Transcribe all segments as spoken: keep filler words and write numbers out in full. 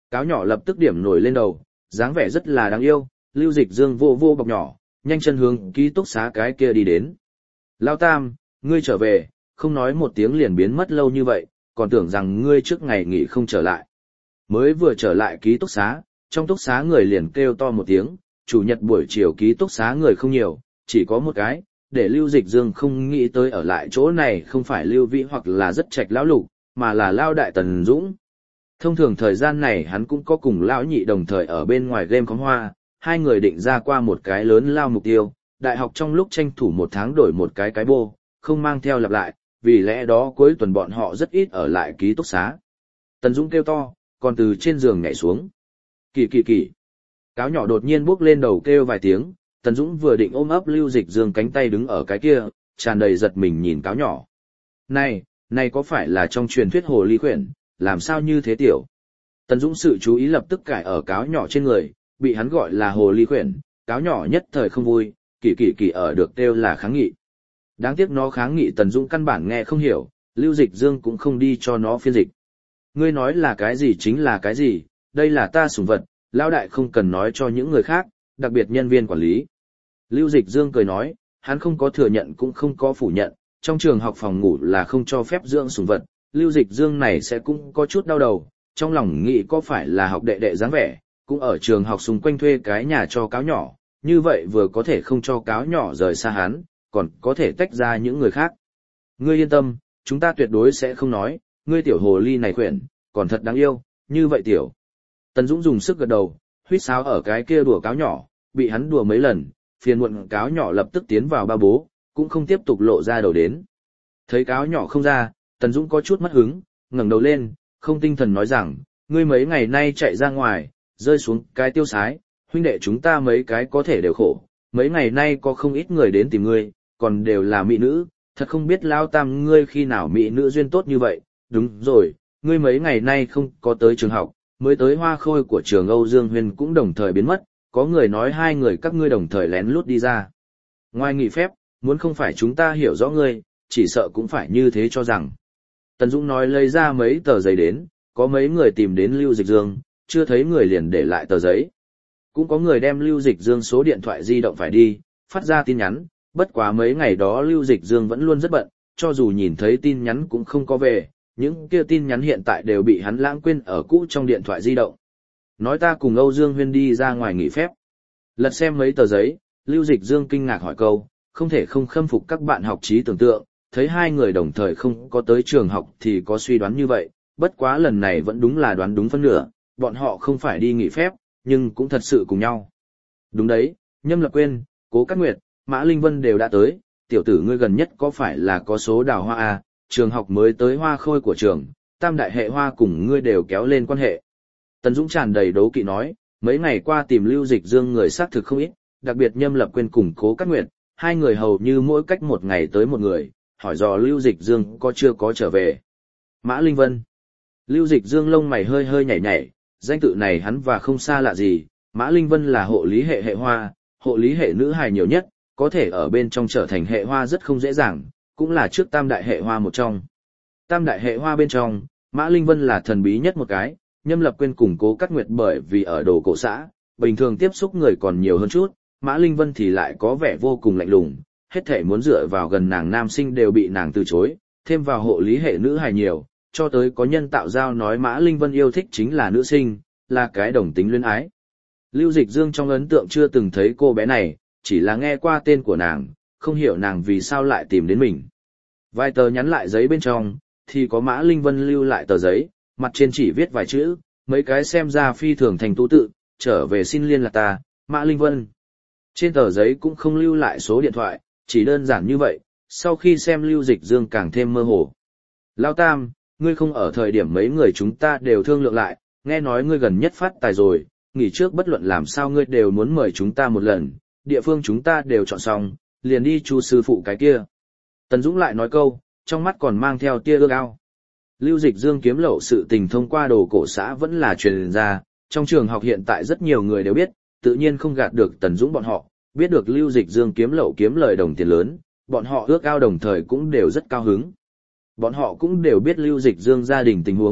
Cáo nhỏ lập tức điểm nổi lên đầu, dáng vẻ rất là đáng yêu, Lưu Dịch Dương vô vô bọc nhỏ, nhanh chân hướng ký túc xá cái kia đi đến. Lao Tam, ngươi trở về, không nói một tiếng liền biến mất lâu như vậy, còn tưởng rằng ngươi trước ngày nghỉ không trở lại. Mới vừa trở lại ký túc xá, trong túc xá người liền kêu to một tiếng, chủ nhật buổi chiều ký túc xá người không nhiều, chỉ có một cái, để Lưu Dịch Dương không nghĩ tới ở lại chỗ này không phải Lưu Vĩ hoặc là rất trạch lão lục, mà là Lao Đại Tần Dũng. Thông thường thời gian này hắn cũng có cùng Lão Nhị đồng thời ở bên ngoài game khóm hoa, hai người định ra qua một cái lớn lao mục tiêu, đại học trong lúc tranh thủ một tháng đổi một cái cái bô, không mang theo lặp lại, vì lẽ đó cuối tuần bọn họ rất ít ở lại ký túc xá. Tần Dũng kêu to, còn từ trên giường nhảy xuống. Kỳ kỳ kỳ. Cáo nhỏ đột nhiên bước lên đầu kêu vài tiếng, Tần Dũng vừa định ôm ấp Lưu Dịch Dương cánh tay đứng ở cái kia, tràn đầy giật mình nhìn cáo nhỏ. Này, này có phải là trong truyền thuyết hồ ly khuyển, làm sao như thế tiểu? Tần Dũng sự chú ý lập tức cải ở cáo nhỏ trên người, bị hắn gọi là hồ ly khuyển, cáo nhỏ nhất thời không vui, kỳ kỳ kỳ ở được kêu là kháng nghị. Đáng tiếc nó kháng nghị Tần Dũng căn bản nghe không hiểu, Lưu Dịch Dương cũng không đi cho nó phiên dịch. Ngươi nói là cái gì chính là cái gì, đây là ta sủng vật, Lão Đại không cần nói cho những người khác, đặc biệt nhân viên quản lý. Lưu Dịch Dương cười nói, hắn không có thừa nhận cũng không có phủ nhận, trong trường học phòng ngủ là không cho phép dưỡng sủng vật, Lưu Dịch Dương này sẽ cũng có chút đau đầu, trong lòng nghĩ có phải là học đệ đệ dáng vẻ, cũng ở trường học xung quanh thuê cái nhà cho cáo nhỏ, như vậy vừa có thể không cho cáo nhỏ rời xa hắn, còn có thể tách ra những người khác. Ngươi yên tâm, chúng ta tuyệt đối sẽ không nói, ngươi tiểu hồ ly này khuyển, còn thật đáng yêu, như vậy tiểu. Tần Dũng dùng sức gật đầu, huýt sáo ở cái kia đùa cáo nhỏ, bị hắn đùa mấy lần, phiền muộn cáo nhỏ lập tức tiến vào ba bố, cũng không tiếp tục lộ ra đầu đến. Thấy cáo nhỏ không ra, Tần Dũng có chút mất hứng, ngẩng đầu lên, không tinh thần nói rằng, ngươi mấy ngày nay chạy ra ngoài, rơi xuống cái tiêu sái, huynh đệ chúng ta mấy cái có thể đều khổ, mấy ngày nay có không ít người đến tìm ngươi, còn đều là mỹ nữ, thật không biết Lao Tam ngươi khi nào mỹ nữ duyên tốt như vậy, đúng rồi, ngươi mấy ngày nay không có tới trường học, mới tới hoa khôi của trường Âu Dương Huyên cũng đồng thời biến mất, có người nói hai người các ngươi đồng thời lén lút đi ra. Ngoài nghỉ phép, muốn không phải chúng ta hiểu rõ ngươi, chỉ sợ cũng phải như thế cho rằng. Tần Dũng nói lấy ra mấy tờ giấy đến, có mấy người tìm đến Lưu Dịch Dương, chưa thấy người liền để lại tờ giấy. Cũng có người đem Lưu Dịch Dương số điện thoại di động phải đi, phát ra tin nhắn, bất quá mấy ngày đó Lưu Dịch Dương vẫn luôn rất bận, cho dù nhìn thấy tin nhắn cũng không có về, những kia tin nhắn hiện tại đều bị hắn lãng quên ở cũ trong điện thoại di động. Nói ta cùng Âu Dương Huyên đi ra ngoài nghỉ phép. Lật xem mấy tờ giấy, Lưu Dịch Dương kinh ngạc hỏi câu, không thể không khâm phục các bạn học trí tưởng tượng, thấy hai người đồng thời không có tới trường học thì có suy đoán như vậy, bất quá lần này vẫn đúng là đoán đúng phân nửa, bọn họ không phải đi nghỉ phép, nhưng cũng thật sự cùng nhau. Đúng đấy, Nhâm Lập Quyên, Cố Cát Nguyệt, Mã Linh Vân đều đã tới, tiểu tử ngươi gần nhất có phải là có số đào hoa à, trường học mới tới hoa khôi của trường, tam đại hệ hoa cùng ngươi đều kéo lên quan hệ. Tần Dũng tràn đầy đố kỵ nói, mấy ngày qua tìm Lưu Dịch Dương người xác thực không ít, đặc biệt Nhâm Lập Quyên cùng Cố Cát Nguyệt, hai người hầu như mỗi cách một ngày tới một người, hỏi dò Lưu Dịch Dương có chưa có trở về. Mã Linh Vân. Lưu Dịch Dương lông mày hơi hơi nhảy nhảy, danh tự này hắn và không xa lạ gì, Mã Linh Vân là hộ lý hệ hệ hoa, hộ lý hệ nữ hài nhiều nhất, có thể ở bên trong trở thành hệ hoa rất không dễ dàng, cũng là trước tam đại hệ hoa một trong. Tam đại hệ hoa bên trong, Mã Linh Vân là thần bí nhất một cái, Nhâm Lập Quyên cùng Cố Cát Nguyệt bởi vì ở đồ cổ xã, bình thường tiếp xúc người còn nhiều hơn chút, Mã Linh Vân thì lại có vẻ vô cùng lạnh lùng, hết thể muốn dựa vào gần nàng nam sinh đều bị nàng từ chối, thêm vào hộ lý hệ nữ hài nhiều, cho tới có nhân tạo giao nói Mã Linh Vân yêu thích chính là nữ sinh, là cái đồng tính luyến ái. Lưu Dịch Dương trong ấn tượng chưa từng thấy cô bé này, chỉ là nghe qua tên của nàng, không hiểu nàng vì sao lại tìm đến mình. Vài tờ nhắn lại giấy bên trong, thì có Mã Linh Vân lưu lại tờ giấy, mặt trên chỉ viết vài chữ, mấy cái xem ra phi thường thành tú tự, trở về xin liên lạc ta, Mã Linh Vân. Trên tờ giấy cũng không lưu lại số điện thoại, chỉ đơn giản như vậy, sau khi xem Lưu Dịch Dương càng thêm mơ hồ. Lao Tam, ngươi không ở thời điểm mấy người chúng ta đều thương lượng lại, nghe nói ngươi gần nhất phát tài rồi, nghỉ trước bất luận làm sao ngươi đều muốn mời chúng ta một lần, địa phương chúng ta đều chọn xong, liền đi chu sư phụ cái kia. Tần Dũng lại nói câu, trong mắt còn mang theo tia ước ao. Lưu Dịch Dương kiếm lậu sự tình thông qua đồ cổ xã vẫn là truyền ra, trong trường học hiện tại rất nhiều người đều biết, tự nhiên không gạt được Tần Dũng bọn họ, biết được Lưu Dịch Dương kiếm lậu kiếm lời đồng tiền lớn, bọn họ ước ao đồng thời cũng đều rất cao hứng. Bọn họ cũng đều biết Lưu Dịch Dương gia đình tình huống,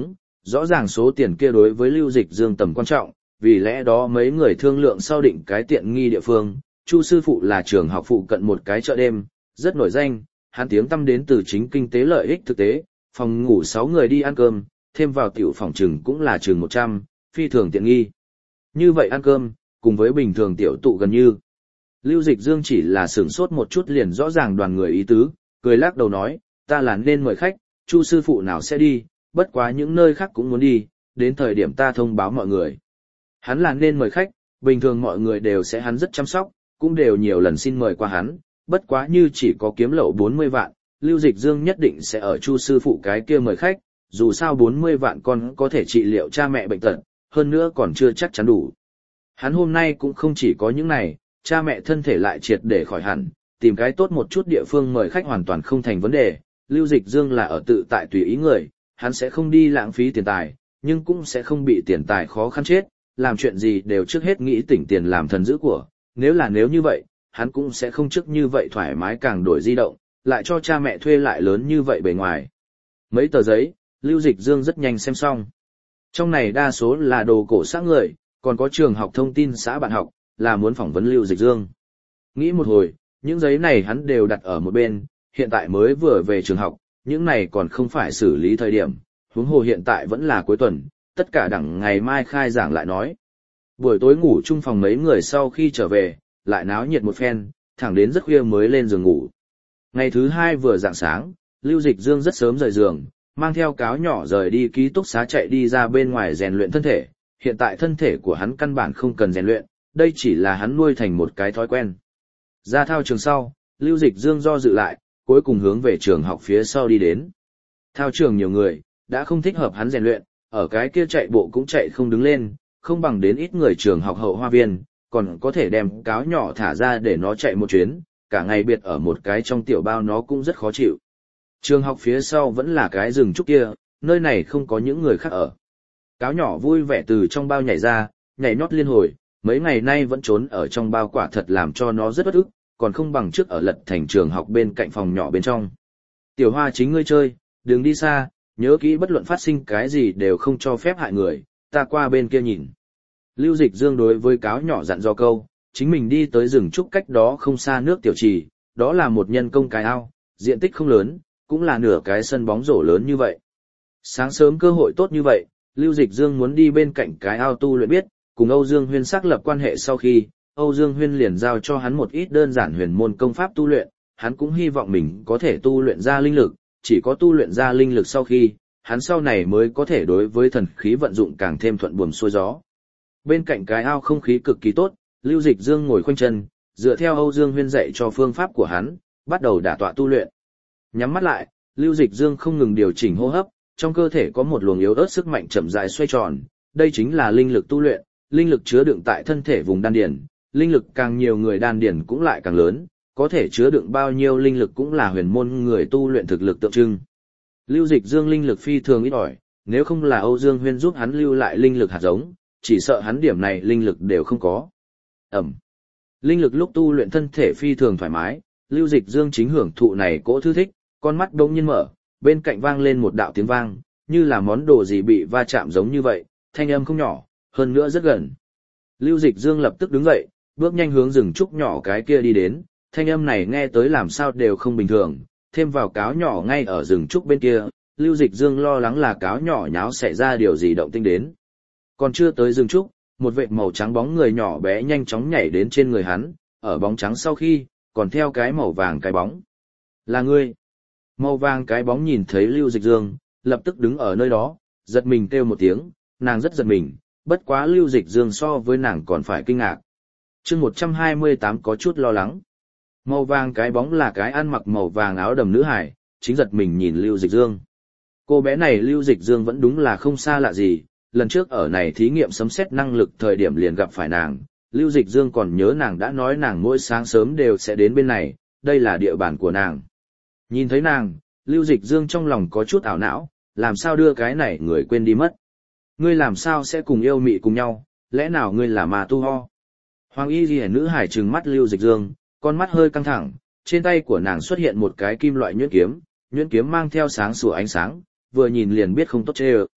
Rõ ràng số tiền kia đối với Lưu Dịch Dương tầm quan trọng, vì lẽ đó mấy người thương lượng sau định cái tiện nghi địa phương. Chu sư phụ là trường học phụ cận một cái chợ đêm, rất nổi danh, hắn tiếng tăm đến từ chính kinh tế lợi ích thực tế, phòng ngủ sáu người đi ăn cơm, thêm vào tiểu phòng trừng cũng là chừng một trăm, phi thường tiện nghi. Như vậy ăn cơm, cùng với bình thường tiểu tụ gần như. Lưu Dịch Dương chỉ là sửng sốt một chút liền rõ ràng đoàn người ý tứ, cười lắc đầu nói, ta là nên mời khách, Chu sư phụ nào sẽ đi, bất quá những nơi khác cũng muốn đi, đến thời điểm ta thông báo mọi người. Hắn là nên mời khách, bình thường mọi người đều sẽ hắn rất chăm sóc, cũng đều nhiều lần xin mời qua hắn, bất quá như chỉ có kiếm lậu bốn mươi vạn, Lưu Dịch Dương nhất định sẽ ở Chu sư phụ cái kia mời khách, dù sao bốn mươi vạn con có thể trị liệu cha mẹ bệnh tật, hơn nữa còn chưa chắc chắn đủ. Hắn hôm nay cũng không chỉ có những này, cha mẹ thân thể lại triệt để khỏi hẳn, tìm cái tốt một chút địa phương mời khách hoàn toàn không thành vấn đề. Lưu Dịch Dương là ở tự tại tùy ý người, hắn sẽ không đi lãng phí tiền tài, nhưng cũng sẽ không bị tiền tài khó khăn chết, làm chuyện gì đều trước hết nghĩ tỉnh tiền làm thần dữ của, nếu là nếu như vậy, hắn cũng sẽ không trước như vậy thoải mái càng đổi di động, lại cho cha mẹ thuê lại lớn như vậy bề ngoài. Mấy tờ giấy, Lưu Dịch Dương rất nhanh xem xong. Trong này đa số là đồ cổ xã người, còn có trường học thông tin xã bạn học, là muốn phỏng vấn Lưu Dịch Dương. Nghĩ một hồi, những giấy này hắn đều đặt ở một bên, hiện tại mới vừa về trường học, những này còn không phải xử lý thời điểm, huống hồ hiện tại vẫn là cuối tuần, tất cả đẳng ngày mai khai giảng lại nói. Buổi tối ngủ chung phòng mấy người sau khi trở về, lại náo nhiệt một phen, thẳng đến rất khuya mới lên giường ngủ. Ngày thứ hai vừa rạng sáng, Lưu Dịch Dương rất sớm rời giường, mang theo cáo nhỏ rời đi ký túc xá chạy đi ra bên ngoài rèn luyện thân thể. Hiện tại thân thể của hắn căn bản không cần rèn luyện, đây chỉ là hắn nuôi thành một cái thói quen. Ra thao trường sau, Lưu Dịch Dương do dự lại, cuối cùng hướng về trường học phía sau đi đến. Thao trường nhiều người, đã không thích hợp hắn rèn luyện, ở cái kia chạy bộ cũng chạy không đứng lên, không bằng đến ít người trường học hậu hoa viên, còn có thể đem cáo nhỏ thả ra để nó chạy một chuyến, cả ngày biệt ở một cái trong tiểu bao nó cũng rất khó chịu. Trường học phía sau vẫn là cái rừng trúc kia, nơi này không có những người khác ở. Cáo nhỏ vui vẻ từ trong bao nhảy ra, nhảy nhót liên hồi, mấy ngày nay vẫn trốn ở trong bao quả thật làm cho nó rất bất ức, còn không bằng trước ở lật thành trường học bên cạnh phòng nhỏ bên trong. Tiểu Hoa chính ngươi chơi, đừng đi xa, nhớ kỹ bất luận phát sinh cái gì đều không cho phép hại người, ta qua bên kia nhìn. Lưu Dịch Dương đối với cáo nhỏ dặn dò câu, chính mình đi tới rừng trúc cách đó không xa nước tiểu trì, đó là một nhân công cái ao, diện tích không lớn, cũng là nửa cái sân bóng rổ lớn như vậy. Sáng sớm cơ hội tốt như vậy, Lưu Dịch Dương muốn đi bên cạnh cái ao tu luyện biết, cùng Âu Dương Huyên xác lập quan hệ sau khi, Âu Dương Huyên liền giao cho hắn một ít đơn giản huyền môn công pháp tu luyện, hắn cũng hy vọng mình có thể tu luyện ra linh lực, chỉ có tu luyện ra linh lực sau khi, hắn sau này mới có thể đối với thần khí vận dụng càng thêm thuận buồm xuôi gió. Bên cạnh cái ao không khí cực kỳ tốt, Lưu Dịch Dương ngồi khoanh chân, dựa theo Âu Dương Huyên dạy cho phương pháp của hắn, bắt đầu đả tọa tu luyện. Nhắm mắt lại, Lưu Dịch Dương không ngừng điều chỉnh hô hấp, trong cơ thể có một luồng yếu ớt sức mạnh chậm rãi xoay tròn, đây chính là linh lực tu luyện, linh lực chứa đựng tại thân thể vùng đan điền, linh lực càng nhiều người đan điền cũng lại càng lớn, có thể chứa đựng bao nhiêu linh lực cũng là huyền môn người tu luyện thực lực tượng trưng. Lưu Dịch Dương linh lực phi thường ít ỏi, nếu không là Âu Dương Huyên giúp hắn lưu lại linh lực hạt giống, chỉ sợ hắn điểm này linh lực đều không có. Ẩm. Linh lực lúc tu luyện thân thể phi thường thoải mái, Lưu Dịch Dương chính hưởng thụ này cỗ thư thích, con mắt đột nhiên mở, bên cạnh vang lên một đạo tiếng vang, như là món đồ gì bị va chạm giống như vậy, thanh âm không nhỏ, hơn nữa rất gần. Lưu Dịch Dương lập tức đứng dậy, bước nhanh hướng rừng trúc nhỏ cái kia đi đến, thanh âm này nghe tới làm sao đều không bình thường, thêm vào cáo nhỏ ngay ở rừng trúc bên kia, Lưu Dịch Dương lo lắng là cáo nhỏ nháo xảy ra điều gì động tĩnh đến. Còn chưa tới rừng trúc, một vệt màu trắng bóng người nhỏ bé nhanh chóng nhảy đến trên người hắn, ở bóng trắng sau khi, còn theo cái màu vàng cái bóng. Là ngươi. Màu vàng cái bóng nhìn thấy Lưu Dịch Dương, lập tức đứng ở nơi đó, giật mình kêu một tiếng, nàng rất giật mình, bất quá Lưu Dịch Dương so với nàng còn phải kinh ngạc. Chương một trăm hai mươi tám có chút lo lắng. Màu vàng cái bóng là cái ăn mặc màu vàng áo đầm nữ hải, chính giật mình nhìn Lưu Dịch Dương. Cô bé này Lưu Dịch Dương vẫn đúng là không xa lạ gì, lần trước ở này thí nghiệm sấm sét năng lực thời điểm liền gặp phải nàng, Lưu Dịch Dương còn nhớ nàng đã nói nàng mỗi sáng sớm đều sẽ đến bên này, đây là địa bàn của nàng. Nhìn thấy nàng, Lưu Dịch Dương trong lòng có chút ảo não, làm sao đưa cái này người quên đi mất. Ngươi làm sao sẽ cùng yêu mị cùng nhau, lẽ nào ngươi là ma tu ho? Hoàng y ghi nữ hải trừng mắt Lưu Dịch Dương, con mắt hơi căng thẳng, trên tay của nàng xuất hiện một cái kim loại nhuyễn kiếm, nhuyễn kiếm mang theo sáng sủa ánh sáng, vừa nhìn liền biết không tốt chê ơ.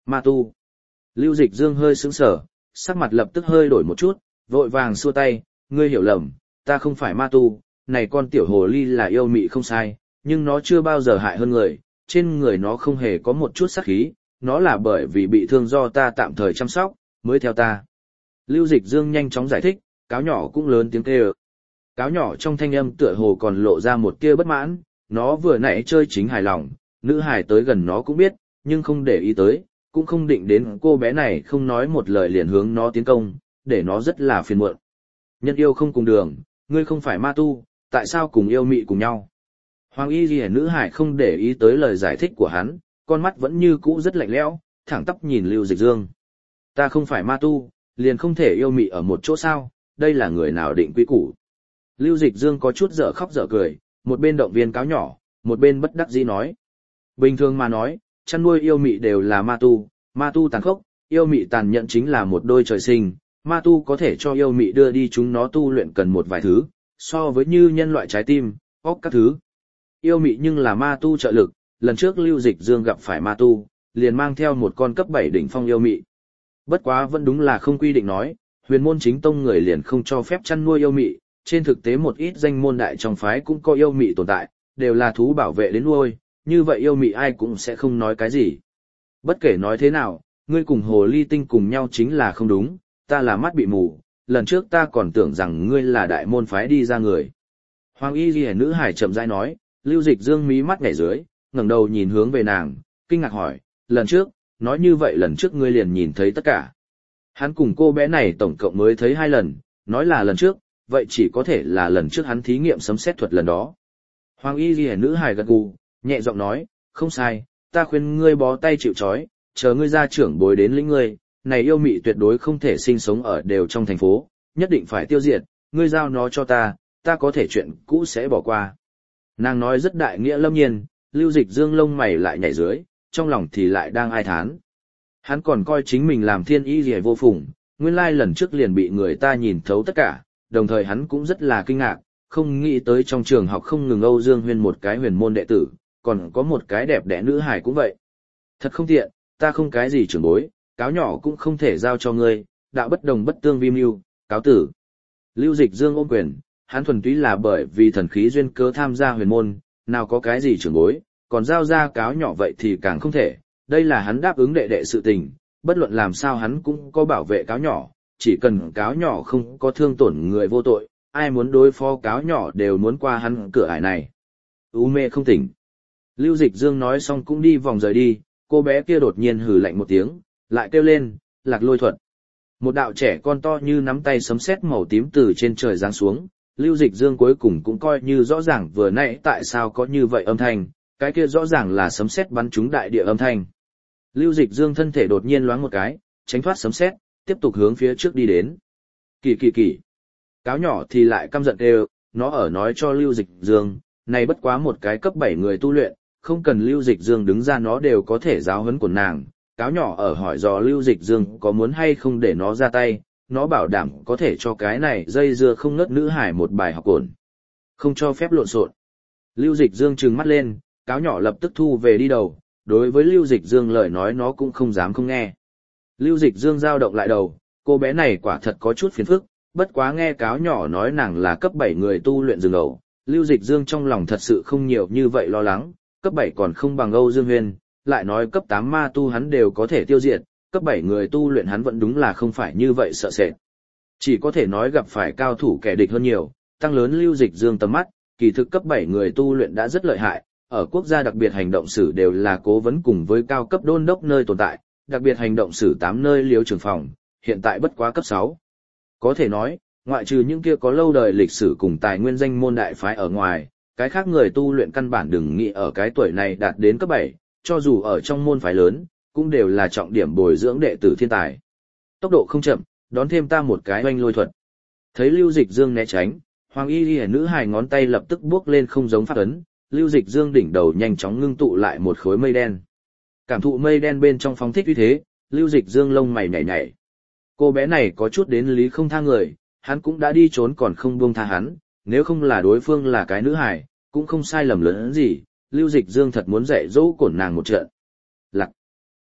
Ma tu. Lưu Dịch Dương hơi sững sờ, sắc mặt lập tức hơi đổi một chút, vội vàng xua tay, ngươi hiểu lầm, ta không phải ma tu, này con tiểu hồ ly là yêu mị không sai, nhưng nó chưa bao giờ hại hơn người, trên người nó không hề có một chút sát khí, nó là bởi vì bị thương do ta tạm thời chăm sóc, mới theo ta. Lưu Dịch Dương nhanh chóng giải thích, cáo nhỏ cũng lớn tiếng kêu. Cáo nhỏ trong thanh âm tựa hồ còn lộ ra một tia bất mãn, nó vừa nãy chơi chính hài lòng, nữ hài tới gần nó cũng biết, nhưng không để ý tới, cũng không định đến cô bé này không nói một lời liền hướng nó tiến công, để nó rất là phiền muộn. Nhân yêu không cùng đường, ngươi không phải ma tu, tại sao cùng yêu mị cùng nhau? Hoàng y ghi nữ hải không để ý tới lời giải thích của hắn, con mắt vẫn như cũ rất lạnh lẽo, thẳng tắp nhìn Lưu Dịch Dương. Ta không phải ma tu, liền không thể yêu mị ở một chỗ sao, đây là người nào định quy củ. Lưu Dịch Dương có chút dở khóc dở cười, một bên động viên cáo nhỏ, một bên bất đắc dĩ nói. Bình thường mà nói, chăn nuôi yêu mị đều là ma tu, ma tu tàn khốc, yêu mị tàn nhẫn chính là một đôi trời sinh, ma tu có thể cho yêu mị đưa đi chúng nó tu luyện cần một vài thứ, so với như nhân loại trái tim, óc các thứ. Yêu mị nhưng là ma tu trợ lực, lần trước Lưu Dịch Dương gặp phải ma tu, liền mang theo một con cấp bảy đỉnh phong yêu mị. Bất quá vẫn đúng là không quy định nói, huyền môn chính tông người liền không cho phép chăn nuôi yêu mị, trên thực tế một ít danh môn đại trong phái cũng có yêu mị tồn tại, đều là thú bảo vệ đến nuôi, như vậy yêu mị ai cũng sẽ không nói cái gì. Bất kể nói thế nào, ngươi cùng hồ ly tinh cùng nhau chính là không đúng, ta là mắt bị mù, lần trước ta còn tưởng rằng ngươi là đại môn phái đi ra người. Hoàng y ghi nữ hải chậm rãi nói, Lưu Dịch Dương mí mắt nhảy dưới, ngẩng đầu nhìn hướng về nàng, kinh ngạc hỏi, lần trước, nói như vậy lần trước ngươi liền nhìn thấy tất cả. Hắn cùng cô bé này tổng cộng mới thấy hai lần, nói là lần trước, vậy chỉ có thể là lần trước hắn thí nghiệm sấm xét thuật lần đó. Hoàng y ghi nữ hải gật gù, nhẹ giọng nói, không sai, ta khuyên ngươi bó tay chịu trói, chờ ngươi ra trưởng bối đến lĩnh ngươi, này yêu mị tuyệt đối không thể sinh sống ở đều trong thành phố, nhất định phải tiêu diệt, ngươi giao nó cho ta, ta có thể chuyện cũ sẽ bỏ qua. Nàng nói rất đại nghĩa lâm nhiên, Lưu Dịch Dương lông mày lại nhảy dưới, trong lòng thì lại đang ai thán. Hắn còn coi chính mình làm thiên ý gì vô phùng, nguyên lai lần trước liền bị người ta nhìn thấu tất cả, đồng thời hắn cũng rất là kinh ngạc, không nghĩ tới trong trường học không ngừng Âu Dương Huyên một cái huyền môn đệ tử, còn có một cái đẹp đẽ nữ hài cũng vậy. Thật không tiện, ta không cái gì trưởng bối, cáo nhỏ cũng không thể giao cho ngươi, đạo bất đồng bất tương vi mưu, cáo tử. Lưu Dịch Dương ôm quyền, hắn thuần túy là bởi vì thần khí duyên cớ tham gia huyền môn, nào có cái gì trưởng bối, còn giao ra cáo nhỏ vậy thì càng không thể, đây là hắn đáp ứng đệ đệ sự tình, bất luận làm sao hắn cũng có bảo vệ cáo nhỏ, chỉ cần cáo nhỏ không có thương tổn người vô tội, ai muốn đối phó cáo nhỏ đều muốn qua hắn cửa ải này. U mê không tỉnh. Lưu Dịch Dương nói xong cũng đi vòng rời đi, cô bé kia đột nhiên hừ lạnh một tiếng, lại kêu lên, Lạc Lôi thuật. Một đạo trẻ con to như nắm tay sấm sét màu tím từ trên trời giáng xuống, Lưu Dịch Dương cuối cùng cũng coi như rõ ràng vừa nãy tại sao có như vậy âm thanh, cái kia rõ ràng là sấm sét bắn trúng đại địa âm thanh. Lưu Dịch Dương thân thể đột nhiên loáng một cái, tránh thoát sấm sét, tiếp tục hướng phía trước đi đến. Kỳ kỳ kỳ. Cáo nhỏ thì lại căm giận kêu, nó ở nói cho Lưu Dịch Dương, này bất quá một cái cấp bảy người tu luyện, không cần Lưu Dịch Dương đứng ra nó đều có thể giáo huấn của nàng. Cáo nhỏ ở hỏi dò Lưu Dịch Dương có muốn hay không để nó ra tay, nó bảo đảm có thể cho cái này dây dưa không ngớt nữ hải một bài học ổn. Không cho phép lộn xộn. Lưu Dịch Dương trừng mắt lên, cáo nhỏ lập tức thu về đi đầu, đối với Lưu Dịch Dương lời nói nó cũng không dám không nghe. Lưu Dịch Dương dao động lại đầu, cô bé này quả thật có chút phiền phức, bất quá nghe cáo nhỏ nói nàng là cấp bảy người tu luyện rừng ẩu, Lưu Dịch Dương trong lòng thật sự không nhiều như vậy lo lắng, cấp bảy còn không bằng Âu Dương Huyên, lại nói cấp tám ma tu hắn đều có thể tiêu diệt, cấp bảy người tu luyện hắn vẫn đúng là không phải như vậy sợ sệt. Chỉ có thể nói gặp phải cao thủ kẻ địch hơn nhiều, tăng lớn Lưu Dịch Dương tầm mắt, kỳ thực cấp bảy người tu luyện đã rất lợi hại, ở quốc gia đặc biệt hành động sử đều là cố vấn cùng với cao cấp đôn đốc nơi tồn tại, đặc biệt hành động sử tám nơi liếu trưởng phòng, hiện tại bất quá cấp sáu. Có thể nói, ngoại trừ những kia có lâu đời lịch sử cùng tài nguyên danh môn đại phái ở ngoài, cái khác người tu luyện căn bản đừng nghĩ ở cái tuổi này đạt đến cấp bảy, cho dù ở trong môn phái lớn, cũng đều là trọng điểm bồi dưỡng đệ tử thiên tài. Tốc độ không chậm, đón thêm ta một cái oanh lôi thuật. Thấy Lưu Dịch Dương né tránh, Hoàng y ghi nữ hài ngón tay lập tức bước lên không giống pháp ấn, Lưu Dịch Dương đỉnh đầu nhanh chóng ngưng tụ lại một khối mây đen. Cảm thụ mây đen bên trong phóng thích uy thế, Lưu Dịch Dương lông mày nhảy nhảy. Cô bé này có chút đến lý không tha người, hắn cũng đã đi trốn còn không buông tha hắn, nếu không là đối phương là cái nữ hài, cũng không sai lầm lớn gì, Lưu Dịch Dương thật muốn dạy dỗ cổn nàng một trận. Lặc.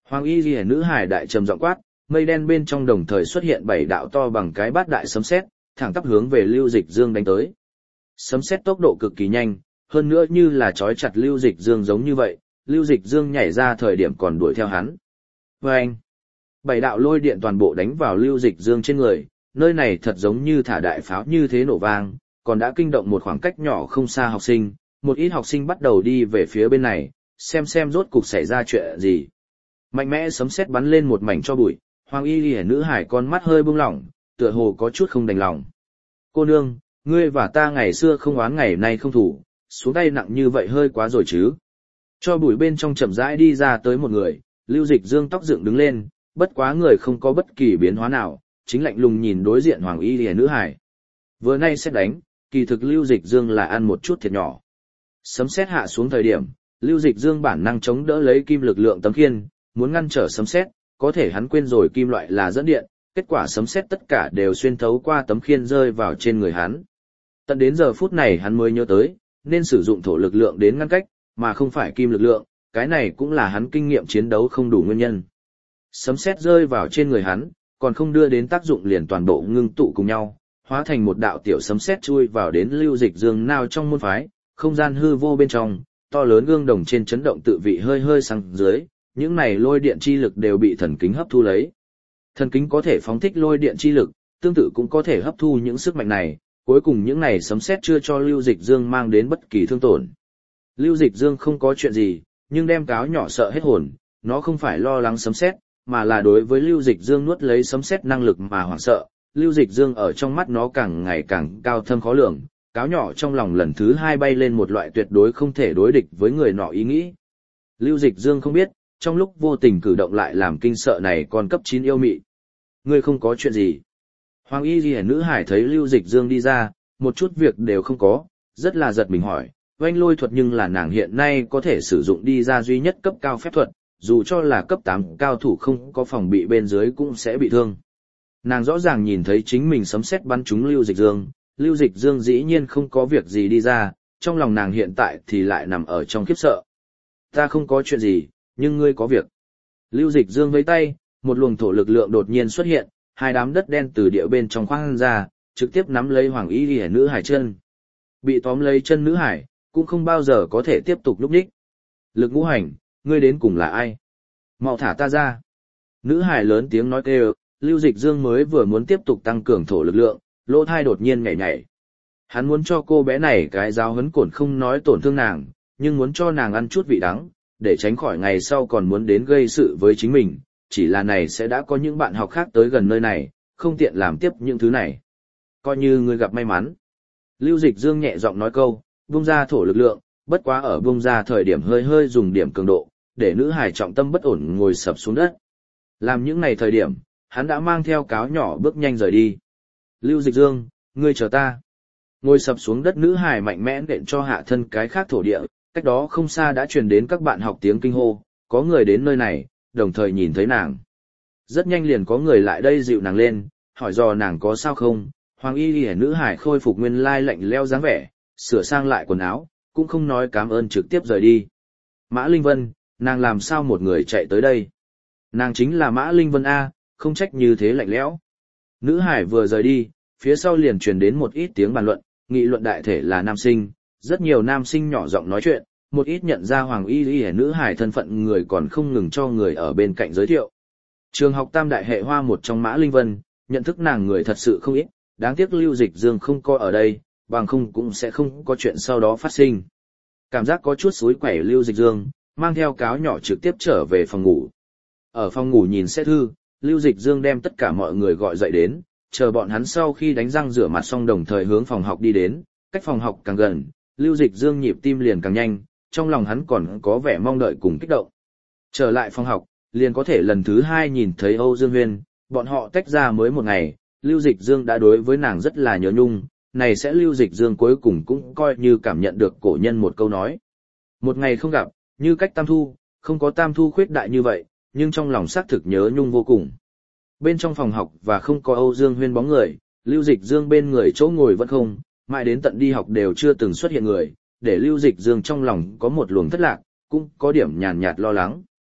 Hoàng y ghi nữ hải đại trầm giọng quát, mây đen bên trong đồng thời xuất hiện bảy đạo to bằng cái bát đại sấm sét, thẳng tắp hướng về Lưu Dịch Dương đánh tới. Sấm sét tốc độ cực kỳ nhanh, hơn nữa như là trói chặt Lưu Dịch Dương giống như vậy, Lưu Dịch Dương nhảy ra thời điểm còn đuổi theo hắn. Vâng! Bảy đạo lôi điện toàn bộ đánh vào Lưu Dịch Dương trên người, nơi này thật giống như thả đại pháo như thế nổ vang, còn đã kinh động một khoảng cách nhỏ không xa học sinh, một ít học sinh bắt đầu đi về phía bên này, xem xem rốt cục xảy ra chuyện gì. Mạnh mẽ sấm sét bắn lên một mảnh cho bụi, Hoàng y liễu nữ hải con mắt hơi buông lỏng, tựa hồ có chút không đành lòng. Cô nương, ngươi và ta ngày xưa không oán ngày nay không thủ, xuống tay nặng như vậy hơi quá rồi chứ. Cho bụi bên trong chậm rãi đi ra tới một người, Lưu Dịch Dương tóc dựng đứng lên, bất quá người không có bất kỳ biến hóa nào, chính lạnh lùng nhìn đối diện Hoàng y liễu nữ hải. Vừa nay xét đánh, kỳ thực Lưu Dịch Dương là ăn một chút thiệt nhỏ. Sấm sét hạ xuống thời điểm, Lưu Dịch Dương bản năng chống đỡ lấy kim lực lượng tấm khiên, muốn ngăn trở sấm sét, có thể hắn quên rồi kim loại là dẫn điện, kết quả sấm sét tất cả đều xuyên thấu qua tấm khiên rơi vào trên người hắn. Tận đến giờ phút này hắn mới nhớ tới, nên sử dụng thổ lực lượng đến ngăn cách, mà không phải kim lực lượng, cái này cũng là hắn kinh nghiệm chiến đấu không đủ nguyên nhân. Sấm sét rơi vào trên người hắn, còn không đưa đến tác dụng liền toàn bộ ngưng tụ cùng nhau, hóa thành một đạo tiểu sấm sét chui vào đến Lưu Dịch Dương nào trong môn phái, không gian hư vô bên trong, to lớn gương đồng trên chấn động tự vị hơi hơi sang dưới, những này lôi điện chi lực đều bị thần kính hấp thu lấy. Thần kính có thể phóng thích lôi điện chi lực, tương tự cũng có thể hấp thu những sức mạnh này, cuối cùng những này sấm sét chưa cho Lưu Dịch Dương mang đến bất kỳ thương tổn. Lưu Dịch Dương không có chuyện gì, nhưng đem cáo nhỏ sợ hết hồn, nó không phải lo lắng sấm sét, mà là đối với Lưu Dịch Dương nuốt lấy sấm sét năng lực mà hoảng sợ. Lưu Dịch Dương ở trong mắt nó càng ngày càng cao thâm khó lường, cáo nhỏ trong lòng lần thứ hai bay lên một loại tuyệt đối không thể đối địch với người nọ ý nghĩ. Lưu Dịch Dương không biết, trong lúc vô tình cử động lại làm kinh sợ này còn cấp chín yêu mị. Ngươi không có chuyện gì. Hoàng y ghi nữ hải thấy Lưu Dịch Dương đi ra, một chút việc đều không có, rất là giật mình hỏi, oanh lôi thuật nhưng là nàng hiện nay có thể sử dụng đi ra duy nhất cấp cao phép thuật, dù cho là cấp tám cao thủ không có phòng bị bên dưới cũng sẽ bị thương. Nàng rõ ràng nhìn thấy chính mình sấm sét bắn trúng Lưu Dịch Dương, Lưu Dịch Dương dĩ nhiên không có việc gì đi ra, trong lòng nàng hiện tại thì lại nằm ở trong khiếp sợ. Ta không có chuyện gì, nhưng ngươi có việc. Lưu Dịch Dương vẫy tay, một luồng thổ lực lượng đột nhiên xuất hiện, hai đám đất đen từ địa bên trong khoang ra, trực tiếp nắm lấy Hoàng y liễu nữ hải chân. Bị tóm lấy chân nữ hải, cũng không bao giờ có thể tiếp tục lúc đích. Lực ngũ hành, ngươi đến cùng là ai? Mau thả ta ra. Nữ hải lớn tiếng nói kêu, Lưu Dịch Dương mới vừa muốn tiếp tục tăng cường thổ lực lượng, lỗ thai đột nhiên nhảy nhảy. Hắn muốn cho cô bé này cái giáo huấn cổn không nói tổn thương nàng, nhưng muốn cho nàng ăn chút vị đắng, để tránh khỏi ngày sau còn muốn đến gây sự với chính mình, chỉ là này sẽ đã có những bạn học khác tới gần nơi này, không tiện làm tiếp những thứ này. Coi như ngươi gặp may mắn. Lưu Dịch Dương nhẹ giọng nói câu, bung ra thổ lực lượng, bất quá ở bung ra thời điểm hơi hơi dùng điểm cường độ, để nữ hải trọng tâm bất ổn ngồi sập xuống đất. Làm những này thời điểm, hắn đã mang theo cáo nhỏ bước nhanh rời đi. Lưu Dịch Dương, ngươi chờ ta. Ngồi sập xuống đất nữ hải mạnh mẽ nện cho hạ thân cái khác thổ địa, cách đó không xa đã truyền đến các bạn học tiếng kinh hô, có người đến nơi này, đồng thời nhìn thấy nàng. Rất nhanh liền có người lại đây dịu nàng lên, hỏi dò nàng có sao không. Hoàng y liễu nữ hải khôi phục nguyên lai lạnh leo dáng vẻ, sửa sang lại quần áo, cũng không nói cảm ơn trực tiếp rời đi. Mã Linh Vân, nàng làm sao một người chạy tới đây? Nàng chính là Mã Linh Vân A, không trách như thế lạnh lẽo. Nữ hải vừa rời đi, phía sau liền truyền đến một ít tiếng bàn luận, nghị luận đại thể là nam sinh, rất nhiều nam sinh nhỏ giọng nói chuyện, một ít nhận ra Hoàng y liễu nữ hải thân phận người còn không ngừng cho người ở bên cạnh giới thiệu. Trường học Tam Đại Hệ Hoa một trong Mã Linh Vân, nhận thức nàng người thật sự không ít, đáng tiếc Lưu Dịch Dương không coi ở đây, bằng không cũng sẽ không có chuyện sau đó phát sinh. Cảm giác có chút suối quẩy Lưu Dịch Dương, mang theo cáo nhỏ trực tiếp trở về phòng ngủ. Ở phòng ngủ nhìn xét thư, Lưu Dịch Dương đem tất cả mọi người gọi dậy đến, chờ bọn hắn sau khi đánh răng rửa mặt xong đồng thời hướng phòng học đi đến, cách phòng học càng gần, Lưu Dịch Dương nhịp tim liền càng nhanh, trong lòng hắn còn có vẻ mong đợi cùng kích động. Trở lại phòng học, liền có thể lần thứ hai nhìn thấy Âu Dương Huyên, bọn họ tách ra mới một ngày, Lưu Dịch Dương đã đối với nàng rất là nhớ nhung, này sẽ Lưu Dịch Dương cuối cùng cũng coi như cảm nhận được cổ nhân một câu nói. Một ngày không gặp, như cách tam thu, không có tam thu khuyết đại như vậy, nhưng trong lòng xác thực nhớ nhung vô cùng. Bên trong phòng học và không có Âu Dương Huyên bóng người, Lưu Dịch Dương bên người chỗ ngồi vẫn không, mãi đến tận đi học đều chưa từng xuất hiện người, để Lưu Dịch Dương trong lòng có một luồng thất lạc, cũng có điểm nhàn nhạt lo lắng.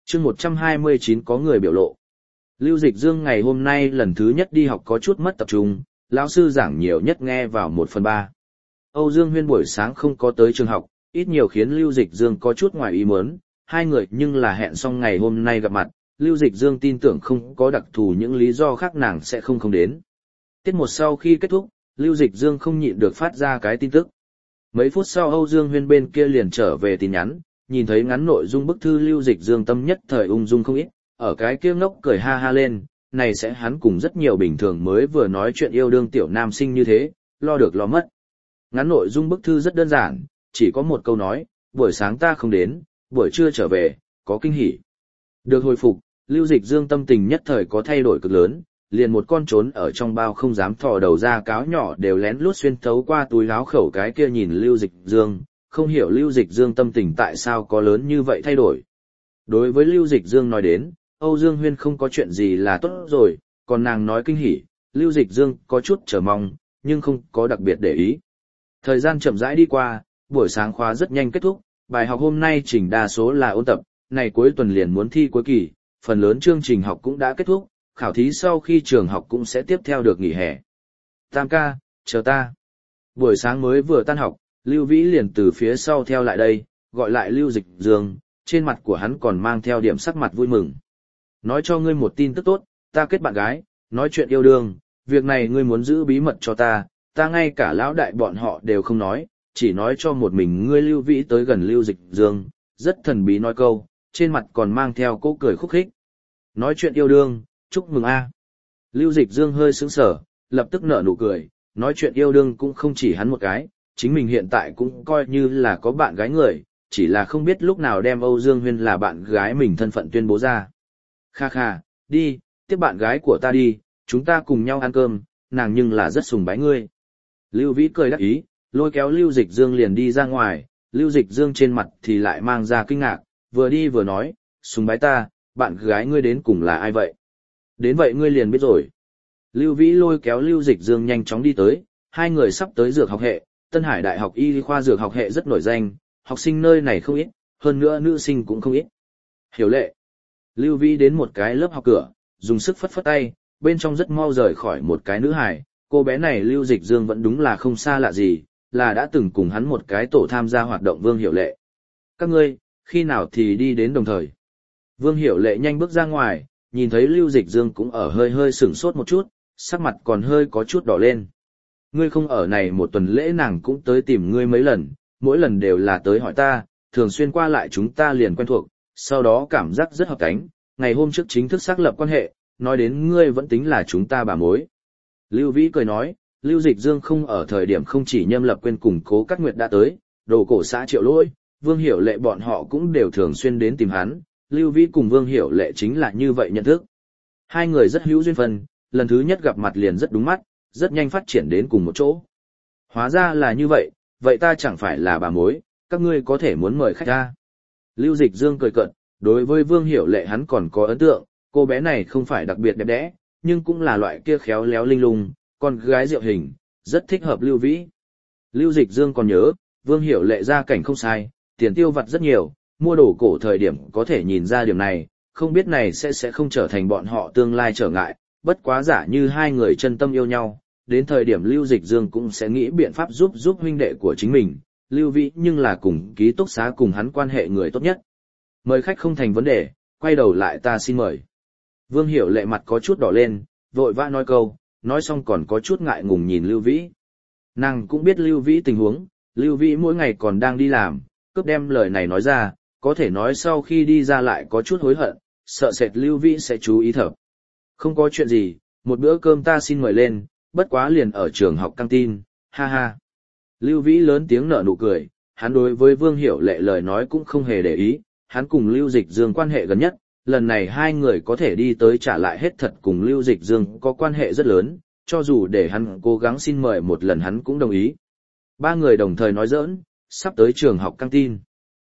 Chương một trăm hai mươi chín có người biểu lộ. Lưu Dịch Dương ngày hôm nay lần thứ nhất đi học có chút mất tập trung, lão sư giảng nhiều nhất nghe vào một phần ba. Âu Dương Huyên buổi sáng không có tới trường học, ít nhiều khiến Lưu Dịch Dương có chút ngoài ý muốn, hai người nhưng là hẹn xong ngày hôm nay gặp mặt, Lưu Dịch Dương tin tưởng không có đặc thù những lý do khác nàng sẽ không không đến. Tiết một sau khi kết thúc, Lưu Dịch Dương không nhịn được phát ra cái tin tức. Mấy phút sau Âu Dương Huyên bên kia liền trở về tin nhắn, nhìn thấy ngắn nội dung bức thư Lưu Dịch Dương tâm nhất thời ung dung không ít, ở cái kia ngốc cười ha ha lên, này sẽ hắn cùng rất nhiều bình thường mới vừa nói chuyện yêu đương tiểu nam sinh như thế, lo được lo mất. Ngắn nội dung bức thư rất đơn giản, chỉ có một câu nói, buổi sáng ta không đến, buổi trưa trở về, có kinh hỉ. Được hồi phục, Lưu Dịch Dương tâm tình nhất thời có thay đổi cực lớn, liền một con trốn ở trong bao không dám thò đầu ra cáo nhỏ đều lén lút xuyên thấu qua túi áo khẩu cái kia nhìn Lưu Dịch Dương, không hiểu Lưu Dịch Dương tâm tình tại sao có lớn như vậy thay đổi. Đối với Lưu Dịch Dương nói đến, Âu Dương Huyên không có chuyện gì là tốt rồi, còn nàng nói kinh hỉ, Lưu Dịch Dương có chút chờ mong, nhưng không có đặc biệt để ý. Thời gian chậm rãi đi qua, buổi sáng khóa rất nhanh kết thúc, bài học hôm nay chỉnh đa số là ôn tập, này cuối tuần liền muốn thi cuối kỳ, phần lớn chương trình học cũng đã kết thúc, khảo thí sau khi trường học cũng sẽ tiếp theo được nghỉ hè. Tam ca, chờ ta. Buổi sáng mới vừa tan học, Lưu Vĩ liền từ phía sau theo lại đây, gọi lại Lưu Dịch Dương, trên mặt của hắn còn mang theo điểm sắc mặt vui mừng. Nói cho ngươi một tin tức tốt, ta kết bạn gái, nói chuyện yêu đương, việc này ngươi muốn giữ bí mật cho ta, ta ngay cả lão đại bọn họ đều không nói, chỉ nói cho một mình ngươi Lưu Vĩ tới gần Lưu Dịch Dương, rất thần bí nói câu, trên mặt còn mang theo cỗ cười khúc khích. Nói chuyện yêu đương, chúc mừng a. Lưu Dịch Dương hơi sững sờ, lập tức nở nụ cười, nói chuyện yêu đương cũng không chỉ hắn một cái, chính mình hiện tại cũng coi như là có bạn gái người, chỉ là không biết lúc nào đem Âu Dương Huyên là bạn gái mình thân phận tuyên bố ra. Kha kha, đi, tiếp bạn gái của ta đi, chúng ta cùng nhau ăn cơm, nàng nhưng là rất sùng bái ngươi. Lưu Vĩ cười đắc ý, lôi kéo Lưu Dịch Dương liền đi ra ngoài, Lưu Dịch Dương trên mặt thì lại mang ra kinh ngạc, vừa đi vừa nói, sùng bái ta, bạn gái ngươi đến cùng là ai vậy? Đến vậy ngươi liền biết rồi. Lưu Vĩ lôi kéo Lưu Dịch Dương nhanh chóng đi tới, hai người sắp tới dược học hệ, Tân Hải Đại học Y khoa dược học hệ rất nổi danh, học sinh nơi này không ít, hơn nữa nữ sinh cũng không ít. Hiểu Lệ. Lưu Vĩ đến một cái lớp học cửa, dùng sức phất phất tay, bên trong rất mau rời khỏi một cái nữ hài, cô bé này Lưu Dịch Dương vẫn đúng là không xa lạ gì, là đã từng cùng hắn một cái tổ tham gia hoạt động Vương Hiểu Lệ. Các ngươi, khi nào thì đi đến đồng thời? Vương Hiểu Lệ nhanh bước ra ngoài, nhìn thấy Lưu Dịch Dương cũng ở hơi hơi sửng sốt một chút, sắc mặt còn hơi có chút đỏ lên. Ngươi không ở này một tuần lễ nàng cũng tới tìm ngươi mấy lần, mỗi lần đều là tới hỏi ta, thường xuyên qua lại chúng ta liền quen thuộc, sau đó cảm giác rất hợp cánh, ngày hôm trước chính thức xác lập quan hệ, nói đến ngươi vẫn tính là chúng ta bà mối. Lưu Vĩ cười nói, Lưu Dịch Dương không ở thời điểm không chỉ Nhâm Lập Quyên cùng Cố Cát Nguyệt đã tới, đồ cổ xã Triệu Lỗi, Vương Hiểu Lệ bọn họ cũng đều thường xuyên đến tìm hắn, Lưu Vĩ cùng Vương Hiểu Lệ chính là như vậy nhận thức. Hai người rất hữu duyên phận, lần thứ nhất gặp mặt liền rất đúng mắt, rất nhanh phát triển đến cùng một chỗ. Hóa ra là như vậy, vậy ta chẳng phải là bà mối, các ngươi có thể muốn mời khách ra. Lưu Dịch Dương cười cợt, đối với Vương Hiểu Lệ hắn còn có ấn tượng, cô bé này không phải đặc biệt đẹp đẽ, nhưng cũng là loại kia khéo léo linh lung, con gái rượu hình, rất thích hợp Lưu Vĩ. Lưu Dịch Dương còn nhớ, Vương Hiểu Lệ gia cảnh không sai, tiền tiêu vặt rất nhiều, mua đồ cổ thời điểm có thể nhìn ra điểm này, không biết này sẽ sẽ không trở thành bọn họ tương lai trở ngại, bất quá giả như hai người chân tâm yêu nhau, đến thời điểm Lưu Dịch Dương cũng sẽ nghĩ biện pháp giúp giúp huynh đệ của chính mình, Lưu Vĩ nhưng là cùng ký túc xá cùng hắn quan hệ người tốt nhất. Mời khách không thành vấn đề, quay đầu lại ta xin mời. Vương Hiểu Lệ mặt có chút đỏ lên, vội vã nói câu, nói xong còn có chút ngại ngùng nhìn Lưu Vĩ. Nàng cũng biết Lưu Vĩ tình huống, Lưu Vĩ mỗi ngày còn đang đi làm, cướp đem lời này nói ra, có thể nói sau khi đi ra lại có chút hối hận, sợ sệt Lưu Vĩ sẽ chú ý thở. Không có chuyện gì, một bữa cơm ta xin mời lên, bất quá liền ở trường học căng tin, ha ha. Lưu Vĩ lớn tiếng nở nụ cười, hắn đối với Vương Hiểu Lệ lời nói cũng không hề để ý, hắn cùng Lưu Dịch Dương quan hệ gần nhất, lần này hai người có thể đi tới trả lại hết thật cùng Lưu Dịch Dương có quan hệ rất lớn, cho dù để hắn cố gắng xin mời một lần hắn cũng đồng ý. Ba người đồng thời nói giỡn, sắp tới trường học căng tin.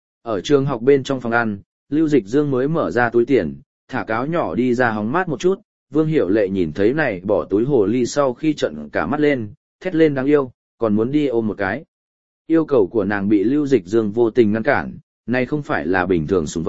Ở trường học bên trong phòng ăn, Lưu Dịch Dương mới mở ra túi tiền, thả cáo nhỏ đi ra hóng mát một chút, Vương Hiểu Lệ nhìn thấy này bỏ túi hồ ly sau khi trợn cả mắt lên, thét lên đáng yêu, còn muốn đi ôm một cái. Yêu cầu của nàng bị Lưu Dịch Dương vô tình ngăn cản, này không phải là bình thường sủng vật,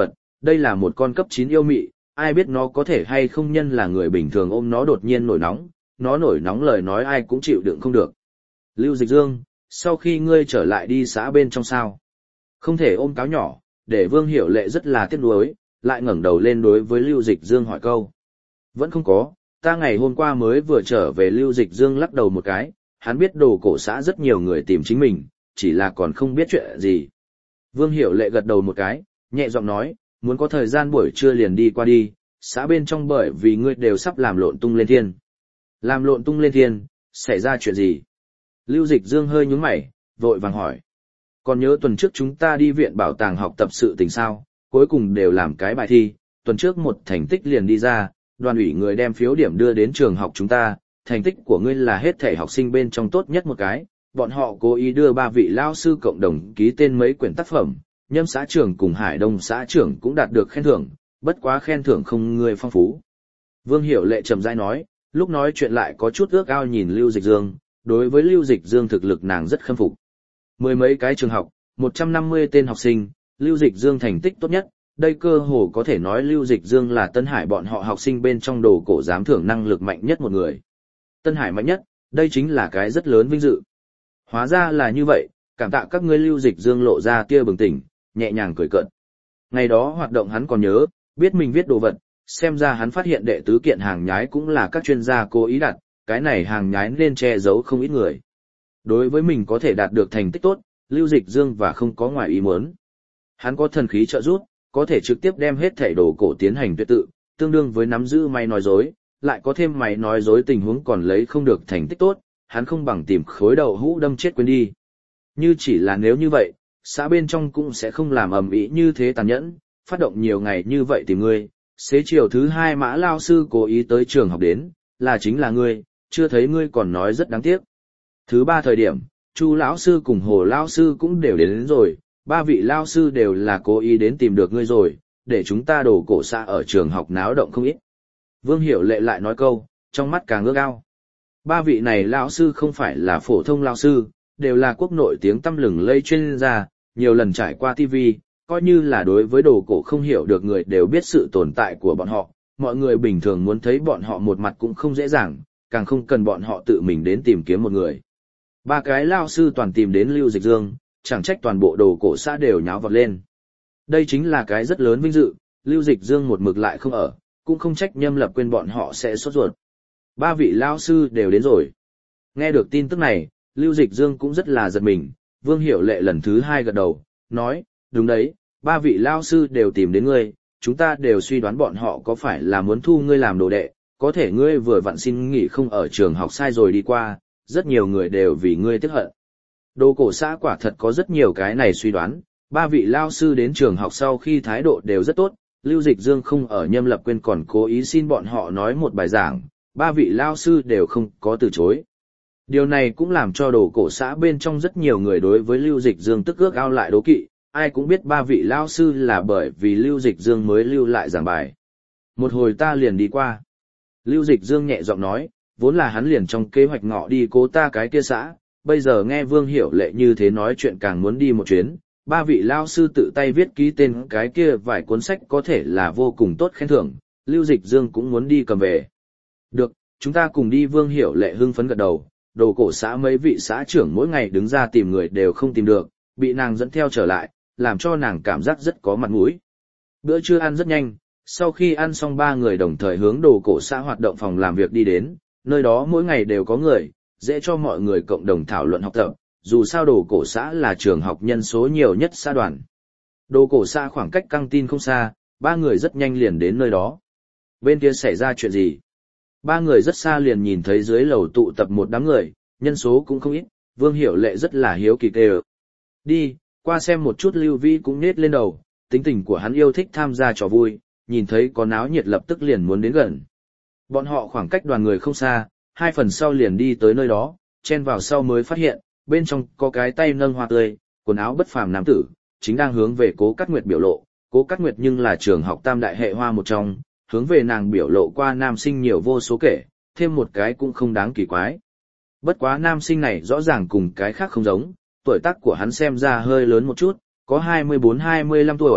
đây là một con cấp chín yêu mị, ai biết nó có thể hay không nhân là người bình thường ôm nó đột nhiên nổi nóng, nó nổi nóng lời nói ai cũng chịu đựng không được. Lưu Dịch Dương, sau khi ngươi trở lại đi xã bên trong sao? Không thể ôm cáo nhỏ, để Vương Hiểu Lệ rất là tiếc nuối, lại ngẩng đầu lên đối với Lưu Dịch Dương hỏi câu. Vẫn không có, ta ngày hôm qua mới vừa trở về. Lưu Dịch Dương lắc đầu một cái, hắn biết đồ cổ xã rất nhiều người tìm chính mình, chỉ là còn không biết chuyện gì. Vương Hiểu Lệ gật đầu một cái, nhẹ giọng nói, muốn có thời gian buổi trưa liền đi qua đi, xã bên trong bởi vì ngươi đều sắp làm lộn tung lên thiên. Làm lộn tung lên thiên, xảy ra chuyện gì? Lưu Dịch Dương hơi nhướng mày, vội vàng hỏi. Còn nhớ tuần trước chúng ta đi viện bảo tàng học tập sự tình sao, cuối cùng đều làm cái bài thi, tuần trước một thành tích liền đi ra, đoàn ủy người đem phiếu điểm đưa đến trường học chúng ta, thành tích của ngươi là hết thể học sinh bên trong tốt nhất một cái, bọn họ cố ý đưa ba vị lao sư cộng đồng ký tên mấy quyển tác phẩm, Nhâm xã trưởng cùng Hải Đông xã trưởng cũng đạt được khen thưởng, bất quá khen thưởng không ngươi phong phú. Vương Hiểu Lệ trầm rãi nói, lúc nói chuyện lại có chút ước ao nhìn Lưu Dịch Dương, đối với Lưu Dịch Dương thực lực nàng rất khâm phục. Mười mấy cái trường học, một trăm năm mươi tên học sinh, Lưu Dịch Dương thành tích tốt nhất, đây cơ hồ có thể nói Lưu Dịch Dương là Tân Hải bọn họ học sinh bên trong đồ cổ giám thưởng năng lực mạnh nhất một người. Tân Hải mạnh nhất, đây chính là cái rất lớn vinh dự. Hóa ra là như vậy, cảm tạ các ngươi. Lưu Dịch Dương lộ ra tia bừng tỉnh, nhẹ nhàng cười cợt. Ngày đó hoạt động hắn còn nhớ, biết mình viết đồ vật, xem ra hắn phát hiện đệ tứ kiện hàng nhái cũng là các chuyên gia cố ý đặt, cái này hàng nhái nên che giấu không ít người. Đối với mình có thể đạt được thành tích tốt, Lưu Dịch Dương và không có ngoài ý muốn. Hắn có thần khí trợ giúp, có thể trực tiếp đem hết thảy đồ cổ tiến hành tuyệt tự, tương đương với nắm giữ máy nói dối, lại có thêm máy nói dối tình huống còn lấy không được thành tích tốt, hắn không bằng tìm khối đầu hũ đâm chết quên đi. Như chỉ là nếu như vậy, xã bên trong cũng sẽ không làm ầm ĩ như thế tàn nhẫn, phát động nhiều ngày như vậy tìm ngươi. Xế chiều thứ hai Mã lao sư cố ý tới trường học đến, là chính là ngươi, chưa thấy ngươi còn nói rất đáng tiếc. Thứ ba thời điểm, Chu lão sư cùng Hồ lão sư cũng đều đến, đến rồi, ba vị lao sư đều là cố ý đến tìm được ngươi rồi, để chúng ta đồ cổ xã ở trường học náo động không ít. Vương Hiểu Lệ lại nói câu, trong mắt càng ước ao. Ba vị này lão sư không phải là phổ thông lão sư, đều là quốc nội tiếng tăm lừng lây chuyên gia, nhiều lần trải qua ti vi, coi như là đối với đồ cổ không hiểu được người đều biết sự tồn tại của bọn họ, mọi người bình thường muốn thấy bọn họ một mặt cũng không dễ dàng, càng không cần bọn họ tự mình đến tìm kiếm một người. Ba cái lão sư toàn tìm đến Lưu Dịch Dương, chẳng trách toàn bộ đồ cổ xã đều nháo vọt lên. Đây chính là cái rất lớn vinh dự, Lưu Dịch Dương một mực lại không ở, cũng không trách Nhâm Lập Quyên bọn họ sẽ sốt ruột. Ba vị lão sư đều đến rồi. Nghe được tin tức này, Lưu Dịch Dương cũng rất là giật mình, Vương Hiểu Lệ lần thứ hai gật đầu, nói, đúng đấy, ba vị lão sư đều tìm đến ngươi, chúng ta đều suy đoán bọn họ có phải là muốn thu ngươi làm đồ đệ, có thể ngươi vừa vặn xin nghỉ không ở trường học sai rồi đi qua, rất nhiều người đều vì ngươi tiếc hận. Đồ cổ xã quả thật có rất nhiều cái này suy đoán, ba vị lão sư đến trường học sau khi thái độ đều rất tốt, Lưu Dịch Dương không ở Nhâm Lập Quyên còn cố ý xin bọn họ nói một bài giảng, ba vị lão sư đều không có từ chối. Điều này cũng làm cho đồ cổ xã bên trong rất nhiều người đối với Lưu Dịch Dương tức ước ao lại đố kỵ, ai cũng biết ba vị lão sư là bởi vì Lưu Dịch Dương mới lưu lại giảng bài. Một hồi ta liền đi qua. Lưu Dịch Dương nhẹ giọng nói, vốn là hắn liền trong kế hoạch ngọ đi cố ta cái kia xã, bây giờ nghe Vương Hiểu Lệ như thế nói chuyện càng muốn đi một chuyến, ba vị lão sư tự tay viết ký tên cái kia vài cuốn sách có thể là vô cùng tốt khen thưởng, Lưu Dịch Dương cũng muốn đi cầm về. Được, chúng ta cùng đi. Vương Hiểu Lệ hưng phấn gật đầu, đồ cổ xã mấy vị xã trưởng mỗi ngày đứng ra tìm người đều không tìm được, bị nàng dẫn theo trở lại, làm cho nàng cảm giác rất có mặt mũi. Bữa trưa ăn rất nhanh, sau khi ăn xong ba người đồng thời hướng đồ cổ xã hoạt động phòng làm việc đi đến, nơi đó mỗi ngày đều có người, dễ cho mọi người cộng đồng thảo luận học tập, dù sao đồ cổ xã là trường học nhân số nhiều nhất xã đoàn. Đồ cổ xã khoảng cách căng tin không xa, ba người rất nhanh liền đến nơi đó. Bên kia xảy ra chuyện gì? Ba người rất xa liền nhìn thấy dưới lầu tụ tập một đám người, nhân số cũng không ít, Vương Hiểu Lệ rất là hiếu kỳ kêu. Đi, qua xem một chút. Lưu Vi cũng nết lên đầu, tính tình của hắn yêu thích tham gia trò vui, nhìn thấy có náo nhiệt lập tức liền muốn đến gần. Bọn họ khoảng cách đoàn người không xa, hai phần sau liền đi tới nơi đó, chen vào sau mới phát hiện, bên trong có cái tay nâng hoa tươi, quần áo bất phàm nam tử, chính đang hướng về Cố Cát Nguyệt biểu lộ. Cố Cát Nguyệt nhưng là trường học tam đại hệ hoa một trong, hướng về nàng biểu lộ qua nam sinh nhiều vô số kể, thêm một cái cũng không đáng kỳ quái. Bất quá nam sinh này rõ ràng cùng cái khác không giống, tuổi tác của hắn xem ra hơi lớn một chút, có hai mươi bốn hai mươi lăm tuổi,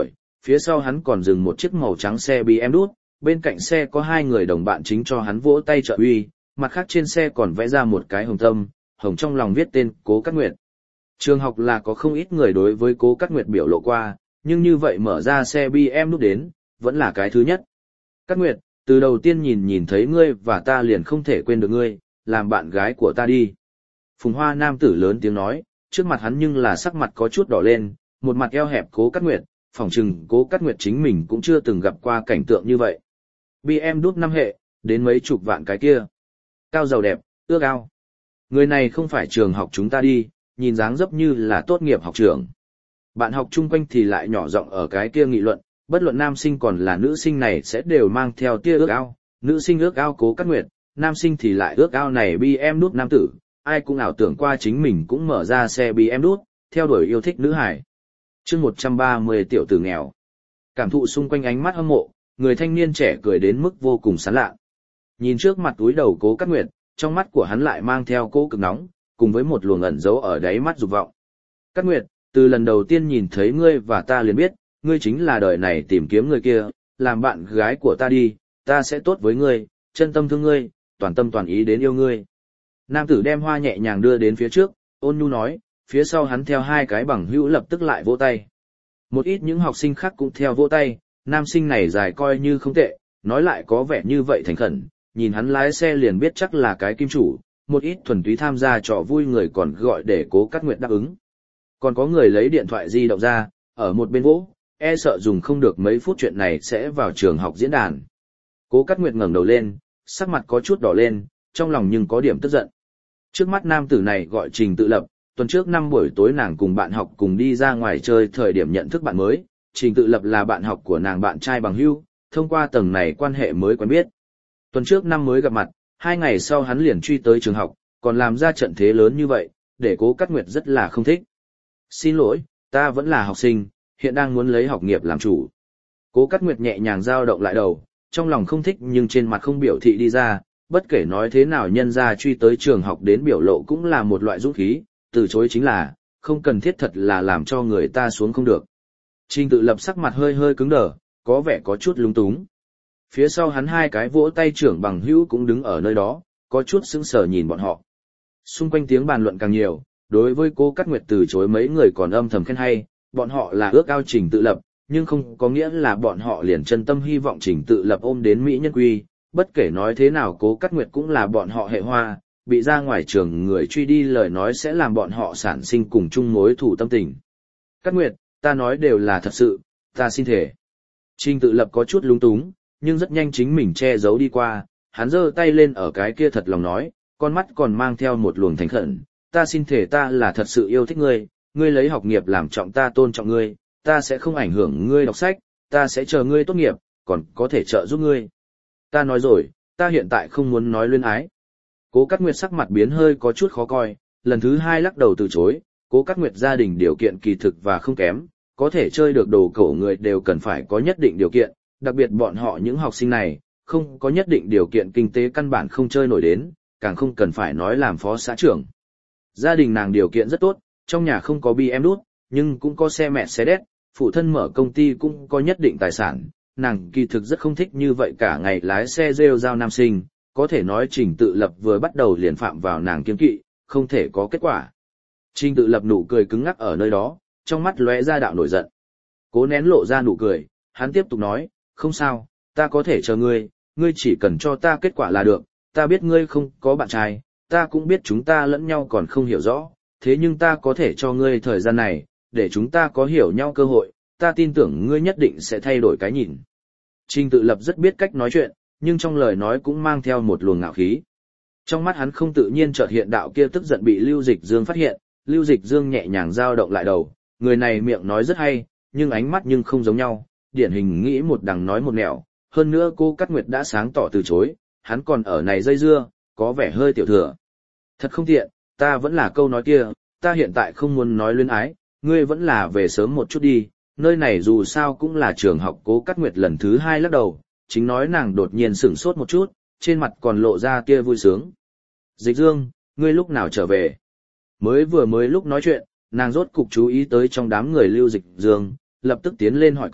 Phía sau hắn còn dừng một chiếc màu trắng xe bê em đút, bên cạnh xe có hai người đồng bạn chính cho hắn vỗ tay trợ uy, mặt khác trên xe còn vẽ ra một cái hồng tâm, hồng trong lòng viết tên Cố Cát Nguyệt. Trường học là có không ít người đối với Cố Cát Nguyệt biểu lộ qua, nhưng như vậy mở ra xe bê em đút đến, vẫn là cái thứ nhất. Cát Nguyệt, từ đầu tiên nhìn nhìn thấy ngươi và ta liền không thể quên được ngươi, làm bạn gái của ta đi. Phùng Hoa nam tử lớn tiếng nói, trước mặt hắn nhưng là sắc mặt có chút đỏ lên, một mặt eo hẹp Cố Cát Nguyệt, phỏng chừng Cố Cát Nguyệt chính mình cũng chưa từng gặp qua cảnh tượng như vậy. bê em đút năm hệ, đến mấy chục vạn cái kia. Cao giàu đẹp, ước ao. Người này không phải trường học chúng ta đi, nhìn dáng dấp như là tốt nghiệp học trường. Bạn học chung quanh thì lại nhỏ giọng ở cái kia nghị luận, bất luận nam sinh còn là nữ sinh này sẽ đều mang theo tia ước ao, nữ sinh ước ao Cố Cát Nguyệt, nam sinh thì lại ước ao này bê em đút nam tử, ai cũng ảo tưởng qua chính mình cũng mở ra xe bê em đút, theo đuổi yêu thích nữ hải. Chương một trăm ba mươi tiểu tử nghèo. Cảm thụ xung quanh ánh mắt hâm mộ, người thanh niên trẻ cười đến mức vô cùng sán lạ. Nhìn trước mặt túi đầu Cố Cát Nguyệt, trong mắt của hắn lại mang theo cỗ cực nóng, cùng với một luồng ẩn giấu ở đáy mắt dục vọng. Cát Nguyệt, từ lần đầu tiên nhìn thấy ngươi và ta liền biết, ngươi chính là đời này tìm kiếm người kia, làm bạn gái của ta đi, ta sẽ tốt với ngươi, chân tâm thương ngươi, toàn tâm toàn ý đến yêu ngươi. Nam tử đem hoa nhẹ nhàng đưa đến phía trước, ôn nhu nói, phía sau hắn theo hai cái bằng hữu lập tức lại vỗ tay. Một ít những học sinh khác cũng theo vỗ tay, nam sinh này dài coi như không tệ, nói lại có vẻ như vậy thành khẩn, nhìn hắn lái xe liền biết chắc là cái kim chủ, một ít thuần túy tham gia trò vui người còn gọi để Cố Cát Nguyệt đáp ứng. Còn có người lấy điện thoại di động ra, ở một bên vỗ, e sợ dùng không được mấy phút chuyện này sẽ vào trường học diễn đàn. Cố Cát Nguyệt ngẩng đầu lên, sắc mặt có chút đỏ lên, trong lòng nhưng có điểm tức giận. Trước mắt nam tử này gọi Trình Tự Lập, tuần trước năm buổi tối nàng cùng bạn học cùng đi ra ngoài chơi thời điểm nhận thức bạn mới, Trình Tự Lập là bạn học của nàng bạn trai bằng hữu, thông qua tầng này quan hệ mới quen biết. Tuần trước năm mới gặp mặt, hai ngày sau hắn liền truy tới trường học, còn làm ra trận thế lớn như vậy, để Cố Cát Nguyệt rất là không thích. Xin lỗi, ta vẫn là học sinh, hiện đang muốn lấy học nghiệp làm chủ. Cố Cát Nguyệt nhẹ nhàng dao động lại đầu, trong lòng không thích nhưng trên mặt không biểu thị đi ra, bất kể nói thế nào nhân ra truy tới trường học đến biểu lộ cũng là một loại dũng khí, từ chối chính là, không cần thiết thật là làm cho người ta xuống không được. Trình Tự Lập sắc mặt hơi hơi cứng đờ, có vẻ có chút lúng túng. Phía sau hắn hai cái vỗ tay trưởng bằng hữu cũng đứng ở nơi đó, có chút sững sờ nhìn bọn họ. Xung quanh tiếng bàn luận càng nhiều, đối với Cố Cát Nguyệt từ chối mấy người còn âm thầm khen hay, bọn họ là ước ao Trình Tự Lập, nhưng không có nghĩa là bọn họ liền chân tâm hy vọng Trình Tự Lập ôm đến Mỹ nhân quy, bất kể nói thế nào Cố Cát Nguyệt cũng là bọn họ hệ hoa, bị ra ngoài trường người truy đi lời nói sẽ làm bọn họ sản sinh cùng chung mối thù tâm tình. Cát Nguyệt, ta nói đều là thật sự, ta xin thể. Trình Tự Lập có chút lúng túng, nhưng rất nhanh chính mình che giấu đi qua, hắn giơ tay lên ở cái kia thật lòng nói, con mắt còn mang theo một luồng thành khẩn, ta xin thể ta là thật sự yêu thích ngươi, ngươi lấy học nghiệp làm trọng ta tôn trọng ngươi, ta sẽ không ảnh hưởng ngươi đọc sách, ta sẽ chờ ngươi tốt nghiệp, còn có thể trợ giúp ngươi. Ta nói rồi, ta hiện tại không muốn nói luyến ái. Cố Cát Nguyệt sắc mặt biến hơi có chút khó coi, lần thứ hai lắc đầu từ chối, Cố Cát Nguyệt gia đình điều kiện kỳ thực và không kém, có thể chơi được đồ cổ người đều cần phải có nhất định điều kiện, đặc biệt bọn họ những học sinh này, không có nhất định điều kiện kinh tế căn bản không chơi nổi đến, càng không cần phải nói làm phó xã trưởng. Gia đình nàng điều kiện rất tốt, trong nhà không có bê em đút, nhưng cũng có xe mẹ xe đét, phụ thân mở công ty cũng có nhất định tài sản, nàng kỳ thực rất không thích như vậy cả ngày lái xe rêu rao nam sinh, có thể nói Trình Tự Lập vừa bắt đầu liền phạm vào nàng kiêng kỵ, không thể có kết quả. Trình Tự Lập nụ cười cứng ngắc ở nơi đó, trong mắt lóe ra đạo nổi giận. Cố nén lộ ra nụ cười, hắn tiếp tục nói, không sao, ta có thể chờ ngươi, ngươi chỉ cần cho ta kết quả là được, ta biết ngươi không có bạn trai, ta cũng biết chúng ta lẫn nhau còn không hiểu rõ, thế nhưng ta có thể cho ngươi thời gian này, để chúng ta có hiểu nhau cơ hội, ta tin tưởng ngươi nhất định sẽ thay đổi cái nhìn. Trình Tự Lập rất biết cách nói chuyện, nhưng trong lời nói cũng mang theo một luồng ngạo khí. Trong mắt hắn không tự nhiên chợt hiện đạo kia tức giận bị Lưu Dịch Dương phát hiện, Lưu Dịch Dương nhẹ nhàng dao động lại đầu, người này miệng nói rất hay, nhưng ánh mắt nhưng không giống nhau, điển hình nghĩ một đằng nói một nẻo, hơn nữa Cố Cát Nguyệt đã sáng tỏ từ chối, hắn còn ở này dây dưa, có vẻ hơi tiểu thừa. Thật không tiện, ta vẫn là câu nói kia, ta hiện tại không muốn nói luyến ái, ngươi vẫn là về sớm một chút đi, nơi này dù sao cũng là trường học. Cố Cát Nguyệt lần thứ hai lắc đầu, chính nói nàng đột nhiên sửng sốt một chút, trên mặt còn lộ ra tia vui sướng. Dịch Dương, ngươi lúc nào trở về? Mới vừa mới lúc nói chuyện, nàng rốt cục chú ý tới trong đám người Lưu Dịch Dương, lập tức tiến lên hỏi câu,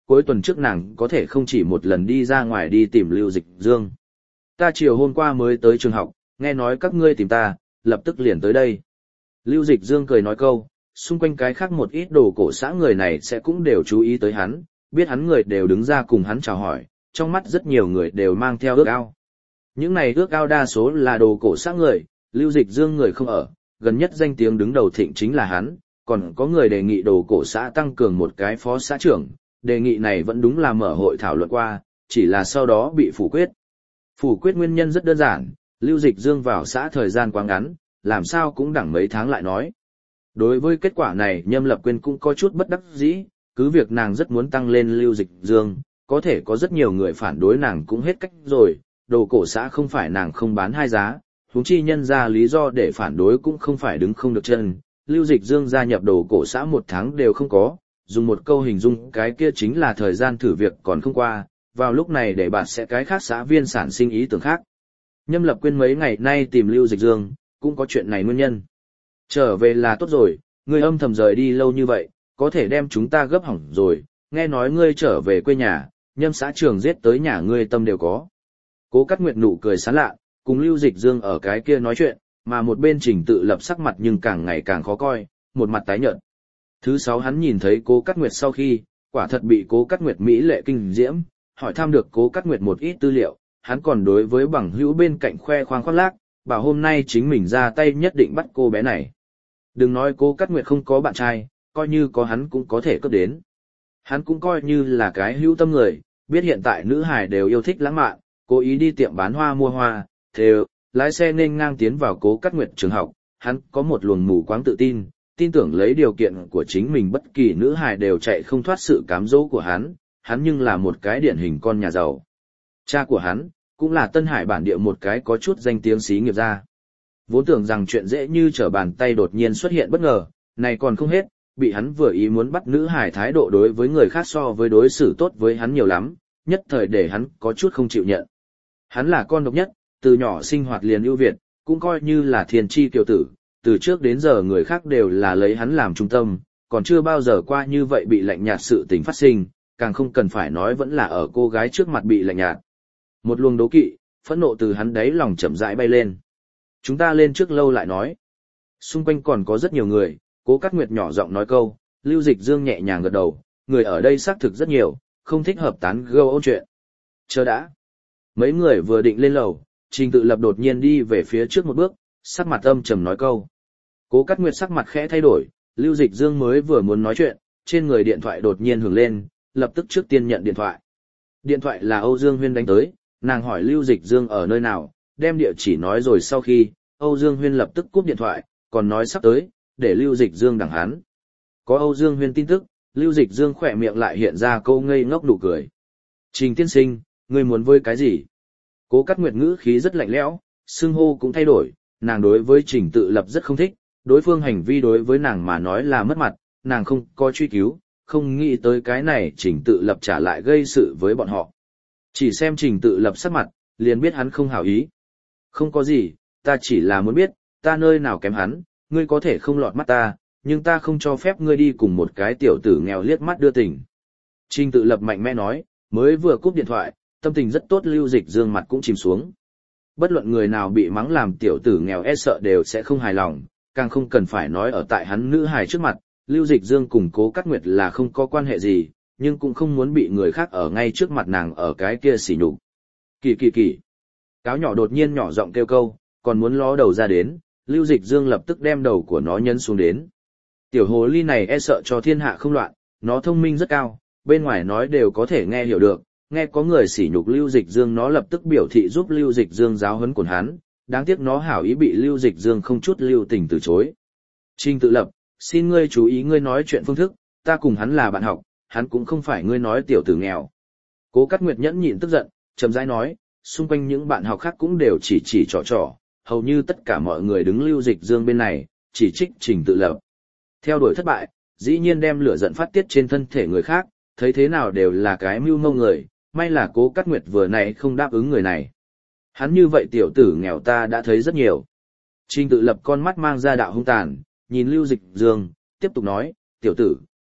cuối tuần trước nàng có thể không chỉ một lần đi ra ngoài đi tìm Lưu Dịch Dương. Ta chiều hôm qua mới tới trường học, nghe nói các ngươi tìm ta, lập tức liền tới đây. Lưu Dịch Dương cười nói câu, xung quanh cái khác một ít đồ cổ xã người này sẽ cũng đều chú ý tới hắn, biết hắn người đều đứng ra cùng hắn chào hỏi, trong mắt rất nhiều người đều mang theo ước ao. Những này ước ao đa số là đồ cổ xã người, Lưu Dịch Dương người không ở, gần nhất danh tiếng đứng đầu thịnh chính là hắn, còn có người đề nghị đồ cổ xã tăng cường một cái phó xã trưởng, đề nghị này vẫn đúng là mở hội thảo luận qua, chỉ là sau đó bị phủ quyết. Phủ quyết nguyên nhân rất đơn giản, Lưu Dịch Dương vào xã thời gian quá ngắn, làm sao cũng đẳng mấy tháng lại nói. Đối với kết quả này Nhâm Lập Quyên cũng có chút bất đắc dĩ, cứ việc nàng rất muốn tăng lên Lưu Dịch Dương, có thể có rất nhiều người phản đối nàng cũng hết cách rồi, đồ cổ xã không phải nàng không bán hai giá, huống chi nhân ra lý do để phản đối cũng không phải đứng không được chân. Lưu Dịch Dương gia nhập đồ cổ xã một tháng đều không có, dùng một câu hình dung cái kia chính là thời gian thử việc còn không qua, vào lúc này để bạn sẽ cái khác xã viên sản sinh ý tưởng khác. Nhâm Lập Quyên mấy ngày nay tìm Lưu Dịch Dương, cũng có chuyện này nguyên nhân. Trở về là tốt rồi, ngươi âm thầm rời đi lâu như vậy, có thể đem chúng ta gấp hỏng rồi, nghe nói ngươi trở về quê nhà, Nhâm xã trường giết tới nhà ngươi tâm đều có. Cố Cát Nguyệt nụ cười sán lạ, cùng Lưu Dịch Dương ở cái kia nói chuyện, mà một bên Trình Tự Lập sắc mặt nhưng càng ngày càng khó coi, một mặt tái nhợt. Thứ sáu hắn nhìn thấy Cố Cát Nguyệt sau khi, quả thật bị Cố Cát Nguyệt mỹ lệ kinh diễm, hỏi thăm được Cố Cát Nguyệt một ít tư liệu, hắn còn đối với bằng hữu bên cạnh khoe khoang khoác lác, bảo hôm nay chính mình ra tay nhất định bắt cô bé này. Đừng nói Cố Cát Nguyệt không có bạn trai, coi như có hắn cũng có thể cướp đến. Hắn cũng coi như là cái hữu tâm người, biết hiện tại nữ hài đều yêu thích lãng mạn, cố ý đi tiệm bán hoa mua hoa, thêu, lái xe nên ngang tiến vào Cố Cát Nguyệt trường học, hắn có một luồng mù quáng tự tin, tin tưởng lấy điều kiện của chính mình bất kỳ nữ hài đều chạy không thoát sự cám dỗ của hắn, hắn nhưng là một cái điển hình con nhà giàu. Cha của hắn, cũng là Tân Hải bản địa một cái có chút danh tiếng xí nghiệp gia. Vốn tưởng rằng chuyện dễ như trở bàn tay đột nhiên xuất hiện bất ngờ, này còn không hết, bị hắn vừa ý muốn bắt nữ hài thái độ đối với người khác so với đối xử tốt với hắn nhiều lắm, nhất thời để hắn có chút không chịu nhận. Hắn là con độc nhất, từ nhỏ sinh hoạt liền ưu việt, cũng coi như là thiên chi kiều tử, từ trước đến giờ người khác đều là lấy hắn làm trung tâm, còn chưa bao giờ qua như vậy bị lạnh nhạt sự tình phát sinh, càng không cần phải nói vẫn là ở cô gái trước mặt bị lạnh nhạt. Một luồng đố kỵ, phẫn nộ từ hắn đáy lòng chậm rãi bay lên. Chúng ta lên trước lâu lại nói. Xung quanh còn có rất nhiều người, Cố Cát Nguyệt nhỏ giọng nói câu, Lưu Dịch Dương nhẹ nhàng gật đầu, người ở đây xác thực rất nhiều, không thích hợp tán gẫu ôn chuyện. Chờ đã. Mấy người vừa định lên lầu, Trình Tự Lập đột nhiên đi về phía trước một bước, sắc mặt âm trầm nói câu. Cố Cát Nguyệt sắc mặt khẽ thay đổi, Lưu Dịch Dương mới vừa muốn nói chuyện, trên người điện thoại đột nhiên hưởng lên, lập tức trước tiên nhận điện thoại. Điện thoại là Âu Dương Huyên đánh tới, nàng hỏi Lưu Dịch Dương ở nơi nào, đem địa chỉ nói rồi sau khi, Âu Dương Huyên lập tức cúp điện thoại, còn nói sắp tới, để Lưu Dịch Dương đằng hắn. Có Âu Dương Huyên tin tức, Lưu Dịch Dương khỏe miệng lại hiện ra câu ngây ngốc nụ cười. Trình tiên sinh, ngươi muốn với cái gì? Cố Cát Nguyệt ngữ khí rất lạnh lẽo, xưng hô cũng thay đổi, nàng đối với Trình Tự Lập rất không thích, đối phương hành vi đối với nàng mà nói là mất mặt, nàng không có truy cứu, không nghĩ tới cái này Trình Tự Lập trả lại gây sự với bọn họ. Chỉ xem Trình Tự Lập sắc mặt, liền biết hắn không hảo ý. Không có gì, ta chỉ là muốn biết, ta nơi nào kém hắn, ngươi có thể không lọt mắt ta, nhưng ta không cho phép ngươi đi cùng một cái tiểu tử nghèo liếc mắt đưa tình. Trình Tự Lập mạnh mẽ nói, mới vừa cúp điện thoại, tâm tình rất tốt. Lưu Dịch Dương mặt cũng chìm xuống. Bất luận người nào bị mắng làm tiểu tử nghèo e sợ đều sẽ không hài lòng, càng không cần phải nói ở tại hắn nữ hài trước mặt, Lưu Dịch Dương cùng Cố Cát Nguyệt là không có quan hệ gì, nhưng cũng không muốn bị người khác ở ngay trước mặt nàng ở cái kia xỉ nhục. Kỳ kỳ kỳ. Cáo nhỏ đột nhiên nhỏ giọng kêu câu, còn muốn ló đầu ra đến, Lưu Dịch Dương lập tức đem đầu của nó nhấn xuống đến. Tiểu hồ ly này e sợ cho thiên hạ không loạn, nó thông minh rất cao, bên ngoài nói đều có thể nghe hiểu được, nghe có người sỉ nhục Lưu Dịch Dương nó lập tức biểu thị giúp Lưu Dịch Dương giáo huấn của hắn, đáng tiếc nó hảo ý bị Lưu Dịch Dương không chút lưu tình từ chối. Trình Tự Lập, xin ngươi chú ý ngươi nói chuyện phương thức, ta cùng hắn là bạn học, hắn cũng không phải ngươi nói tiểu tử nghèo. Cố Cát Nguyệt nhẫn nhịn tức giận, chậm rãi nói, xung quanh những bạn học khác cũng đều chỉ chỉ trò trò, hầu như tất cả mọi người đứng Lưu Dịch Dương bên này, chỉ trích Trình Tự Lập. Theo đuổi thất bại, dĩ nhiên đem lửa giận phát tiết trên thân thể người khác, thấy thế nào đều là cái mưu mâu người, may là Cố Cát Nguyệt vừa nãy không đáp ứng người này. Hắn như vậy tiểu tử nghèo ta đã thấy rất nhiều. Trình Tự Lập con mắt mang ra đạo hung tàn, nhìn Lưu Dịch Dương, tiếp tục nói, tiểu tử,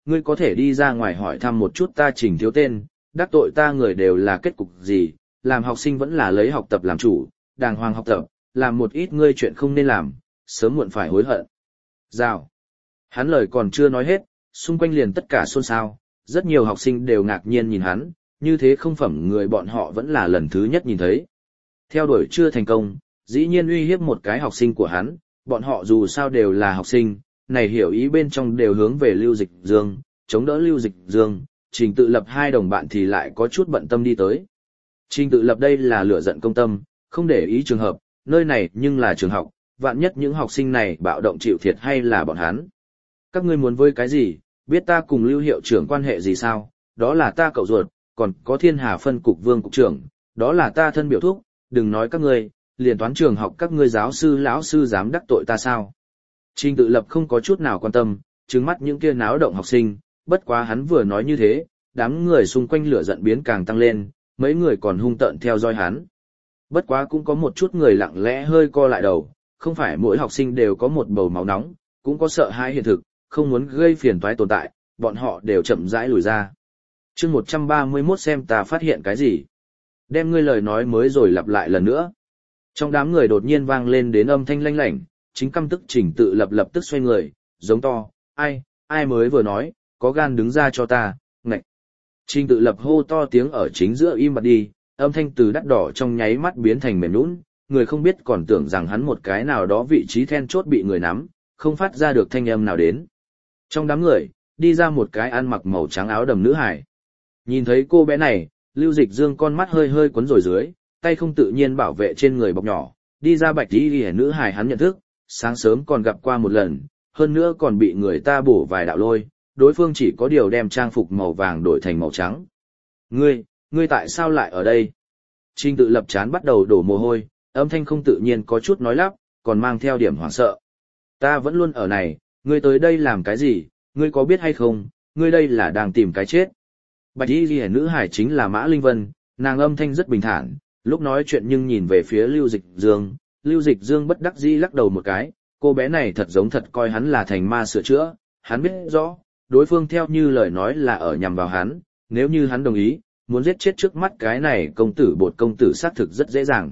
ngươi có thể đi ra ngoài hỏi thăm một chút ta Trình Thiếu tên, đắc tội ta người đều là kết cục gì, làm học sinh vẫn là lấy học tập làm chủ, đàng hoàng học tập, làm một ít ngươi chuyện không nên làm, sớm muộn phải hối hận. Rào. Hắn lời còn chưa nói hết, xung quanh liền tất cả xôn xao, rất nhiều học sinh đều ngạc nhiên nhìn hắn, như thế không phẩm người bọn họ vẫn là lần thứ nhất nhìn thấy. Theo đuổi chưa thành công, dĩ nhiên uy hiếp một cái học sinh của hắn, bọn họ dù sao đều là học sinh, này hiểu ý bên trong đều hướng về Lưu Dịch Dương, chống đỡ Lưu Dịch Dương, Trình Tự Lập hai đồng bạn thì lại có chút bận tâm đi tới. Trình Tự Lập đây là lửa giận công tâm, không để ý trường hợp, nơi này nhưng là trường học, vạn nhất những học sinh này bạo động chịu thiệt hay là bọn hắn. Các ngươi muốn với cái gì, biết ta cùng Lưu hiệu trưởng quan hệ gì sao, đó là ta cậu ruột, còn có Thiên Hà phân cục Vương cục trưởng, đó là ta thân biểu thúc, đừng nói các ngươi, liền toán trường học các ngươi giáo sư lão sư dám đắc tội ta sao. Trình Tự Lập không có chút nào quan tâm, trừng mắt những kia náo động học sinh, bất quá hắn vừa nói như thế, đám người xung quanh lửa giận biến càng tăng lên, mấy người còn hung tợn theo dõi hắn. Bất quá cũng có một chút người lặng lẽ hơi co lại đầu, không phải mỗi học sinh đều có một bầu máu nóng, cũng có sợ hãi hiện thực, không muốn gây phiền toái tồn tại, bọn họ đều chậm rãi lùi ra. Chương một trăm ba mươi mốt xem ta phát hiện cái gì. Đem ngươi lời nói mới rồi lặp lại lần nữa. Trong đám người đột nhiên vang lên đến âm thanh lanh lảnh, chính căm tức Trình Tự Lập lập tức xoay người, giống to, ai, ai mới vừa nói, có gan đứng ra cho ta, ngạch. Trình Tự Lập hô to tiếng ở chính giữa im bặt đi, âm thanh từ đắt đỏ trong nháy mắt biến thành mềm nhũn, người không biết còn tưởng rằng hắn một cái nào đó vị trí then chốt bị người nắm, không phát ra được thanh âm nào đến. Trong đám người, đi ra một cái ăn mặc màu trắng áo đầm nữ hải. Nhìn thấy cô bé này, Lưu Dịch Dương con mắt hơi hơi quấn rồi dưới, tay không tự nhiên bảo vệ trên người bọc nhỏ, đi ra bạch y liễu nữ hải hắn nhận thức, sáng sớm còn gặp qua một lần, hơn nữa còn bị người ta bổ vài đạo lôi, đối phương chỉ có điều đem trang phục màu vàng đổi thành màu trắng. Ngươi, ngươi tại sao lại ở đây? Trình Tự Lập chán bắt đầu đổ mồ hôi, âm thanh không tự nhiên có chút nói lắp, còn mang theo điểm hoảng sợ. Ta vẫn luôn ở này, ngươi tới đây làm cái gì, ngươi có biết hay không, ngươi đây là đang tìm cái chết. Bạch y liễu nữ hải chính là Mã Linh Vân, nàng âm thanh rất bình thản, lúc nói chuyện nhưng nhìn về phía Lưu Dịch Dương, Lưu Dịch Dương bất đắc dĩ lắc đầu một cái, cô bé này thật giống thật coi hắn là thành ma sửa chữa, hắn biết rõ, đối phương theo như lời nói là ở nhằm vào hắn, nếu như hắn đồng ý, muốn giết chết trước mắt cái này công tử bột công tử xác thực rất dễ dàng.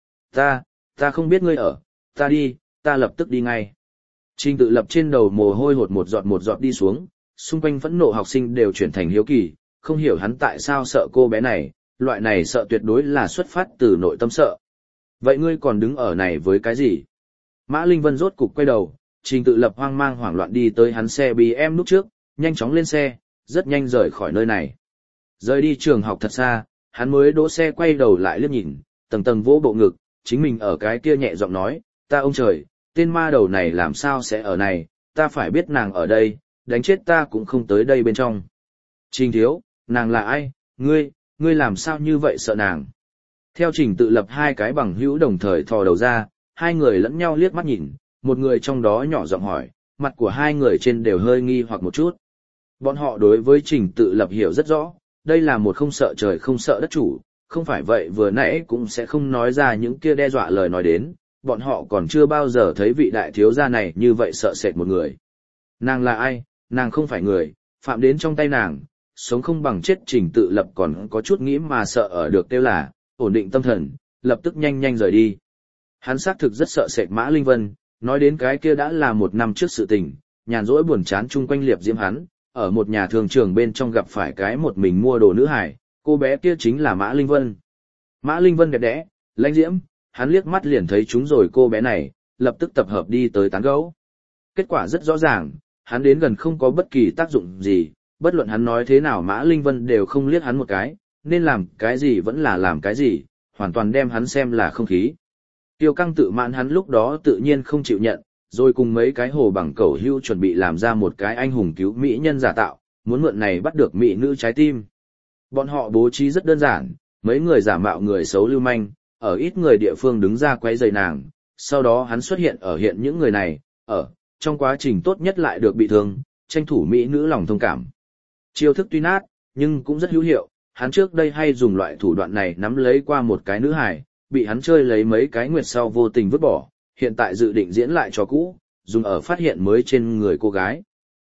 Ta, ta không biết ngươi ở, ta đi, ta lập tức đi ngay. Trình Tự Lập trên đầu mồ hôi hột một giọt một giọt đi xuống, xung quanh phẫn nộ học sinh đều chuyển thành hiếu kỳ, không hiểu hắn tại sao sợ cô bé này, loại này sợ tuyệt đối là xuất phát từ nội tâm sợ. Vậy ngươi còn đứng ở này với cái gì? Mã Linh Vân rốt cục quay đầu, Trình Tự Lập hoang mang hoảng loạn đi tới hắn xe bê em núp trước, nhanh chóng lên xe, rất nhanh rời khỏi nơi này. Rời đi trường học thật xa, hắn mới đỗ xe quay đầu lại liếc nhìn, tầng tầng vỗ bộ ngực, chính mình ở cái kia nhẹ giọng nói, ta ông trời, tên ma đầu này làm sao sẽ ở này, ta phải biết nàng ở đây, đánh chết ta cũng không tới đây bên trong. Trình thiếu, nàng là ai, ngươi, ngươi làm sao như vậy sợ nàng? Theo Trình Tự Lập hai cái bằng hữu đồng thời thò đầu ra, hai người lẫn nhau liếc mắt nhìn, một người trong đó nhỏ giọng hỏi, mặt của hai người trên đều hơi nghi hoặc một chút. Bọn họ đối với Trình Tự Lập hiểu rất rõ, đây là một không sợ trời không sợ đất chủ, không phải vậy vừa nãy cũng sẽ không nói ra những kia đe dọa lời nói đến, bọn họ còn chưa bao giờ thấy vị đại thiếu gia này như vậy sợ sệt một người. Nàng là ai, nàng không phải người, phạm đến trong tay nàng, sống không bằng chết. Trình Tự Lập còn có chút nghĩ mà sợ ở được tiêu là, ổn định tâm thần, lập tức nhanh nhanh rời đi. Hắn xác thực rất sợ sệt Mã Linh Vân, nói đến cái kia đã là một năm trước sự tình, nhàn rỗi buồn chán chung quanh liệp diễm hắn, ở một nhà thường trường bên trong gặp phải cái một mình mua đồ nữ hải, cô bé kia chính là Mã Linh Vân. Mã Linh Vân đẹp đẽ, lãnh diễm, hắn liếc mắt liền thấy chúng rồi cô bé này, lập tức tập hợp đi tới tán gẫu. Kết quả rất rõ ràng, hắn đến gần không có bất kỳ tác dụng gì, bất luận hắn nói thế nào Mã Linh Vân đều không liếc hắn một cái, nên làm cái gì vẫn là làm cái gì, hoàn toàn đem hắn xem là không khí. Tiêu Căng tự mãn hắn lúc đó tự nhiên không chịu nhận, rồi cùng mấy cái hồ bằng cẩu hưu chuẩn bị làm ra một cái anh hùng cứu mỹ nhân giả tạo, muốn mượn này bắt được mỹ nữ trái tim. Bọn họ bố trí rất đơn giản, mấy người giả mạo người xấu lưu manh, ở ít người địa phương đứng ra quấy rầy nàng, sau đó hắn xuất hiện ở hiện những người này, ở, trong quá trình tốt nhất lại được bị thương, tranh thủ mỹ nữ lòng thông cảm. Chiêu thức tuy nát, nhưng cũng rất hữu hiệu, hắn trước đây hay dùng loại thủ đoạn này nắm lấy qua một cái nữ hài, bị hắn chơi lấy mấy cái nguyệt sau vô tình vứt bỏ, hiện tại dự định diễn lại cho cũ, dùng ở phát hiện mới trên người cô gái.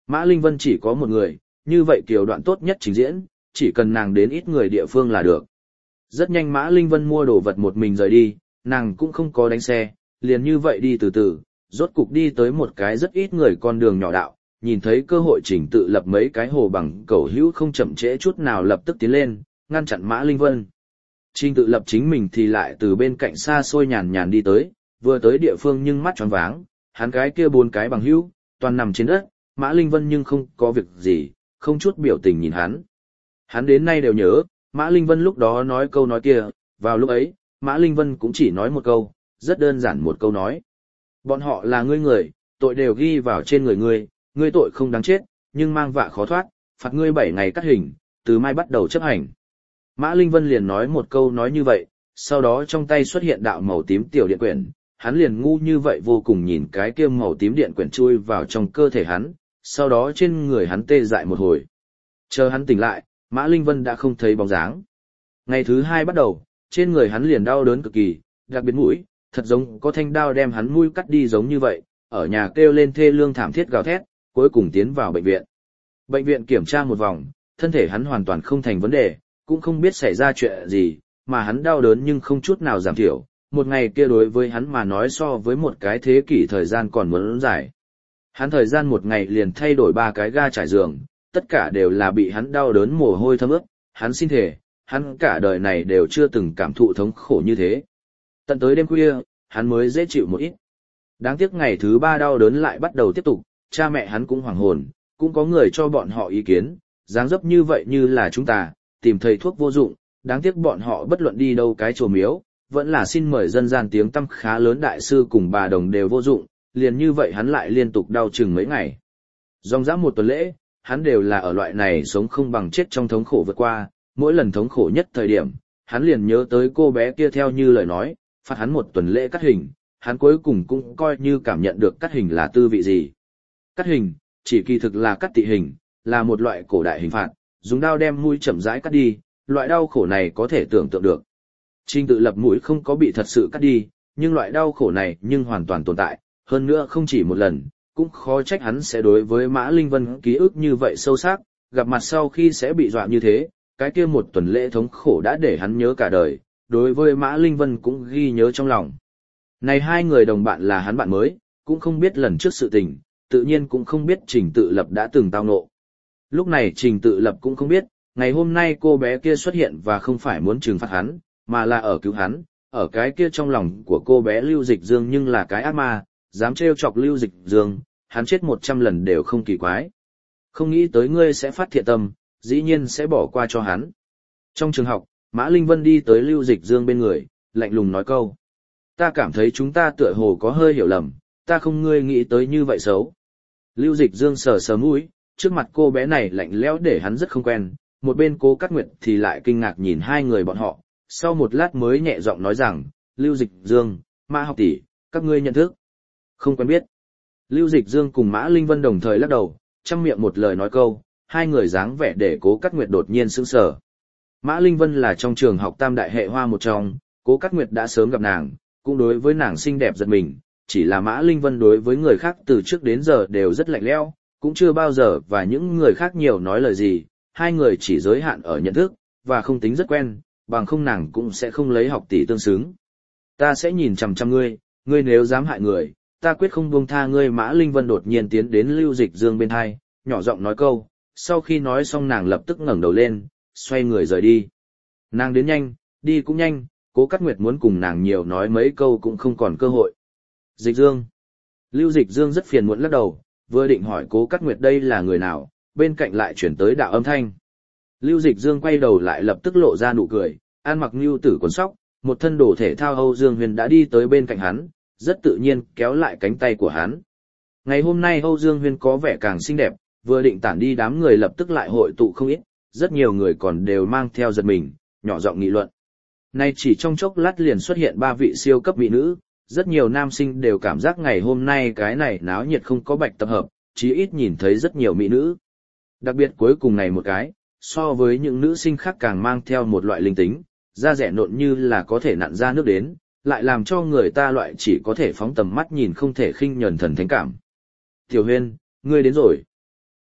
Mã Linh Vân chỉ có một người, như vậy kiểu đoạn tốt nhất trình diễn, chỉ cần nàng đến ít người địa phương là được. Rất nhanh Mã Linh Vân mua đồ vật một mình rời đi, nàng cũng không có đánh xe, liền như vậy đi từ từ, rốt cục đi tới một cái rất ít người con đường nhỏ đạo, nhìn thấy cơ hội Trình Tự Lập mấy cái hồ bằng cầu hữu không chậm trễ chút nào lập tức tiến lên, ngăn chặn Mã Linh Vân. Trình Tự Lập chính mình thì lại từ bên cạnh xa xôi nhàn nhàn đi tới, vừa tới địa phương nhưng mắt tròn váng, hắn cái kia bốn cái bằng hữu, toàn nằm trên đất, Mã Linh Vân nhưng không có việc gì, không chút biểu tình nhìn hắn. Hắn đến nay đều nhớ, Mã Linh Vân lúc đó nói câu nói kia, vào lúc ấy, Mã Linh Vân cũng chỉ nói một câu, rất đơn giản một câu nói. Bọn họ là ngươi người, tội đều ghi vào trên người ngươi, ngươi tội không đáng chết, nhưng mang vạ khó thoát, phạt ngươi bảy ngày cắt hình, từ mai bắt đầu chấp hành. Mã Linh Vân liền nói một câu nói như vậy, sau đó trong tay xuất hiện đạo màu tím tiểu điện quyển, hắn liền ngu như vậy vô cùng nhìn cái kia màu tím điện quyển chui vào trong cơ thể hắn, sau đó trên người hắn tê dại một hồi. Chờ hắn tỉnh lại, Mã Linh Vân đã không thấy bóng dáng. Ngày thứ hai bắt đầu, trên người hắn liền đau đớn cực kỳ, đặc biệt mũi, thật giống có thanh đao đem hắn mũi cắt đi giống như vậy, ở nhà kêu lên thê lương thảm thiết gào thét, cuối cùng tiến vào bệnh viện. Bệnh viện kiểm tra một vòng, thân thể hắn hoàn toàn không thành vấn đề, cũng không biết xảy ra chuyện gì, mà hắn đau đớn nhưng không chút nào giảm thiểu, một ngày kia đối với hắn mà nói so với một cái thế kỷ thời gian còn muốn dài. Hắn thời gian một ngày liền thay đổi ba cái ga trải giường, tất cả đều là bị hắn đau đớn mồ hôi thấm ướt, hắn xin thề, hắn cả đời này đều chưa từng cảm thụ thống khổ như thế. Tận tới đêm khuya, hắn mới dễ chịu một ít. Đáng tiếc ngày thứ ba đau đớn lại bắt đầu tiếp tục, cha mẹ hắn cũng hoảng hồn, cũng có người cho bọn họ ý kiến, dáng dấp như vậy như là chúng ta, tìm thầy thuốc vô dụng, đáng tiếc bọn họ bất luận đi đâu cái chùa miếu, vẫn là xin mời dân gian tiếng tăm khá lớn đại sư cùng bà đồng đều vô dụng, liền như vậy hắn lại liên tục đau chừng mấy ngày. Dòng dã một tuần lễ, hắn đều là ở loại này sống không bằng chết trong thống khổ vượt qua, mỗi lần thống khổ nhất thời điểm, hắn liền nhớ tới cô bé kia theo như lời nói, phạt hắn một tuần lễ cắt hình, hắn cuối cùng cũng coi như cảm nhận được cắt hình là tư vị gì. Cắt hình, chỉ kỳ thực là cắt tị hình, là một loại cổ đại hình phạt, dùng đao đem mũi chậm rãi cắt đi, loại đau khổ này có thể tưởng tượng được. Trình Tự Lập mũi không có bị thật sự cắt đi, nhưng loại đau khổ này nhưng hoàn toàn tồn tại, hơn nữa không chỉ một lần, cũng khó trách hắn sẽ đối với Mã Linh Vân ký ức như vậy sâu sắc, gặp mặt sau khi sẽ bị dọa như thế, cái kia một tuần lễ thống khổ đã để hắn nhớ cả đời, đối với Mã Linh Vân cũng ghi nhớ trong lòng. Này hai người đồng bạn là hắn bạn mới, cũng không biết lần trước sự tình, tự nhiên cũng không biết Trình Tự Lập đã từng tao ngộ. Lúc này Trình Tự Lập cũng không biết, ngày hôm nay cô bé kia xuất hiện và không phải muốn trừng phạt hắn, mà là ở cứu hắn, ở cái kia trong lòng của cô bé Lưu Dịch Dương nhưng là cái ác ma, dám trêu chọc Lưu Dịch Dương, hắn chết một trăm lần đều không kỳ quái. Không nghĩ tới ngươi sẽ phát thiện tâm, dĩ nhiên sẽ bỏ qua cho hắn. Trong trường học, Mã Linh Vân đi tới Lưu Dịch Dương bên người, lạnh lùng nói câu. Ta cảm thấy chúng ta tựa hồ có hơi hiểu lầm, ta không ngươi nghĩ tới như vậy xấu. Lưu Dịch Dương sờ sờ mũi, trước mặt cô bé này lạnh lẽo để hắn rất không quen, một bên Cố Cát Nguyệt thì lại kinh ngạc nhìn hai người bọn họ, sau một lát mới nhẹ giọng nói rằng, Lưu Dịch Dương, Mã học tỷ, các ngươi nhận thức. Không quen biết. Lưu Dịch Dương cùng Mã Linh Vân đồng thời lắc đầu, trăm miệng một lời nói câu, hai người dáng vẻ để Cố Cát Nguyệt đột nhiên sững sờ. Mã Linh Vân là trong trường học tam đại hệ hoa một trong, Cố Cát Nguyệt đã sớm gặp nàng, cũng đối với nàng xinh đẹp giật mình, chỉ là Mã Linh Vân đối với người khác từ trước đến giờ đều rất lạnh lẽo, cũng chưa bao giờ và những người khác nhiều nói lời gì, hai người chỉ giới hạn ở nhận thức, và không tính rất quen, bằng không nàng cũng sẽ không lấy học tỷ tương xứng. Ta sẽ nhìn chằm chằm ngươi, ngươi nếu dám hại người, ta quyết không buông tha ngươi. Mã Linh Vân đột nhiên tiến đến Lưu Dịch Dương bên hai, nhỏ giọng nói câu, sau khi nói xong nàng lập tức ngẩng đầu lên, xoay người rời đi. Nàng đến nhanh, đi cũng nhanh, Cố Cát Nguyệt muốn cùng nàng nhiều nói mấy câu cũng không còn cơ hội. Dịch Dương. Lưu Dịch Dương rất phiền muộn lắc đầu, vừa định hỏi Cố Cát Nguyệt đây là người nào, bên cạnh lại chuyển tới đạo âm thanh. Lưu Dịch Dương quay đầu lại lập tức lộ ra nụ cười, ăn mặc nhu tử quần sóc, một thân đồ thể thao Âu Dương Huyền đã đi tới bên cạnh hắn, rất tự nhiên kéo lại cánh tay của hắn. Ngày hôm nay Âu Dương Huyền có vẻ càng xinh đẹp, vừa định tản đi đám người lập tức lại hội tụ không ít, rất nhiều người còn đều mang theo giật mình, nhỏ giọng nghị luận. Nay chỉ trong chốc lát liền xuất hiện ba vị siêu cấp mỹ nữ, rất nhiều nam sinh đều cảm giác ngày hôm nay cái này náo nhiệt không có bạch tập hợp, chí ít nhìn thấy rất nhiều mỹ nữ. Đặc biệt cuối cùng này một cái, so với những nữ sinh khác càng mang theo một loại linh tính, da rẻ nộn như là có thể nặn ra nước đến, lại làm cho người ta loại chỉ có thể phóng tầm mắt nhìn không thể khinh nhẫn thần thánh cảm. Tiểu Huyên, ngươi đến rồi.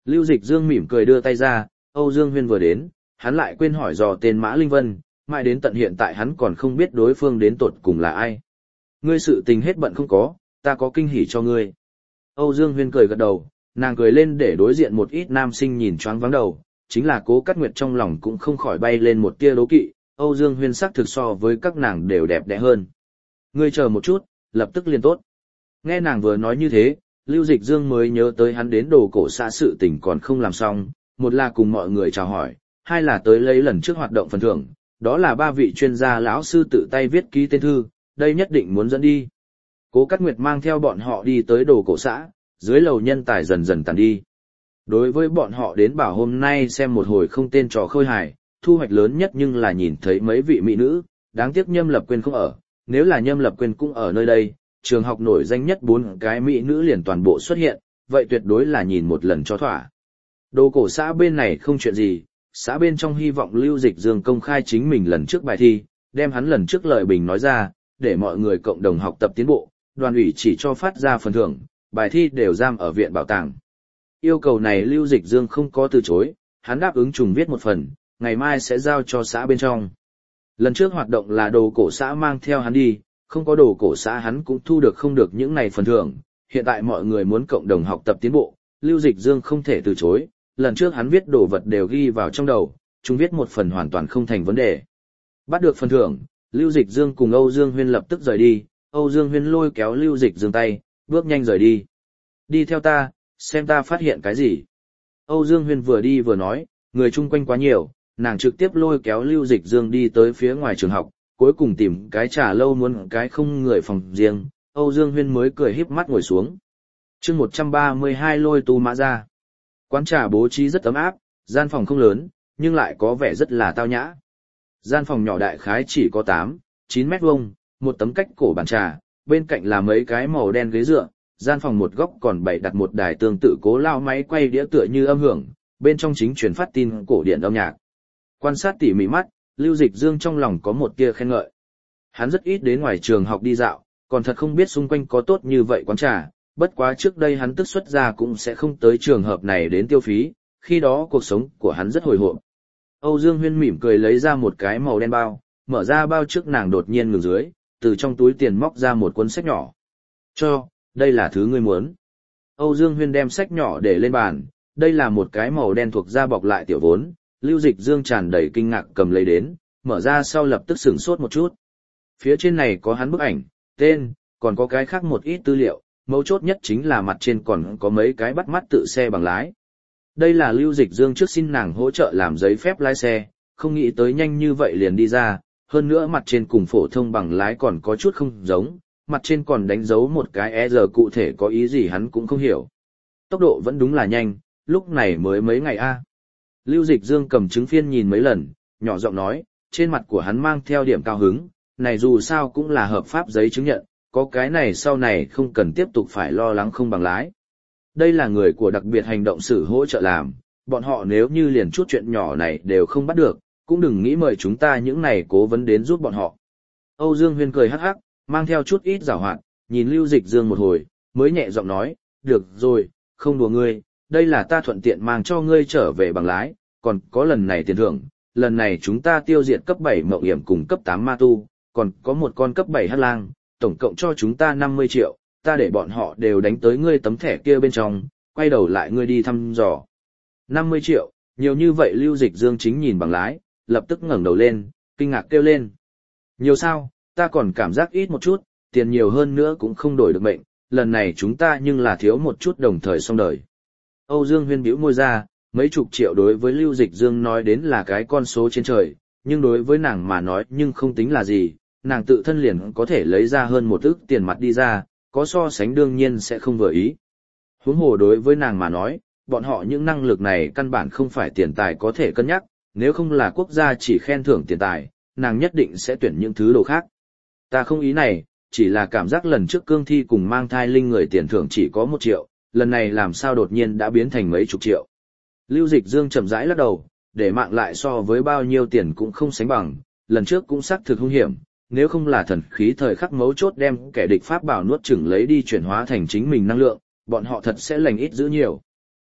Lưu Dịch Dương mỉm cười đưa tay ra, Âu Dương Huyên vừa đến, hắn lại quên hỏi dò tên Mã Linh Vân, mãi đến tận hiện tại hắn còn không biết đối phương đến tột cùng là ai. Ngươi sự tình hết bận không có, ta có kinh hỉ cho ngươi. Âu Dương Huyên cười gật đầu, nàng cười lên để đối diện một ít nam sinh nhìn choáng váng đầu, chính là Cố Cát Nguyệt trong lòng cũng không khỏi bay lên một tia đố kỵ, Âu Dương Huyên sắc thực so với các nàng đều đẹp đẽ hơn. Ngươi chờ một chút, lập tức liền tốt. Nghe nàng vừa nói như thế, Lưu Dịch Dương mới nhớ tới hắn đến đồ cổ xã sự tình còn không làm xong, một là cùng mọi người chào hỏi, hai là tới lấy lần trước hoạt động phần thưởng, đó là ba vị chuyên gia lão sư tự tay viết ký tên thư, đây nhất định muốn dẫn đi. Cố Cát Nguyệt mang theo bọn họ đi tới đồ cổ xã, dưới lầu nhân tài dần dần tàn đi. Đối với bọn họ đến bảo hôm nay xem một hồi không tên trò khơi hài, thu hoạch lớn nhất nhưng là nhìn thấy mấy vị mỹ nữ, đáng tiếc Nhâm Lập Quyên không ở, nếu là Nhâm Lập Quyên cũng ở nơi đây, trường học nổi danh nhất bốn cái mỹ nữ liền toàn bộ xuất hiện, vậy tuyệt đối là nhìn một lần cho thỏa. Đồ cổ xã bên này không chuyện gì, xã bên trong hy vọng Lưu Dịch Dương công khai chính mình lần trước bài thi, đem hắn lần trước lời bình nói ra, để mọi người cộng đồng học tập tiến bộ, đoàn ủy chỉ cho phát ra phần thưởng, bài thi đều giam ở viện bảo tàng. Yêu cầu này Lưu Dịch Dương không có từ chối, hắn đáp ứng trùng viết một phần, ngày mai sẽ giao cho xã bên trong. Lần trước hoạt động là đồ cổ xã mang theo hắn đi, không có đồ cổ xã hắn cũng thu được không được những này phần thưởng, hiện tại mọi người muốn cộng đồng học tập tiến bộ, Lưu Dịch Dương không thể từ chối, lần trước hắn viết đồ vật đều ghi vào trong đầu, chúng viết một phần hoàn toàn không thành vấn đề. Bắt được phần thưởng, Lưu Dịch Dương cùng Âu Dương Huyên lập tức rời đi, Âu Dương Huyên lôi kéo Lưu Dịch Dương tay, bước nhanh rời đi. Đi theo ta, xem ta phát hiện cái gì. Âu Dương Huyên vừa đi vừa nói, người chung quanh quá nhiều, nàng trực tiếp lôi kéo Lưu Dịch Dương đi tới phía ngoài trường học, cuối cùng tìm cái trà lâu muốn cái không người phòng riêng, Âu Dương Huyên mới cười híp mắt ngồi xuống. Chương một trăm ba mươi hai lôi tu mã ra. Quán trà bố trí rất ấm áp, gian phòng không lớn, nhưng lại có vẻ rất là tao nhã. Gian phòng nhỏ đại khái chỉ có tám, chín mét vuông, một tấm cách cổ bàn trà, bên cạnh là mấy cái màu đen ghế dựa, gian phòng một góc còn bày đặt một đài tương tự cố lao máy quay đĩa tựa như âm hưởng, bên trong chính truyền phát tin cổ điển âm nhạc. Quan sát tỉ mỉ mắt, Lưu Dịch Dương trong lòng có một tia khen ngợi. Hắn rất ít đến ngoài trường học đi dạo, còn thật không biết xung quanh có tốt như vậy quán trà, bất quá trước đây hắn tức xuất ra cũng sẽ không tới trường hợp này đến tiêu phí, khi đó cuộc sống của hắn rất hồi hộp. Âu Dương Huyên mỉm cười lấy ra một cái màu đen bao, mở ra bao trước nàng đột nhiên ngừng dưới, từ trong túi tiền móc ra một cuốn sách nhỏ. Cho, đây là thứ ngươi muốn. Âu Dương Huyên đem sách nhỏ để lên bàn, đây là một cái màu đen thuộc da bọc lại tiểu vốn, Lưu Dịch Dương tràn đầy kinh ngạc cầm lấy đến, mở ra sau lập tức sửng sốt một chút. Phía trên này có hắn bức ảnh, tên, còn có cái khác một ít tư liệu, mấu chốt nhất chính là mặt trên còn có mấy cái bắt mắt tự xe bằng lái. Đây là Lưu Dịch Dương trước xin nàng hỗ trợ làm giấy phép lái xe, không nghĩ tới nhanh như vậy liền đi ra, hơn nữa mặt trên cùng phổ thông bằng lái còn có chút không giống, mặt trên còn đánh dấu một cái e rờ cụ thể có ý gì hắn cũng không hiểu. Tốc độ vẫn đúng là nhanh, lúc này mới mấy ngày a. Lưu Dịch Dương cầm chứng phiên nhìn mấy lần, nhỏ giọng nói, trên mặt của hắn mang theo điểm cao hứng, này dù sao cũng là hợp pháp giấy chứng nhận, có cái này sau này không cần tiếp tục phải lo lắng không bằng lái. Đây là người của đặc biệt hành động xử hỗ trợ làm, bọn họ nếu như liền chút chuyện nhỏ này đều không bắt được, cũng đừng nghĩ mời chúng ta những này cố vấn đến giúp bọn họ. Âu Dương Huyên cười hắc hắc, mang theo chút ít giảo hoạt, nhìn Lưu Dịch Dương một hồi, mới nhẹ giọng nói, được rồi, không đùa ngươi, đây là ta thuận tiện mang cho ngươi trở về bằng lái, còn có lần này tiền thưởng, lần này chúng ta tiêu diệt cấp bảy mộng hiểm cùng cấp tám ma tu, còn có một con cấp bảy hắc lang, tổng cộng cho chúng ta năm mươi triệu, ta để bọn họ đều đánh tới ngươi tấm thẻ kia bên trong, quay đầu lại ngươi đi thăm dò. năm mươi triệu, nhiều như vậy Lưu Dịch Dương chính nhìn bằng lái, lập tức ngẩng đầu lên, kinh ngạc kêu lên. Nhiều sao, ta còn cảm giác ít một chút, tiền nhiều hơn nữa cũng không đổi được mệnh, lần này chúng ta nhưng là thiếu một chút đồng thời xong đời. Âu Dương Huyên bĩu môi ra, mấy chục triệu đối với Lưu Dịch Dương nói đến là cái con số trên trời, nhưng đối với nàng mà nói nhưng không tính là gì, nàng tự thân liền có thể lấy ra hơn một ức tiền mặt đi ra, có so sánh đương nhiên sẽ không vừa ý. Huống hồ đối với nàng mà nói, bọn họ những năng lực này căn bản không phải tiền tài có thể cân nhắc, nếu không là quốc gia chỉ khen thưởng tiền tài, nàng nhất định sẽ tuyển những thứ đồ khác. Ta không ý này, chỉ là cảm giác lần trước cương thi cùng mang thai linh người tiền thưởng chỉ có một triệu, lần này làm sao đột nhiên đã biến thành mấy chục triệu. Lưu Dịch Dương chậm rãi lắc đầu, để mạng lại so với bao nhiêu tiền cũng không sánh bằng, lần trước cũng xác thực hung hiểm, nếu không là thần khí thời khắc mấu chốt đem kẻ địch pháp bảo nuốt chửng lấy đi chuyển hóa thành chính mình năng lượng, bọn họ thật sẽ lành ít giữ nhiều.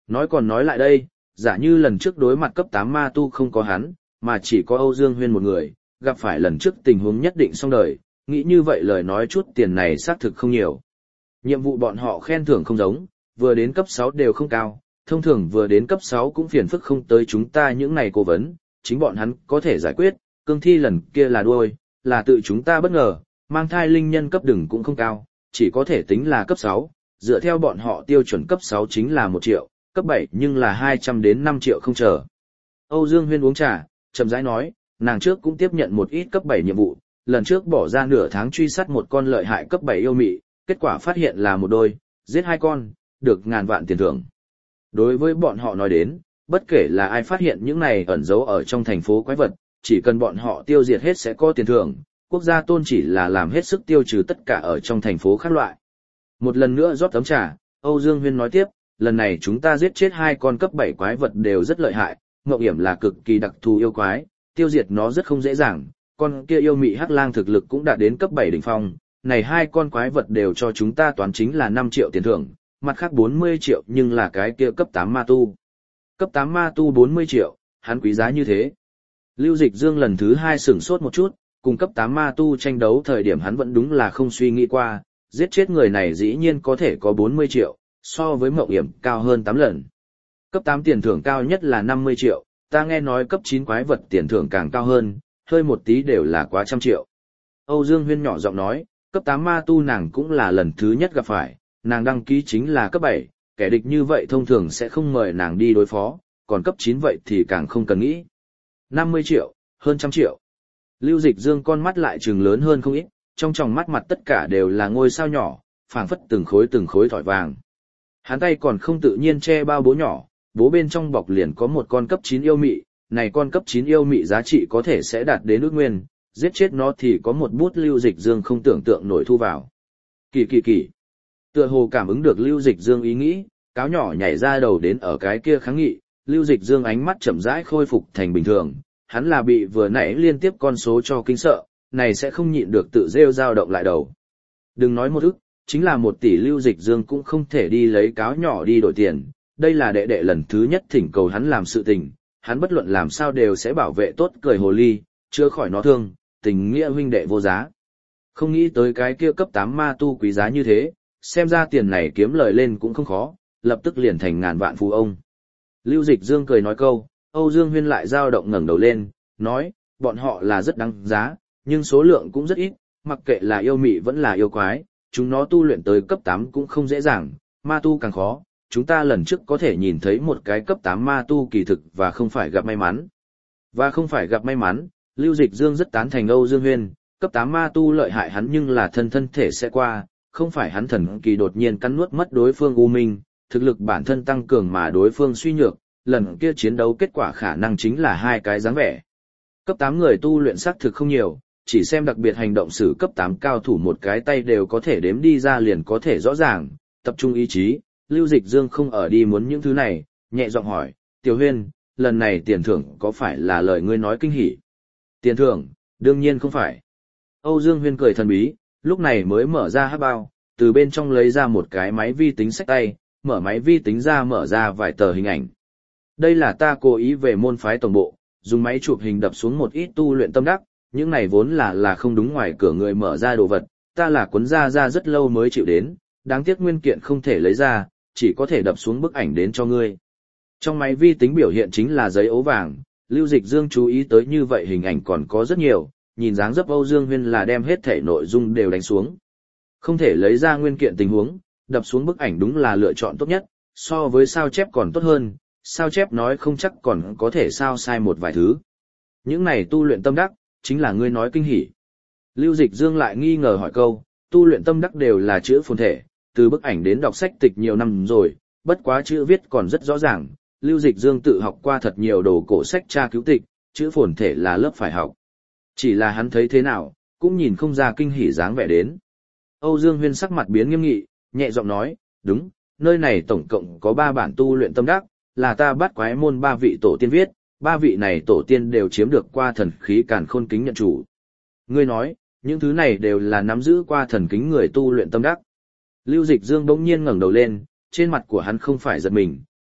Nói còn nói lại đây, giả như lần trước đối mặt cấp tám ma tu không có hắn, mà chỉ có Âu Dương Huyên một người, gặp phải lần trước tình huống nhất định xong đời, nghĩ như vậy lời nói chút tiền này xác thực không nhiều. Nhiệm vụ bọn họ khen thưởng không giống, vừa đến cấp sáu đều không cao, thông thường vừa đến cấp sáu cũng phiền phức không tới chúng ta những này cố vấn, chính bọn hắn có thể giải quyết, cương thi lần kia là đuôi, là tự chúng ta bất ngờ, mang thai linh nhân cấp đừng cũng không cao, chỉ có thể tính là cấp sáu, dựa theo bọn họ tiêu chuẩn cấp sáu chính là một triệu, cấp bảy nhưng là hai trăm đến năm triệu không chờ. Âu Dương Huyên uống trà, chậm rãi nói, nàng trước cũng tiếp nhận một ít cấp bảy nhiệm vụ, lần trước bỏ ra nửa tháng truy sát một con lợi hại cấp bảy yêu mị, kết quả phát hiện là một đôi, giết hai con, được ngàn vạn tiền thưởng. Đối với bọn họ nói đến, bất kể là ai phát hiện những này ẩn giấu ở trong thành phố quái vật, chỉ cần bọn họ tiêu diệt hết sẽ có tiền thưởng, quốc gia tôn chỉ là làm hết sức tiêu trừ tất cả ở trong thành phố khác loại. Một lần nữa rót tấm trà, Âu Dương Huyên nói tiếp, lần này chúng ta giết chết hai con cấp bảy quái vật đều rất lợi hại, Ngộng Yểm là cực kỳ đặc thù yêu quái, tiêu diệt nó rất không dễ dàng, con kia yêu mị hắc lang thực lực cũng đạt đến cấp bảy đỉnh phong, này hai con quái vật đều cho chúng ta toán chính là năm triệu tiền thưởng, mặt khác bốn mươi triệu nhưng là cái kia cấp tám ma tu. Cấp tám ma tu bốn mươi triệu, hắn quý giá như thế. Lưu Dịch Dương lần thứ hai sửng sốt một chút, cùng cấp tám ma tu tranh đấu thời điểm hắn vẫn đúng là không suy nghĩ qua, giết chết người này dĩ nhiên có thể có bốn mươi triệu, so với Mộng Yểm cao hơn tám lần. Cấp tám tiền thưởng cao nhất là năm mươi triệu, ta nghe nói cấp chín quái vật tiền thưởng càng cao hơn, hơi một tí đều là quá trăm triệu. Âu Dương Huyên nhỏ giọng nói, cấp tám ma tu nàng cũng là lần thứ nhất gặp phải, nàng đăng ký chính là cấp bảy, kẻ địch như vậy thông thường sẽ không mời nàng đi đối phó, còn cấp chín vậy thì càng không cần nghĩ. năm mươi triệu, hơn trăm triệu. Lưu Dịch Dương con mắt lại trừng lớn hơn không ít, trong tròng mắt mặt tất cả đều là ngôi sao nhỏ, phảng phất từng khối từng khối thỏi vàng. Hắn tay còn không tự nhiên che bao bố nhỏ, bố bên trong bọc liền có một con cấp chín yêu mị, này con cấp chín yêu mị giá trị có thể sẽ đạt đến ước nguyên, giết chết nó thì có một bút Lưu Dịch Dương không tưởng tượng nổi thu vào. Kỳ kỳ kỳ. Tựa hồ cảm ứng được Lưu Dịch Dương ý nghĩ, cáo nhỏ nhảy ra đầu đến ở cái kia kháng nghị, Lưu Dịch Dương ánh mắt chậm rãi khôi phục thành bình thường, hắn là bị vừa nãy liên tiếp con số cho kinh sợ, này sẽ không nhịn được tự rêu dao động lại đầu. Đừng nói một ức, chính là một tỷ Lưu Dịch Dương cũng không thể đi lấy cáo nhỏ đi đổi tiền, đây là đệ đệ lần thứ nhất thỉnh cầu hắn làm sự tình, hắn bất luận làm sao đều sẽ bảo vệ tốt cười hồ ly, chữa khỏi nó thương, tình nghĩa huynh đệ vô giá. Không nghĩ tới cái kia cấp tám ma tu quý giá như thế, xem ra tiền này kiếm lời lên cũng không khó, lập tức liền thành ngàn vạn phú ông. Lưu Dịch Dương cười nói câu, Âu Dương Huyên lại dao động ngẩng đầu lên, nói, bọn họ là rất đáng giá, nhưng số lượng cũng rất ít, mặc kệ là yêu mị vẫn là yêu quái, chúng nó tu luyện tới cấp tám cũng không dễ dàng, ma tu càng khó, chúng ta lần trước có thể nhìn thấy một cái cấp tám ma tu kỳ thực và không phải gặp may mắn. Và không phải gặp may mắn, Lưu Dịch Dương rất tán thành Âu Dương Huyên, cấp tám ma tu lợi hại hắn nhưng là thân thân thể sẽ qua, không phải hắn thần kỳ đột nhiên cắn nuốt mất đối phương u minh, thực lực bản thân tăng cường mà đối phương suy nhược, lần kia chiến đấu kết quả khả năng chính là hai cái dáng vẻ. Cấp tám người tu luyện xác thực không nhiều, chỉ xem đặc biệt hành động sử cấp tám cao thủ một cái tay đều có thể đếm đi ra liền có thể rõ ràng, tập trung ý chí, Lưu Dịch Dương không ở đi muốn những thứ này, nhẹ giọng hỏi, Tiểu Huyên, lần này tiền thưởng có phải là lời ngươi nói kinh hỉ? Tiền thưởng, đương nhiên không phải. Âu Dương Huyên cười thần bí, lúc này mới mở ra hắc bao, từ bên trong lấy ra một cái máy vi tính xách tay, mở máy vi tính ra mở ra vài tờ hình ảnh. Đây là ta cố ý về môn phái tổng bộ, dùng máy chụp hình đập xuống một ít tu luyện tâm đắc, những này vốn là là không đúng ngoài cửa người mở ra đồ vật, ta là cuốn ra ra rất lâu mới chịu đến, đáng tiếc nguyên kiện không thể lấy ra, chỉ có thể đập xuống bức ảnh đến cho ngươi. Trong máy vi tính biểu hiện chính là giấy ố vàng, Lưu Dịch Dương chú ý tới như vậy hình ảnh còn có rất nhiều, nhìn dáng dấp Âu Dương Huyên là đem hết thể nội dung đều đánh xuống. Không thể lấy ra nguyên kiện tình huống, đập xuống bức ảnh đúng là lựa chọn tốt nhất, so với sao chép còn tốt hơn, sao chép nói không chắc còn có thể sao sai một vài thứ. Những này tu luyện tâm đắc, chính là ngươi nói kinh hỉ. Lưu Dịch Dương lại nghi ngờ hỏi câu, tu luyện tâm đắc đều là chữ phồn thể, từ bức ảnh đến đọc sách tịch nhiều năm rồi, bất quá chữ viết còn rất rõ ràng, Lưu Dịch Dương tự học qua thật nhiều đồ cổ sách tra cứu tịch, chữ phồn thể là lớp phải học. Chỉ là hắn thấy thế nào, cũng nhìn không ra kinh hỉ dáng vẻ đến. Âu Dương Huyên sắc mặt biến nghiêm nghị, nhẹ giọng nói, đúng, nơi này tổng cộng có ba bản tu luyện tâm đắc, là ta bắt quái môn ba vị tổ tiên viết, ba vị này tổ tiên đều chiếm được qua thần khí càn khôn kính nhận chủ. Ngươi nói, những thứ này đều là nắm giữ qua thần kính người tu luyện tâm đắc. Lưu Dịch Dương bỗng nhiên ngẩng đầu lên, trên mặt của hắn không phải giật mình,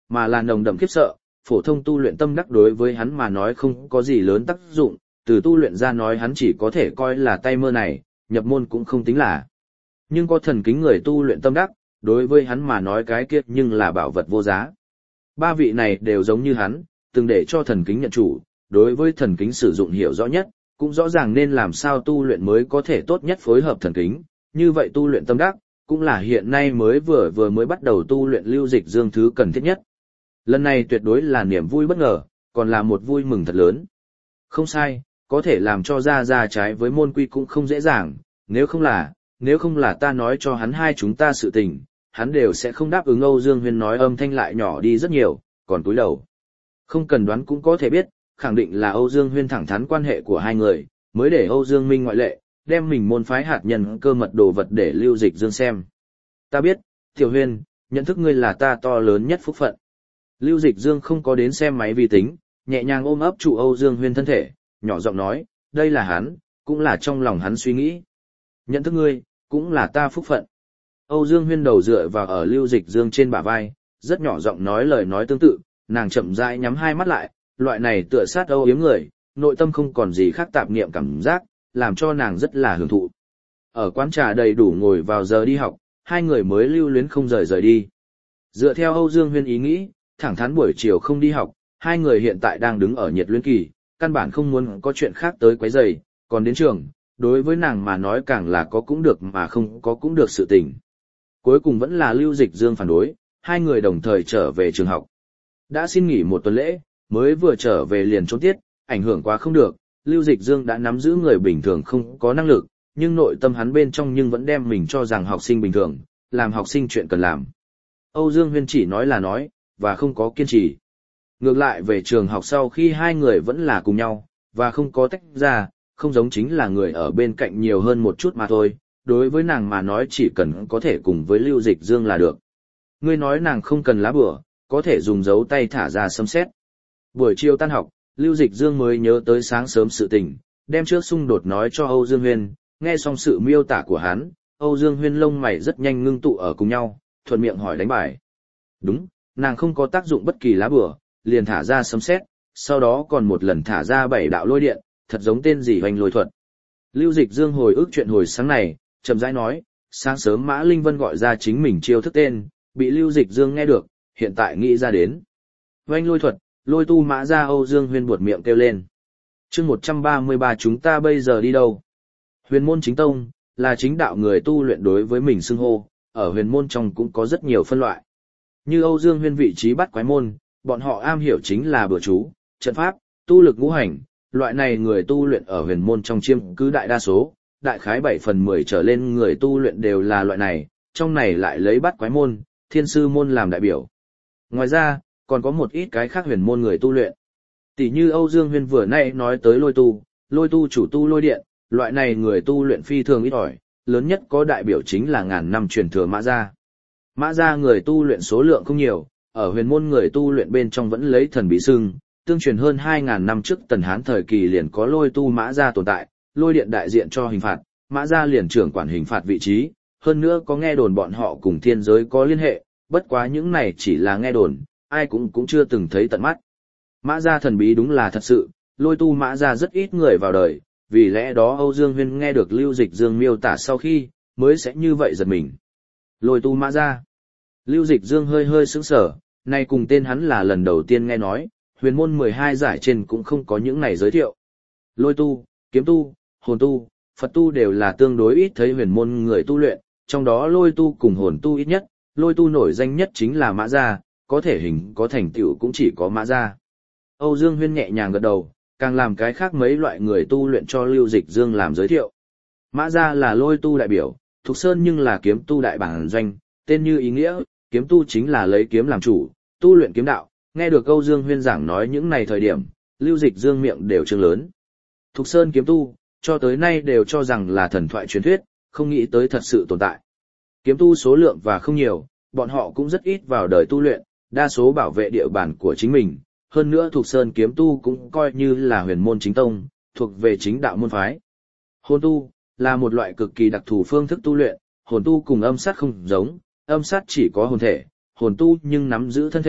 mà là nồng đậm khiếp sợ, phổ thông tu luyện tâm đắc đối với hắn mà nói không có gì lớn tác dụng, từ tu luyện ra nói hắn chỉ có thể coi là tay mơ này, nhập môn cũng không tính là. Nhưng có thần kính người tu luyện tâm đắc, đối với hắn mà nói cái kia nhưng là bảo vật vô giá. Ba vị này đều giống như hắn, từng để cho thần kính nhận chủ, đối với thần kính sử dụng hiểu rõ nhất, cũng rõ ràng nên làm sao tu luyện mới có thể tốt nhất phối hợp thần kính, như vậy tu luyện tâm đắc, cũng là hiện nay mới vừa vừa mới bắt đầu tu luyện Lưu Dịch Dương thứ cần thiết nhất. Lần này tuyệt đối là niềm vui bất ngờ, còn là một vui mừng thật lớn. Không sai, có thể làm cho ra ra trái với môn quy cũng không dễ dàng, nếu không là, nếu không là ta nói cho hắn hai chúng ta sự tình, hắn đều sẽ không đáp ứng. Âu Dương Huyên nói âm thanh lại nhỏ đi rất nhiều, còn cúi đầu. Không cần đoán cũng có thể biết, khẳng định là Âu Dương Huyên thẳng thắn quan hệ của hai người, mới để Âu Dương Minh ngoại lệ, đem mình môn phái hạt nhân cơ mật đồ vật để Lưu Dịch Dương xem. Ta biết, Tiểu Huyên, nhận thức ngươi là ta to lớn nhất phúc phận. Lưu Dịch Dương không có đến xem máy vi tính, nhẹ nhàng ôm ấp trụ Âu Dương Huyên thân thể, nhỏ giọng nói, đây là hắn, cũng là trong lòng hắn suy nghĩ. Nhận thức ngươi, cũng là ta phúc phận. Âu Dương Huyên đầu dựa vào ở Lưu Dịch Dương trên bả vai, rất nhỏ giọng nói lời nói tương tự, nàng chậm rãi nhắm hai mắt lại, loại này tựa sát âu yếm người, nội tâm không còn gì khác tạp niệm cảm giác, làm cho nàng rất là hưởng thụ. Ở quán trà đầy đủ ngồi vào giờ đi học, hai người mới lưu luyến không rời rời đi. Dựa theo Âu Dương Huyên ý nghĩ, thẳng thắn buổi chiều không đi học, hai người hiện tại đang đứng ở nhiệt luyến kỳ, căn bản không muốn có chuyện khác tới quấy rầy, còn đến trường, đối với nàng mà nói càng là có cũng được mà không có cũng được sự tình. Cuối cùng vẫn là Lưu Dịch Dương phản đối, hai người đồng thời trở về trường học. Đã xin nghỉ một tuần lễ, mới vừa trở về liền trốn tiết, ảnh hưởng quá không được, Lưu Dịch Dương đã nắm giữ người bình thường không có năng lực, nhưng nội tâm hắn bên trong nhưng vẫn đem mình cho rằng học sinh bình thường, làm học sinh chuyện cần làm. Âu Dương Huyên chỉ nói là nói, và không có kiên trì. Ngược lại về trường học sau khi hai người vẫn là cùng nhau, và không có tách ra, không giống chính là người ở bên cạnh nhiều hơn một chút mà thôi, đối với nàng mà nói chỉ cần có thể cùng với Lưu Dịch Dương là được. Ngươi nói nàng không cần lá bửa, có thể dùng dấu tay thả ra sấm sét. Buổi chiều tan học, Lưu Dịch Dương mới nhớ tới sáng sớm sự tình, đem trước xung đột nói cho Âu Dương Huyên, nghe xong sự miêu tả của hắn, Âu Dương Huyên lông mày rất nhanh ngưng tụ ở cùng nhau, thuận miệng hỏi đánh bài. Đúng, nàng không có tác dụng bất kỳ lá bửa, liền thả ra sấm sét, sau đó còn một lần thả ra bảy đạo lôi điện, thật giống tên gì hoành lôi thuật. Lưu Dịch Dương hồi ức chuyện hồi sáng này, chậm rãi nói, sáng sớm Mã Linh Vân gọi ra chính mình chiêu thức tên, bị Lưu Dịch Dương nghe được, hiện tại nghĩ ra đến. Hoành lôi thuật, lôi tu Mã ra. Âu Dương Huyên buột miệng kêu lên. Chương một trăm ba mươi ba chúng ta bây giờ đi đâu? Huyền môn chính tông, là chính đạo người tu luyện đối với mình xưng hô, ở huyền môn trong cũng có rất nhiều phân loại. Như Âu Dương Huyên vị trí bắt quái môn, bọn họ am hiểu chính là bừa chú, trận pháp, tu lực ngũ hành, loại này người tu luyện ở huyền môn trong chiêm cứ đại đa số, đại khái bảy phần mười trở lên người tu luyện đều là loại này, trong này lại lấy bắt quái môn, thiên sư môn làm đại biểu. Ngoài ra, còn có một ít cái khác huyền môn người tu luyện. Tỷ như Âu Dương Huyên vừa nãy nói tới lôi tu, lôi tu chủ tu lôi điện, loại này người tu luyện phi thường ít ỏi, lớn nhất có đại biểu chính là ngàn năm truyền thừa Mã gia. Mã gia người tu luyện số lượng không nhiều, ở huyền môn người tu luyện bên trong vẫn lấy thần bí xưng, tương truyền hơn hai ngàn năm trước Tần Hán thời kỳ liền có lôi tu Mã gia tồn tại, lôi điện đại diện cho hình phạt, Mã gia liền trưởng quản hình phạt vị trí, hơn nữa có nghe đồn bọn họ cùng thiên giới có liên hệ, bất quá những này chỉ là nghe đồn, ai cũng cũng chưa từng thấy tận mắt. Mã gia thần bí đúng là thật sự, lôi tu Mã gia rất ít người vào đời, vì lẽ đó Âu Dương Huyên nghe được Lưu Dịch Dương miêu tả sau khi, mới sẽ như vậy giật mình. Lôi tu Mã gia. Lưu Dịch Dương hơi hơi sững sờ, nay cùng tên hắn là lần đầu tiên nghe nói, huyền môn mười hai giải trên cũng không có những này giới thiệu. Lôi tu, kiếm tu, hồn tu, Phật tu đều là tương đối ít thấy huyền môn người tu luyện, trong đó lôi tu cùng hồn tu ít nhất, lôi tu nổi danh nhất chính là Mã gia, có thể hình có thành tựu cũng chỉ có Mã gia. Âu Dương Huyên nhẹ nhàng gật đầu, càng làm cái khác mấy loại người tu luyện cho Lưu Dịch Dương làm giới thiệu. Mã gia là lôi tu đại biểu, Thục Sơn nhưng là kiếm tu đại bản doanh, tên như ý nghĩa, kiếm tu chính là lấy kiếm làm chủ, tu luyện kiếm đạo. Nghe được Âu Dương Huyên giảng nói những này thời điểm, Lưu Dịch Dương miệng đều trương lớn. Thục Sơn kiếm tu, cho tới nay đều cho rằng là thần thoại truyền thuyết, không nghĩ tới thật sự tồn tại. Kiếm tu số lượng và không nhiều, bọn họ cũng rất ít vào đời tu luyện, đa số bảo vệ địa bàn của chính mình. Hơn nữa Thục Sơn kiếm tu cũng coi như là huyền môn chính tông, thuộc về chính đạo môn phái. Hồn tu, là một loại cực kỳ đặc thù phương thức tu luyện, hồn tu cùng âm sát không giống, âm sát chỉ có hồn thể, hồn tu nhưng nắm giữ thân thể,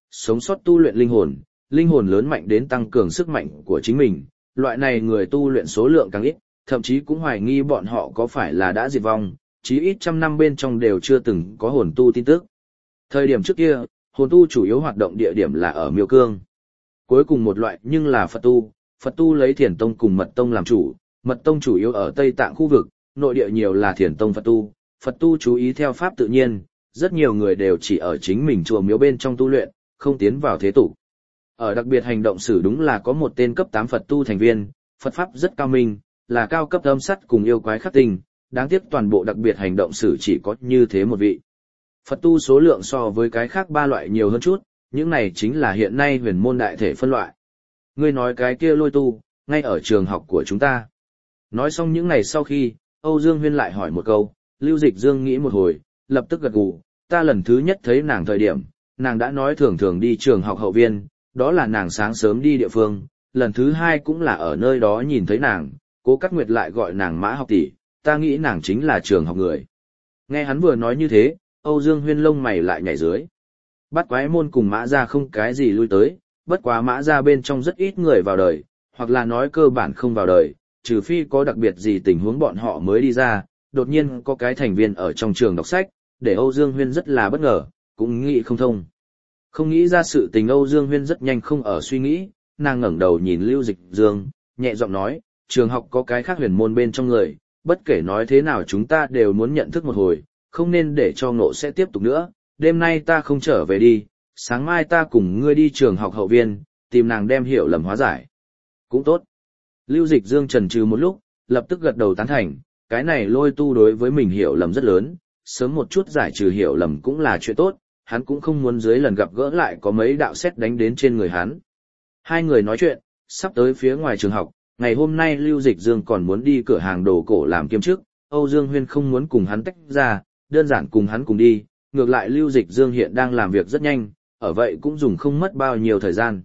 sống sót tu luyện linh hồn, linh hồn lớn mạnh đến tăng cường sức mạnh của chính mình, loại này người tu luyện số lượng càng ít, thậm chí cũng hoài nghi bọn họ có phải là đã diệt vong, chí ít trăm năm bên trong đều chưa từng có hồn tu tin tức. Thời điểm trước kia, hồn tu chủ yếu hoạt động địa điểm là ở Miêu Cương. Cuối cùng một loại nhưng là Phật tu, Phật tu lấy Thiền Tông cùng Mật Tông làm chủ, Mật Tông chủ yếu ở Tây Tạng khu vực, nội địa nhiều là Thiền Tông Phật tu, Phật tu chú ý theo pháp tự nhiên, rất nhiều người đều chỉ ở chính mình chùa miếu bên trong tu luyện, không tiến vào thế tục. Ở đặc biệt hành động sử đúng là có một tên cấp tám Phật tu thành viên, Phật pháp rất cao minh, là cao cấp âm sắt cùng yêu quái khắc tinh, đáng tiếc toàn bộ đặc biệt hành động sử chỉ có như thế một vị. Phật tu số lượng so với cái khác ba loại nhiều hơn chút, những này chính là hiện nay huyền môn đại thể phân loại. Ngươi nói cái kia lôi tu, ngay ở trường học của chúng ta. Nói xong những này sau khi, Âu Dương Huyên lại hỏi một câu, Lưu Dịch Dương nghĩ một hồi, lập tức gật gù, ta lần thứ nhất thấy nàng thời điểm, nàng đã nói thường thường đi trường học hậu viên, đó là nàng sáng sớm đi địa phương, lần thứ hai cũng là ở nơi đó nhìn thấy nàng, Cố Cát Nguyệt lại gọi nàng Mã học tỷ, ta nghĩ nàng chính là trường học người. Nghe hắn vừa nói như thế, Âu Dương Huyên lông mày lại nhảy dưới. Bắt quái môn cùng Mã gia không cái gì lui tới, bất quá Mã gia bên trong rất ít người vào đời, hoặc là nói cơ bản không vào đời, trừ phi có đặc biệt gì tình huống bọn họ mới đi ra, đột nhiên có cái thành viên ở trong trường đọc sách, để Âu Dương Huyên rất là bất ngờ, cũng nghĩ không thông. Không nghĩ ra sự tình Âu Dương Huyên rất nhanh không ở suy nghĩ, nàng ngẩng đầu nhìn Lưu Dịch Dương, nhẹ giọng nói, trường học có cái khác huyền môn bên trong người, bất kể nói thế nào chúng ta đều muốn nhận thức một hồi, không nên để cho ngộ sẽ tiếp tục nữa, đêm nay ta không trở về đi, sáng mai ta cùng ngươi đi trường học hậu viên, tìm nàng đem hiểu lầm hóa giải. Cũng tốt. Lưu Dịch Dương chần chừ một lúc, lập tức gật đầu tán thành, cái này lôi tu đối với mình hiểu lầm rất lớn, sớm một chút giải trừ hiểu lầm cũng là chuyện tốt, hắn cũng không muốn dưới lần gặp gỡ lại có mấy đạo sét đánh đến trên người hắn. Hai người nói chuyện, sắp tới phía ngoài trường học, ngày hôm nay Lưu Dịch Dương còn muốn đi cửa hàng đồ cổ làm kiêm chức, Âu Dương Huyên không muốn cùng hắn tách ra, đơn giản cùng hắn cùng đi, ngược lại Lưu Dịch Dương hiện đang làm việc rất nhanh, ở vậy cũng dùng không mất bao nhiêu thời gian.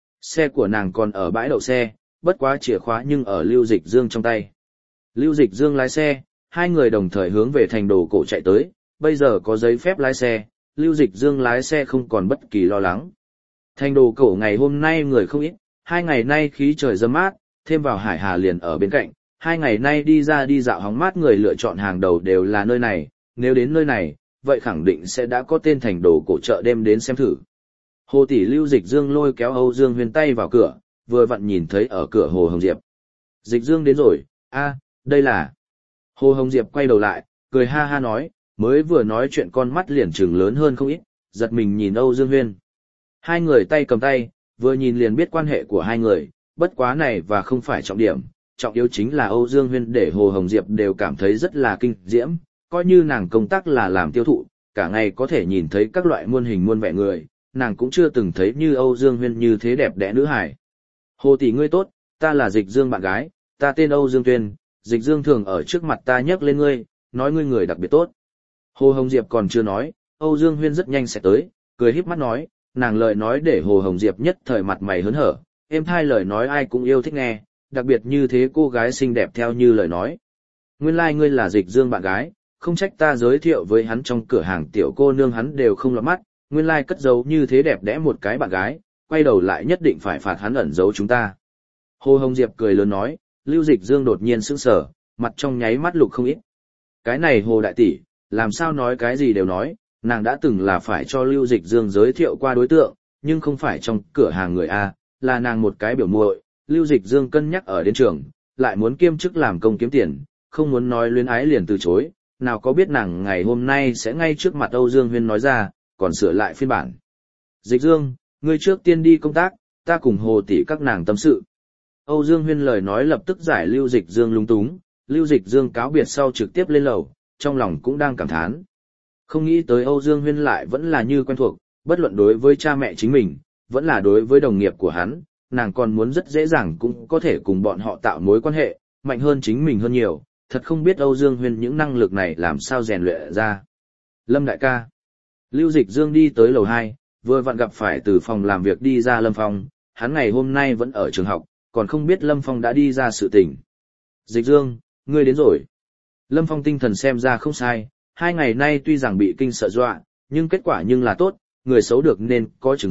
Xe của nàng còn ở bãi đậu xe, bất quá chìa khóa nhưng ở Lưu Dịch Dương trong tay. Lưu Dịch Dương lái xe, hai người đồng thời hướng về thành đồ cổ chạy tới, bây giờ có giấy phép lái xe, Lưu Dịch Dương lái xe không còn bất kỳ lo lắng. Thành đồ cổ ngày hôm nay người không ít, hai ngày nay khí trời râm mát, thêm vào Hải Hà liền ở bên cạnh, hai ngày nay đi ra đi dạo hóng mát người lựa chọn hàng đầu đều là nơi này, nếu đến nơi này, vậy khẳng định sẽ đã có tên thành đồ cổ chợ đêm đến xem thử. Hồ tỷ Lưu Dịch Dương lôi kéo Âu Dương Huyên tay vào cửa, vừa vặn nhìn thấy ở cửa Hồ Hồng Diệp. Dịch Dương đến rồi, a, đây là... Hồ Hồng Diệp quay đầu lại, cười ha ha nói, mới vừa nói chuyện con mắt liền trừng lớn hơn không ít, giật mình nhìn Âu Dương Huyên. Hai người tay cầm tay, vừa nhìn liền biết quan hệ của hai người, bất quá này và không phải trọng điểm, trọng yếu chính là Âu Dương Huyên để Hồ Hồng Diệp đều cảm thấy rất là kinh diễm, coi như nàng công tác là làm tiêu thụ, cả ngày có thể nhìn thấy các loại muôn hình muôn vẻ người, nàng cũng chưa từng thấy như Âu Dương Huyên như thế đẹp đẽ nữ hài. Hồ tỷ ngươi tốt, ta là Dịch Dương bạn gái, ta tên Âu Dương Tuyên, Dịch Dương thường ở trước mặt ta nhắc lên ngươi, nói ngươi người đặc biệt tốt. Hồ Hồng Diệp còn chưa nói, Âu Dương Huyên rất nhanh sẽ tới, cười híp mắt nói, nàng lời nói để Hồ Hồng Diệp nhất thời mặt mày hớn hở, êm thai lời nói ai cũng yêu thích nghe, đặc biệt như thế cô gái xinh đẹp theo như lời nói. Nguyên lai like ngươi là Dịch Dương bạn gái, không trách ta giới thiệu với hắn trong cửa hàng tiểu cô nương hắn đều không lọt mắt, nguyên lai like cất giấu như thế đẹp đẽ một cái bạn gái, quay đầu lại nhất định phải phạt hắn ẩn giấu chúng ta. Hồ Hồng Diệp cười lớn nói, Lưu Dịch Dương đột nhiên sững sờ, mặt trong nháy mắt lục không ít. Cái này Hồ đại tỷ, làm sao nói cái gì đều nói, nàng đã từng là phải cho Lưu Dịch Dương giới thiệu qua đối tượng, nhưng không phải trong cửa hàng người A, là nàng một cái biểu muội. Lưu Dịch Dương cân nhắc ở đến trường, lại muốn kiêm chức làm công kiếm tiền, không muốn nói luyến ái liền từ chối, nào có biết nàng ngày hôm nay sẽ ngay trước mặt Âu Dương Huyên nói ra, còn sửa lại phiên bản. Dịch Dương, ngươi trước tiên đi công tác, ta cùng Hồ tỷ các nàng tâm sự. Âu Dương Huyên lời nói lập tức giải Lưu Dịch Dương lung túng, Lưu Dịch Dương cáo biệt sau trực tiếp lên lầu, trong lòng cũng đang cảm thán. Không nghĩ tới Âu Dương Huyên lại vẫn là như quen thuộc, bất luận đối với cha mẹ chính mình, vẫn là đối với đồng nghiệp của hắn, nàng còn muốn rất dễ dàng cũng có thể cùng bọn họ tạo mối quan hệ, mạnh hơn chính mình hơn nhiều, thật không biết Âu Dương Huyên những năng lực này làm sao rèn luyện ra. Lâm đại ca. Lưu Dịch Dương đi tới lầu hai, vừa vặn gặp phải từ phòng làm việc đi ra Lâm Phong, hắn ngày hôm nay vẫn ở trường học, còn không biết Lâm Phong đã đi ra sự tình. Dịch Dương, ngươi đến rồi. Lâm Phong tinh thần xem ra không sai, hai ngày nay tuy rằng bị kinh sợ dọa, nhưng kết quả nhưng là tốt, người xấu được nên có trừng phạt,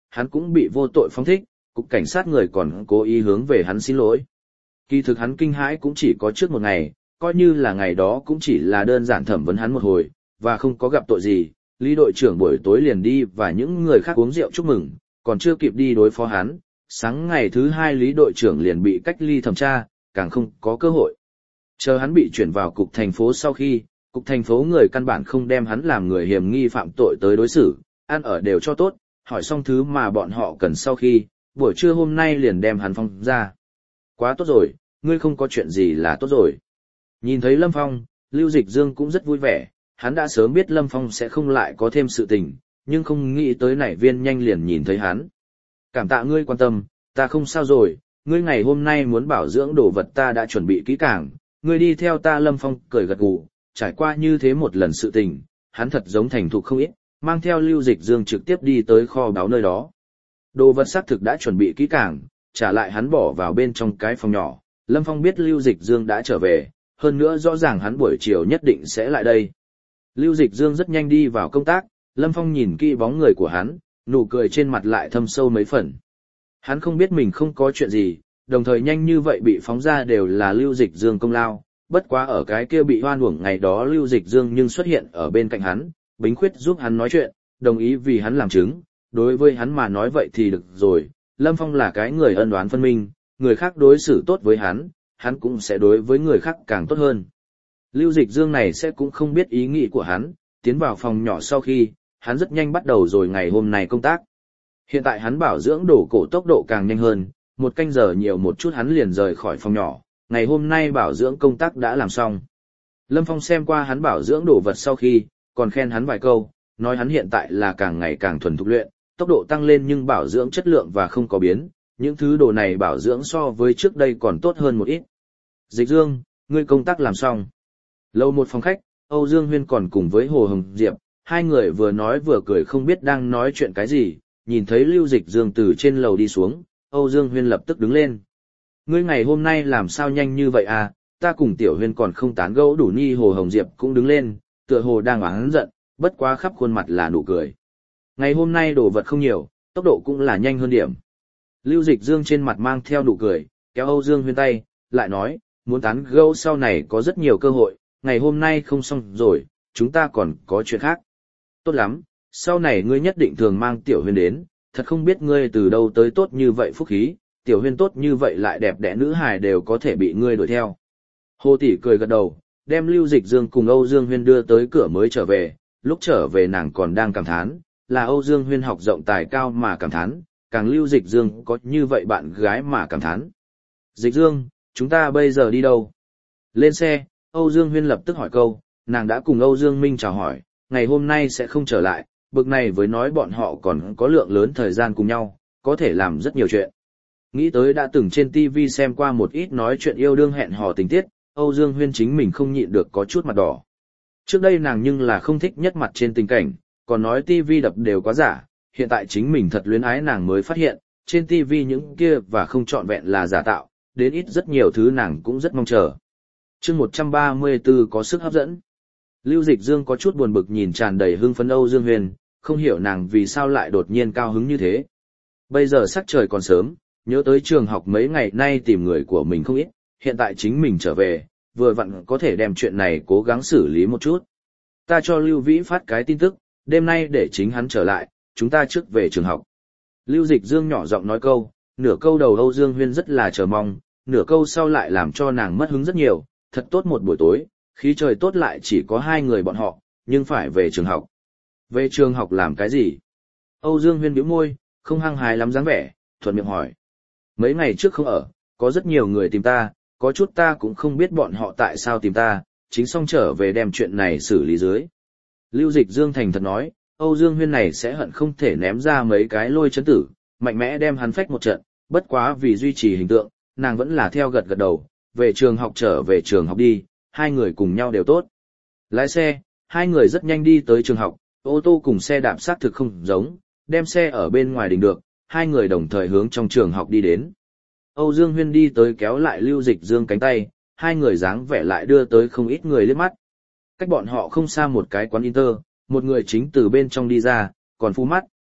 hắn cũng bị vô tội phóng thích, cục cảnh sát người còn cố ý hướng về hắn xin lỗi. Kỳ thực hắn kinh hãi cũng chỉ có trước một ngày, coi như là ngày đó cũng chỉ là đơn giản thẩm vấn hắn một hồi, và không có gặp tội gì, Lý đội trưởng buổi tối liền đi và những người khác uống rượu chúc mừng, còn chưa kịp đi đối phó hắn, sáng ngày thứ hai Lý đội trưởng liền bị cách ly thẩm tra, càng không có cơ hội. Chờ hắn bị chuyển vào cục thành phố sau khi, cục thành phố người căn bản không đem hắn làm người hiểm nghi phạm tội tới đối xử, ăn ở đều cho tốt, hỏi xong thứ mà bọn họ cần sau khi, buổi trưa hôm nay liền đem hắn phong ra. Quá tốt rồi, ngươi không có chuyện gì là tốt rồi. Nhìn thấy Lâm Phong, Lưu Dịch Dương cũng rất vui vẻ, hắn đã sớm biết Lâm Phong sẽ không lại có thêm sự tình, nhưng không nghĩ tới nảy viên nhanh liền nhìn thấy hắn. Cảm tạ ngươi quan tâm, ta không sao rồi, ngươi ngày hôm nay muốn bảo dưỡng đồ vật ta đã chuẩn bị kỹ càng, ngươi đi theo ta. Lâm Phong cười gật gù, trải qua như thế một lần sự tình, hắn thật giống thành thục không ít, mang theo Lưu Dịch Dương trực tiếp đi tới kho báu nơi đó. Đồ vật xác thực đã chuẩn bị kỹ càng, trả lại hắn bỏ vào bên trong cái phòng nhỏ. Lâm Phong biết Lưu Dịch Dương đã trở về, hơn nữa rõ ràng hắn buổi chiều nhất định sẽ lại đây. Lưu Dịch Dương rất nhanh đi vào công tác, Lâm Phong nhìn kỹ bóng người của hắn, nụ cười trên mặt lại thâm sâu mấy phần. Hắn không biết mình không có chuyện gì, đồng thời nhanh như vậy bị phóng ra đều là Lưu Dịch Dương công lao, bất quá ở cái kia bị hoan uổng ngày đó Lưu Dịch Dương nhưng xuất hiện ở bên cạnh hắn, Bính Khuyết giúp hắn nói chuyện, đồng ý vì hắn làm chứng, đối với hắn mà nói vậy thì được rồi, Lâm Phong là cái người ân oán phân minh, người khác đối xử tốt với hắn, hắn cũng sẽ đối với người khác càng tốt hơn. Lưu Dịch Dương này sẽ cũng không biết ý nghĩ của hắn, tiến vào phòng nhỏ sau khi, hắn rất nhanh bắt đầu rồi ngày hôm nay công tác. Hiện tại hắn bảo dưỡng đổ cổ tốc độ càng nhanh hơn, một canh giờ nhiều một chút hắn liền rời khỏi phòng nhỏ, ngày hôm nay bảo dưỡng công tác đã làm xong. Lâm Phong xem qua hắn bảo dưỡng đồ vật sau khi, còn khen hắn vài câu, nói hắn hiện tại là càng ngày càng thuần thục luyện, tốc độ tăng lên nhưng bảo dưỡng chất lượng và không có biến, những thứ đồ này bảo dưỡng so với trước đây còn tốt hơn một ít. Dịch Dương, ngươi công tác làm xong. Lâu một phòng khách, Âu Dương Huyên còn cùng với Hồ Hồng Diệp, hai người vừa nói vừa cười không biết đang nói chuyện cái gì, nhìn thấy Lưu Dịch Dương từ trên lầu đi xuống, Âu Dương Huyên lập tức đứng lên. Ngươi ngày hôm nay làm sao nhanh như vậy à, ta cùng Tiểu Huyên còn không tán gẫu đủ nhi. Hồ Hồng Diệp cũng đứng lên, tựa hồ đang oán giận, bất quá khắp khuôn mặt là nụ cười. Ngày hôm nay đồ vật không nhiều, tốc độ cũng là nhanh hơn điểm. Lưu Dịch Dương trên mặt mang theo nụ cười, kéo Âu Dương Huyên tay, lại nói, muốn tán gẫu sau này có rất nhiều cơ hội, ngày hôm nay không xong rồi, chúng ta còn có chuyện khác. Tốt lắm, sau này ngươi nhất định thường mang Tiểu Huyên đến, thật không biết ngươi từ đâu tới tốt như vậy phúc khí, Tiểu Huyên tốt như vậy lại đẹp đẽ nữ hài đều có thể bị ngươi đuổi theo. Hồ tỷ cười gật đầu, đem Lưu Dịch Dương cùng Âu Dương Huyên đưa tới cửa mới trở về, lúc trở về nàng còn đang cảm thán, là Âu Dương Huyên học rộng tài cao mà cảm thán, càng Lưu Dịch Dương có như vậy bạn gái mà cảm thán. Dịch Dương, chúng ta bây giờ đi đâu? Lên xe, Âu Dương Huyên lập tức hỏi câu, nàng đã cùng Âu Dương Minh chào hỏi, ngày hôm nay sẽ không trở lại, bực này với nói bọn họ còn có lượng lớn thời gian cùng nhau, có thể làm rất nhiều chuyện. Nghĩ tới đã từng trên ti vi xem qua một ít nói chuyện yêu đương hẹn hò tình tiết, Âu Dương Huyên chính mình không nhịn được có chút mặt đỏ. Trước đây nàng nhưng là không thích nhất mặt trên tình cảnh, còn nói ti vi đập đều quá giả, hiện tại chính mình thật luyến ái nàng mới phát hiện, trên ti vi những kia và không trọn vẹn là giả tạo, đến ít rất nhiều thứ nàng cũng rất mong chờ. Chương một trăm ba mươi tư có sức hấp dẫn. Lưu Dịch Dương có chút buồn bực nhìn tràn đầy hưng phấn Âu Dương Huyên, không hiểu nàng vì sao lại đột nhiên cao hứng như thế. Bây giờ sắc trời còn sớm, nhớ tới trường học mấy ngày nay tìm người của mình không ít, hiện tại chính mình trở về, vừa vặn có thể đem chuyện này cố gắng xử lý một chút. Ta cho Lưu Vĩ phát cái tin tức, đêm nay để chính hắn trở lại, chúng ta trước về trường học. Lưu Dịch Dương nhỏ giọng nói câu, nửa câu đầu Âu Dương Huyên rất là chờ mong, nửa câu sau lại làm cho nàng mất hứng rất nhiều, thật tốt một buổi tối, khí trời tốt lại chỉ có hai người bọn họ, nhưng phải về trường học. Về trường học làm cái gì? Âu Dương Huyên bĩu môi, không hăng hái lắm dáng vẻ, thuận miệng hỏi. Mấy ngày trước không ở, có rất nhiều người tìm ta, có chút ta cũng không biết bọn họ tại sao tìm ta, chính xong trở về đem chuyện này xử lý dưới. Lưu Dịch Dương thành thật nói, Âu Dương Huyên này sẽ hận không thể ném ra mấy cái lôi chấn tử, mạnh mẽ đem hắn phách một trận, bất quá vì duy trì hình tượng, nàng vẫn là theo gật gật đầu, về trường học trở về trường học đi, hai người cùng nhau đều tốt. Lái xe, hai người rất nhanh đi tới trường học, ô tô cùng xe đạp sát thực không giống, đem xe ở bên ngoài đình được, hai người đồng thời hướng trong trường học đi đến. Âu Dương Huyên đi tới kéo lại Lưu Dịch Dương cánh tay, hai người dáng vẻ lại đưa tới không ít người liếc mắt. Cách bọn họ không xa một cái quán Inter, một người chính từ bên trong đi ra, còn phu mắt,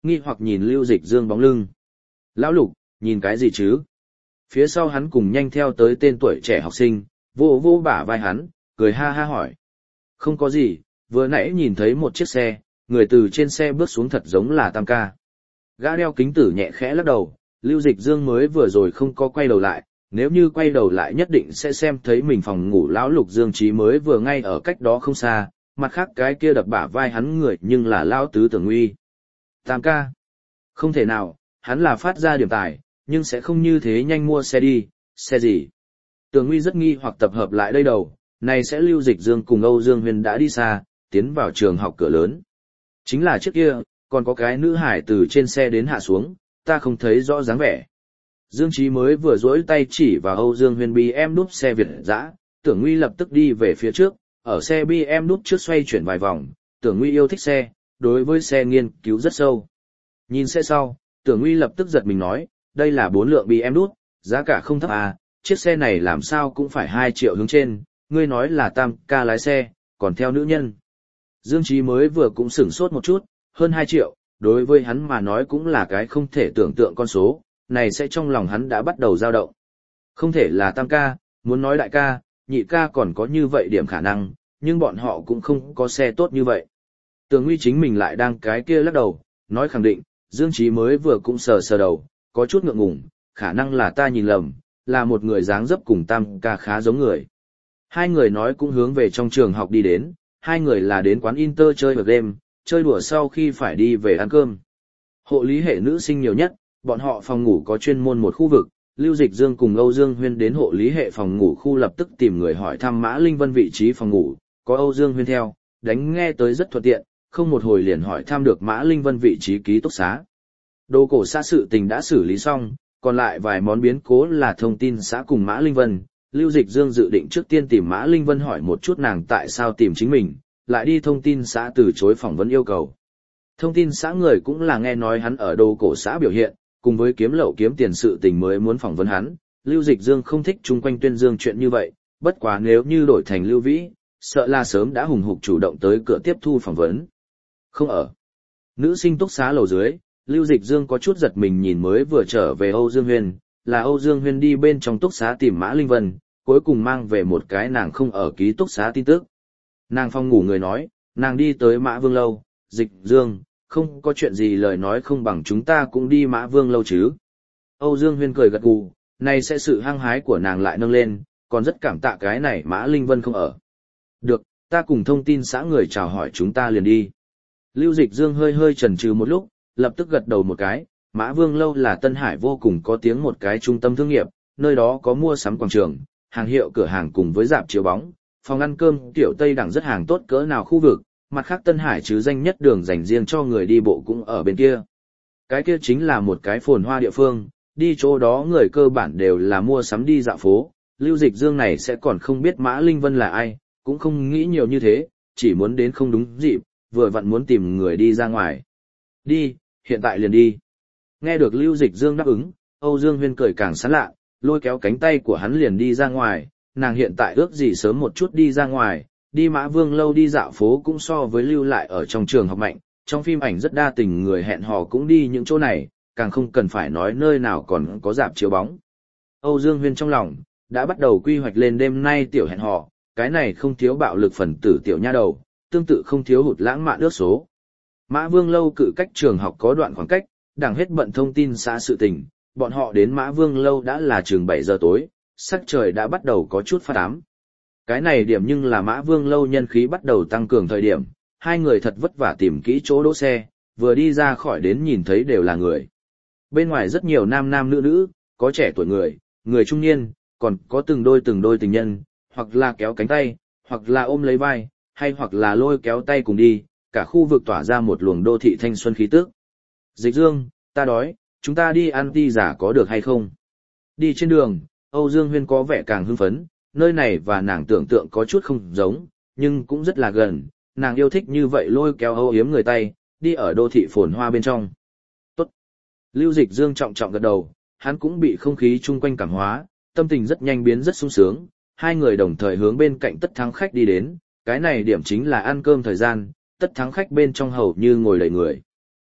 nghi hoặc nhìn Lưu Dịch Dương bóng lưng. Lão Lục, nhìn cái gì chứ? Phía sau hắn cùng nhanh theo tới tên tuổi trẻ học sinh, vô vô bả vai hắn, cười ha ha hỏi. Không có gì, vừa nãy nhìn thấy một chiếc xe, người từ trên xe bước xuống thật giống là Tam ca. Gã đeo kính tử nhẹ khẽ lắc đầu, Lưu Dịch Dương mới vừa rồi không có quay đầu lại, nếu như quay đầu lại nhất định sẽ xem thấy mình phòng ngủ lão Lục Dương Trí mới vừa ngay ở cách đó không xa, mặt khác cái kia đập bả vai hắn người nhưng là lão tứ Tưởng Uy. Tam ca. Không thể nào, hắn là phát ra điểm tài, nhưng sẽ không như thế nhanh mua xe đi, xe gì? Tưởng Uy rất nghi hoặc tập hợp lại đây đầu, này sẽ Lưu Dịch Dương cùng Âu Dương Huyền đã đi xa, tiến vào trường học cửa lớn. Chính là trước kia, còn có cái nữ hải từ trên xe đến hạ xuống, ta không thấy rõ dáng vẻ. Dương Trí mới vừa duỗi tay chỉ vào Âu Dương Huyền bê em đúp xe Việt dã, Tưởng Uy lập tức đi về phía trước, ở xe bê em đúp trước xoay chuyển vài vòng, Tưởng Uy yêu thích xe, đối với xe nghiên cứu rất sâu. Nhìn xe sau, Tưởng Uy lập tức giật mình nói, đây là bốn lượng bê em đúp, giá cả không thấp à, chiếc xe này làm sao cũng phải hai triệu hướng trên, ngươi nói là Tam ca lái xe, còn theo nữ nhân. Dương Trí mới vừa cũng sửng sốt một chút, hơn hai triệu, đối với hắn mà nói cũng là cái không thể tưởng tượng con số, này sẽ trong lòng hắn đã bắt đầu dao động. Không thể là Tam ca, muốn nói đại ca, nhị ca còn có như vậy điểm khả năng, nhưng bọn họ cũng không có xe tốt như vậy. Tưởng Uy chính mình lại đang cái kia lắc đầu, nói khẳng định, Dương Trí mới vừa cũng sờ sờ đầu, có chút ngượng ngùng, khả năng là ta nhìn lầm, là một người dáng dấp cùng Tam ca khá giống người. Hai người nói cũng hướng về trong trường học đi đến, hai người là đến quán Inter chơi game, chơi đùa sau khi phải đi về ăn cơm. Hộ lý hệ nữ sinh nhiều nhất, bọn họ phòng ngủ có chuyên môn một khu vực, Lưu Dịch Dương cùng Âu Dương Huyên đến hộ lý hệ phòng ngủ khu lập tức tìm người hỏi thăm Mã Linh Vân vị trí phòng ngủ, có Âu Dương Huyên theo, đánh nghe tới rất thuận tiện, không một hồi liền hỏi thăm được Mã Linh Vân vị trí ký túc xá. Đồ cổ xã sự tình đã xử lý xong, còn lại vài món biến cố là thông tin xã cùng Mã Linh Vân. Lưu Dịch Dương dự định trước tiên tìm Mã Linh Vân hỏi một chút nàng tại sao tìm chính mình, lại đi thông tin xã từ chối phỏng vấn yêu cầu. Thông tin xã người cũng là nghe nói hắn ở đồ cổ xã biểu hiện, cùng với kiếm lậu kiếm tiền sự tình mới muốn phỏng vấn hắn. Lưu Dịch Dương không thích chung quanh tuyên dương chuyện như vậy, bất quá nếu như đổi thành Lưu Vĩ, sợ là sớm đã hùng hục chủ động tới cửa tiếp thu phỏng vấn. Không ở. Nữ sinh túc xá lầu dưới, Lưu Dịch Dương có chút giật mình nhìn mới vừa trở về Âu Dương Huyên, là Âu Dương Huyên đi bên trong túc xá tìm Mã Linh Vân, cuối cùng mang về một cái nàng không ở ký túc xá tin tức. Nàng phòng ngủ người nói, nàng đi tới Mã Vương lâu, Dịch Dương, không có chuyện gì lời nói không bằng chúng ta cũng đi Mã Vương lâu chứ. Âu Dương Huyên cười gật gù, này sẽ sự hăng hái của nàng lại nâng lên, còn rất cảm tạ cái này Mã Linh Vân không ở. Được, ta cùng thông tin xã người chào hỏi chúng ta liền đi. Lưu Dịch Dương hơi hơi chần chừ một lúc, lập tức gật đầu một cái, Mã Vương lâu là Tân Hải vô cùng có tiếng một cái trung tâm thương nghiệp, nơi đó có mua sắm quảng trường, hàng hiệu cửa hàng cùng với rạp chiếu bóng, phòng ăn cơm tiểu Tây đẳng rất hàng tốt cỡ nào khu vực, mặt khác Tân Hải chứ danh nhất đường dành riêng cho người đi bộ cũng ở bên kia. Cái kia chính là một cái phồn hoa địa phương, đi chỗ đó người cơ bản đều là mua sắm đi dạo phố, Lưu Dịch Dương này sẽ còn không biết Mã Linh Vân là ai, cũng không nghĩ nhiều như thế, chỉ muốn đến không đúng dịp, vừa vặn muốn tìm người đi ra ngoài. Đi, hiện tại liền đi. Nghe được Lưu Dịch Dương đáp ứng, Âu Dương Huyên cười càng sán lạ, lôi kéo cánh tay của hắn liền đi ra ngoài, nàng hiện tại ước gì sớm một chút đi ra ngoài, đi Mã Vương lâu đi dạo phố cũng so với lưu lại ở trong trường học mạnh, trong phim ảnh rất đa tình người hẹn hò cũng đi những chỗ này, càng không cần phải nói nơi nào còn có rạp chiếu bóng. Âu Dương Huyên trong lòng, đã bắt đầu quy hoạch lên đêm nay tiểu hẹn hò, cái này không thiếu bạo lực phần tử tiểu nha đầu, tương tự không thiếu hụt lãng mạn ước số. Mã Vương lâu cự cách trường học có đoạn khoảng cách, đằng hết bận thông tin xã sự tình, bọn họ đến Mã Vương lâu đã là chừng bảy giờ tối, sắc trời đã bắt đầu có chút phát ám. Cái này điểm nhưng là Mã Vương lâu nhân khí bắt đầu tăng cường thời điểm, hai người thật vất vả tìm kỹ chỗ đỗ xe, vừa đi ra khỏi đến nhìn thấy đều là người. Bên ngoài rất nhiều nam nam nữ nữ, có trẻ tuổi người, người trung niên, còn có từng đôi từng đôi tình nhân, hoặc là kéo cánh tay, hoặc là ôm lấy vai, hay hoặc là lôi kéo tay cùng đi, cả khu vực tỏa ra một luồng đô thị thanh xuân khí tức. Dịch Dương, ta đói, chúng ta đi ăn ti giả có được hay không? Đi trên đường, Âu Dương Huyên có vẻ càng hưng phấn, nơi này và nàng tưởng tượng có chút không giống, nhưng cũng rất là gần, nàng yêu thích như vậy lôi kéo âu yếm người tay, đi ở đô thị phồn hoa bên trong. Tốt. Lưu Dịch Dương trọng trọng gật đầu, hắn cũng bị không khí chung quanh cảm hóa, tâm tình rất nhanh biến rất sung sướng, hai người đồng thời hướng bên cạnh Tất Thắng khách đi đến, cái này điểm chính là ăn cơm thời gian, Tất Thắng khách bên trong hầu như ngồi đầy người.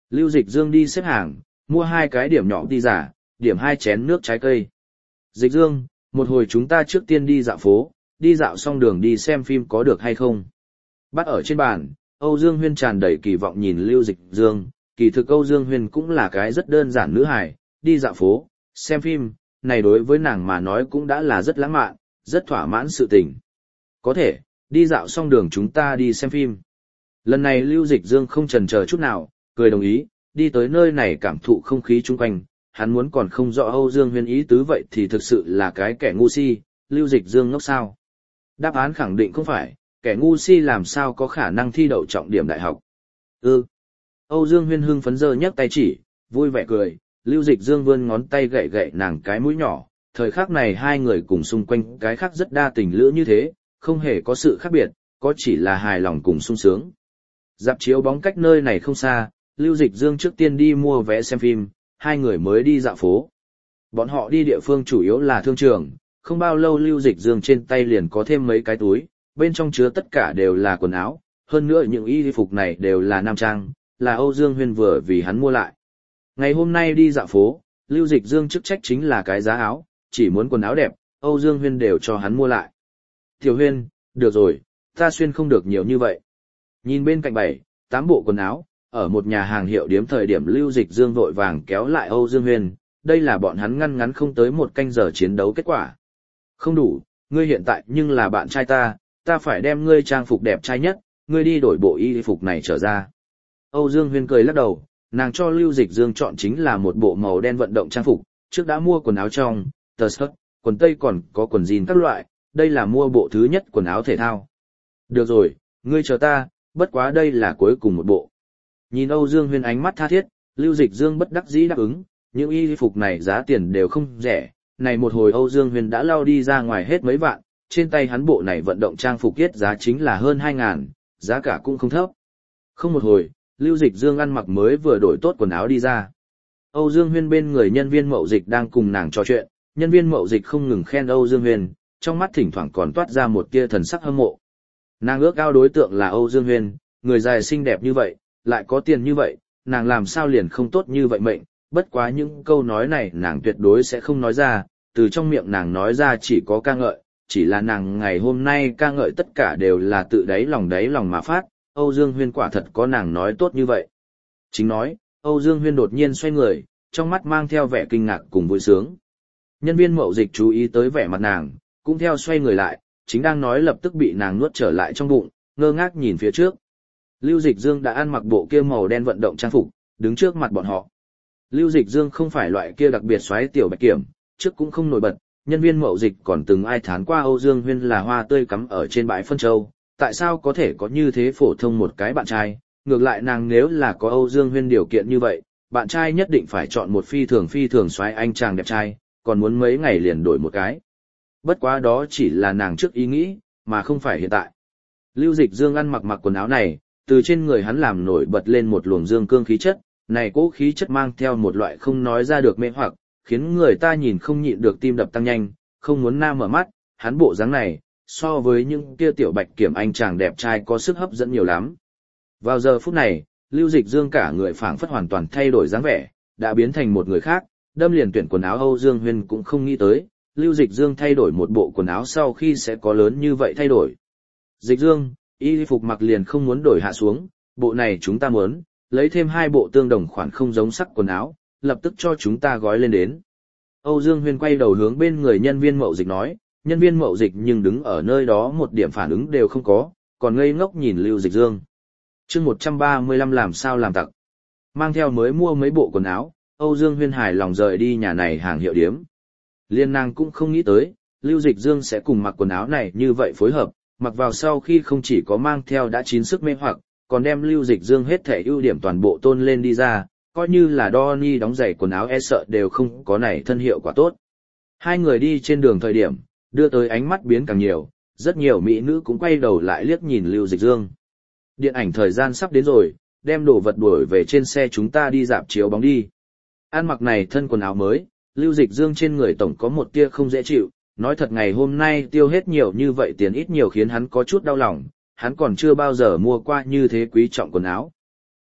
Lưu Dịch Dương đi xếp hàng, mua hai cái điểm nhỏ đi giả, điểm hai chén nước trái cây. Dịch Dương, một hồi chúng ta trước tiên đi dạo phố, đi dạo xong đường đi xem phim có được hay không? Bắt ở trên bàn, Âu Dương Huyên tràn đầy kỳ vọng nhìn Lưu Dịch Dương, kỳ thực Âu Dương Huyên cũng là cái rất đơn giản nữ hài, đi dạo phố, xem phim, này đối với nàng mà nói cũng đã là rất lãng mạn, rất thỏa mãn sự tình. Có thể, đi dạo xong đường chúng ta đi xem phim. Lần này Lưu Dịch Dương không chần chờ chút nào, cười đồng ý, đi tới nơi này cảm thụ không khí chung quanh, hắn muốn còn không rõ Âu Dương Huyên ý tứ vậy thì thực sự là cái kẻ ngu si, Lưu Dịch Dương ngốc sao. Đáp án khẳng định không phải, kẻ ngu si làm sao có khả năng thi đậu trọng điểm đại học. Ừ. Âu Dương Huyên hưng phấn dơ nhấc tay chỉ, vui vẻ cười, Lưu Dịch Dương vươn ngón tay gậy gậy nàng cái mũi nhỏ, thời khắc này hai người cùng xung quanh cái khác rất đa tình lữ như thế, không hề có sự khác biệt, có chỉ là hài lòng cùng sung sướng. Dạp chiếu bóng cách nơi này không xa, Lưu Dịch Dương trước tiên đi mua vé xem phim, hai người mới đi dạo phố. Bọn họ đi địa phương chủ yếu là thương trường, không bao lâu Lưu Dịch Dương trên tay liền có thêm mấy cái túi, bên trong chứa tất cả đều là quần áo, hơn nữa những y phục này đều là nam trang, là Âu Dương Huyên vừa vì hắn mua lại. Ngày hôm nay đi dạo phố, Lưu Dịch Dương chức trách chính là cái giá áo, chỉ muốn quần áo đẹp, Âu Dương Huyên đều cho hắn mua lại. Tiểu Huyên, được rồi, ta xuyên không được nhiều như vậy. Nhìn bên cạnh bảy, tám bộ quần áo, ở một nhà hàng hiệu điếm thời điểm Lưu Dịch Dương vội vàng kéo lại Âu Dương Huyên, đây là bọn hắn ngăn ngắn không tới một canh giờ chiến đấu kết quả. Không đủ, ngươi hiện tại nhưng là bạn trai ta, ta phải đem ngươi trang phục đẹp trai nhất, ngươi đi đổi bộ y phục này trở ra. Âu Dương Huyên cười lắc đầu, nàng cho Lưu Dịch Dương chọn chính là một bộ màu đen vận động trang phục, trước đã mua quần áo trong, tờ sợt, quần tây còn có quần jean các loại, đây là mua bộ thứ nhất quần áo thể thao. Được rồi, ngươi chờ ta, bất quá đây là cuối cùng một bộ. Nhìn Âu Dương Huyên ánh mắt tha thiết, Lưu Dịch Dương bất đắc dĩ đáp ứng, những y phục này giá tiền đều không rẻ, này một hồi Âu Dương Huyên đã lao đi ra ngoài hết mấy vạn, trên tay hắn bộ này vận động trang phục yết giá chính là hơn hai ngàn, giá cả cũng không thấp. Không một hồi, Lưu Dịch Dương ăn mặc mới vừa đổi tốt quần áo đi ra. Âu Dương Huyên bên người nhân viên mậu dịch đang cùng nàng trò chuyện, nhân viên mậu dịch không ngừng khen Âu Dương Huyên, trong mắt thỉnh thoảng còn toát ra một tia thần sắc hâm mộ. Nàng ước ao đối tượng là Âu Dương Huyên, người dài xinh đẹp như vậy, lại có tiền như vậy, nàng làm sao liền không tốt như vậy mệnh, bất quá những câu nói này nàng tuyệt đối sẽ không nói ra, từ trong miệng nàng nói ra chỉ có ca ngợi, chỉ là nàng ngày hôm nay ca ngợi tất cả đều là tự đáy lòng đáy lòng mà phát, Âu Dương Huyên quả thật có nàng nói tốt như vậy. Chính nói, Âu Dương Huyên đột nhiên xoay người, trong mắt mang theo vẻ kinh ngạc cùng vui sướng. Nhân viên mậu dịch chú ý tới vẻ mặt nàng, cũng theo xoay người lại, chính đang nói lập tức bị nàng nuốt trở lại trong bụng, ngơ ngác nhìn phía trước. Lưu Dịch Dương đã ăn mặc bộ kia màu đen vận động trang phục, đứng trước mặt bọn họ. Lưu Dịch Dương không phải loại kia đặc biệt xoáy tiểu bạch kiểm, trước cũng không nổi bật, nhân viên mậu dịch còn từng ai thán qua Âu Dương Huyên là hoa tươi cắm ở trên bãi phân châu, tại sao có thể có như thế phổ thông một cái bạn trai, ngược lại nàng nếu là có Âu Dương Huyên điều kiện như vậy, bạn trai nhất định phải chọn một phi thường phi thường xoáy anh chàng đẹp trai, còn muốn mấy ngày liền đổi một cái. Bất quá đó chỉ là nàng trước ý nghĩ, mà không phải hiện tại. Lưu Dịch Dương ăn mặc mặc quần áo này, từ trên người hắn làm nổi bật lên một luồng dương cương khí chất, này cố khí chất mang theo một loại không nói ra được mê hoặc, khiến người ta nhìn không nhịn được tim đập tăng nhanh, không muốn nam mở mắt, hắn bộ dáng này, so với những kia tiểu bạch kiểm anh chàng đẹp trai có sức hấp dẫn nhiều lắm. Vào giờ phút này, Lưu Dịch Dương cả người phảng phất hoàn toàn thay đổi dáng vẻ, đã biến thành một người khác, đâm liền tuyển quần áo Âu Dương Huyên cũng không nghĩ tới, Lưu Dịch Dương thay đổi một bộ quần áo sau khi sẽ có lớn như vậy thay đổi. Dịch Dương, y phục mặc liền không muốn đổi hạ xuống, bộ này chúng ta muốn, lấy thêm hai bộ tương đồng khoản không giống sắc quần áo, lập tức cho chúng ta gói lên đến. Âu Dương Huyên quay đầu hướng bên người nhân viên mậu dịch nói, nhân viên mậu dịch nhưng đứng ở nơi đó một điểm phản ứng đều không có, còn ngây ngốc nhìn Lưu Dịch Dương. Chương một trăm ba mươi lăm làm sao làm tặc. Mang theo mới mua mấy bộ quần áo, Âu Dương Huyên hài lòng rời đi nhà này hàng hiệu điếm. Liên nàng cũng không nghĩ tới, Lưu Dịch Dương sẽ cùng mặc quần áo này như vậy phối hợp, mặc vào sau khi không chỉ có mang theo đã chín sức mê hoặc, còn đem Lưu Dịch Dương hết thể ưu điểm toàn bộ tôn lên đi ra, coi như là Donnie đóng giày quần áo e sợ đều không có này thân hiệu quả tốt. Hai người đi trên đường thời điểm, đưa tới ánh mắt biến càng nhiều, rất nhiều mỹ nữ cũng quay đầu lại liếc nhìn Lưu Dịch Dương. Điện ảnh thời gian sắp đến rồi, đem đồ vật đuổi về trên xe chúng ta đi dạp chiếu bóng đi. Ăn mặc này thân quần áo mới, Lưu Dịch Dương trên người tổng có một tia không dễ chịu, nói thật ngày hôm nay tiêu hết nhiều như vậy tiền ít nhiều khiến hắn có chút đau lòng, hắn còn chưa bao giờ mua qua như thế quý trọng quần áo.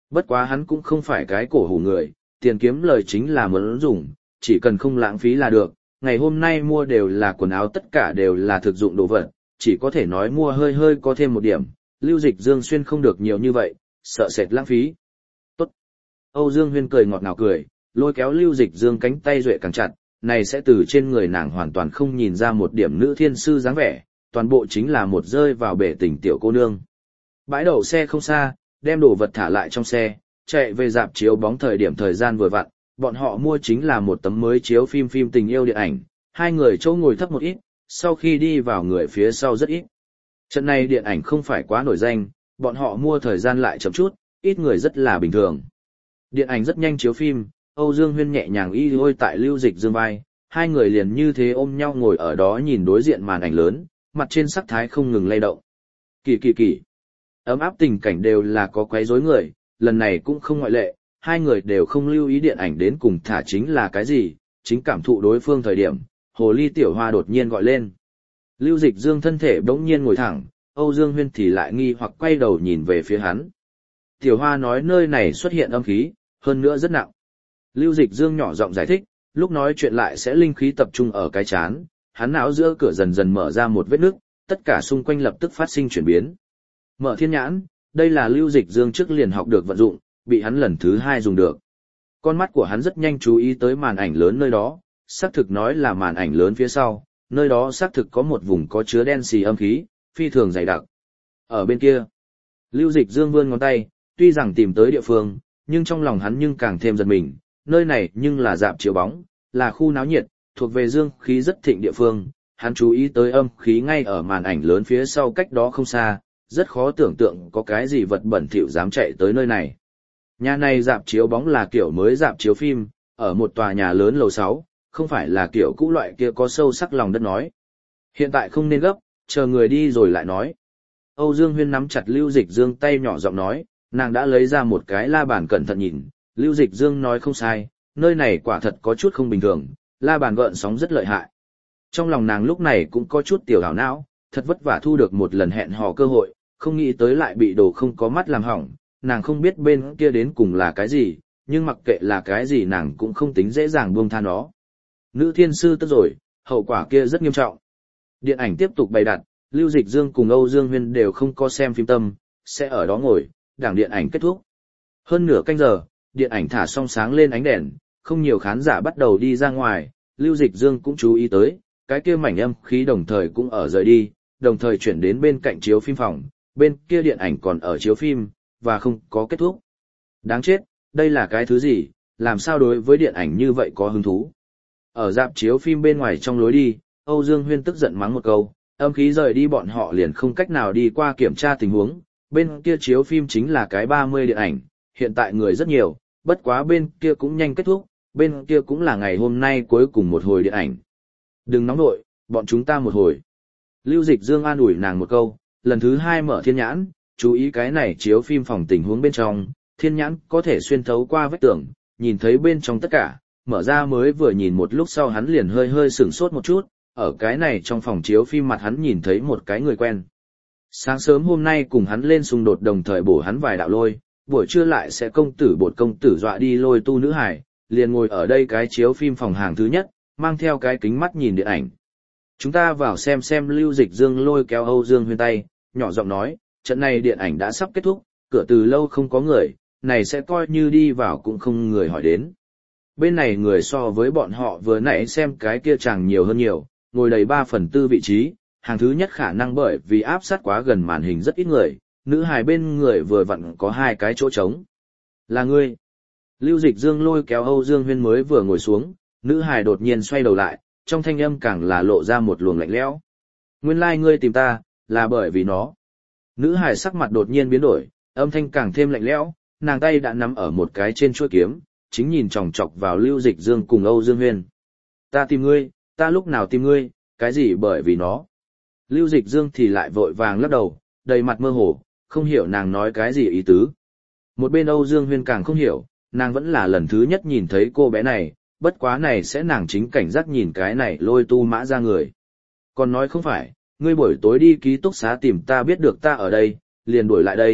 Bất quá hắn cũng không phải cái cổ hủ người, tiền kiếm lời chính là muốn dùng, chỉ cần không lãng phí là được. Ngày hôm nay mua đều là quần áo, tất cả đều là thực dụng đồ vật, chỉ có thể nói mua hơi hơi có thêm một điểm, Lưu Dịch Dương xuyên không được nhiều như vậy, sợ sệt lãng phí. Tốt. Âu Dương Huyên cười ngọt ngào cười, lôi kéo Lưu Dịch Dương cánh tay duệ càng chặt, này sẽ từ trên người nàng hoàn toàn không nhìn ra một điểm nữ thiên sư dáng vẻ, toàn bộ chính là một rơi vào bể tình tiểu cô nương. Bãi đậu xe không xa, đem đồ vật thả lại trong xe, chạy về rạp chiếu bóng thời điểm thời gian vừa vặn, bọn họ mua chính là một tấm mới chiếu phim phim tình yêu điện ảnh, hai người chỗ ngồi thấp một ít, sau khi đi vào người phía sau rất ít. Trận này điện ảnh không phải quá nổi danh, bọn họ mua thời gian lại chậm chút, ít người rất là bình thường. Điện ảnh rất nhanh chiếu phim, Âu Dương Huyên nhẹ nhàng y ôi tại Lưu Dịch Dương vai, hai người liền như thế ôm nhau ngồi ở đó nhìn đối diện màn ảnh lớn, mặt trên sắc thái không ngừng lay động. Kỳ kỳ kỳ. Ấm áp tình cảnh đều là có quấy rối người, lần này cũng không ngoại lệ, hai người đều không lưu ý điện ảnh đến cùng thả chính là cái gì, chính cảm thụ đối phương thời điểm, hồ ly tiểu hoa đột nhiên gọi lên. Lưu Dịch Dương thân thể bỗng nhiên ngồi thẳng, Âu Dương Huyên thì lại nghi hoặc quay đầu nhìn về phía hắn. Tiểu hoa nói nơi này xuất hiện âm khí, hơn nữa rất nặng. Lưu Dịch Dương nhỏ giọng giải thích, lúc nói chuyện lại sẽ linh khí tập trung ở cái chán, hắn não giữa cửa dần dần mở ra một vết nước, tất cả xung quanh lập tức phát sinh chuyển biến. Mở thiên nhãn, đây là Lưu Dịch Dương trước liền học được vận dụng, bị hắn lần thứ hai dùng được. Con mắt của hắn rất nhanh chú ý tới màn ảnh lớn nơi đó, xác thực nói là màn ảnh lớn phía sau, nơi đó xác thực có một vùng có chứa đen xì âm khí, phi thường dày đặc. Ở bên kia, Lưu Dịch Dương vươn ngón tay, tuy rằng tìm tới địa phương, nhưng trong lòng hắn nhưng càng thêm giật mình, nơi này nhưng là rạp chiếu bóng, là khu náo nhiệt, thuộc về dương khí rất thịnh địa phương, hắn chú ý tới âm khí ngay ở màn ảnh lớn phía sau cách đó không xa, rất khó tưởng tượng có cái gì vật bẩn thỉu dám chạy tới nơi này. Nhà này rạp chiếu bóng là kiểu mới rạp chiếu phim, ở một tòa nhà lớn lầu sáu, không phải là kiểu cũ loại kia có sâu sắc lòng đất nói. Hiện tại không nên gấp, chờ người đi rồi lại nói. Âu Dương Huyên nắm chặt Lưu Dịch Dương tay nhỏ giọng nói, nàng đã lấy ra một cái la bàn cẩn thận nhìn, Lưu Dịch Dương nói không sai, nơi này quả thật có chút không bình thường, la bàn gợn sóng rất lợi hại. Trong lòng nàng lúc này cũng có chút tiểu đảo não, thật vất vả thu được một lần hẹn hò cơ hội, không nghĩ tới lại bị đồ không có mắt làm hỏng, nàng không biết bên kia đến cùng là cái gì, nhưng mặc kệ là cái gì nàng cũng không tính dễ dàng buông tha nó. Nữ thiên sư tức rồi, hậu quả kia rất nghiêm trọng. Điện ảnh tiếp tục bày đặt, Lưu Dịch Dương cùng Âu Dương Huyên đều không có xem phim tâm, sẽ ở đó ngồi, đảng điện ảnh kết thúc. Hơn nửa canh giờ, điện ảnh thả xong sáng lên ánh đèn, không nhiều khán giả bắt đầu đi ra ngoài, Lưu Dịch Dương cũng chú ý tới, cái kia mảnh âm khí đồng thời cũng ở rời đi, đồng thời chuyển đến bên cạnh chiếu phim phòng, bên kia điện ảnh còn ở chiếu phim, và không có kết thúc. Đáng chết, đây là cái thứ gì, làm sao đối với điện ảnh như vậy có hứng thú. Ở rạp chiếu phim bên ngoài trong lối đi, Âu Dương Huyên tức giận mắng một câu, âm khí rời đi bọn họ liền không cách nào đi qua kiểm tra tình huống, bên kia chiếu phim chính là cái ba mươi điện ảnh, hiện tại người rất nhiều, bất quá bên kia cũng nhanh kết thúc, bên kia cũng là ngày hôm nay cuối cùng một hồi điện ảnh. Đừng nóng nội, bọn chúng ta một hồi. Lưu Dịch Dương an ủi nàng một câu, lần thứ hai mở thiên nhãn, chú ý cái này chiếu phim phòng tình huống bên trong, thiên nhãn có thể xuyên thấu qua vách tường, nhìn thấy bên trong tất cả, mở ra mới vừa nhìn một lúc sau hắn liền hơi hơi sửng sốt một chút, ở cái này trong phòng chiếu phim mặt hắn nhìn thấy một cái người quen. Sáng sớm hôm nay cùng hắn lên xung đột đồng thời bổ hắn vài đạo lôi, buổi trưa lại sẽ công tử bột công tử dọa đi lôi tu nữ hải, liền ngồi ở đây cái chiếu phim phòng hàng thứ nhất, mang theo cái kính mắt nhìn điện ảnh. Chúng ta vào xem xem. Lưu Dịch Dương lôi kéo Âu Dương Huyên tay, nhỏ giọng nói, trận này điện ảnh đã sắp kết thúc, cửa từ lâu không có người, này sẽ coi như đi vào cũng không người hỏi đến. Bên này người so với bọn họ vừa nãy xem cái kia chàng nhiều hơn nhiều, ngồi đầy ba phần tư vị trí, hàng thứ nhất khả năng bởi vì áp sát quá gần màn hình rất ít người, nữ hài bên người vừa vặn có hai cái chỗ trống. Là ngươi. Lưu Dịch Dương lôi kéo Âu Dương Huyên mới vừa ngồi xuống, nữ hài đột nhiên xoay đầu lại, trong thanh âm càng là lộ ra một luồng lạnh lẽo. Nguyên lai like ngươi tìm ta, là bởi vì nó. Nữ hài sắc mặt đột nhiên biến đổi, âm thanh càng thêm lạnh lẽo, nàng tay đã nắm ở một cái trên chuôi kiếm, chính nhìn chòng chọc vào Lưu Dịch Dương cùng Âu Dương Huyên. Ta tìm ngươi, ta lúc nào tìm ngươi, cái gì bởi vì nó. Lưu Dịch Dương thì lại vội vàng lắc đầu, đầy mặt mơ hồ, không hiểu nàng nói cái gì ý tứ. Một bên Âu Dương Huyên càng không hiểu, nàng vẫn là lần thứ nhất nhìn thấy cô bé này, bất quá này sẽ nàng chính cảnh giác nhìn cái này lôi tu mã ra người. Còn nói không phải, ngươi buổi tối đi ký túc xá tìm ta biết được ta ở đây, liền đuổi lại đây,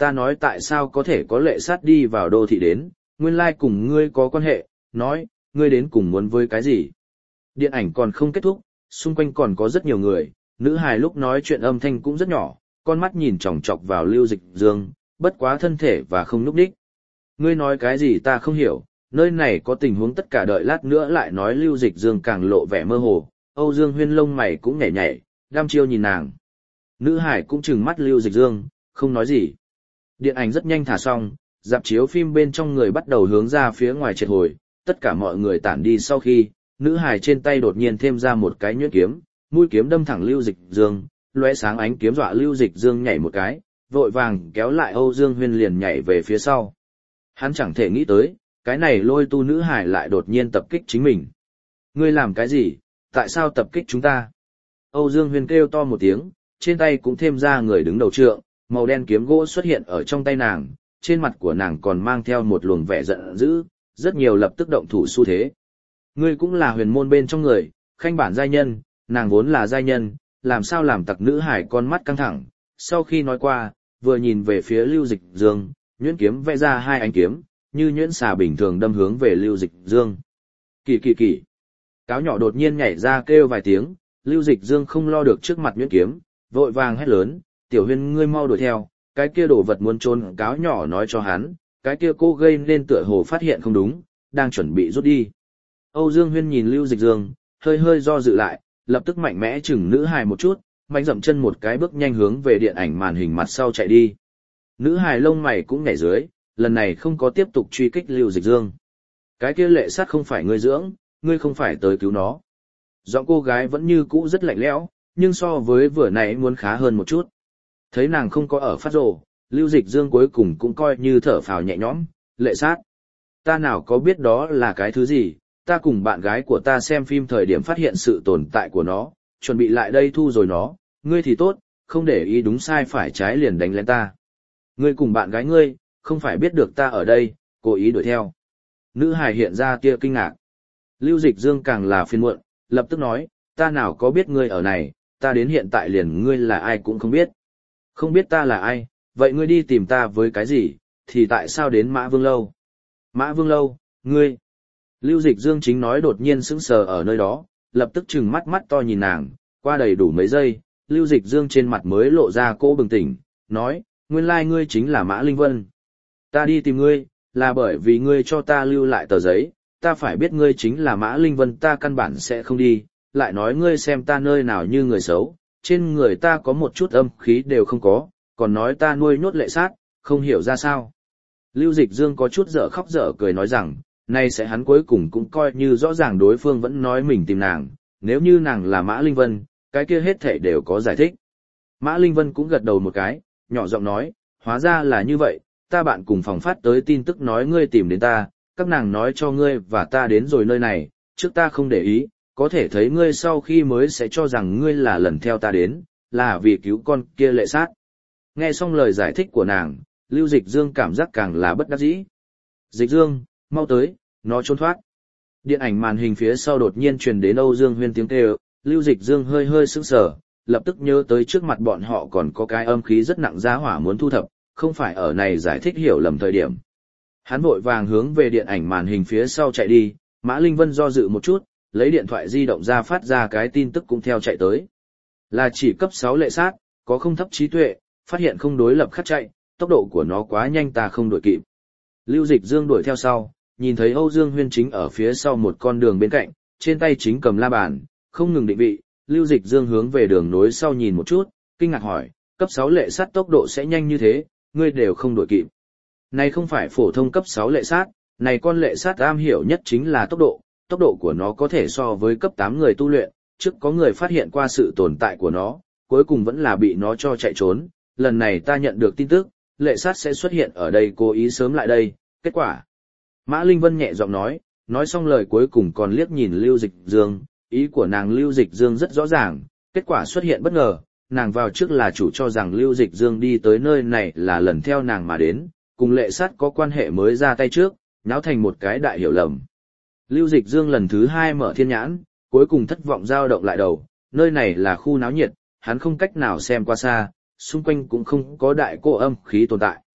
ta nói tại sao có thể có lệ sát đi vào đô thị đến, nguyên lai cùng ngươi có quan hệ, nói, ngươi đến cùng muốn với cái gì. Điện ảnh còn không kết thúc, xung quanh còn có rất nhiều người, nữ hài lúc nói chuyện âm thanh cũng rất nhỏ, con mắt nhìn chòng chọc vào Lưu Dịch Dương, bất quá thân thể và không nhúc nhích. Ngươi nói cái gì ta không hiểu, nơi này có tình huống tất cả đợi lát nữa lại nói. Lưu Dịch Dương càng lộ vẻ mơ hồ, Âu Dương Huyên lông mày cũng nhảy nhảy, đăm chiêu nhìn nàng. Nữ hải cũng trừng mắt Lưu Dịch Dương, không nói gì. Điện ảnh rất nhanh thả xong, dạp chiếu phim bên trong người bắt đầu hướng ra phía ngoài triệt hồi, tất cả mọi người tản đi sau khi, nữ hải trên tay đột nhiên thêm ra một cái nhuyễn kiếm, mũi kiếm đâm thẳng Lưu Dịch Dương, lóe sáng ánh kiếm dọa Lưu Dịch Dương nhảy một cái, vội vàng kéo lại Âu Dương Huyên liền nhảy về phía sau. Hắn chẳng thể nghĩ tới, cái này lôi tu nữ hải lại đột nhiên tập kích chính mình. Ngươi làm cái gì, tại sao tập kích chúng ta? Âu Dương Huyên kêu to một tiếng, trên tay cũng thêm ra người đứng đầu trượng, màu đen kiếm gỗ xuất hiện ở trong tay nàng, trên mặt của nàng còn mang theo một luồng vẻ giận dữ, rất nhiều lập tức động thủ xu thế. Ngươi cũng là huyền môn bên trong người, khanh bản giai nhân, nàng vốn là giai nhân, làm sao làm tặc nữ hải con mắt căng thẳng, sau khi nói qua, vừa nhìn về phía Lưu Dịch Dương, nhuyễn kiếm vẽ ra hai ánh kiếm, như nhuyễn xà bình thường đâm hướng về Lưu Dịch Dương. Kỳ kỳ kỳ. Cáo nhỏ đột nhiên nhảy ra kêu vài tiếng, Lưu Dịch Dương không lo được trước mặt nhuyễn kiếm, vội vàng hét lớn, tiểu Huyên ngươi mau đuổi theo, cái kia đồ vật muốn trốn. Cáo nhỏ nói cho hắn, cái kia cô gây nên tựa hồ phát hiện không đúng, đang chuẩn bị rút đi. Âu Dương Huyên nhìn Lưu Dịch Dương, hơi hơi do dự lại, lập tức mạnh mẽ chừng nữ hài một chút, mạnh dậm chân một cái bước nhanh hướng về điện ảnh màn hình mặt sau chạy đi. Nữ hài lông mày cũng nhảy dưới, lần này không có tiếp tục truy kích Lưu Dịch Dương. Cái kia lệ sát không phải ngươi dưỡng, ngươi không phải tới cứu nó. Giọng cô gái vẫn như cũ rất lạnh lẽo, nhưng so với vừa nãy muốn khá hơn một chút. Thấy nàng không có ở phát rồ, Lưu Dịch Dương cuối cùng cũng coi như thở phào nhẹ nhõm, lệ sát. Ta nào có biết đó là cái thứ gì, ta cùng bạn gái của ta xem phim thời điểm phát hiện sự tồn tại của nó, chuẩn bị lại đây thu rồi nó, ngươi thì tốt, không để ý đúng sai phải trái liền đánh lên ta. Ngươi cùng bạn gái ngươi, không phải biết được ta ở đây, cố ý đuổi theo. Nữ hài hiện ra tia kinh ngạc. Lưu Dịch Dương càng là phiền muộn, lập tức nói, ta nào có biết ngươi ở này, ta đến hiện tại liền ngươi là ai cũng không biết. Không biết ta là ai, vậy ngươi đi tìm ta với cái gì, thì tại sao đến Mã Vương Lâu? Mã Vương Lâu, ngươi. Lưu Dịch Dương chính nói đột nhiên sững sờ ở nơi đó, lập tức trừng mắt mắt to nhìn nàng, qua đầy đủ mấy giây, Lưu Dịch Dương trên mặt mới lộ ra cỗ bừng tỉnh, nói, nguyên lai ngươi chính là Mã Linh Vân. Ta đi tìm ngươi, là bởi vì ngươi cho ta lưu lại tờ giấy, ta phải biết ngươi chính là Mã Linh Vân ta căn bản sẽ không đi, lại nói ngươi xem ta nơi nào như người xấu, trên người ta có một chút âm khí đều không có, còn nói ta nuôi nhốt lệ sát, không hiểu ra sao. Lưu Dịch Dương có chút dở khóc dở cười nói rằng, nay sẽ hắn cuối cùng cũng coi như rõ ràng đối phương vẫn nói mình tìm nàng, nếu như nàng là Mã Linh Vân, cái kia hết thảy đều có giải thích. Mã Linh Vân cũng gật đầu một cái, nhỏ giọng nói, hóa ra là như vậy, ta bạn cùng phòng phát tới tin tức nói ngươi tìm đến ta, các nàng nói cho ngươi và ta đến rồi nơi này, trước ta không để ý, có thể thấy ngươi sau khi mới sẽ cho rằng ngươi là lần theo ta đến, là vì cứu con kia lệ sát. Nghe xong lời giải thích của nàng, Lưu Dịch Dương cảm giác càng là bất đắc dĩ. Dịch Dương, mau tới, nó trốn thoát. Điện ảnh màn hình phía sau đột nhiên truyền đến Âu Dương Huyên tiếng kêu, Lưu Dịch Dương hơi hơi sững sờ, lập tức nhớ tới trước mặt bọn họ còn có cái âm khí rất nặng giá hỏa muốn thu thập, không phải ở này giải thích hiểu lầm thời điểm. Hắn vội vàng hướng về điện ảnh màn hình phía sau chạy đi, Mã Linh Vân do dự một chút, lấy điện thoại di động ra phát ra cái tin tức cũng theo chạy tới. Là chỉ cấp sáu lệ sát, có không thấp trí tuệ, phát hiện không đối lập khắc chạy, tốc độ của nó quá nhanh ta không đuổi kịp. Lưu Dịch Dương đuổi theo sau, nhìn thấy Âu Dương Huyên chính ở phía sau một con đường bên cạnh, trên tay chính cầm la bàn, không ngừng định vị, Lưu Dịch Dương hướng về đường nối sau nhìn một chút, kinh ngạc hỏi, cấp sáu lệ sát tốc độ sẽ nhanh như thế, ngươi đều không đuổi kịp. Này không phải phổ thông cấp sáu lệ sát, này con lệ sát am hiểu nhất chính là tốc độ, tốc độ của nó có thể so với cấp tám người tu luyện, trước có người phát hiện qua sự tồn tại của nó, cuối cùng vẫn là bị nó cho chạy trốn, lần này ta nhận được tin tức, lệ sát sẽ xuất hiện ở đây cố ý sớm lại đây, kết quả. Mã Linh Vân nhẹ giọng nói, nói xong lời cuối cùng còn liếc nhìn Lưu Dịch Dương, ý của nàng Lưu Dịch Dương rất rõ ràng, kết quả xuất hiện bất ngờ, nàng vào trước là chủ cho rằng Lưu Dịch Dương đi tới nơi này là lần theo nàng mà đến, cùng lệ sát có quan hệ mới ra tay trước, nháo thành một cái đại hiểu lầm. Lưu Dịch Dương lần thứ hai mở thiên nhãn, cuối cùng thất vọng dao động lại đầu, nơi này là khu náo nhiệt, hắn không cách nào xem qua xa, xung quanh cũng không có đại cô âm khí tồn tại.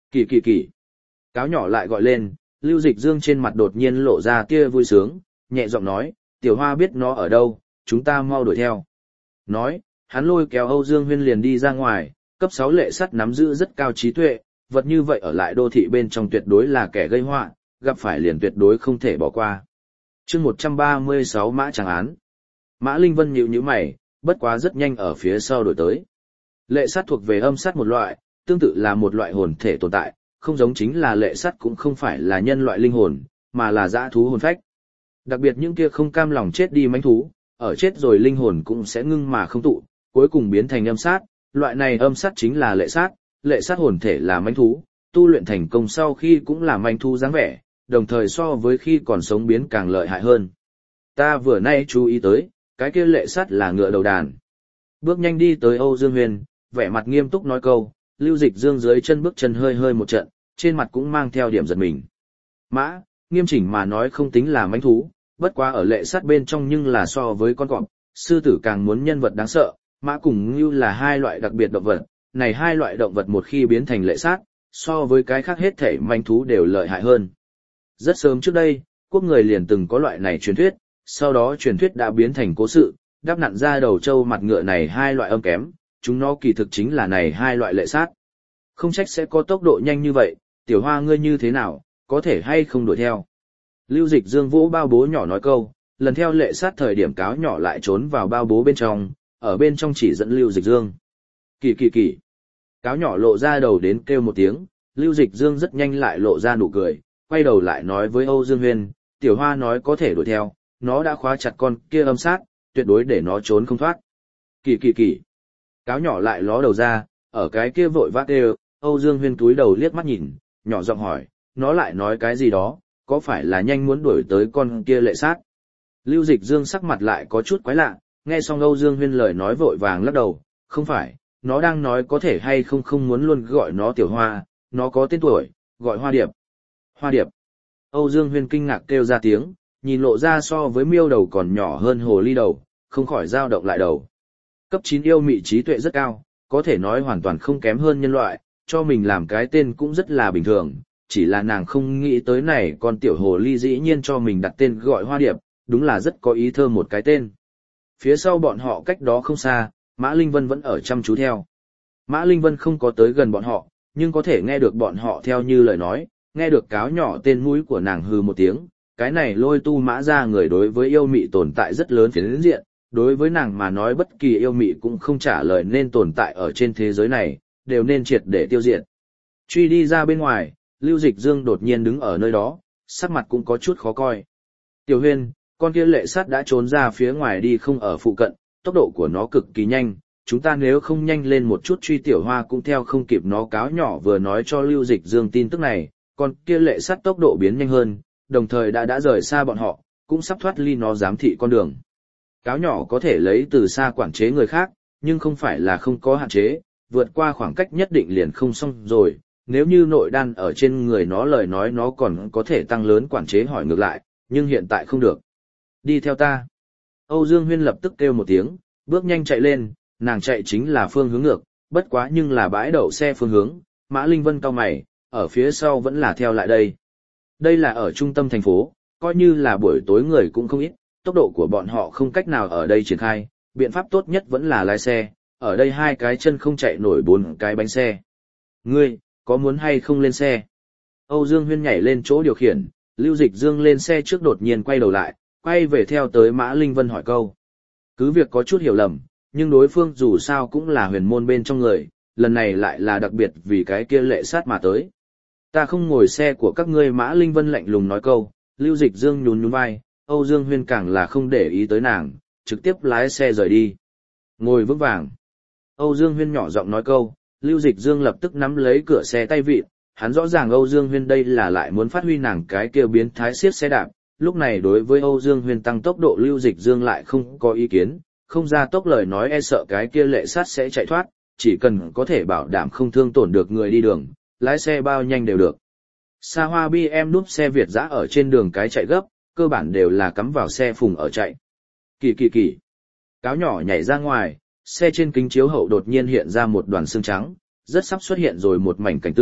Kỳ kỳ kỳ. Cáo nhỏ lại gọi lên, Lưu Dịch Dương trên mặt đột nhiên lộ ra tia vui sướng, nhẹ giọng nói, tiểu hoa biết nó ở đâu, chúng ta mau đuổi theo. Nói, hắn lôi kéo Âu Dương Huyên liền đi ra ngoài, cấp sáu lệ sắt nắm giữ rất cao trí tuệ, vật như vậy ở lại đô thị bên trong tuyệt đối là kẻ gây họa, gặp phải liền tuyệt đối không thể bỏ qua. Chương một trăm ba mươi sáu Mã Tràng Án. Mã Linh Vân nhíu nhíu mày, bất quá rất nhanh ở phía sau đổi tới. Lệ sắt thuộc về âm sắt một loại, tương tự là một loại hồn thể tồn tại, không giống chính là lệ sắt cũng không phải là nhân loại linh hồn, mà là dã thú hồn phách. Đặc biệt những kia không cam lòng chết đi mãnh thú, ở chết rồi linh hồn cũng sẽ ngưng mà không tụ, cuối cùng biến thành âm sát, loại này âm sát chính là lệ sát, lệ sát hồn thể là mãnh thú, tu luyện thành công sau khi cũng là mãnh thú dáng vẻ, đồng thời so với khi còn sống biến càng lợi hại hơn. Ta vừa nay chú ý tới, cái kia lệ sát là ngựa đầu đàn. Bước nhanh đi tới Âu Dương Huyền, vẻ mặt nghiêm túc nói câu, Lưu Dịch Dương dưới chân bước chân hơi hơi một trận, trên mặt cũng mang theo điểm giật mình. Mã, nghiêm chỉnh mà nói không tính là mãnh thú, bất quá ở lệ sát bên trong nhưng là so với con cọp, sư tử càng muốn nhân vật đáng sợ, mã cùng ngưu là hai loại đặc biệt động vật, này hai loại động vật một khi biến thành lệ sát, so với cái khác hết thể manh thú đều lợi hại hơn. Rất sớm trước đây, quốc người liền từng có loại này truyền thuyết, sau đó truyền thuyết đã biến thành cố sự, đắp nặn ra đầu trâu mặt ngựa này hai loại âm kém, chúng nó kỳ thực chính là này hai loại lệ sát. Không trách sẽ có tốc độ nhanh như vậy, tiểu hoa ngươi như thế nào, có thể hay không đuổi theo. Lưu Dịch Dương vỗ bao bố nhỏ nói câu, lần theo lệ sát thời điểm cáo nhỏ lại trốn vào bao bố bên trong, ở bên trong chỉ dẫn Lưu Dịch Dương. Kỳ kỳ kỳ. Cáo nhỏ lộ ra đầu đến kêu một tiếng, Lưu Dịch Dương rất nhanh lại lộ ra nụ cười, quay đầu lại nói với Âu Dương Huyên, tiểu hoa nói có thể đuổi theo, nó đã khóa chặt con kia âm sát, tuyệt đối để nó trốn không thoát. Kỳ kỳ kỳ. Cáo nhỏ lại ló đầu ra, ở cái kia vội vã đều, Âu Dương Huyên túi đầu liếc mắt nhìn, nhỏ giọng hỏi, nó lại nói cái gì đó, có phải là nhanh muốn đuổi tới con kia lệ sát? Lưu Dịch Dương sắc mặt lại có chút quái lạ, nghe xong Âu Dương Huyên lời nói vội vàng lắc đầu, không phải, nó đang nói có thể hay không không muốn luôn gọi nó tiểu hoa, nó có tên tuổi, gọi Hoa Điệp. Hoa Điệp. Âu Dương Huyên kinh ngạc kêu ra tiếng, nhìn lộ ra so với miêu đầu còn nhỏ hơn hồ ly đầu, không khỏi dao động lại đầu. Cấp chín yêu mị trí tuệ rất cao, có thể nói hoàn toàn không kém hơn nhân loại, cho mình làm cái tên cũng rất là bình thường, chỉ là nàng không nghĩ tới này con tiểu hồ ly dĩ nhiên cho mình đặt tên gọi Hoa Điệp, đúng là rất có ý thơ một cái tên. Phía sau bọn họ cách đó không xa, Mã Linh Vân vẫn ở chăm chú theo. Mã Linh Vân không có tới gần bọn họ, nhưng có thể nghe được bọn họ theo như lời nói, nghe được cáo nhỏ tên mũi của nàng hừ một tiếng, cái này lôi tu mã ra người đối với yêu mị tồn tại rất lớn phiến diện, đối với nàng mà nói bất kỳ yêu mị cũng không trả lời nên tồn tại ở trên thế giới này, đều nên triệt để tiêu diệt. Truy đi ra bên ngoài, Lưu Dịch Dương đột nhiên đứng ở nơi đó, sắc mặt cũng có chút khó coi. Tiểu Huyên, con kia lệ sát đã trốn ra phía ngoài đi không ở phụ cận, tốc độ của nó cực kỳ nhanh, chúng ta nếu không nhanh lên một chút truy tiểu hoa cũng theo không kịp nó. Cáo nhỏ vừa nói cho Lưu Dịch Dương tin tức này, con kia lệ sát tốc độ biến nhanh hơn, đồng thời đã đã rời xa bọn họ, cũng sắp thoát ly nó giám thị con đường. Cáo nhỏ có thể lấy từ xa quản chế người khác, nhưng không phải là không có hạn chế, vượt qua khoảng cách nhất định liền không xong rồi, nếu như nội đan ở trên người nó lời nói nó còn có thể tăng lớn quản chế hỏi ngược lại, nhưng hiện tại không được. Đi theo ta. Âu Dương Huyên lập tức kêu một tiếng, bước nhanh chạy lên, nàng chạy chính là phương hướng ngược, bất quá nhưng là bãi đậu xe phương hướng, Mã Linh Vân cau mày, ở phía sau vẫn là theo lại đây. Đây là ở trung tâm thành phố, coi như là buổi tối người cũng không ít, tốc độ của bọn họ không cách nào ở đây triển khai, biện pháp tốt nhất vẫn là lái xe, ở đây hai cái chân không chạy nổi bốn cái bánh xe. Ngươi, có muốn hay không lên xe? Âu Dương Huyên nhảy lên chỗ điều khiển, Lưu Dịch Dương lên xe trước đột nhiên quay đầu lại, quay về theo tới Mã Linh Vân hỏi câu. Cứ việc có chút hiểu lầm, nhưng đối phương dù sao cũng là huyền môn bên trong người, lần này lại là đặc biệt vì cái kia lệ sát mà tới. Ta không ngồi xe của các ngươi. Mã Linh Vân lạnh lùng nói câu, Lưu Dịch Dương nhún nhún vai, Âu Dương Huyên càng là không để ý tới nàng, trực tiếp lái xe rời đi. Ngồi vững vàng. Âu Dương Huyên nhỏ giọng nói câu, Lưu Dịch Dương lập tức nắm lấy cửa xe tay vịn, hắn rõ ràng Âu Dương Huyên đây là lại muốn phát huy nàng cái kia biến thái siết xe đạp, lúc này đối với Âu Dương Huyên tăng tốc độ Lưu Dịch Dương lại không có ý kiến, không ra tốc lời nói e sợ cái kia lệ sát sẽ chạy thoát, chỉ cần có thể bảo đảm không thương tổn được người đi đường, lái xe bao nhanh đều được. Xa hoa bê em núp xe Việt dã ở trên đường cái chạy gấp, cơ bản đều là cắm vào xe phùng ở chạy. Kỳ kỳ kỳ. Cáo nhỏ nhảy ra ngoài, xe trên kính chiếu hậu đột nhiên hiện ra một đoàn xương trắng, rất sắp xuất hiện rồi một mảnh cảnh tượng,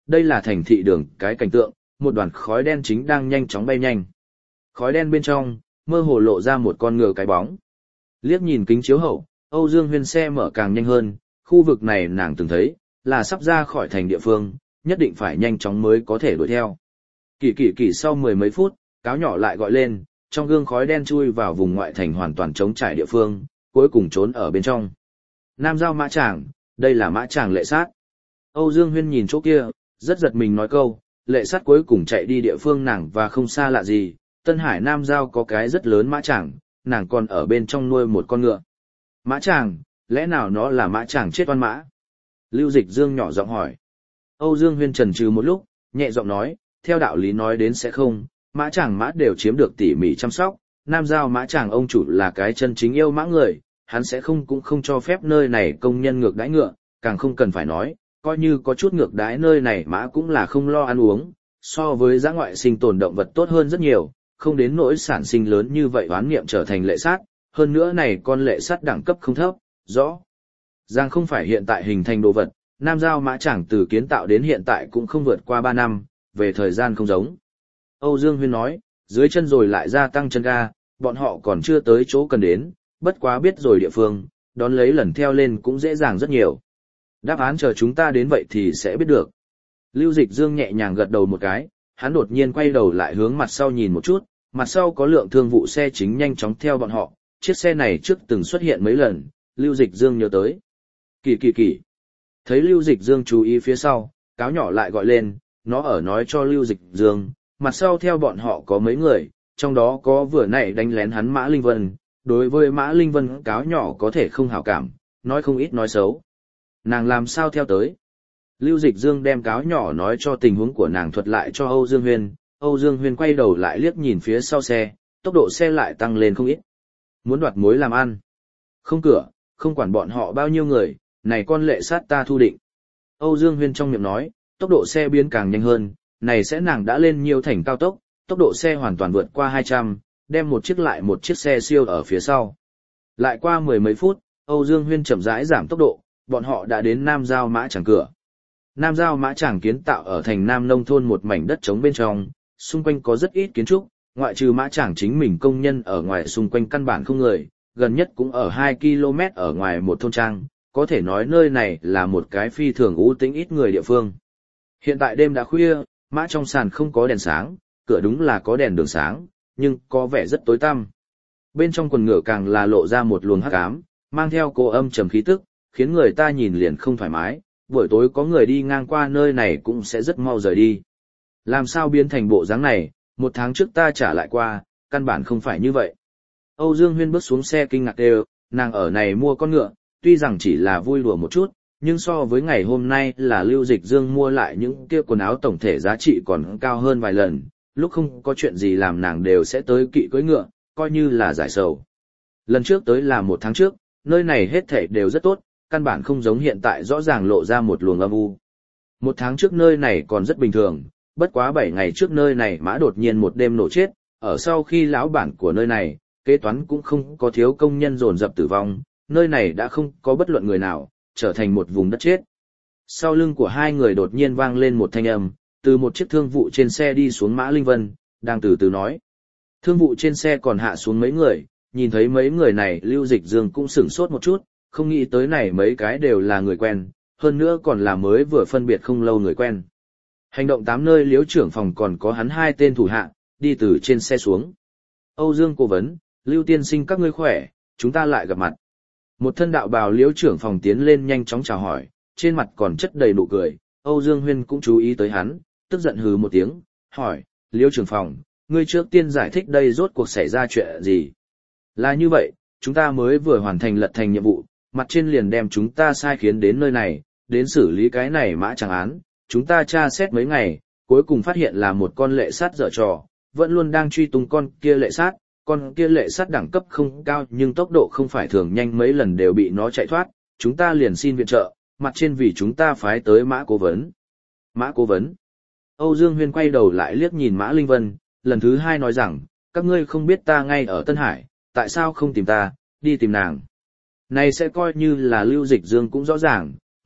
đây là thành thị đường cái cảnh tượng, một đoàn khói đen chính đang nhanh chóng bay nhanh. Khói đen bên trong, mơ hồ lộ ra một con ngựa cái bóng. Liếc nhìn kính chiếu hậu, Âu Dương Huyên xe mở càng nhanh hơn, khu vực này nàng từng thấy, là sắp ra khỏi thành địa phương, nhất định phải nhanh chóng mới có thể đuổi theo. Kỳ kỳ kỳ sau mười mấy phút, cáo nhỏ lại gọi lên, trong gương khói đen chui vào vùng ngoại thành hoàn toàn trống trải địa phương, cuối cùng trốn ở bên trong. Nam giao mã tràng, đây là mã tràng lệ sát. Âu Dương Huyên nhìn chỗ kia, rất giật mình nói câu, lệ sát cuối cùng chạy đi địa phương nàng và không xa lạ gì, Tân Hải Nam giao có cái rất lớn mã tràng, nàng còn ở bên trong nuôi một con ngựa. Mã tràng, lẽ nào nó là mã tràng chết oan mã? Lưu Dịch Dương nhỏ giọng hỏi. Âu Dương Huyên chần chừ một lúc, nhẹ giọng nói, theo đạo lý nói đến sẽ không, mã tràng mã đều chiếm được tỉ mỉ chăm sóc, Nam giao mã tràng ông chủ là cái chân chính yêu mã người, hắn sẽ không cũng không cho phép nơi này công nhân ngược đãi ngựa, càng không cần phải nói, coi như có chút ngược đãi nơi này mã cũng là không lo ăn uống, so với dã ngoại sinh tồn động vật tốt hơn rất nhiều, không đến nỗi sản sinh lớn như vậy oán niệm trở thành lệ sát, hơn nữa này con lệ sát đẳng cấp không thấp, rõ ràng không phải hiện tại hình thành đồ vật, Nam giao mã tràng từ kiến tạo đến hiện tại cũng không vượt qua ba năm, về thời gian không giống. Âu Dương Huyên nói, dưới chân rồi lại gia tăng chân ga, bọn họ còn chưa tới chỗ cần đến, bất quá biết rồi địa phương, đón lấy lần theo lên cũng dễ dàng rất nhiều. Đáp án chờ chúng ta đến vậy thì sẽ biết được. Lưu Dịch Dương nhẹ nhàng gật đầu một cái, hắn đột nhiên quay đầu lại hướng mặt sau nhìn một chút, mặt sau có lượng thương vụ xe chính nhanh chóng theo bọn họ, chiếc xe này trước từng xuất hiện mấy lần, Lưu Dịch Dương nhớ tới. Kỳ kỳ kỳ. Thấy Lưu Dịch Dương chú ý phía sau, cáo nhỏ lại gọi lên, nó ở nói cho Lưu Dịch Dương, mặt sau theo bọn họ có mấy người, trong đó có vừa nãy đánh lén hắn Mã Linh Vân, đối với Mã Linh Vân cáo nhỏ có thể không hảo cảm, nói không ít nói xấu. Nàng làm sao theo tới? Lưu Dịch Dương đem cáo nhỏ nói cho tình huống của nàng thuật lại cho Âu Dương Huyên, Âu Dương Huyên quay đầu lại liếc nhìn phía sau xe, tốc độ xe lại tăng lên không ít. Muốn đoạt mối làm ăn. Không cửa, không quản bọn họ bao nhiêu người, này con lệ sát ta thu định. Âu Dương Huyên trong miệng nói, tốc độ xe biến càng nhanh hơn, này sẽ nàng đã lên nhiều thành cao tốc, tốc độ xe hoàn toàn vượt qua hai trăm, đem một chiếc lại một chiếc xe siêu ở phía sau. Lại qua mười mấy phút, Âu Dương Huyên chậm rãi giảm tốc độ, bọn họ đã đến Nam giao mã tràng cửa. Nam giao mã tràng kiến tạo ở thành Nam nông thôn một mảnh đất trống bên trong, xung quanh có rất ít kiến trúc, ngoại trừ mã tràng chính mình công nhân ở ngoài xung quanh căn bản không người, gần nhất cũng ở hai ki lô mét ở ngoài một thôn trang, có thể nói nơi này là một cái phi thường u tĩnh ít người địa phương. Hiện tại đêm đã khuya, mã trong sàn không có đèn sáng, cửa đúng là có đèn đường sáng, nhưng có vẻ rất tối tăm. Bên trong quần ngựa càng là lộ ra một luồng hắc ám, mang theo cô âm trầm khí tức, khiến người ta nhìn liền không thoải mái, buổi tối có người đi ngang qua nơi này cũng sẽ rất mau rời đi. Làm sao biến thành bộ dáng này, một tháng trước ta trả lại qua, căn bản không phải như vậy. Âu Dương Huyên bước xuống xe kinh ngạc đều, nàng ở này mua con ngựa, tuy rằng chỉ là vui đùa một chút, nhưng so với ngày hôm nay là Lưu Dịch Dương mua lại những kia quần áo tổng thể giá trị còn cao hơn vài lần, lúc không có chuyện gì làm nàng đều sẽ tới kỵ cưỡi ngựa, coi như là giải sầu. Lần trước tới là một tháng trước, nơi này hết thảy đều rất tốt, căn bản không giống hiện tại rõ ràng lộ ra một luồng âm u. Một tháng trước nơi này còn rất bình thường, bất quá bảy ngày trước nơi này mã đột nhiên một đêm nổ chết, ở sau khi lão bản của nơi này, kế toán cũng không có thiếu công nhân dồn dập tử vong, nơi này đã không có bất luận người nào, trở thành một vùng đất chết. Sau lưng của hai người đột nhiên vang lên một thanh âm, từ một chiếc thương vụ trên xe đi xuống Mã Linh Vân, đang từ từ nói. Thương vụ trên xe còn hạ xuống mấy người, nhìn thấy mấy người này Lưu Dịch Dương cũng sửng sốt một chút, không nghĩ tới này mấy cái đều là người quen, hơn nữa còn là mới vừa phân biệt không lâu người quen. Hành động tám nơi Liễu trưởng phòng còn có hắn hai tên thủ hạ, đi từ trên xe xuống. Âu Dương cố vấn, Lưu tiên sinh các ngươi khỏe, chúng ta lại gặp mặt. Một thân đạo bào Liễu trưởng phòng tiến lên nhanh chóng chào hỏi, trên mặt còn chất đầy nụ cười, Âu Dương Huyên cũng chú ý tới hắn, tức giận hừ một tiếng, hỏi, Liễu trưởng phòng, ngươi trước tiên giải thích đây rốt cuộc xảy ra chuyện gì? Là như vậy, chúng ta mới vừa hoàn thành lật thành nhiệm vụ, mặt trên liền đem chúng ta sai khiến đến nơi này, đến xử lý cái này mã chẳng án, chúng ta tra xét mấy ngày, cuối cùng phát hiện là một con lệ sát dở trò, vẫn luôn đang truy tung con kia lệ sát, con kia lệ sát đẳng cấp không cao nhưng tốc độ không phải thường nhanh, mấy lần đều bị nó chạy thoát, chúng ta liền xin viện trợ, mặt trên vì chúng ta phái tới Mã cố vấn. Mã cố vấn. Âu Dương Huyên quay đầu lại liếc nhìn Mã Linh Vân, lần thứ hai nói rằng, các ngươi không biết ta ngay ở Tân Hải, tại sao không tìm ta, đi tìm nàng. Này sẽ coi như là Lưu Dịch Dương cũng rõ ràng,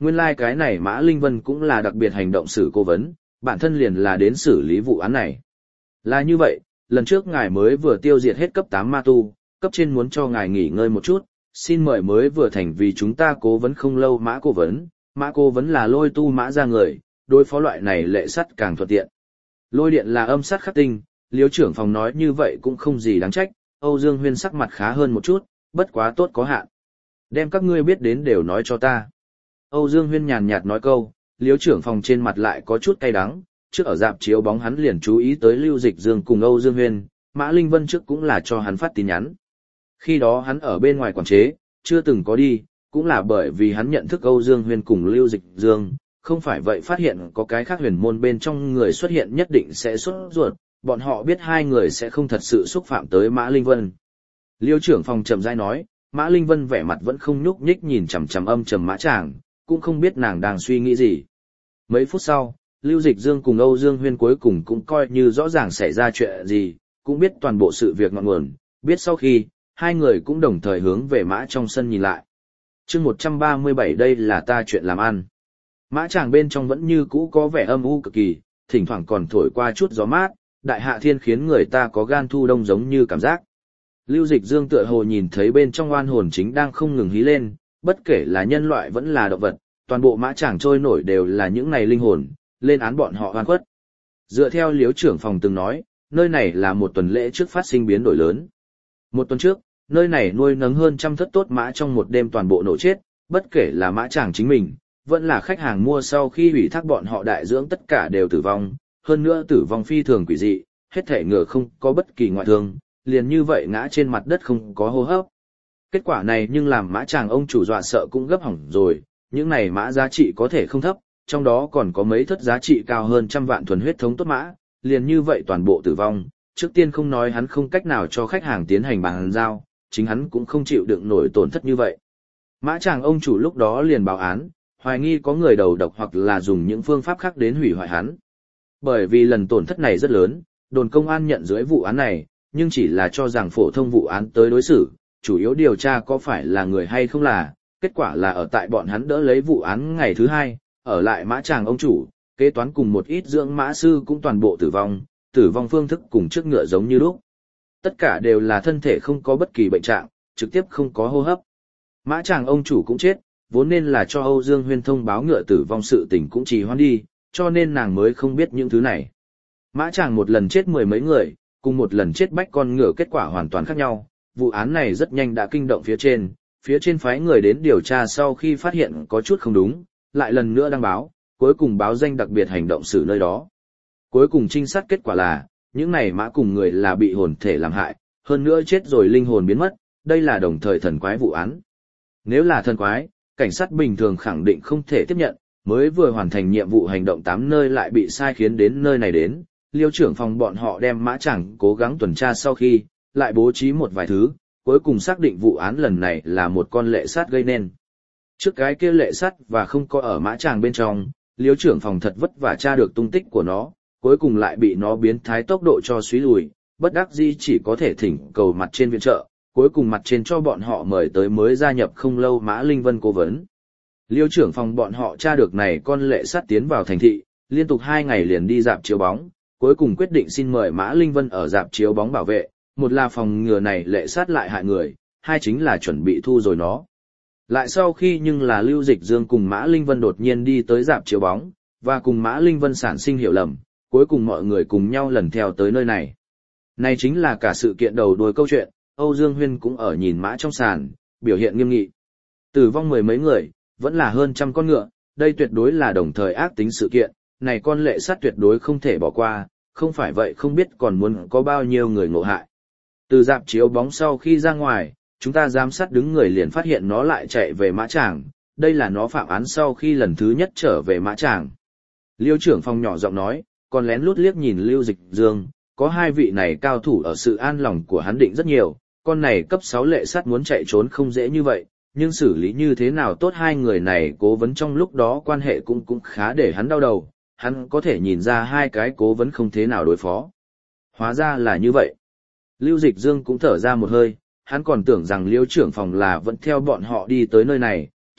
Nguyên lai like cái này Mã Linh Vân cũng là đặc biệt hành động xử cố vấn, bản thân liền là đến xử lý vụ án này. Là như vậy, lần trước ngài mới vừa tiêu diệt hết cấp tám ma tu, cấp trên muốn cho ngài nghỉ ngơi một chút, xin mời mới vừa thành vì chúng ta cố vấn không lâu Mã cố vấn, Mã cố vấn là lôi tu Mã ra người, đối phó loại này lệ sắt càng thuận tiện. Lôi điện là âm sát khắc tinh, Liêu trưởng phòng nói như vậy cũng không gì đáng trách, Âu Dương Huyên sắc mặt khá hơn một chút, bất quá tốt có hạn. Đem các ngươi biết đến đều nói cho ta. Âu Dương Huyên nhàn nhạt nói câu, Liêu trưởng phòng trên mặt lại có chút cay đắng, trước ở dạp chiếu bóng hắn liền chú ý tới Lưu Dịch Dương cùng Âu Dương Huyên, Mã Linh Vân trước cũng là cho hắn phát tin nhắn. Khi đó hắn ở bên ngoài quản chế, chưa từng có đi, cũng là bởi vì hắn nhận thức Âu Dương Huyên cùng Lưu Dịch Dương, không phải vậy phát hiện có cái khác huyền môn bên trong người xuất hiện nhất định sẽ sốt ruột, bọn họ biết hai người sẽ không thật sự xúc phạm tới Mã Linh Vân. Liêu trưởng phòng chậm rãi nói, Mã Linh Vân vẻ mặt vẫn không nhúc nhích nhìn chằm chằm âm trầm Mã Tràng, cũng không biết nàng đang suy nghĩ gì. Mấy phút sau, Lưu Dịch Dương cùng Âu Dương Huyên cuối cùng cũng coi như rõ ràng xảy ra chuyện gì, cũng biết toàn bộ sự việc ngọn nguồn, biết sau khi, hai người cũng đồng thời hướng về Mã trong sân nhìn lại. Chương một trăm ba mươi bảy đây là ta chuyện làm ăn. Mã Tràng bên trong vẫn như cũ có vẻ âm u cực kỳ, thỉnh thoảng còn thổi qua chút gió mát, đại hạ thiên khiến người ta có gan thu đông giống như cảm giác. Lưu Dịch Dương tựa hồ nhìn thấy bên trong oan hồn chính đang không ngừng hí lên, bất kể là nhân loại vẫn là động vật, toàn bộ Mã Tràng trôi nổi đều là những này linh hồn, lên án bọn họ oan khuất. Dựa theo Liếu trưởng phòng từng nói, nơi này là một tuần lễ trước phát sinh biến đổi lớn. Một tuần trước, nơi này nuôi nấng hơn trăm thất tốt mã trong một đêm toàn bộ nổ chết, bất kể là Mã Tràng chính mình, vẫn là khách hàng mua sau khi ủy thác bọn họ đại dưỡng tất cả đều tử vong, hơn nữa tử vong phi thường quỷ dị, hết thể ngựa không có bất kỳ ngoại thương, liền như vậy ngã trên mặt đất không có hô hấp. Kết quả này nhưng làm Mã Tràng ông chủ dọa sợ cũng gấp hỏng rồi, những này mã giá trị có thể không thấp, trong đó còn có mấy thất giá trị cao hơn trăm vạn thuần huyết thống tốt mã, liền như vậy toàn bộ tử vong, trước tiên không nói hắn không cách nào cho khách hàng tiến hành bàn giao, chính hắn cũng không chịu đựng nổi tổn thất như vậy. Mã Tràng ông chủ lúc đó liền báo án, hoài nghi có người đầu độc hoặc là dùng những phương pháp khác đến hủy hoại hắn. Bởi vì lần tổn thất này rất lớn, đồn công an nhận dưới vụ án này, nhưng chỉ là cho rằng phổ thông vụ án tới đối xử, chủ yếu điều tra có phải là người hay không là, kết quả là ở tại bọn hắn đỡ lấy vụ án ngày thứ hai, ở lại Mã Tràng ông chủ, kế toán cùng một ít dưỡng mã sư cũng toàn bộ tử vong, tử vong phương thức cùng trước ngựa giống như lúc. Tất cả đều là thân thể không có bất kỳ bệnh trạng, trực tiếp không có hô hấp. Mã Tràng ông chủ cũng chết, vốn nên là cho Âu Dương Huyên thông báo ngựa tử vong sự tình cũng trì hoãn đi, cho nên nàng mới không biết những thứ này. Mã Tràng một lần chết mười mấy người, cùng một lần chết bách con ngựa kết quả hoàn toàn khác nhau, vụ án này rất nhanh đã kinh động phía trên, phía trên phái người đến điều tra sau khi phát hiện có chút không đúng, lại lần nữa đăng báo, cuối cùng báo danh đặc biệt hành động xử nơi đó. Cuối cùng trinh sát kết quả là, những này mã cùng người là bị hồn thể làm hại, hơn nữa chết rồi linh hồn biến mất, đây là đồng thời thần quái vụ án. Nếu là thần quái, cảnh sát bình thường khẳng định không thể tiếp nhận, mới vừa hoàn thành nhiệm vụ hành động tám nơi lại bị sai khiến đến nơi này đến, Liêu trưởng phòng bọn họ đem Mã Tràng cố gắng tuần tra sau khi, lại bố trí một vài thứ, cuối cùng xác định vụ án lần này là một con lệ sát gây nên. Trước cái kia lệ sát và không có ở Mã Tràng bên trong, Liêu trưởng phòng thật vất vả tra được tung tích của nó, cuối cùng lại bị nó biến thái tốc độ cho suý lùi, bất đắc dĩ chỉ có thể thỉnh cầu mặt trên viện trợ, cuối cùng mặt trên cho bọn họ mời tới mới gia nhập không lâu Mã Linh Vân cố vấn. Liêu trưởng phòng bọn họ tra được này con lệ sát tiến vào thành thị, liên tục hai ngày liền đi dạp chiếu bóng, cuối cùng quyết định xin mời Mã Linh Vân ở dạp chiếu bóng bảo vệ, một là phòng ngừa này lệ sát lại hại người, hai chính là chuẩn bị thu rồi nó. Lại sau khi nhưng là Lưu Dịch Dương cùng Mã Linh Vân đột nhiên đi tới dạp chiếu bóng, và cùng Mã Linh Vân sản sinh hiểu lầm, cuối cùng mọi người cùng nhau lần theo tới nơi này. Này chính là cả sự kiện đầu đuôi câu chuyện, Âu Dương Huyên cũng ở nhìn mã trong sàn, biểu hiện nghiêm nghị. Tử vong mười mấy người, vẫn là hơn trăm con ngựa, đây tuyệt đối là đồng thời ác tính sự kiện, này con lệ sát tuyệt đối không thể bỏ qua, không phải vậy không biết còn muốn có bao nhiêu người ngộ hại. Từ dạp chiếu bóng sau khi ra ngoài, chúng ta giám sát đứng người liền phát hiện nó lại chạy về Mã Tràng, đây là nó phạm án sau khi lần thứ nhất trở về Mã Tràng. Liêu trưởng phòng nhỏ giọng nói, còn lén lút liếc nhìn Lưu Dịch Dương, có hai vị này cao thủ ở sự an lòng của hắn định rất nhiều, con này cấp sáu lệ sát muốn chạy trốn không dễ như vậy, nhưng xử lý như thế nào tốt hai người này cố vấn trong lúc đó quan hệ cũng cũng khá để hắn đau đầu, hắn có thể nhìn ra hai cái cố vấn không thế nào đối phó. Hóa ra là như vậy. Lưu Dịch Dương cũng thở ra một hơi, hắn còn tưởng rằng Liêu trưởng phòng là vẫn theo bọn họ đi tới nơi này,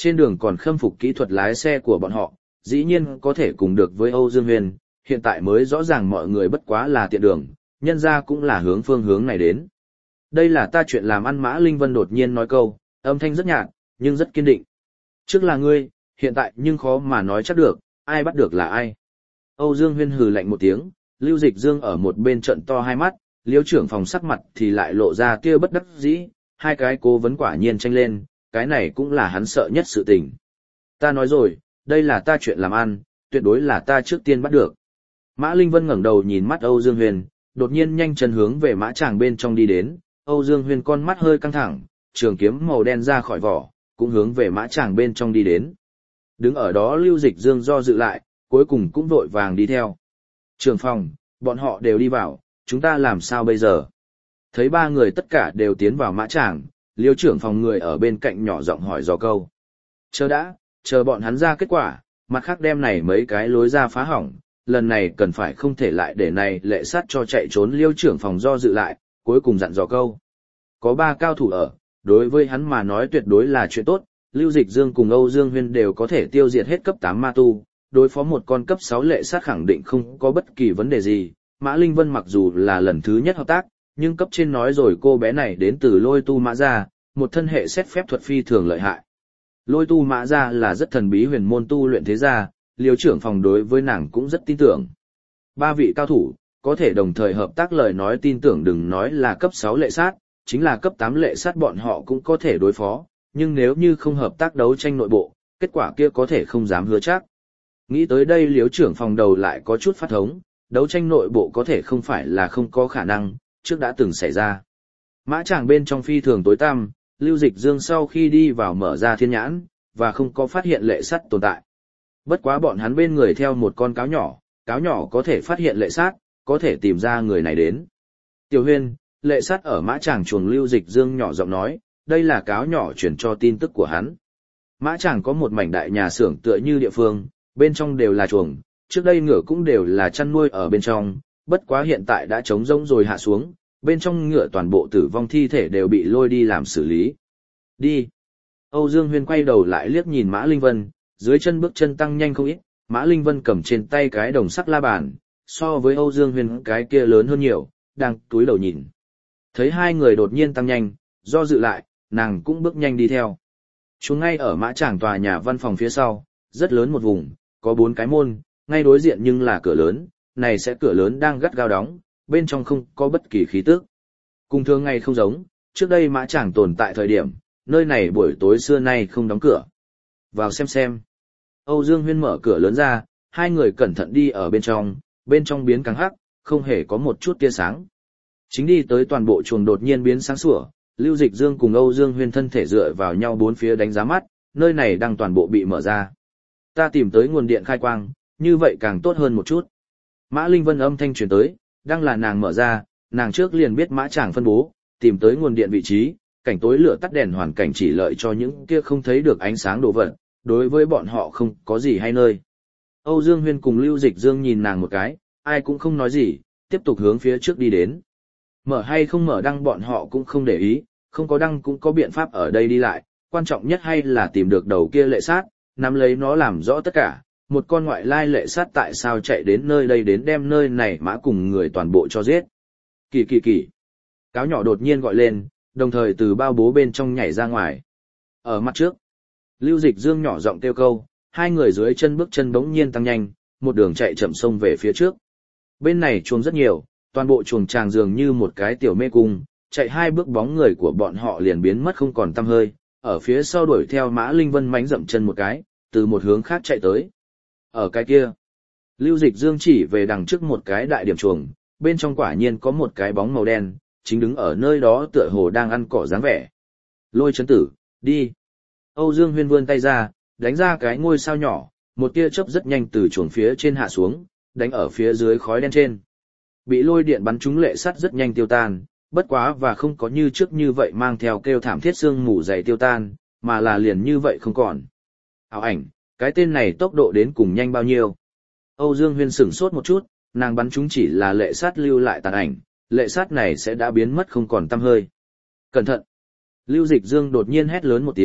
trên đường còn khâm phục kỹ thuật lái xe của bọn họ, dĩ nhiên có thể cùng được với Âu Dương Huyền, hiện tại mới rõ ràng mọi người bất quá là tiện đường, nhân ra cũng là hướng phương hướng này đến. Đây là ta chuyện làm ăn. Mã Linh Vân đột nhiên nói câu, âm thanh rất nhạt, nhưng rất kiên định. Trước là ngươi, hiện tại nhưng khó mà nói chắc được, ai bắt được là ai. Âu Dương Huyên hừ lạnh một tiếng, Lưu Dịch Dương ở một bên trận to hai mắt, Liêu trưởng phòng sắc mặt thì lại lộ ra kia bất đắc dĩ, hai cái cố vấn quả nhiên tranh lên, cái này cũng là hắn sợ nhất sự tình. Ta nói rồi, đây là ta chuyện làm ăn, tuyệt đối là ta trước tiên bắt được. Mã Linh Vân ngẩng đầu nhìn mắt Âu Dương Huyền, đột nhiên nhanh chân hướng về mã tràng bên trong đi đến, Âu Dương Huyền con mắt hơi căng thẳng, trường kiếm màu đen ra khỏi vỏ, cũng hướng về mã tràng bên trong đi đến. Đứng ở đó Lưu Dịch Dương do dự lại, cuối cùng cũng vội vàng đi theo. Trưởng phòng, bọn họ đều đi vào, chúng ta làm sao bây giờ? Thấy ba người tất cả đều tiến vào mã tràng, Liêu trưởng phòng người ở bên cạnh nhỏ giọng hỏi dò câu. Chờ đã, chờ bọn hắn ra kết quả, mặt khác đem này mấy cái lối ra phá hỏng, lần này cần phải không thể lại để này lệ sát cho chạy trốn. Liêu trưởng phòng do dự lại, cuối cùng dặn dò câu. Có ba cao thủ ở, đối với hắn mà nói tuyệt đối là chuyện tốt, Lưu Dịch Dương cùng Âu Dương Huyên đều có thể tiêu diệt hết cấp tám ma tu, đối phó một con cấp sáu lệ sát khẳng định không có bất kỳ vấn đề gì. Mã Linh Vân mặc dù là lần thứ nhất hợp tác, nhưng cấp trên nói rồi cô bé này đến từ Lôi Tu Mã Gia, một thân hệ xét phép thuật phi thường lợi hại. Lôi Tu Mã Gia là rất thần bí huyền môn tu luyện thế gia, Liêu trưởng phòng đối với nàng cũng rất tin tưởng. Ba vị cao thủ, có thể đồng thời hợp tác lời nói tin tưởng đừng nói là cấp sáu lệ sát, chính là cấp tám lệ sát bọn họ cũng có thể đối phó, nhưng nếu như không hợp tác đấu tranh nội bộ, kết quả kia có thể không dám hứa chắc. Nghĩ tới đây Liêu trưởng phòng đầu lại có chút phát thống, đấu tranh nội bộ có thể không phải là không có khả năng, trước đã từng xảy ra. Mã tràng bên trong phi thường tối tăm, Lưu Dịch Dương sau khi đi vào mở ra thiên nhãn, và không có phát hiện lệ sắt tồn tại. Bất quá bọn hắn bên người theo một con cáo nhỏ, cáo nhỏ có thể phát hiện lệ sát, có thể tìm ra người này đến. Tiểu Huyên, lệ sát ở mã tràng chuồng. Lưu Dịch Dương nhỏ giọng nói, đây là cáo nhỏ chuyển cho tin tức của hắn. Mã tràng có một mảnh đại nhà xưởng tựa như địa phương, bên trong đều là chuồng, trước đây ngựa cũng đều là chăn nuôi ở bên trong, bất quá hiện tại đã trống rỗng rồi hạ xuống, bên trong ngựa toàn bộ tử vong thi thể đều bị lôi đi làm xử lý. Đi. Âu Dương Huyên quay đầu lại liếc nhìn Mã Linh Vân, dưới chân bước chân tăng nhanh không ít, Mã Linh Vân cầm trên tay cái đồng sắc la bàn, so với Âu Dương Huyên cái kia lớn hơn nhiều, đang túi đầu nhìn. Thấy hai người đột nhiên tăng nhanh, do dự lại, nàng cũng bước nhanh đi theo. Chúng ngay ở mã tràng tòa nhà văn phòng phía sau, rất lớn một vùng, có bốn cái môn, ngay đối diện nhưng là cửa lớn, này sẽ cửa lớn đang gắt gao đóng, bên trong không có bất kỳ khí tức. Cùng thường ngày không giống, trước đây mã tràng tồn tại thời điểm, nơi này buổi tối xưa nay không đóng cửa. Vào xem xem. Âu Dương Huyên mở cửa lớn ra, hai người cẩn thận đi ở bên trong, bên trong biến càng hắc, không hề có một chút tia sáng. Chính đi tới toàn bộ chuồng đột nhiên biến sáng sủa, Lưu Dịch Dương cùng Âu Dương Huyên thân thể dựa vào nhau bốn phía đánh giá mắt, nơi này đang toàn bộ bị mở ra. Ta tìm tới nguồn điện khai quang, như vậy càng tốt hơn một chút. Mã Linh Vân âm thanh truyền tới, đang là nàng mở ra, nàng trước liền biết mã tràng phân bố, tìm tới nguồn điện vị trí, cảnh tối lửa tắt đèn hoàn cảnh chỉ lợi cho những kia không thấy được ánh sáng đồ vật, đối với bọn họ không có gì hay nơi. Âu Dương Huyên cùng Lưu Dịch Dương nhìn nàng một cái, ai cũng không nói gì, tiếp tục hướng phía trước đi đến. Mở hay không mở đăng bọn họ cũng không để ý, không có đăng cũng có biện pháp ở đây đi lại, quan trọng nhất hay là tìm được đầu kia lệ sát, nắm lấy nó làm rõ tất cả, một con ngoại lai lệ sát tại sao chạy đến nơi đây đến đem nơi này mã cùng người toàn bộ cho giết. Kỳ kỳ kỳ. Cáo nhỏ đột nhiên gọi lên, đồng thời từ bao bố bên trong nhảy ra ngoài. Ở mặt trước, Lưu Dịch Dương nhỏ giọng kêu câu, hai người dưới chân bước chân bỗng nhiên tăng nhanh, một đường chạy chậm sông về phía trước. Bên này chuồng rất nhiều, toàn bộ chuồng tràng dường như một cái tiểu mê cung, chạy hai bước bóng người của bọn họ liền biến mất không còn tăm hơi, ở phía sau đuổi theo Mã Linh Vân mánh dậm chân một cái, từ một hướng khác chạy tới. Ở cái kia, Lưu Dịch Dương chỉ về đằng trước một cái đại điểm chuồng, bên trong quả nhiên có một cái bóng màu đen, chính đứng ở nơi đó tựa hồ đang ăn cỏ dáng vẻ. Lôi chấn tử, đi. Âu Dương Huyên vươn tay ra, đánh ra cái ngôi sao nhỏ, một tia chớp rất nhanh từ chuồng phía trên hạ xuống, đánh ở phía dưới khói đen trên. Bị lôi điện bắn trúng lệ sắt rất nhanh tiêu tan, bất quá và không có như trước như vậy mang theo kêu thảm thiết xương mù dày tiêu tan, mà là liền như vậy không còn. Ảo ảnh, cái tên này tốc độ đến cùng nhanh bao nhiêu? Âu Dương Huyên sửng sốt một chút, nàng bắn trúng chỉ là lệ sát lưu lại tàn ảnh, lệ sát này sẽ đã biến mất không còn tăm hơi. Cẩn thận! Lưu Dịch Dương đột nhiên hét lớn một tiếng,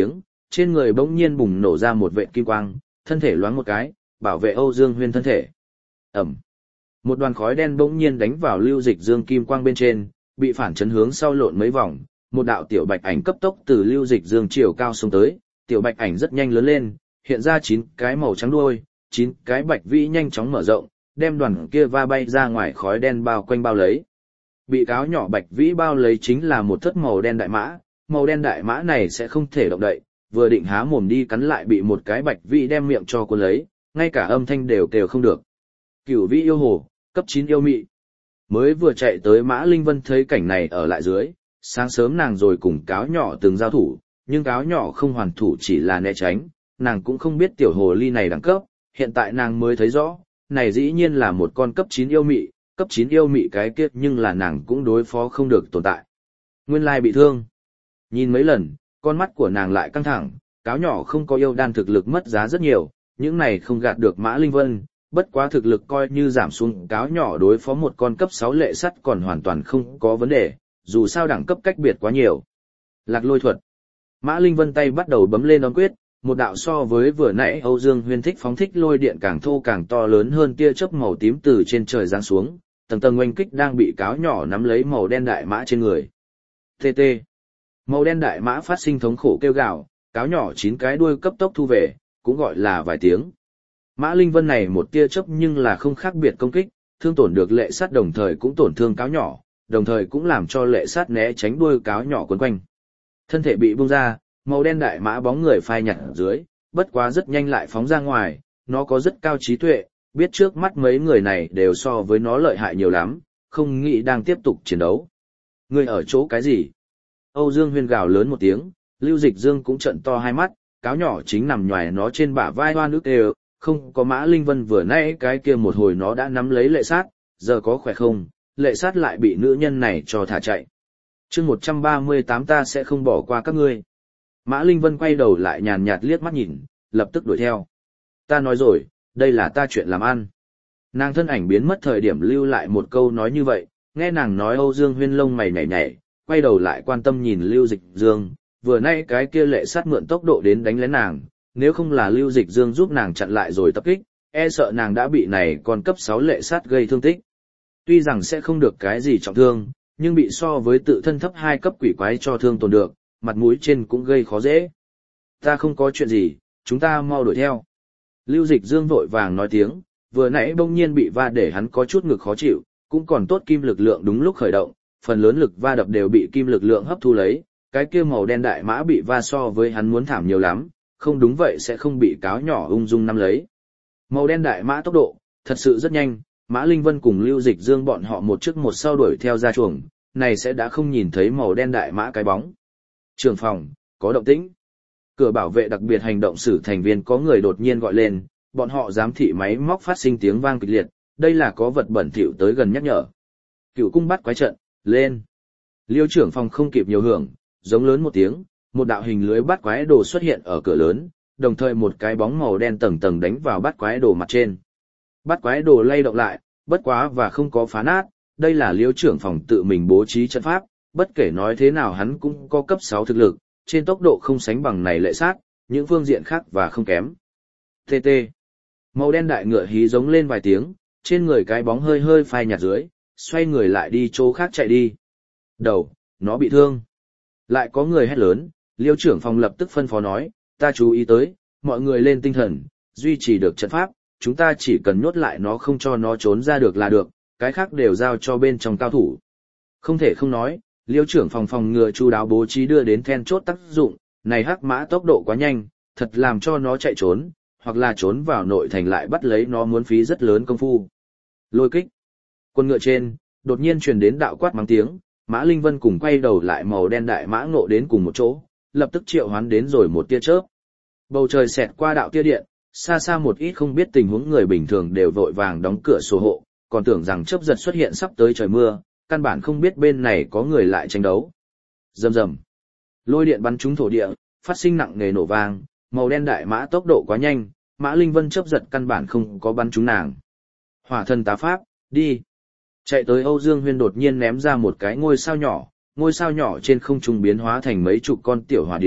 trên người bỗng nhiên bùng nổ ra một vệt kim quang, thân thể loáng một cái, bảo vệ Âu Dương Huyên thân thể. Ẩm. Một đoàn khói đen bỗng nhiên đánh vào Lưu Dịch Dương kim quang bên trên, bị phản chấn hướng sau lộn mấy vòng, một đạo tiểu bạch ảnh cấp tốc từ Lưu Dịch Dương chiều cao xông tới, tiểu bạch ảnh rất nhanh lớn lên, hiện ra chín cái màu trắng đuôi, chín cái bạch vĩ nhanh chóng mở rộng, đem đoàn kia va bay ra ngoài khói đen bao quanh bao lấy. Bị cáo nhỏ bạch vĩ bao lấy chính là một thất màu đen đại mã, màu đen đại mã này sẽ không thể động đậy, vừa định há mồm đi cắn lại bị một cái bạch vĩ đem miệng cho cuốn lấy, ngay cả âm thanh đều kêu không được. Cửu vĩ yêu hồ, cấp chín yêu mị. Mới vừa chạy tới Mã Linh Vân thấy cảnh này ở lại dưới, sáng sớm nàng rồi cùng cáo nhỏ từng giao thủ, nhưng cáo nhỏ không hoàn thủ chỉ là né tránh, nàng cũng không biết tiểu hồ ly này đẳng cấp, hiện tại nàng mới thấy rõ, này dĩ nhiên là một con cấp chín yêu mị, cấp chín yêu mị cái kiếp nhưng là nàng cũng đối phó không được tồn tại. Nguyên lai bị thương. Nhìn mấy lần, con mắt của nàng lại căng thẳng, cáo nhỏ không có yêu đan thực lực mất giá rất nhiều, những này không gạt được Mã Linh Vân, bất quá thực lực coi như giảm xuống, cáo nhỏ đối phó một con cấp sáu lệ sắt còn hoàn toàn không có vấn đề, dù sao đẳng cấp cách biệt quá nhiều. Lạc lôi thuật. Mã Linh Vân tay bắt đầu bấm lên đón quyết, một đạo so với vừa nãy Âu Dương Huyên thích phóng thích lôi điện càng thô càng to lớn hơn tia chớp màu tím từ trên trời giáng xuống, tầng tầng oanh kích đang bị cáo nhỏ nắm lấy màu đen đại mã trên người. tê tê. Màu đen đại mã phát sinh thống khổ kêu gào, cáo nhỏ chín cái đuôi cấp tốc thu về, cũng gọi là vài tiếng. Mã Linh Vân này một tia chớp nhưng là không khác biệt công kích, thương tổn được lệ sát đồng thời cũng tổn thương cáo nhỏ, đồng thời cũng làm cho lệ sát né tránh đuôi cáo nhỏ quấn quanh. Thân thể bị bung ra, màu đen đại mã bóng người phai nhạt ở dưới, bất quá rất nhanh lại phóng ra ngoài, nó có rất cao trí tuệ, biết trước mắt mấy người này đều so với nó lợi hại nhiều lắm, không nghĩ đang tiếp tục chiến đấu. Người ở chỗ cái gì? Âu Dương Huyên gào lớn một tiếng, Lưu Dịch Dương cũng trợn to hai mắt, cáo nhỏ chính nằm nhòi nó trên bả vai hoa nước đều, không có Mã Linh Vân vừa nãy cái kia một hồi nó đã nắm lấy lệ sát, giờ có khỏe không, lệ sát lại bị nữ nhân này cho thả chạy. chương một trăm ba mươi tám ta sẽ không bỏ qua các ngươi. Mã Linh Vân quay đầu lại nhàn nhạt liếc mắt nhìn, lập tức đuổi theo. Ta nói rồi, đây là ta chuyện làm ăn. Nàng thân ảnh biến mất thời điểm lưu lại một câu nói như vậy, nghe nàng nói Âu Dương Huyên lông mày nhảy nhảy, quay đầu lại quan tâm nhìn Lưu Dịch Dương, vừa nay cái kia lệ sát mượn tốc độ đến đánh lén nàng, nếu không là Lưu Dịch Dương giúp nàng chặn lại rồi tập kích, e sợ nàng đã bị này còn cấp sáu lệ sát gây thương tích. Tuy rằng sẽ không được cái gì trọng thương, nhưng bị so với tự thân thấp hai cấp quỷ quái cho thương tổn được, mặt mũi trên cũng gây khó dễ. Ta không có chuyện gì, chúng ta mau đuổi theo. Lưu Dịch Dương vội vàng nói tiếng, vừa nãy bỗng nhiên bị va để hắn có chút ngực khó chịu, cũng còn tốt kim lực lượng đúng lúc khởi động, phần lớn lực va đập đều bị kim lực lượng hấp thu lấy, cái kia màu đen đại mã bị va so với hắn muốn thảm nhiều lắm, không đúng vậy sẽ không bị cáo nhỏ ung dung nắm lấy. Màu đen đại mã tốc độ, thật sự rất nhanh, Mã Linh Vân cùng Lưu Dịch Dương bọn họ một trước một sau đuổi theo ra chuồng, này sẽ đã không nhìn thấy màu đen đại mã cái bóng. Trường phòng, có động tĩnh. Cửa bảo vệ đặc biệt hành động xử thành viên có người đột nhiên gọi lên, bọn họ giám thị máy móc phát sinh tiếng vang kịch liệt, đây là có vật bẩn thỉu tới gần nhắc nhở. Cựu cung bắt quái trận, lên. Liêu trưởng phòng không kịp nhiều hưởng, giống lớn một tiếng, một đạo hình lưới bắt quái đồ xuất hiện ở cửa lớn, đồng thời một cái bóng màu đen tầng tầng đánh vào bắt quái đồ mặt trên. Bắt quái đồ lay động lại, bất quá và không có phá nát, đây là Liêu trưởng phòng tự mình bố trí trận pháp, bất kể nói thế nào hắn cũng có cấp sáu thực lực, trên tốc độ không sánh bằng này lệ sát, những phương diện khác và không kém. tê tê. Màu đen đại ngựa hí giống lên vài tiếng, trên người cái bóng hơi hơi phai nhạt dưới, xoay người lại đi chỗ khác chạy đi. Đầu, nó bị thương. Lại có người hét lớn, Liêu trưởng phòng lập tức phân phó nói, ta chú ý tới, mọi người lên tinh thần, duy trì được trận pháp, chúng ta chỉ cần nhốt lại nó không cho nó trốn ra được là được, cái khác đều giao cho bên trong cao thủ. Không thể không nói, Liêu trưởng phòng phòng ngừa chu đáo bố trí đưa đến then chốt tác dụng, này hắc mã tốc độ quá nhanh, thật làm cho nó chạy trốn, hoặc là trốn vào nội thành lại bắt lấy nó muốn phí rất lớn công phu. Lôi kích. Quân ngựa trên, đột nhiên truyền đến đạo quát mắng tiếng, Mã Linh Vân cùng quay đầu lại màu đen đại mã ngộ đến cùng một chỗ, lập tức triệu hoán đến rồi một tia chớp. Bầu trời xẹt qua đạo tia điện, xa xa một ít không biết tình huống người bình thường đều vội vàng đóng cửa sổ hộ, còn tưởng rằng chớp giật xuất hiện sắp tới trời mưa, căn bản không biết bên này có người lại tranh đấu. Rầm rầm. Lôi điện bắn trúng thổ địa, phát sinh nặng nề nổ vang, màu đen đại mã tốc độ quá nhanh, Mã Linh Vân chớp giật căn bản không có bắn trúng nàng. Hỏa thần tá pháp, đi. Chạy tới Âu Dương Huyên đột nhiên ném ra một cái ngôi sao nhỏ, ngôi sao nhỏ trên không trung biến hóa thành mấy chục con tiểu hỏa điểu,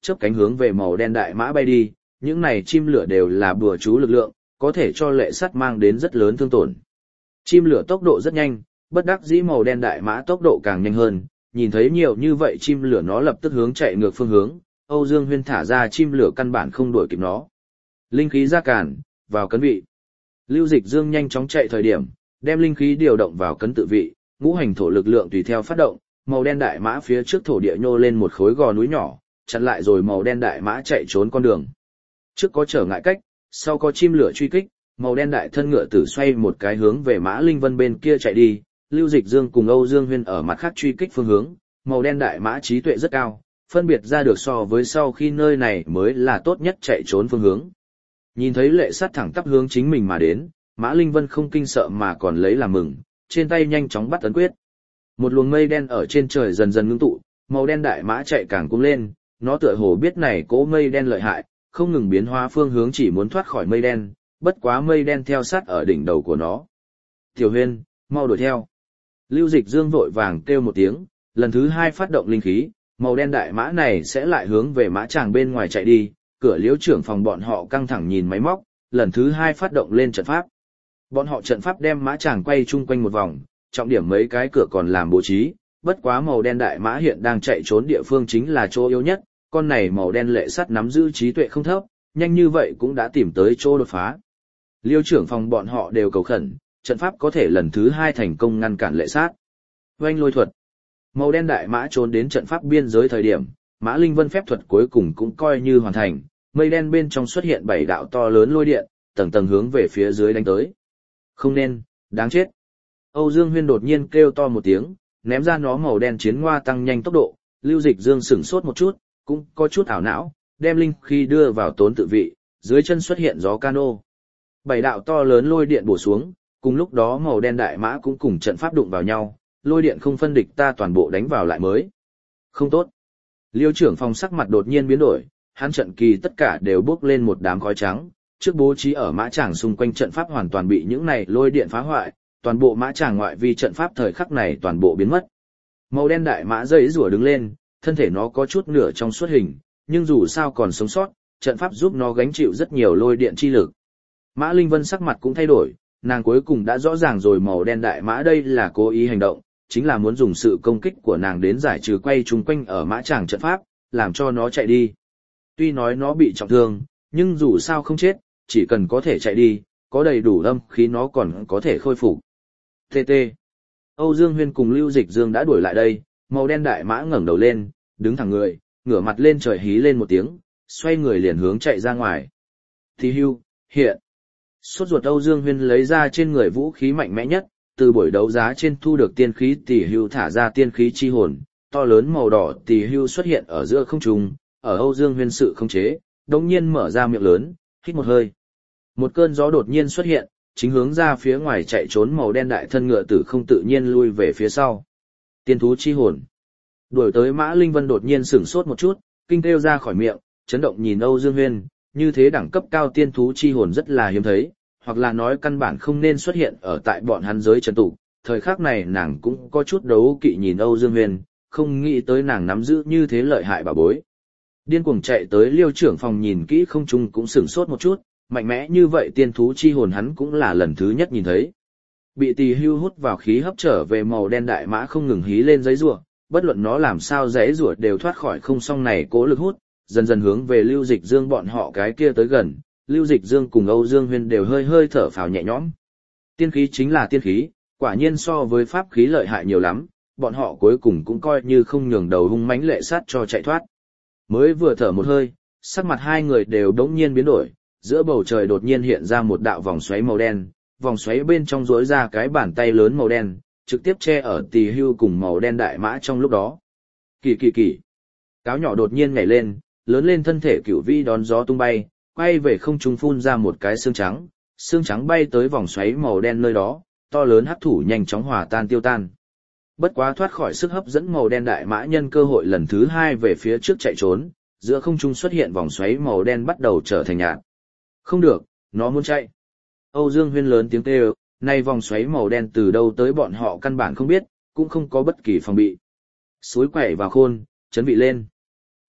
chớp cánh hướng về màu đen đại mã bay đi, những này chim lửa đều là bùa chú lực lượng, có thể cho lệ sắt mang đến rất lớn thương tổn. Chim lửa tốc độ rất nhanh, bất đắc dĩ màu đen đại mã tốc độ càng nhanh hơn, nhìn thấy nhiều như vậy chim lửa nó lập tức hướng chạy ngược phương hướng, Âu Dương Huyên thả ra chim lửa căn bản không đuổi kịp nó. Linh khí ra cản, vào cấn vị. Lưu Dịch Dương nhanh chóng chạy thời điểm, đem linh khí điều động vào cấn tự vị, ngũ hành thổ lực lượng tùy theo phát động, màu đen đại mã phía trước thổ địa nhô lên một khối gò núi nhỏ, chặn lại rồi màu đen đại mã chạy trốn con đường. Trước có trở ngại cách, sau có chim lửa truy kích, màu đen đại thân ngựa tử xoay một cái hướng về Mã Linh Vân bên kia chạy đi, Lưu Dịch Dương cùng Âu Dương Huyên ở mặt khác truy kích phương hướng, màu đen đại mã trí tuệ rất cao, phân biệt ra được so với sau khi nơi này mới là tốt nhất chạy trốn phương hướng. Nhìn thấy lệ sát thẳng tắp hướng chính mình mà đến, Mã Linh Vân không kinh sợ mà còn lấy làm mừng, trên tay nhanh chóng bắt ấn quyết. Một luồng mây đen ở trên trời dần dần ngưng tụ, màu đen đại mã chạy càng cuống lên, nó tựa hồ biết này cỗ mây đen lợi hại, không ngừng biến hóa phương hướng chỉ muốn thoát khỏi mây đen, bất quá mây đen theo sát ở đỉnh đầu của nó. Tiểu Huyên, mau đuổi theo. Lưu Dịch Dương vội vàng kêu một tiếng, lần thứ hai phát động linh khí, màu đen đại mã này sẽ lại hướng về mã tràng bên ngoài chạy đi, cửa liễu trưởng phòng bọn họ căng thẳng nhìn máy móc, lần thứ hai phát động lên trận pháp. Bọn họ trận pháp đem mã tràng quay chung quanh một vòng, trọng điểm mấy cái cửa còn làm bố trí, bất quá màu đen đại mã hiện đang chạy trốn địa phương chính là chỗ yếu nhất, con này màu đen lệ sắt nắm giữ trí tuệ không thấp, nhanh như vậy cũng đã tìm tới chỗ đột phá. Liêu trưởng phòng bọn họ đều cầu khẩn, trận pháp có thể lần thứ hai thành công ngăn cản lệ sát. Oanh lôi thuật. Màu đen đại mã trốn đến trận pháp biên giới thời điểm, Mã Linh Vân phép thuật cuối cùng cũng coi như hoàn thành, mây đen bên trong xuất hiện bảy đạo to lớn lôi điện, tầng tầng hướng về phía dưới đánh tới. Không nên, đáng chết. Âu Dương Huyên đột nhiên kêu to một tiếng, ném ra nó màu đen chiến ngoa tăng nhanh tốc độ, Lưu Dịch Dương sửng sốt một chút, cũng có chút ảo não, đem linh khí đưa vào tốn tự vị, dưới chân xuất hiện gió cano. Bảy đạo to lớn lôi điện bổ xuống, cùng lúc đó màu đen đại mã cũng cùng trận pháp đụng vào nhau, lôi điện không phân địch ta toàn bộ đánh vào lại mới. Không tốt. Liêu trưởng phòng sắc mặt đột nhiên biến đổi, hắn trận kỳ tất cả đều bốc lên một đám khói trắng, trước bố trí ở mã tràng xung quanh trận pháp hoàn toàn bị những này lôi điện phá hoại, toàn bộ mã tràng ngoại vi trận pháp thời khắc này toàn bộ biến mất. Màu đen đại mã dây rủa đứng lên, thân thể nó có chút nửa trong suốt hình, nhưng dù sao còn sống sót, trận pháp giúp nó gánh chịu rất nhiều lôi điện chi lực. Mã Linh Vân sắc mặt cũng thay đổi, nàng cuối cùng đã rõ ràng rồi màu đen đại mã đây là cố ý hành động, chính là muốn dùng sự công kích của nàng đến giải trừ quay chung quanh ở mã tràng trận pháp, làm cho nó chạy đi. Tuy nói nó bị trọng thương, nhưng dù sao không chết, chỉ cần có thể chạy đi, có đầy đủ âm khí nó còn có thể khôi phục. tê tê. Âu Dương Huyên cùng Lưu Dịch Dương đã đuổi lại đây, màu đen đại mã ngẩng đầu lên, đứng thẳng người, ngửa mặt lên trời hí lên một tiếng, xoay người liền hướng chạy ra ngoài. Thì hưu, hiện. Sốt ruột Âu Dương Huyên lấy ra trên người vũ khí mạnh mẽ nhất, từ buổi đấu giá trên thu được tiên khí tỷ hưu thả ra tiên khí chi hồn, to lớn màu đỏ tỷ hưu xuất hiện ở giữa không trung, ở Âu Dương Huyên sự không chế, đột nhiên mở ra miệng lớn, hít một hơi. Một cơn gió đột nhiên xuất hiện, chính hướng ra phía ngoài chạy trốn màu đen đại thân ngựa tử không tự nhiên lui về phía sau. Tiên thú chi hồn. Đuổi tới Mã Linh Vân đột nhiên sửng sốt một chút, kinh kêu ra khỏi miệng, chấn động nhìn Âu Dương Huyên, như thế đẳng cấp cao tiên thú chi hồn rất là hiếm thấy, hoặc là nói căn bản không nên xuất hiện ở tại bọn hắn giới trần tụ. Thời khắc này nàng cũng có chút đấu kỵ nhìn Âu Dương Huyên, không nghĩ tới nàng nắm giữ như thế lợi hại bà bối. Điên cuồng chạy tới Liêu trưởng phòng nhìn kỹ không trung cũng sửng sốt một chút, mạnh mẽ như vậy tiên thú chi hồn hắn cũng là lần thứ nhất nhìn thấy. Bị tỳ hưu hút vào khí hấp trở về màu đen đại mã không ngừng hí lên giấy rùa, bất luận nó làm sao giấy rùa đều thoát khỏi không song này cố lực hút, dần dần hướng về Lưu Dịch Dương bọn họ cái kia tới gần, Lưu Dịch Dương cùng Âu Dương Huyên đều hơi hơi thở phào nhẹ nhõm. Tiên khí chính là tiên khí, quả nhiên so với pháp khí lợi hại nhiều lắm, bọn họ cuối cùng cũng coi như không nhường đầu hung mãnh lệ sát cho chạy thoát. Mới vừa thở một hơi, sắc mặt hai người đều đống nhiên biến đổi, giữa bầu trời đột nhiên hiện ra một đạo vòng xoáy màu đen, vòng xoáy bên trong rỗi ra cái bàn tay lớn màu đen, trực tiếp che ở tỳ hưu cùng màu đen đại mã trong lúc đó. Kỳ kỳ kỳ. Cáo nhỏ đột nhiên nhảy lên, lớn lên thân thể cửu vĩ đón gió tung bay, quay về không trung phun ra một cái xương trắng, xương trắng bay tới vòng xoáy màu đen nơi đó, to lớn hắc thủ nhanh chóng hòa tan tiêu tan. Bất quá thoát khỏi sức hấp dẫn màu đen đại mã nhân cơ hội lần thứ hai về phía trước chạy trốn, giữa không trung xuất hiện vòng xoáy màu đen bắt đầu trở thành nhạt. Không được, nó muốn chạy. Âu Dương Huyên lớn tiếng kêu, nay vòng xoáy màu đen từ đâu tới bọn họ căn bản không biết, cũng không có bất kỳ phòng bị. Suối quẩy vào khôn, chấn vị lên.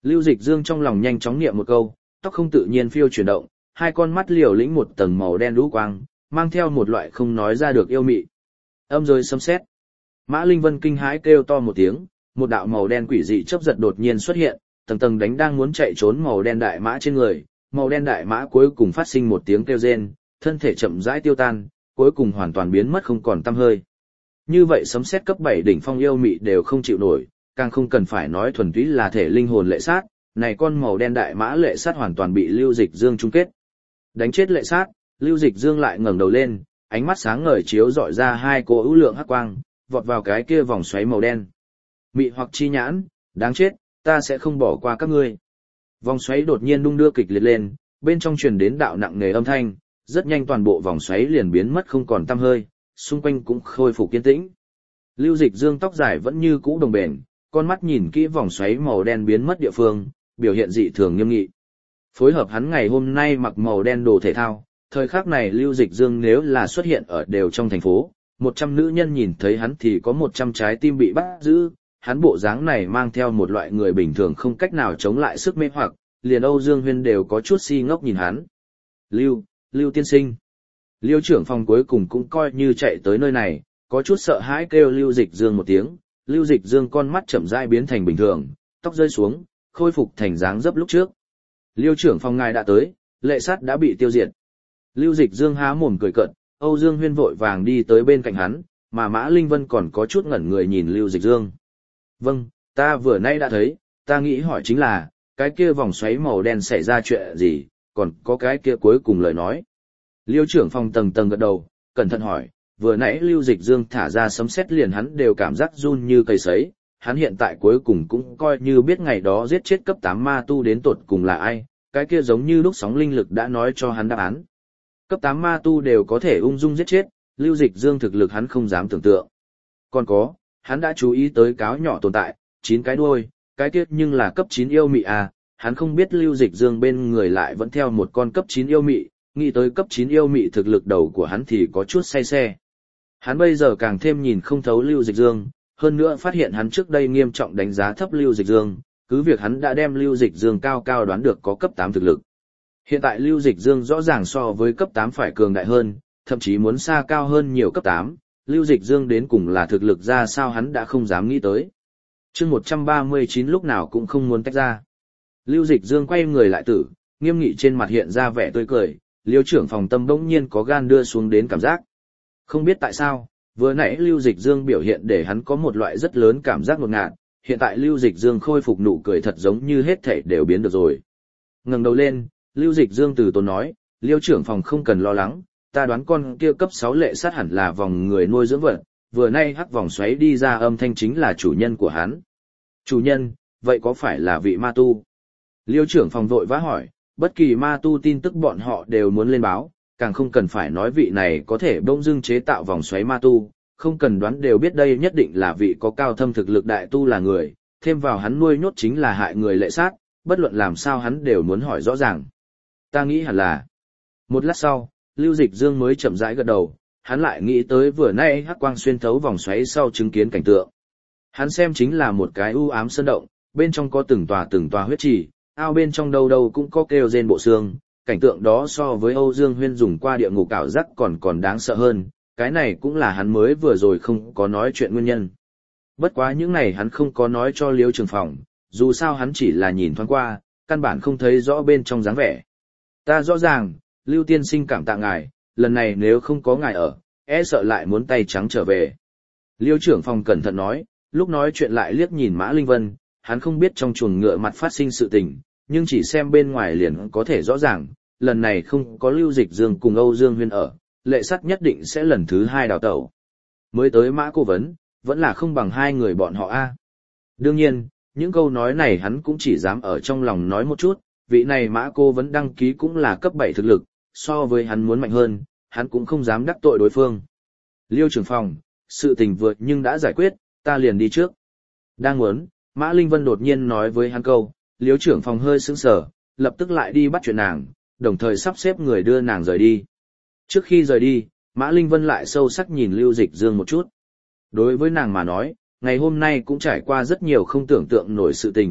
Lưu Dịch Dương trong lòng nhanh chóng niệm một câu, tóc không tự nhiên phiêu chuyển động, hai con mắt liều lĩnh một tầng màu đen lũ quang, mang theo một loại không nói ra được yêu mị. Âm rồi sấm sét. Mã Linh Vân kinh hãi kêu to một tiếng, một đạo màu đen quỷ dị chớp giật đột nhiên xuất hiện, tầng tầng đánh đang muốn chạy trốn màu đen đại mã trên người, màu đen đại mã cuối cùng phát sinh một tiếng kêu rên, thân thể chậm rãi tiêu tan, cuối cùng hoàn toàn biến mất không còn tăm hơi. Như vậy sấm sét cấp bảy đỉnh phong yêu mị đều không chịu nổi, càng không cần phải nói thuần túy là thể linh hồn lệ sát, này con màu đen đại mã lệ sát hoàn toàn bị Lưu Dịch Dương chung kết. Đánh chết lệ sát, Lưu Dịch Dương lại ngẩng đầu lên, ánh mắt sáng ngời chiếu dọi ra hai cô ưu lượng hắc quang, vọt vào cái kia vòng xoáy màu đen. Mị hoặc chi nhãn, đáng chết, ta sẽ không bỏ qua các ngươi. Vòng xoáy đột nhiên đung đưa kịch liệt lên, bên trong truyền đến đạo nặng nề âm thanh, rất nhanh toàn bộ vòng xoáy liền biến mất không còn tăm hơi, xung quanh cũng khôi phục kiên tĩnh. Lưu Dịch Dương tóc dài vẫn như cũ đồng bền, con mắt nhìn kỹ vòng xoáy màu đen biến mất địa phương, biểu hiện dị thường nghiêm nghị. Phối hợp hắn ngày hôm nay mặc màu đen đồ thể thao, thời khắc này Lưu Dịch Dương nếu là xuất hiện ở đều trong thành phố, một trăm nữ nhân nhìn thấy hắn thì có một trăm trái tim bị bắt giữ, hắn bộ dáng này mang theo một loại người bình thường không cách nào chống lại sức mê hoặc, liền Âu Dương Huyên đều có chút si ngốc nhìn hắn. Lưu, Lưu tiên sinh. Liêu trưởng phòng cuối cùng cũng coi như chạy tới nơi này, có chút sợ hãi kêu Lưu Dịch Dương một tiếng, Lưu Dịch Dương con mắt chậm rãi biến thành bình thường, tóc rơi xuống, khôi phục thành dáng dấp lúc trước. Liêu trưởng phòng ngài đã tới, lệ sát đã bị tiêu diệt. Lưu Dịch Dương há mồm cười cợt, Âu Dương Huyên vội vàng đi tới bên cạnh hắn, mà Mã Linh Vân còn có chút ngẩn người nhìn Lưu Dịch Dương. Vâng, ta vừa nay đã thấy, ta nghĩ hỏi chính là, cái kia vòng xoáy màu đen xảy ra chuyện gì, còn có cái kia cuối cùng lời nói. Liêu trưởng phòng tầng tầng gật đầu, cẩn thận hỏi, vừa nãy Lưu Dịch Dương thả ra sấm sét liền hắn đều cảm giác run như cây sấy, hắn hiện tại cuối cùng cũng coi như biết ngày đó giết chết cấp tám ma tu đến tột cùng là ai, cái kia giống như lúc sóng linh lực đã nói cho hắn đáp án. Cấp tám ma tu đều có thể ung dung giết chết, Lưu Dịch Dương thực lực hắn không dám tưởng tượng. Còn có, hắn đã chú ý tới cáo nhỏ tồn tại, chín cái đuôi, cái kia nhưng là cấp chín yêu mị à, hắn không biết Lưu Dịch Dương bên người lại vẫn theo một con cấp chín yêu mị, nghĩ tới cấp chín yêu mị thực lực đầu của hắn thì có chút say xe. Hắn bây giờ càng thêm nhìn không thấu Lưu Dịch Dương, hơn nữa phát hiện hắn trước đây nghiêm trọng đánh giá thấp Lưu Dịch Dương, cứ việc hắn đã đem Lưu Dịch Dương cao cao đoán được có cấp tám thực lực. Hiện tại Lưu Dịch Dương rõ ràng so với cấp tám phải cường đại hơn, thậm chí muốn xa cao hơn nhiều cấp tám, Lưu Dịch Dương đến cùng là thực lực ra sao hắn đã không dám nghĩ tới. Chương một trăm ba mươi chín lúc nào cũng không muốn tách ra. Lưu Dịch Dương quay người lại tử, nghiêm nghị trên mặt hiện ra vẻ tươi cười, Liêu trưởng phòng tâm bỗng nhiên có gan đưa xuống đến cảm giác. Không biết tại sao, vừa nãy Lưu Dịch Dương biểu hiện để hắn có một loại rất lớn cảm giác ngột ngạt, hiện tại Lưu Dịch Dương khôi phục nụ cười thật giống như hết thảy đều biến được rồi. Ngẩng đầu lên, Lưu Dịch Dương từ tốn nói, Liêu trưởng phòng không cần lo lắng, ta đoán con kia cấp sáu lệ sát hẳn là vòng người nuôi dưỡng vật, vừa nay hắc vòng xoáy đi ra âm thanh chính là chủ nhân của hắn. Chủ nhân, vậy có phải là vị ma tu? Liêu trưởng phòng vội vã hỏi, bất kỳ ma tu tin tức bọn họ đều muốn lên báo, càng không cần phải nói vị này có thể bỗng dưng chế tạo vòng xoáy ma tu, không cần đoán đều biết đây nhất định là vị có cao thâm thực lực đại tu là người, thêm vào hắn nuôi nhốt chính là hại người lệ sát, bất luận làm sao hắn đều muốn hỏi rõ ràng. Ta nghĩ hẳn là. Một lát sau, Lưu Dịch Dương mới chậm rãi gật đầu, hắn lại nghĩ tới vừa nay hắc quang xuyên thấu vòng xoáy sau chứng kiến cảnh tượng. Hắn xem chính là một cái u ám sơn động, bên trong có từng tòa từng tòa huyết trì, ao bên trong đâu đâu cũng có kêu rên bộ xương, cảnh tượng đó so với Âu Dương Huyên dùng qua địa ngục ảo giác còn còn đáng sợ hơn, cái này cũng là hắn mới vừa rồi không có nói chuyện nguyên nhân. Bất quá những này hắn không có nói cho Liêu trưởng phòng, dù sao hắn chỉ là nhìn thoáng qua, căn bản không thấy rõ bên trong dáng vẻ. Ta rõ ràng, Lưu tiên sinh cảm tạ ngài, lần này nếu không có ngài ở, e sợ lại muốn tay trắng trở về. Liêu trưởng phòng cẩn thận nói, lúc nói chuyện lại liếc nhìn Mã Linh Vân, hắn không biết trong chuồng ngựa mặt phát sinh sự tình, nhưng chỉ xem bên ngoài liền có thể rõ ràng, lần này không có Lưu Dịch Dương cùng Âu Dương Huyên ở, lệ sắt nhất định sẽ lần thứ hai đào tẩu. Mới tới Mã Cố Vấn, vẫn là không bằng hai người bọn họ a. Đương nhiên, những câu nói này hắn cũng chỉ dám ở trong lòng nói một chút, vị này Mã Cố Vấn đăng ký cũng là cấp bảy thực lực, so với hắn muốn mạnh hơn, hắn cũng không dám đắc tội đối phương. Liêu trưởng phòng, sự tình vượt nhưng đã giải quyết, ta liền đi trước. Đang muốn, Mã Linh Vân đột nhiên nói với hắn câu, Liêu trưởng phòng hơi sững sờ, lập tức lại đi bắt chuyện nàng, đồng thời sắp xếp người đưa nàng rời đi. Trước khi rời đi, Mã Linh Vân lại sâu sắc nhìn Lưu Dịch Dương một chút. Đối với nàng mà nói, ngày hôm nay cũng trải qua rất nhiều không tưởng tượng nổi sự tình,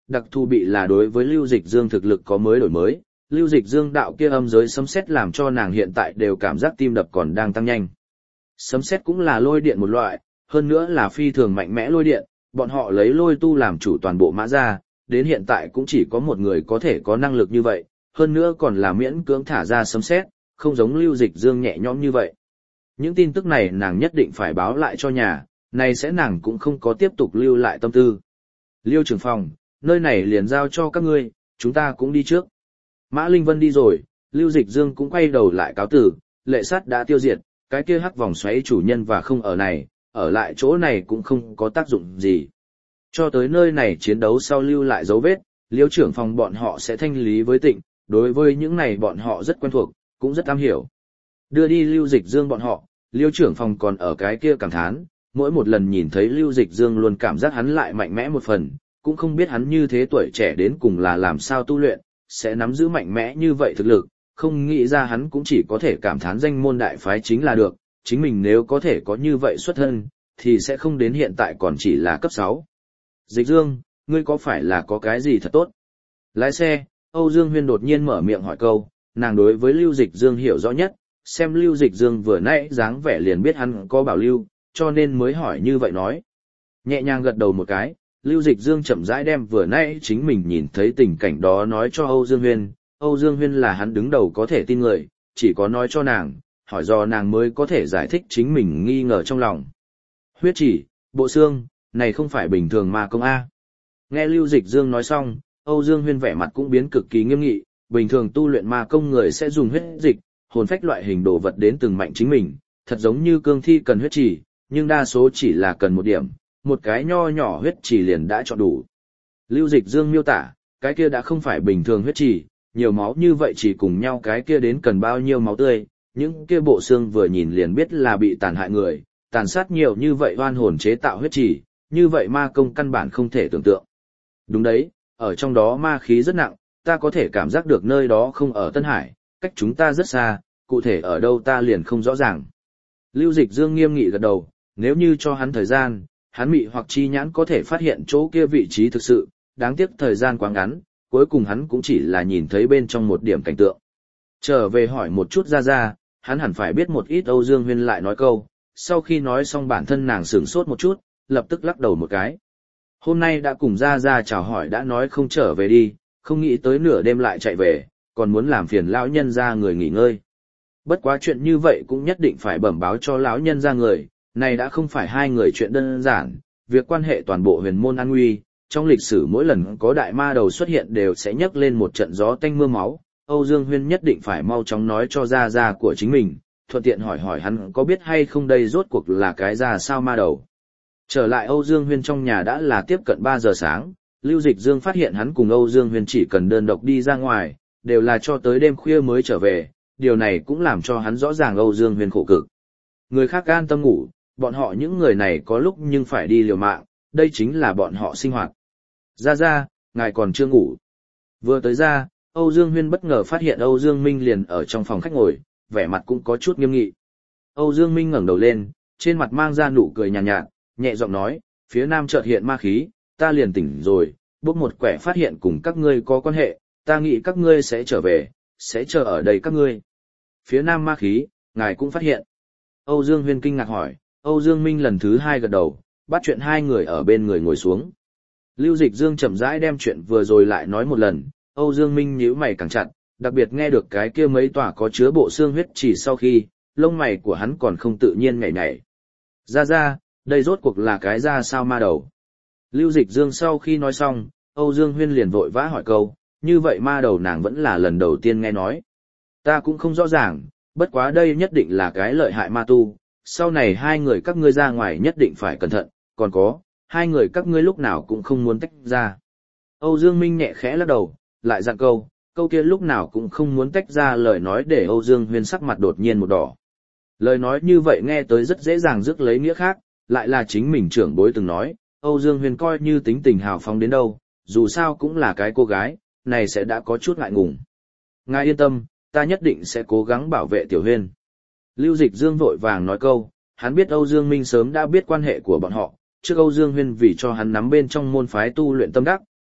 Đặc thù bị là đối với Lưu Dịch Dương thực lực có mới đổi mới, Lưu Dịch Dương đạo kia âm giới sấm sét làm cho nàng hiện tại đều cảm giác tim đập còn đang tăng nhanh. Sấm sét cũng là lôi điện một loại, hơn nữa là phi thường mạnh mẽ lôi điện, bọn họ lấy lôi tu làm chủ toàn bộ Mã Gia, đến hiện tại cũng chỉ có một người có thể có năng lực như vậy, hơn nữa còn là miễn cưỡng thả ra sấm sét, không giống Lưu Dịch Dương nhẹ nhõm như vậy. Những tin tức này nàng nhất định phải báo lại cho nhà, này sẽ nàng cũng không có tiếp tục lưu lại tâm tư. Liêu trưởng phòng, nơi này liền giao cho các ngươi, chúng ta cũng đi trước. Mã Linh Vân đi rồi, Lưu Dịch Dương cũng quay đầu lại cáo tử, lệ sát đã tiêu diệt, cái kia hắc vòng xoáy chủ nhân và không ở này, ở lại chỗ này cũng không có tác dụng gì. Cho tới nơi này chiến đấu sau lưu lại dấu vết, Liêu trưởng phòng bọn họ sẽ thanh lý với Tịnh, đối với những này bọn họ rất quen thuộc, cũng rất am hiểu. Đưa đi Lưu Dịch Dương bọn họ, Liêu trưởng phòng còn ở cái kia cảm thán, mỗi một lần nhìn thấy Lưu Dịch Dương luôn cảm giác hắn lại mạnh mẽ một phần, cũng không biết hắn như thế tuổi trẻ đến cùng là làm sao tu luyện, sẽ nắm giữ mạnh mẽ như vậy thực lực, không nghĩ ra hắn cũng chỉ có thể cảm thán danh môn đại phái chính là được, chính mình nếu có thể có như vậy xuất thân, thì sẽ không đến hiện tại còn chỉ là cấp sáu. Dịch Dương, ngươi có phải là có cái gì thật tốt? Lái xe, Âu Dương Huyên đột nhiên mở miệng hỏi câu, nàng đối với Lưu Dịch Dương hiểu rõ nhất, xem Lưu Dịch Dương vừa nãy dáng vẻ liền biết hắn có bảo lưu, cho nên mới hỏi như vậy nói. Nhẹ nhàng gật đầu một cái, Lưu Dịch Dương chậm rãi đem vừa nãy chính mình nhìn thấy tình cảnh đó nói cho Âu Dương Huyên, Âu Dương Huyên là hắn đứng đầu có thể tin người, chỉ có nói cho nàng, hỏi do nàng mới có thể giải thích chính mình nghi ngờ trong lòng. Huyết chỉ, bộ xương, này không phải bình thường mà công A. Nghe Lưu Dịch Dương nói xong, Âu Dương Huyên vẻ mặt cũng biến cực kỳ nghiêm nghị, bình thường tu luyện ma công người sẽ dùng huyết dịch, hồn phách loại hình đồ vật đến từng mạnh chính mình, thật giống như cương thi cần huyết chỉ, nhưng đa số chỉ là cần một điểm, một cái nho nhỏ huyết chỉ liền đã chọn đủ. Lưu Dịch Dương miêu tả, cái kia đã không phải bình thường huyết chỉ, nhiều máu như vậy chỉ cùng nhau cái kia đến cần bao nhiêu máu tươi, những kia bộ xương vừa nhìn liền biết là bị tàn hại người, tàn sát nhiều như vậy oan hồn chế tạo huyết chỉ, như vậy ma công căn bản không thể tưởng tượng. Đúng đấy, ở trong đó ma khí rất nặng, ta có thể cảm giác được nơi đó không ở Tân Hải, cách chúng ta rất xa, cụ thể ở đâu ta liền không rõ ràng. Lưu Dịch Dương nghiêm nghị gật đầu, nếu như cho hắn thời gian, hắn mị hoặc chi nhãn có thể phát hiện chỗ kia vị trí thực sự, đáng tiếc thời gian quá ngắn, cuối cùng hắn cũng chỉ là nhìn thấy bên trong một điểm cảnh tượng. Trở về hỏi một chút ra ra, hắn hẳn phải biết một ít. Âu Dương Huyên lại nói câu, sau khi nói xong bản thân nàng sửng sốt một chút, lập tức lắc đầu một cái. Hôm nay đã cùng ra ra chào hỏi đã nói không trở về đi, không nghĩ tới nửa đêm lại chạy về, còn muốn làm phiền lão nhân ra người nghỉ ngơi. Bất quá chuyện như vậy cũng nhất định phải bẩm báo cho lão nhân ra người, này đã không phải hai người chuyện đơn giản, việc quan hệ toàn bộ huyền môn an nguy, trong lịch sử mỗi lần có đại ma đầu xuất hiện đều sẽ nhấc lên một trận gió tanh mưa máu, Âu Dương Huyên nhất định phải mau chóng nói cho gia gia của chính mình, thuận tiện hỏi hỏi hắn có biết hay không đây rốt cuộc là cái ra sao ma đầu. Trở lại Âu Dương Huyên trong nhà đã là tiếp cận ba giờ sáng, Lưu Dịch Dương phát hiện hắn cùng Âu Dương Huyên chỉ cần đơn độc đi ra ngoài, đều là cho tới đêm khuya mới trở về, điều này cũng làm cho hắn rõ ràng Âu Dương Huyên khổ cực. Người khác an tâm ngủ, bọn họ những người này có lúc nhưng phải đi liều mạng, đây chính là bọn họ sinh hoạt. Ra ra, ngài còn chưa ngủ. Vừa tới ra, Âu Dương Huyên bất ngờ phát hiện Âu Dương Minh liền ở trong phòng khách ngồi, vẻ mặt cũng có chút nghiêm nghị. Âu Dương Minh ngẩng đầu lên, trên mặt mang ra nụ cười nhàn nhạt, nhạt, nhẹ giọng nói, phía nam chợt hiện ma khí, ta liền tỉnh rồi, bốc một quẻ phát hiện cùng các ngươi có quan hệ, ta nghĩ các ngươi sẽ trở về, sẽ chờ ở đây các ngươi. Phía nam ma khí, ngài cũng phát hiện. Âu Dương Huyên kinh ngạc hỏi, Âu Dương Minh lần thứ hai gật đầu, bắt chuyện hai người ở bên người ngồi xuống. Lưu Dịch Dương chậm rãi đem chuyện vừa rồi lại nói một lần, Âu Dương Minh nhíu mày càng chặt, đặc biệt nghe được cái kia mấy tòa có chứa bộ xương huyết chỉ sau khi, lông mày của hắn còn không tự nhiên nhảy nhảy. Ra ra, đây rốt cuộc là cái ra sao ma đầu. Lưu Dịch Dương sau khi nói xong, Âu Dương Huyên liền vội vã hỏi câu, như vậy ma đầu nàng vẫn là lần đầu tiên nghe nói. Ta cũng không rõ ràng, bất quá đây nhất định là cái lợi hại ma tu, sau này hai người các ngươi ra ngoài nhất định phải cẩn thận, còn có, hai người các ngươi lúc nào cũng không muốn tách ra. Âu Dương Minh nhẹ khẽ lắc đầu, lại dặn câu, câu kia lúc nào cũng không muốn tách ra lời nói để Âu Dương Huyên sắc mặt đột nhiên một đỏ. Lời nói như vậy nghe tới rất dễ dàng rước lấy nghĩa khác, lại là chính mình trưởng bối từng nói, Âu Dương Huyên coi như tính tình hào phóng đến đâu, dù sao cũng là cái cô gái, này sẽ đã có chút ngại ngùng. Ngài yên tâm, ta nhất định sẽ cố gắng bảo vệ Tiểu Huyên. Lưu Dịch Dương vội vàng nói câu, hắn biết Âu Dương Minh sớm đã biết quan hệ của bọn họ, trước Âu Dương Huyên vì cho hắn nắm bên trong môn phái tu luyện tâm đắc,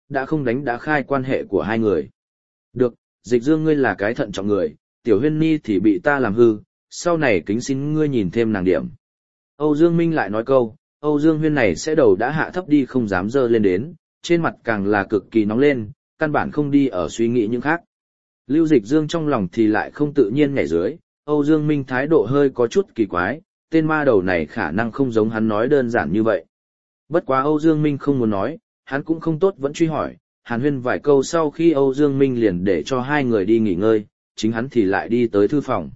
đã không đánh đã khai quan hệ của hai người. Được, Dịch Dương ngươi là cái thận trọng người, Tiểu Huyên Nhi thì bị ta làm hư, sau này kính xin ngươi nhìn thêm nàng điểm. Âu Dương Minh lại nói câu, Âu Dương Huyên này sẽ đầu đã hạ thấp đi không dám dơ lên đến, trên mặt càng là cực kỳ nóng lên, căn bản không đi ở suy nghĩ những khác. Lưu Dịch Dương trong lòng thì lại không tự nhiên nhảy dưới, Âu Dương Minh thái độ hơi có chút kỳ quái, tên ma đầu này khả năng không giống hắn nói đơn giản như vậy. Bất quá Âu Dương Minh không muốn nói, hắn cũng không tốt vẫn truy hỏi, hàn huyên vài câu sau khi Âu Dương Minh liền để cho hai người đi nghỉ ngơi, chính hắn thì lại đi tới thư phòng.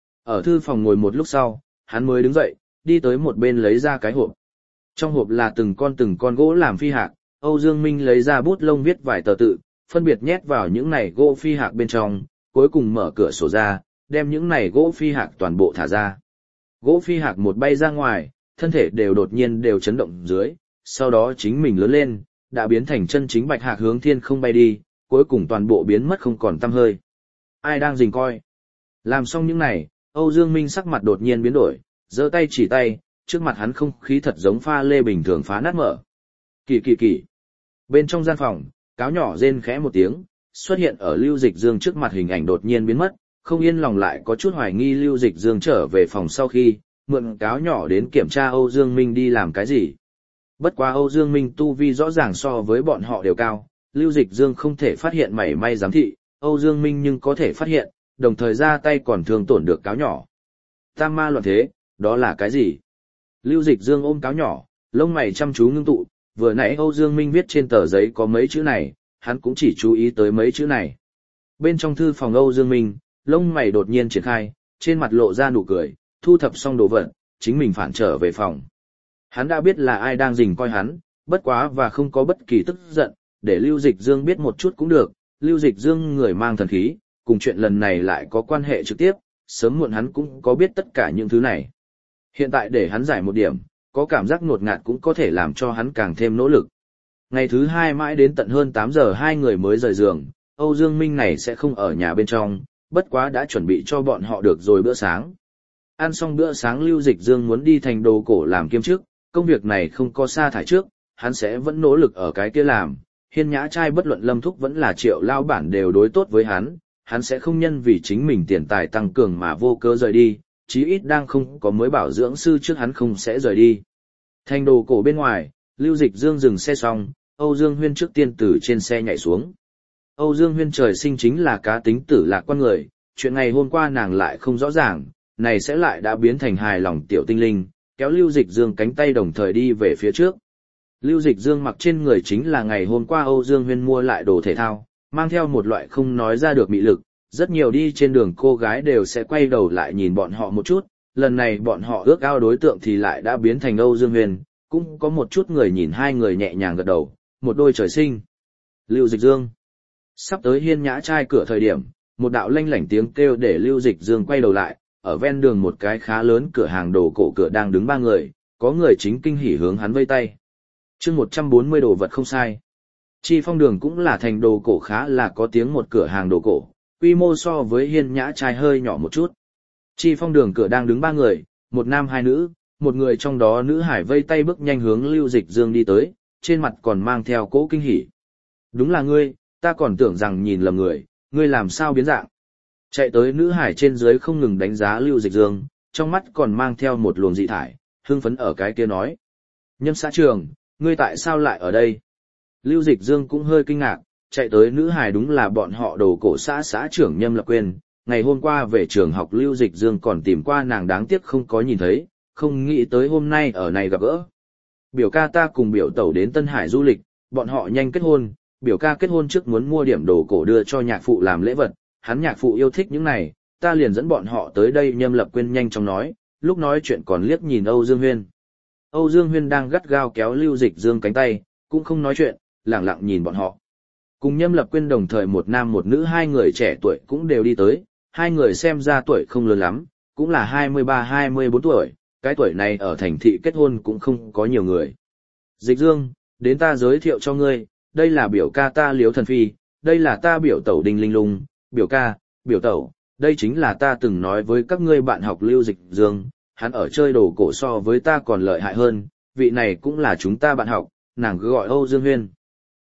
Ở thư phòng ngồi một lúc sau, hắn mới đứng dậy, đi tới một bên lấy ra cái hộp. Trong hộp là từng con từng con gỗ làm phi hạc, Âu Dương Minh lấy ra bút lông viết vài tờ tự, phân biệt nhét vào những này gỗ phi hạc bên trong, cuối cùng mở cửa sổ ra, đem những này gỗ phi hạc toàn bộ thả ra. Gỗ phi hạc một bay ra ngoài, thân thể đều đột nhiên đều chấn động dưới, sau đó chính mình lớn lên, đã biến thành chân chính bạch hạc hướng thiên không bay đi, cuối cùng toàn bộ biến mất không còn tăm hơi. Ai đang rình coi? Làm xong những này, Âu Dương Minh sắc mặt đột nhiên biến đổi, giơ tay chỉ tay, trước mặt hắn không khí thật giống pha lê bình thường phá nát mở. Kỳ kỳ kỳ. Bên trong gian phòng, cáo nhỏ rên khẽ một tiếng, xuất hiện ở Lưu Dịch Dương trước mặt hình ảnh đột nhiên biến mất, không yên lòng lại có chút hoài nghi Lưu Dịch Dương trở về phòng sau khi, mượn cáo nhỏ đến kiểm tra Âu Dương Minh đi làm cái gì. Bất quá Âu Dương Minh tu vi rõ ràng so với bọn họ đều cao, Lưu Dịch Dương không thể phát hiện mảy may giám thị, Âu Dương Minh nhưng có thể phát hiện, đồng thời ra tay còn thương tổn được cáo nhỏ. Tam ma loạn thế, đó là cái gì? Lưu Dịch Dương ôm cáo nhỏ, lông mày chăm chú ngưng tụ, vừa nãy Âu Dương Minh viết trên tờ giấy có mấy chữ này, hắn cũng chỉ chú ý tới mấy chữ này. Bên trong thư phòng Âu Dương Minh, lông mày đột nhiên triển khai, trên mặt lộ ra nụ cười, thu thập xong đồ vật, chính mình phản trở về phòng. Hắn đã biết là ai đang rình coi hắn, bất quá và không có bất kỳ tức giận, để Lưu Dịch Dương biết một chút cũng được, Lưu Dịch Dương người mang thần khí, cùng chuyện lần này lại có quan hệ trực tiếp, sớm muộn hắn cũng có biết tất cả những thứ này. Hiện tại để hắn giải một điểm, có cảm giác ngột ngạt cũng có thể làm cho hắn càng thêm nỗ lực. Ngày thứ hai mãi đến tận hơn tám giờ hai người mới rời giường, Âu Dương Minh này sẽ không ở nhà bên trong, bất quá đã chuẩn bị cho bọn họ được rồi bữa sáng. Ăn xong bữa sáng Lưu Dịch Dương muốn đi thành đồ cổ làm kiêm chức, công việc này không có sa thải trước, hắn sẽ vẫn nỗ lực ở cái kia làm. Hiên Nhã trai bất luận Lâm Thúc vẫn là Triệu lao bản đều đối tốt với hắn, hắn sẽ không nhân vì chính mình tiền tài tăng cường mà vô cớ rời đi, chí ít đang không có mới bảo dưỡng sư trước hắn không sẽ rời đi. Thành đồ cổ bên ngoài, Lưu Dịch Dương dừng xe xong, Âu Dương Huyên trước tiên từ trên xe nhảy xuống. Âu Dương Huyên trời sinh chính là cá tính tử lạc quan người, chuyện ngày hôm qua nàng lại không rõ ràng, này sẽ lại đã biến thành hài lòng tiểu tinh linh, kéo Lưu Dịch Dương cánh tay đồng thời đi về phía trước. Lưu Dịch Dương mặc trên người chính là ngày hôm qua Âu Dương Huyên mua lại đồ thể thao, mang theo một loại không nói ra được mị lực, rất nhiều đi trên đường cô gái đều sẽ quay đầu lại nhìn bọn họ một chút, lần này bọn họ ước ao đối tượng thì lại đã biến thành Âu Dương Huyên, cũng có một chút người nhìn hai người nhẹ nhàng gật đầu, một đôi trời sinh. Lưu Dịch Dương. Sắp tới Hiên Nhã trai cửa thời điểm, một đạo lanh lảnh tiếng kêu để Lưu Dịch Dương quay đầu lại, ở ven đường một cái khá lớn cửa hàng đồ cổ cửa đang đứng ba người, có người chính kinh hỉ hướng hắn vây tay. Chương một trăm bốn mươi đồ vật không sai. Chi Phong đường cũng là thành đồ cổ khá là có tiếng một cửa hàng đồ cổ, quy mô so với Hiên Nhã trai hơi nhỏ một chút. Chi Phong đường cửa đang đứng ba người, một nam hai nữ, một người trong đó nữ hải vây tay bước nhanh hướng Lưu Dịch Dương đi tới, trên mặt còn mang theo cỗ kinh hỉ. Đúng là ngươi, ta còn tưởng rằng nhìn lầm người, ngươi làm sao biến dạng. Chạy tới nữ hải trên dưới không ngừng đánh giá Lưu Dịch Dương, trong mắt còn mang theo một luồng dị thải, hưng phấn ở cái kia nói. Nhâm xã trường, ngươi tại sao lại ở đây? Lưu Dịch Dương cũng hơi kinh ngạc, chạy tới nữ hải đúng là bọn họ đồ cổ xã xã trưởng Nhâm Lập Quyên. Ngày hôm qua về trường học Lưu Dịch Dương còn tìm qua nàng đáng tiếc không có nhìn thấy, không nghĩ tới hôm nay ở này gặp gỡ. Biểu ca ta cùng biểu tẩu đến Tân Hải du lịch, bọn họ nhanh kết hôn, biểu ca kết hôn trước muốn mua điểm đồ cổ đưa cho nhạc phụ làm lễ vật, hắn nhạc phụ yêu thích những này, ta liền dẫn bọn họ tới đây. Nhâm Lập Quyên nhanh chóng nói, lúc nói chuyện còn liếc nhìn Âu Dương Huyên. Âu Dương Huyên đang gắt gao kéo Lưu Dịch Dương cánh tay, cũng không nói chuyện, lặng lặng nhìn bọn họ. Cùng Nhâm Lập Quyên đồng thời một nam một nữ hai người trẻ tuổi cũng đều đi tới, hai người xem ra tuổi không lớn lắm, cũng là hai mươi ba hai mươi bốn tuổi, cái tuổi này ở thành thị kết hôn cũng không có nhiều người. Dịch Dương, đến ta giới thiệu cho ngươi, đây là biểu ca ta Liếu Thần Phi, đây là ta biểu tẩu Đinh Linh Lung, biểu ca, biểu tẩu, đây chính là ta từng nói với các ngươi bạn học Lưu Dịch Dương, hắn ở chơi đồ cổ so với ta còn lợi hại hơn, vị này cũng là chúng ta bạn học, nàng cứ gọi Âu Dương Huyên.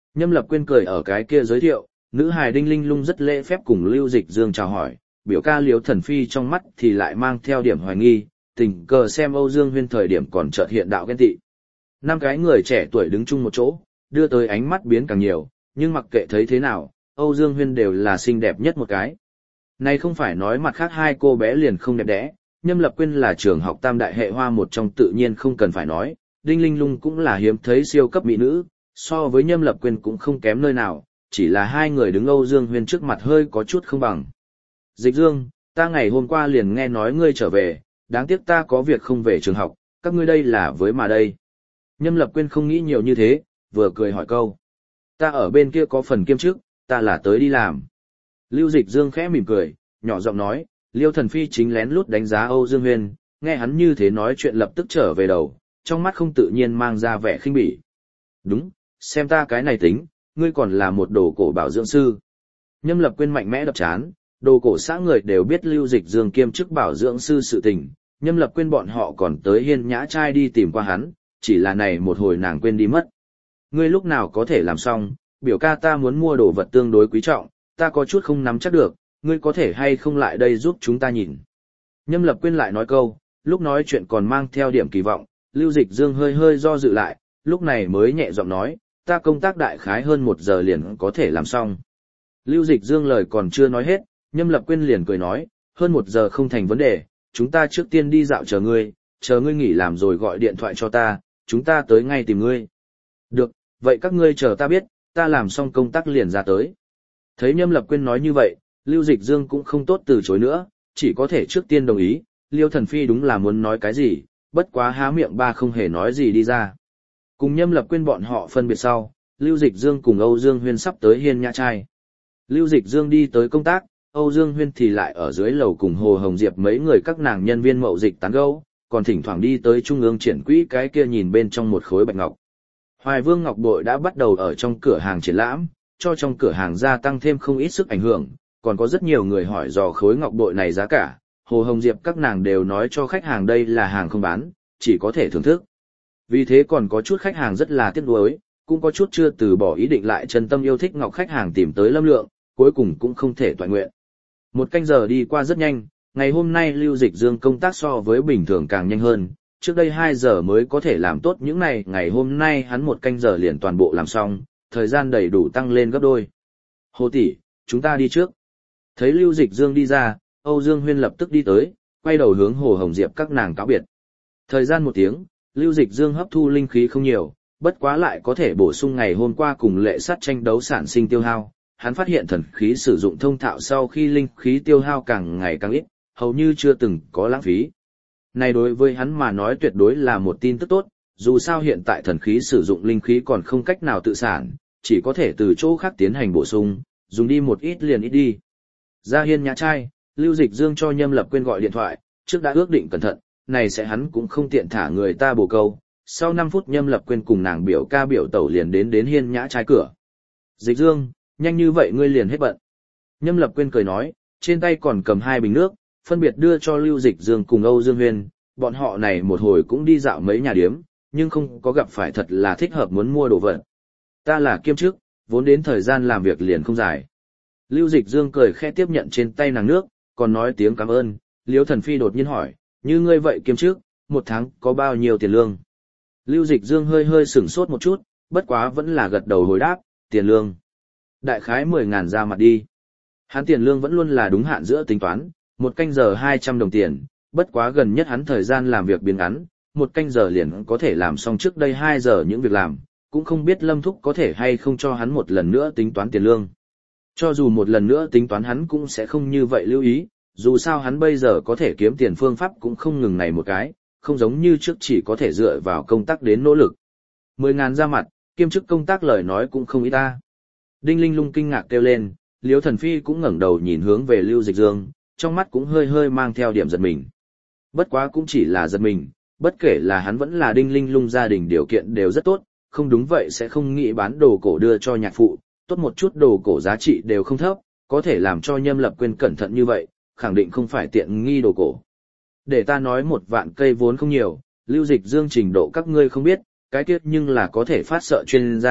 Nhâm Lập Quyên cười ở cái kia giới thiệu, nữ hài Đinh Linh Lung rất lễ phép cùng Lưu Dịch Dương chào hỏi, biểu ca Liễu Thần Phi trong mắt thì lại mang theo điểm hoài nghi, tình cờ xem Âu Dương Huyên thời điểm còn chợt hiện đạo ghen tị. Năm cái người trẻ tuổi đứng chung một chỗ, đưa tới ánh mắt biến càng nhiều, nhưng mặc kệ thấy thế nào, Âu Dương Huyên đều là xinh đẹp nhất một cái. Này không phải nói mặt khác hai cô bé liền không đẹp đẽ, Nhâm Lập Quyên là trường học tam đại hệ hoa một trong tự nhiên không cần phải nói, Đinh Linh Lung cũng là hiếm thấy siêu cấp mỹ nữ, so với Nhâm Lập Quyên cũng không kém nơi nào, chỉ là hai người đứng Âu Dương Huyên trước mặt hơi có chút không bằng. Dịch Dương, ta ngày hôm qua liền nghe nói ngươi trở về, đáng tiếc ta có việc không về trường học, các ngươi đây là với mà đây. Nhâm Lập Quyên không nghĩ nhiều như thế, vừa cười hỏi câu. Ta ở bên kia có phần kiêm chức, ta là tới đi làm. Lưu Dịch Dương khẽ mỉm cười, nhỏ giọng nói, Liêu Thần Phi chính lén lút đánh giá Âu Dương Huyên, nghe hắn như thế nói chuyện lập tức trở về đầu, trong mắt không tự nhiên mang ra vẻ khinh bỉ. Đúng, xem ta cái này tính, ngươi còn là một đồ cổ bảo dưỡng sư. Nhâm Lập Quyên mạnh mẽ đập chán, đồ cổ xã người đều biết Lưu Dịch Dương kiêm chức bảo dưỡng sư sự tình, Nhâm Lập Quyên bọn họ còn tới Hiên Nhã trai đi tìm qua hắn, chỉ là này một hồi nàng quên đi mất. Ngươi lúc nào có thể làm xong, biểu ca ta muốn mua đồ vật tương đối quý trọng, ta có chút không nắm chắc được, ngươi có thể hay không lại đây giúp chúng ta nhìn. Nhâm Lập Quyên lại nói câu, lúc nói chuyện còn mang theo điểm kỳ vọng, Lưu Dịch Dương hơi hơi do dự lại, lúc này mới nhẹ giọng nói, ta công tác đại khái hơn một giờ liền có thể làm xong. Lưu Dịch Dương lời còn chưa nói hết, Nhâm Lập Quyên liền cười nói, hơn một giờ không thành vấn đề, chúng ta trước tiên đi dạo chờ ngươi, chờ ngươi nghỉ làm rồi gọi điện thoại cho ta, chúng ta tới ngay tìm ngươi. Được, vậy các ngươi chờ ta biết, ta làm xong công tác liền ra tới. Thấy Nhâm Lập Quyên nói như vậy, Lưu Dịch Dương cũng không tốt từ chối nữa, chỉ có thể trước tiên đồng ý, Liêu Thần Phi đúng là muốn nói cái gì, bất quá há miệng ba không hề nói gì đi ra. Cùng Nhâm Lập Quyên bọn họ phân biệt sau, Lưu Dịch Dương cùng Âu Dương Huyên sắp tới Hiên Nhã trai. Lưu Dịch Dương đi tới công tác, Âu Dương Huyên thì lại ở dưới lầu cùng Hồ Hồng Diệp mấy người các nàng nhân viên mậu dịch tán gẫu, còn thỉnh thoảng đi tới trung ương triển quỹ cái kia nhìn bên trong một khối bạch ngọc. Hoài Vương Ngọc Bội đã bắt đầu ở trong cửa hàng triển lãm, cho trong cửa hàng gia tăng thêm không ít sức ảnh hưởng, còn có rất nhiều người hỏi dò khối ngọc bội này giá cả, Hồ Hồng Diệp các nàng đều nói cho khách hàng đây là hàng không bán, chỉ có thể thưởng thức. Vì thế còn có chút khách hàng rất là tiếc nuối, cũng có chút chưa từ bỏ ý định lại chân tâm yêu thích ngọc khách hàng tìm tới Lâm Lượng, cuối cùng cũng không thể toàn nguyện. Một canh giờ đi qua rất nhanh, ngày hôm nay Lưu Dịch Dương công tác so với bình thường càng nhanh hơn, trước đây hai giờ mới có thể làm tốt những này, ngày hôm nay hắn một canh giờ liền toàn bộ làm xong, thời gian đầy đủ tăng lên gấp đôi. Hồ tỷ, chúng ta đi trước. Thấy Lưu Dịch Dương đi ra, Âu Dương Huyên lập tức đi tới, quay đầu hướng Hồ Hồng Diệp các nàng cáo biệt. Thời gian một tiếng, Lưu Dịch Dương hấp thu linh khí không nhiều, bất quá lại có thể bổ sung ngày hôm qua cùng lệ sắt tranh đấu sản sinh tiêu hao. Hắn phát hiện thần khí sử dụng thông thạo sau khi linh khí tiêu hao càng ngày càng ít, hầu như chưa từng có lãng phí. Này đối với hắn mà nói tuyệt đối là một tin tức tốt, dù sao hiện tại thần khí sử dụng linh khí còn không cách nào tự sản, chỉ có thể từ chỗ khác tiến hành bổ sung, dùng đi một ít liền ít đi. Ra Hiên Nhã trai, Lưu Dịch Dương cho Nhâm Lập Quyên gọi điện thoại, trước đã ước định cẩn thận, này sẽ hắn cũng không tiện thả người ta bổ câu. Sau năm phút Nhâm Lập Quyên cùng nàng biểu ca biểu tẩu liền đến đến Hiên Nhã trai cửa. Dịch Dương, nhanh như vậy ngươi liền hết bận. Nhâm Lập Quyên cười nói, trên tay còn cầm hai bình nước, phân biệt đưa cho Lưu Dịch Dương cùng Âu Dương Huyên, bọn họ này một hồi cũng đi dạo mấy nhà điếm, nhưng không có gặp phải thật là thích hợp muốn mua đồ vật. Ta là kiêm chức, vốn đến thời gian làm việc liền không dài. Lưu Dịch Dương cười khẽ tiếp nhận trên tay nàng nước, còn nói tiếng cảm ơn. Liễu Thần Phi đột nhiên hỏi, như ngươi vậy kiêm chức, một tháng có bao nhiêu tiền lương? Lưu Dịch Dương hơi hơi sửng sốt một chút, bất quá vẫn là gật đầu hồi đáp, tiền lương. Đại khái mười ngàn ra mặt đi. Hắn tiền lương vẫn luôn là đúng hạn giữa tính toán, một canh giờ hai trăm đồng tiền, bất quá gần nhất hắn thời gian làm việc biến ngắn, một canh giờ liền có thể làm xong trước đây hai giờ những việc làm, cũng không biết Lâm Thúc có thể hay không cho hắn một lần nữa tính toán tiền lương. Cho dù một lần nữa tính toán hắn cũng sẽ không như vậy lưu ý, dù sao hắn bây giờ có thể kiếm tiền phương pháp cũng không ngừng này một cái, không giống như trước chỉ có thể dựa vào công tác đến nỗ lực. Mười ngàn ra mặt, kiêm chức công tác lời nói cũng không ít ta. Đinh Linh Lung kinh ngạc kêu lên, Liễu Thần Phi cũng ngẩng đầu nhìn hướng về Lưu Dịch Dương, trong mắt cũng hơi hơi mang theo điểm giật mình. Bất quá cũng chỉ là giật mình, bất kể là hắn vẫn là Đinh Linh Lung gia đình điều kiện đều rất tốt, không đúng vậy sẽ không nghĩ bán đồ cổ đưa cho nhạc phụ, tốt một chút đồ cổ giá trị đều không thấp, có thể làm cho Nhâm Lập Quyên cẩn thận như vậy, khẳng định không phải tiện nghi đồ cổ. Để ta nói một vạn cây vốn không nhiều, Lưu Dịch Dương trình độ các ngươi không biết, cái tiết nhưng là có thể phát sợ chuyên gia,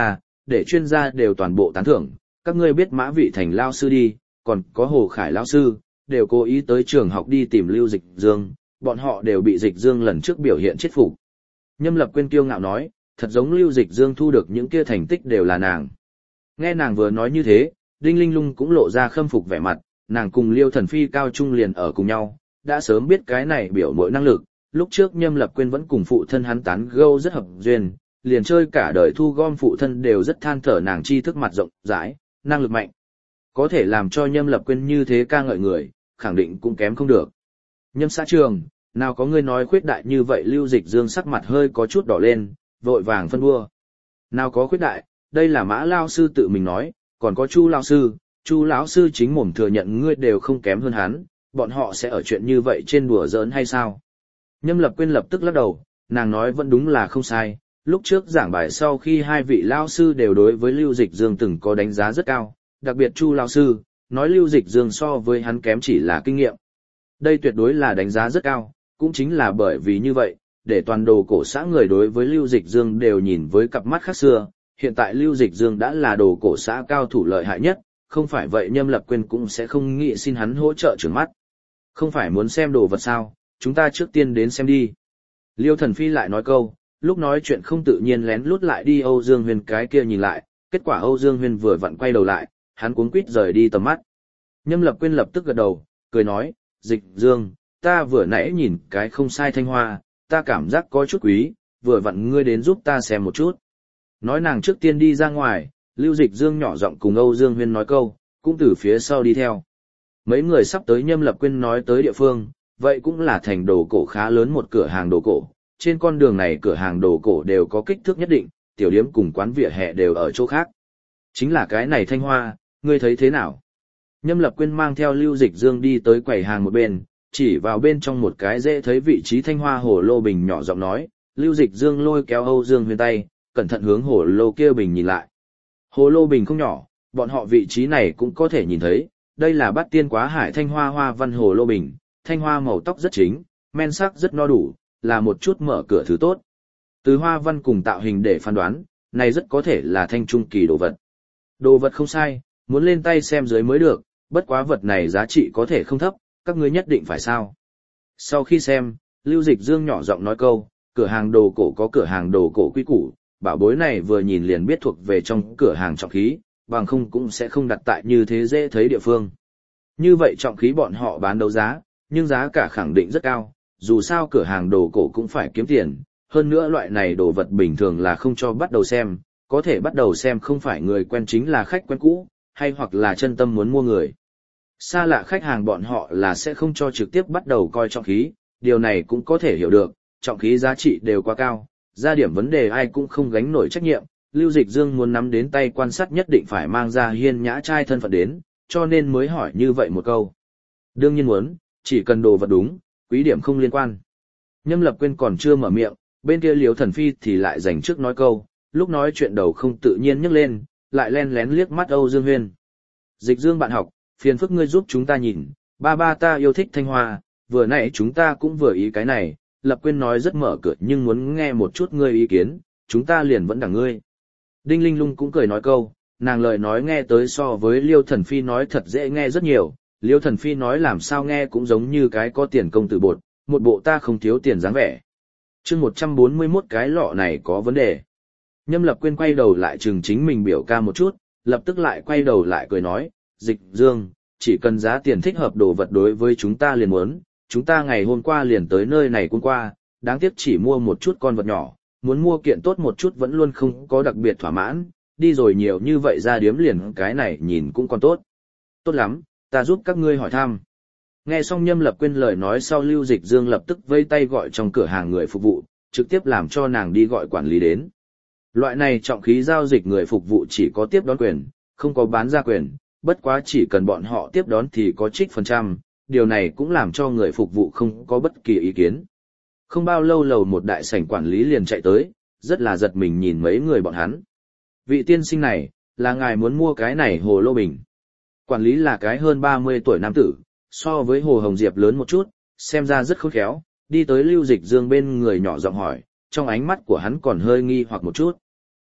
để chuyên gia đều toàn bộ tán thưởng, các ngươi biết Mã Vị Thành lao sư đi, còn có Hồ Khải lao sư, đều cố ý tới trường học đi tìm Lưu Dịch Dương, bọn họ đều bị Dịch Dương lần trước biểu hiện chết phục. Nhâm Lập Quyên kiêu ngạo nói, thật giống Lưu Dịch Dương thu được những kia thành tích đều là nàng. Nghe nàng vừa nói như thế, Đinh Linh Lung cũng lộ ra khâm phục vẻ mặt, nàng cùng Liêu Thần Phi cao trung liền ở cùng nhau, đã sớm biết cái này biểu mỗi năng lực, lúc trước Nhâm Lập Quyên vẫn cùng phụ thân hắn tán gẫu rất hợp duyên, liền chơi cả đời thu gom phụ thân đều rất than thở nàng tri thức mặt rộng rãi, năng lực mạnh. Có thể làm cho Nhâm Lập Quyên như thế ca ngợi người, khẳng định cũng kém không được. Nhâm xã trường, nào có người nói khuyết đại như vậy. Lưu Dịch Dương sắc mặt hơi có chút đỏ lên, vội vàng phân bua. Nào có khuyết đại, đây là Mã lao sư tự mình nói, còn có Chu lao sư, Chu lão sư chính mồm thừa nhận ngươi đều không kém hơn hắn, bọn họ sẽ ở chuyện như vậy trên đùa giỡn hay sao? Nhâm Lập Quyên lập tức lắc đầu, nàng nói vẫn đúng là không sai, lúc trước giảng bài sau khi hai vị lao sư đều đối với Lưu Dịch Dương từng có đánh giá rất cao, đặc biệt Chu lao sư, nói Lưu Dịch Dương so với hắn kém chỉ là kinh nghiệm. Đây tuyệt đối là đánh giá rất cao, cũng chính là bởi vì như vậy, để toàn đồ cổ xã người đối với Lưu Dịch Dương đều nhìn với cặp mắt khác xưa, hiện tại Lưu Dịch Dương đã là đồ cổ xã cao thủ lợi hại nhất, không phải vậy Nhâm Lập Quyên cũng sẽ không nghĩ xin hắn hỗ trợ trưởng mắt. Không phải muốn xem đồ vật sao, chúng ta trước tiên đến xem đi. Liêu Thần Phi lại nói câu, lúc nói chuyện không tự nhiên lén lút lại đi Âu Dương Huyên cái kia nhìn lại, kết quả Âu Dương Huyên vừa vặn quay đầu lại, hắn cuống quýt rời đi tầm mắt. Nhâm Lập Quyên lập tức gật đầu, cười nói, Dịch Dương, ta vừa nãy nhìn cái không sai thanh hoa, ta cảm giác có chút quý, vừa vặn ngươi đến giúp ta xem một chút. Nói nàng trước tiên đi ra ngoài, Lưu Dịch Dương nhỏ giọng cùng Âu Dương Huyên nói câu, cũng từ phía sau đi theo. Mấy người sắp tới Nhâm Lập Quyên nói tới địa phương, vậy cũng là thành đồ cổ khá lớn một cửa hàng đồ cổ. Trên con đường này cửa hàng đồ cổ đều có kích thước nhất định, tiểu điếm cùng quán vỉa hè đều ở chỗ khác. Chính là cái này thanh hoa, ngươi thấy thế nào? Nhâm Lập Quyên mang theo Lưu Dịch Dương đi tới quầy hàng một bên, chỉ vào bên trong một cái dễ thấy vị trí thanh hoa hồ lô bình nhỏ giọng nói, Lưu Dịch Dương lôi kéo Âu Dương Huyên tay, cẩn thận hướng hồ lô kia bình nhìn lại. Hồ lô bình không nhỏ, bọn họ vị trí này cũng có thể nhìn thấy, đây là Bát Tiên Quá Hải thanh hoa hoa văn hồ lô bình, thanh hoa màu tóc rất chính, men sắc rất no đủ, là một chút mở cửa thứ tốt. Từ hoa văn cùng tạo hình để phán đoán, này rất có thể là thanh trung kỳ đồ vật. Đồ vật không sai, muốn lên tay xem dưới mới được, bất quá vật này giá trị có thể không thấp, các ngươi nhất định phải sao. Sau khi xem, Lưu Dịch Dương nhỏ giọng nói câu, cửa hàng đồ cổ có cửa hàng đồ cổ quý củ, bảo bối này vừa nhìn liền biết thuộc về trong cửa hàng trọng khí, bằng không cũng sẽ không đặt tại như thế dễ thấy địa phương. Như vậy trọng khí bọn họ bán đấu giá, nhưng giá cả khẳng định rất cao, dù sao cửa hàng đồ cổ cũng phải kiếm tiền, hơn nữa loại này đồ vật bình thường là không cho bắt đầu xem, có thể bắt đầu xem không phải người quen chính là khách quen cũ, hay hoặc là chân tâm muốn mua người. Xa lạ khách hàng bọn họ là sẽ không cho trực tiếp bắt đầu coi trọng khí, điều này cũng có thể hiểu được, trọng khí giá trị đều quá cao, ra điểm vấn đề ai cũng không gánh nổi trách nhiệm, Lưu Dịch Dương muốn nắm đến tay quan sát nhất định phải mang ra hiên nhã trai thân phận đến, cho nên mới hỏi như vậy một câu. Đương nhiên muốn, chỉ cần đồ vật đúng, quý điểm không liên quan. Nhâm Lập Quyên còn chưa mở miệng, bên kia Liêu Thần Phi thì lại dành trước nói câu, lúc nói chuyện đầu không tự nhiên nhấc lên, lại len lén liếc mắt Âu Dương Huyên. Dịch Dương bạn học, phiền phức ngươi giúp chúng ta nhìn, ba ba ta yêu thích thanh hoa, vừa nãy chúng ta cũng vừa ý cái này, Lập Quyên nói rất mở cửa nhưng muốn nghe một chút ngươi ý kiến, chúng ta liền vẫn đằng ngươi. Đinh Linh Lung cũng cười nói câu, nàng lời nói nghe tới so với Liêu Thần Phi nói thật dễ nghe rất nhiều, Liêu Thần Phi nói làm sao nghe cũng giống như cái có tiền công tử bột, một bộ ta không thiếu tiền dáng vẻ. Chương một trăm bốn mươi mốt cái lọ này có vấn đề. Nhâm Lập Quyên quay đầu lại chừng chính mình biểu ca một chút, lập tức lại quay đầu lại cười nói, Dịch Dương, chỉ cần giá tiền thích hợp đồ vật đối với chúng ta liền muốn, chúng ta ngày hôm qua liền tới nơi này cũng qua, đáng tiếc chỉ mua một chút con vật nhỏ, muốn mua kiện tốt một chút vẫn luôn không có đặc biệt thỏa mãn, đi rồi nhiều như vậy ra điếm liền cái này nhìn cũng còn tốt. Tốt lắm, ta giúp các ngươi hỏi thăm. Nghe xong Nhâm Lập Quyên lời nói sau, Lưu Dịch Dương lập tức vây tay gọi trong cửa hàng người phục vụ, trực tiếp làm cho nàng đi gọi quản lý đến. Loại này trọng khí giao dịch người phục vụ chỉ có tiếp đón quyền, không có bán ra quyền, bất quá chỉ cần bọn họ tiếp đón thì có trích phần trăm, điều này cũng làm cho người phục vụ không có bất kỳ ý kiến. Không bao lâu lầu một đại sảnh quản lý liền chạy tới, rất là giật mình nhìn mấy người bọn hắn. Vị tiên sinh này, là ngài muốn mua cái này hồ lô bình. Quản lý là cái hơn ba mươi tuổi nam tử, so với Hồ Hồng Diệp lớn một chút, xem ra rất khôn khéo, đi tới Lưu Dịch Dương bên người nhỏ giọng hỏi, trong ánh mắt của hắn còn hơi nghi hoặc một chút.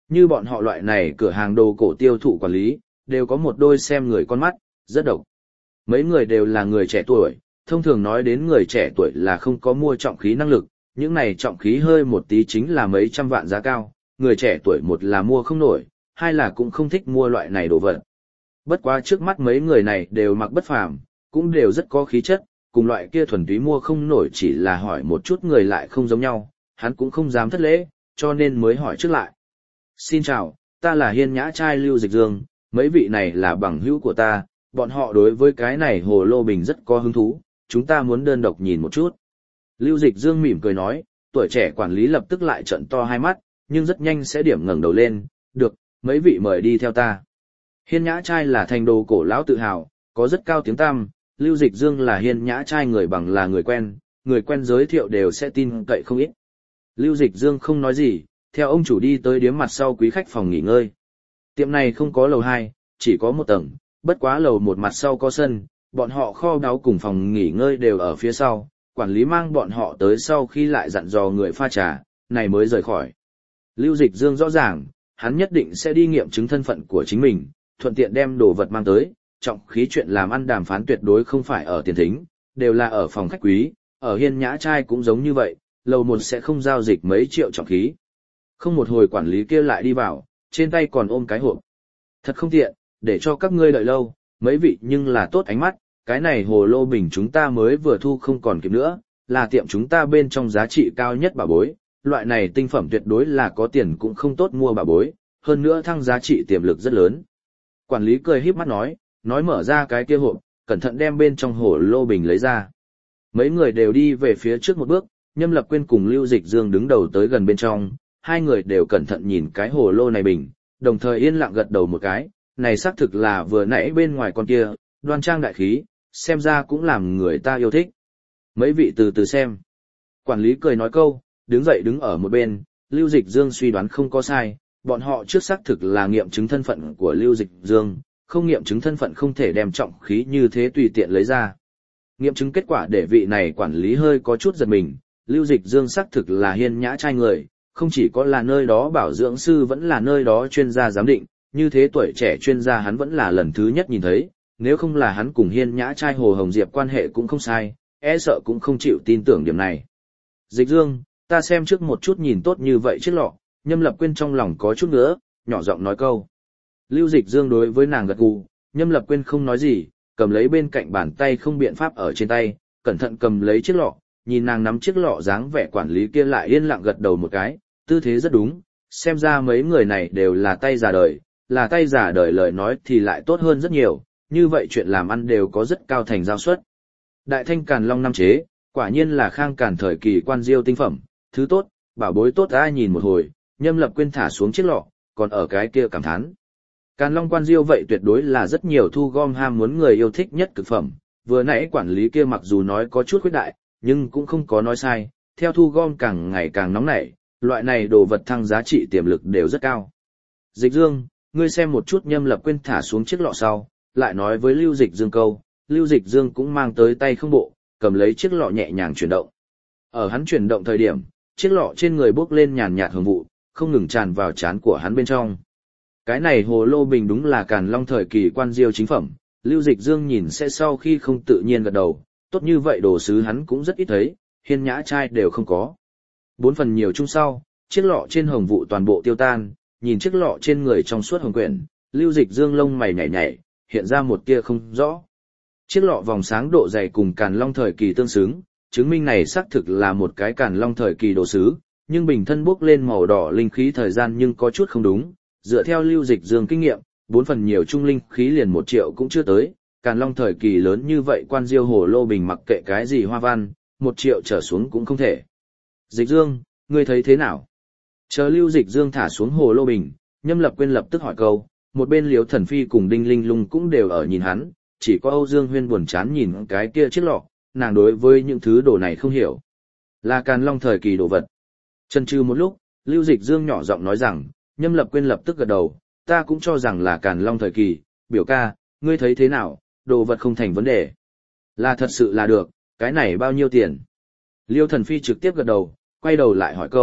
Như bọn họ loại này cửa hàng đồ cổ tiêu thụ quản lý, đều có một đôi xem người con mắt, rất độc. Mấy người đều là người trẻ tuổi, thông thường nói đến người trẻ tuổi là không có mua trọng khí năng lực, những này trọng khí hơi một tí chính là mấy trăm vạn giá cao, người trẻ tuổi một là mua không nổi, hai là cũng không thích mua loại này đồ vật. Bất quá trước mắt mấy người này đều mặc bất phàm, cũng đều rất có khí chất, cùng loại kia thuần túy mua không nổi chỉ là hỏi một chút người lại không giống nhau, hắn cũng không dám thất lễ, cho nên mới hỏi trước lại. Xin chào, ta là Hiên Nhã trai Lưu Dịch Dương, mấy vị này là bằng hữu của ta, bọn họ đối với cái này hồ lô bình rất có hứng thú, chúng ta muốn đơn độc nhìn một chút. Lưu Dịch Dương mỉm cười nói, tuổi trẻ quản lý lập tức lại trợn to hai mắt, nhưng rất nhanh sẽ điểm ngẩng đầu lên, được, mấy vị mời đi theo ta. Hiên Nhã trai là thành đồ cổ lão tự hào, có rất cao tiếng tăm, Lưu Dịch Dương là Hiên Nhã trai người bằng là người quen, người quen giới thiệu đều sẽ tin cậy không ít. Lưu Dịch Dương không nói gì, theo ông chủ đi tới điếm mặt sau quý khách phòng nghỉ ngơi. Tiệm này không có lầu hai, chỉ có một tầng, bất quá lầu một mặt sau có sân, bọn họ kho báu cùng phòng nghỉ ngơi đều ở phía sau, quản lý mang bọn họ tới sau khi lại dặn dò người pha trà, này mới rời khỏi. Lưu Dịch Dương rõ ràng, hắn nhất định sẽ đi nghiệm chứng thân phận của chính mình, thuận tiện đem đồ vật mang tới, trọng khí chuyện làm ăn đàm phán tuyệt đối không phải ở tiền thính, đều là ở phòng khách quý, ở Hiên Nhã trai cũng giống như vậy, lầu một sẽ không giao dịch mấy triệu trọng khí. Không một hồi quản lý kia lại đi vào, trên tay còn ôm cái hộp. Thật không tiện, để cho các ngươi đợi lâu, mấy vị nhưng là tốt ánh mắt, cái này hồ lô bình chúng ta mới vừa thu không còn kịp nữa, là tiệm chúng ta bên trong giá trị cao nhất bảo bối, loại này tinh phẩm tuyệt đối là có tiền cũng không tốt mua bảo bối, hơn nữa thăng giá trị tiềm lực rất lớn. Quản lý cười híp mắt nói, nói mở ra cái kia hộp, cẩn thận đem bên trong hồ lô bình lấy ra. Mấy người đều đi về phía trước một bước, Nhâm Lập Quyên cùng Lưu Dịch Dương đứng đầu tới gần bên trong, hai người đều cẩn thận nhìn cái hồ lô này bình, đồng thời yên lặng gật đầu một cái, này xác thực là vừa nãy bên ngoài con kia, đoan trang đại khí, xem ra cũng làm người ta yêu thích. Mấy vị từ từ xem. Quản lý cười nói câu, đứng dậy đứng ở một bên, Lưu Dịch Dương suy đoán không có sai, bọn họ trước xác thực là nghiệm chứng thân phận của Lưu Dịch Dương, không nghiệm chứng thân phận không thể đem trọng khí như thế tùy tiện lấy ra. Nghiệm chứng kết quả để vị này quản lý hơi có chút giật mình, Lưu Dịch Dương xác thực là Hiên Nhã trai người, không chỉ có là nơi đó bảo dưỡng sư vẫn là nơi đó chuyên gia giám định, như thế tuổi trẻ chuyên gia hắn vẫn là lần thứ nhất nhìn thấy, nếu không là hắn cùng Hiên Nhã trai Hồ Hồng Diệp quan hệ cũng không sai, e sợ cũng không chịu tin tưởng điểm này. Dịch Dương, ta xem trước một chút nhìn tốt như vậy chiếc lọ, Nhâm Lập Quyên trong lòng có chút nữa, nhỏ giọng nói câu. Lưu Dịch Dương đối với nàng gật gù, Nhâm Lập Quyên không nói gì, cầm lấy bên cạnh bàn tay không biện pháp ở trên tay, cẩn thận cầm lấy chiếc lọ, nhìn nàng nắm chiếc lọ dáng vẻ quản lý kia lại yên lặng gật đầu một cái, tư thế rất đúng, xem ra mấy người này đều là tay già đời, là tay già đời lời nói thì lại tốt hơn rất nhiều, như vậy chuyện làm ăn đều có rất cao thành giao suất. Đại Thanh Càn Long năm chế, quả nhiên là khang càn thời kỳ quan diêu tinh phẩm, thứ tốt, bảo bối tốt ai nhìn một hồi, Nhâm Lập Quyên thả xuống chiếc lọ, còn ở cái kia cảm thán. Càn Long quan diêu vậy tuyệt đối là rất nhiều thu gom ham muốn người yêu thích nhất cực phẩm, vừa nãy quản lý kia mặc dù nói có chút khuyết đại, nhưng cũng không có nói sai, theo thu gom càng ngày càng nóng nảy, loại này đồ vật thăng giá trị tiềm lực đều rất cao. Dịch Dương, ngươi xem một chút. Nhâm Lập Quyên thả xuống chiếc lọ sau, lại nói với Lưu Dịch Dương câu, Lưu Dịch Dương cũng mang tới tay không bộ, cầm lấy chiếc lọ nhẹ nhàng chuyển động. Ở hắn chuyển động thời điểm, chiếc lọ trên người bốc lên nhàn nhạt hương vụ, không ngừng tràn vào trán của hắn bên trong. Cái này hồ lô bình đúng là Càn Long thời kỳ quan diêu chính phẩm, Lưu Dịch Dương nhìn sẽ sau khi không tự nhiên gật đầu, tốt như vậy đồ sứ hắn cũng rất ít thấy, Hiên Nhã trai đều không có. Bốn phần nhiều chung sau, chiếc lọ trên hồng vụ toàn bộ tiêu tan, nhìn chiếc lọ trên người trong suốt hồng quyển, Lưu Dịch Dương lông mày nhảy nhảy, hiện ra một tia không rõ. Chiếc lọ vòng sáng độ dày cùng Càn Long thời kỳ tương xứng, chứng minh này xác thực là một cái Càn Long thời kỳ đồ sứ, nhưng bình thân bốc lên màu đỏ linh khí thời gian nhưng có chút không đúng, dựa theo Lưu Dịch Dương kinh nghiệm, bốn phần nhiều trung linh khí liền một triệu cũng chưa tới, Càn Long thời kỳ lớn như vậy quan diêu hồ lô bình mặc kệ cái gì hoa văn, một triệu trở xuống cũng không thể. Dịch Dương, ngươi thấy thế nào? Chờ Lưu Dịch Dương thả xuống hồ lô bình, Nhâm Lập Quyên lập tức hỏi câu, một bên Liễu Thần Phi cùng Đinh Linh Lung cũng đều ở nhìn hắn, chỉ có Âu Dương Huyên buồn chán nhìn cái kia chiếc lọ, nàng đối với những thứ đồ này không hiểu. Là Càn Long thời kỳ đồ vật. Chần chừ một lúc, Lưu Dịch Dương nhỏ giọng nói rằng, Nhâm Lập Quyên lập tức gật đầu, ta cũng cho rằng là Càn Long thời kỳ, biểu ca, ngươi thấy thế nào, đồ vật không thành vấn đề. Là thật sự là được, cái này bao nhiêu tiền? Liêu Thần Phi trực tiếp gật đầu, quay đầu lại hỏi câu,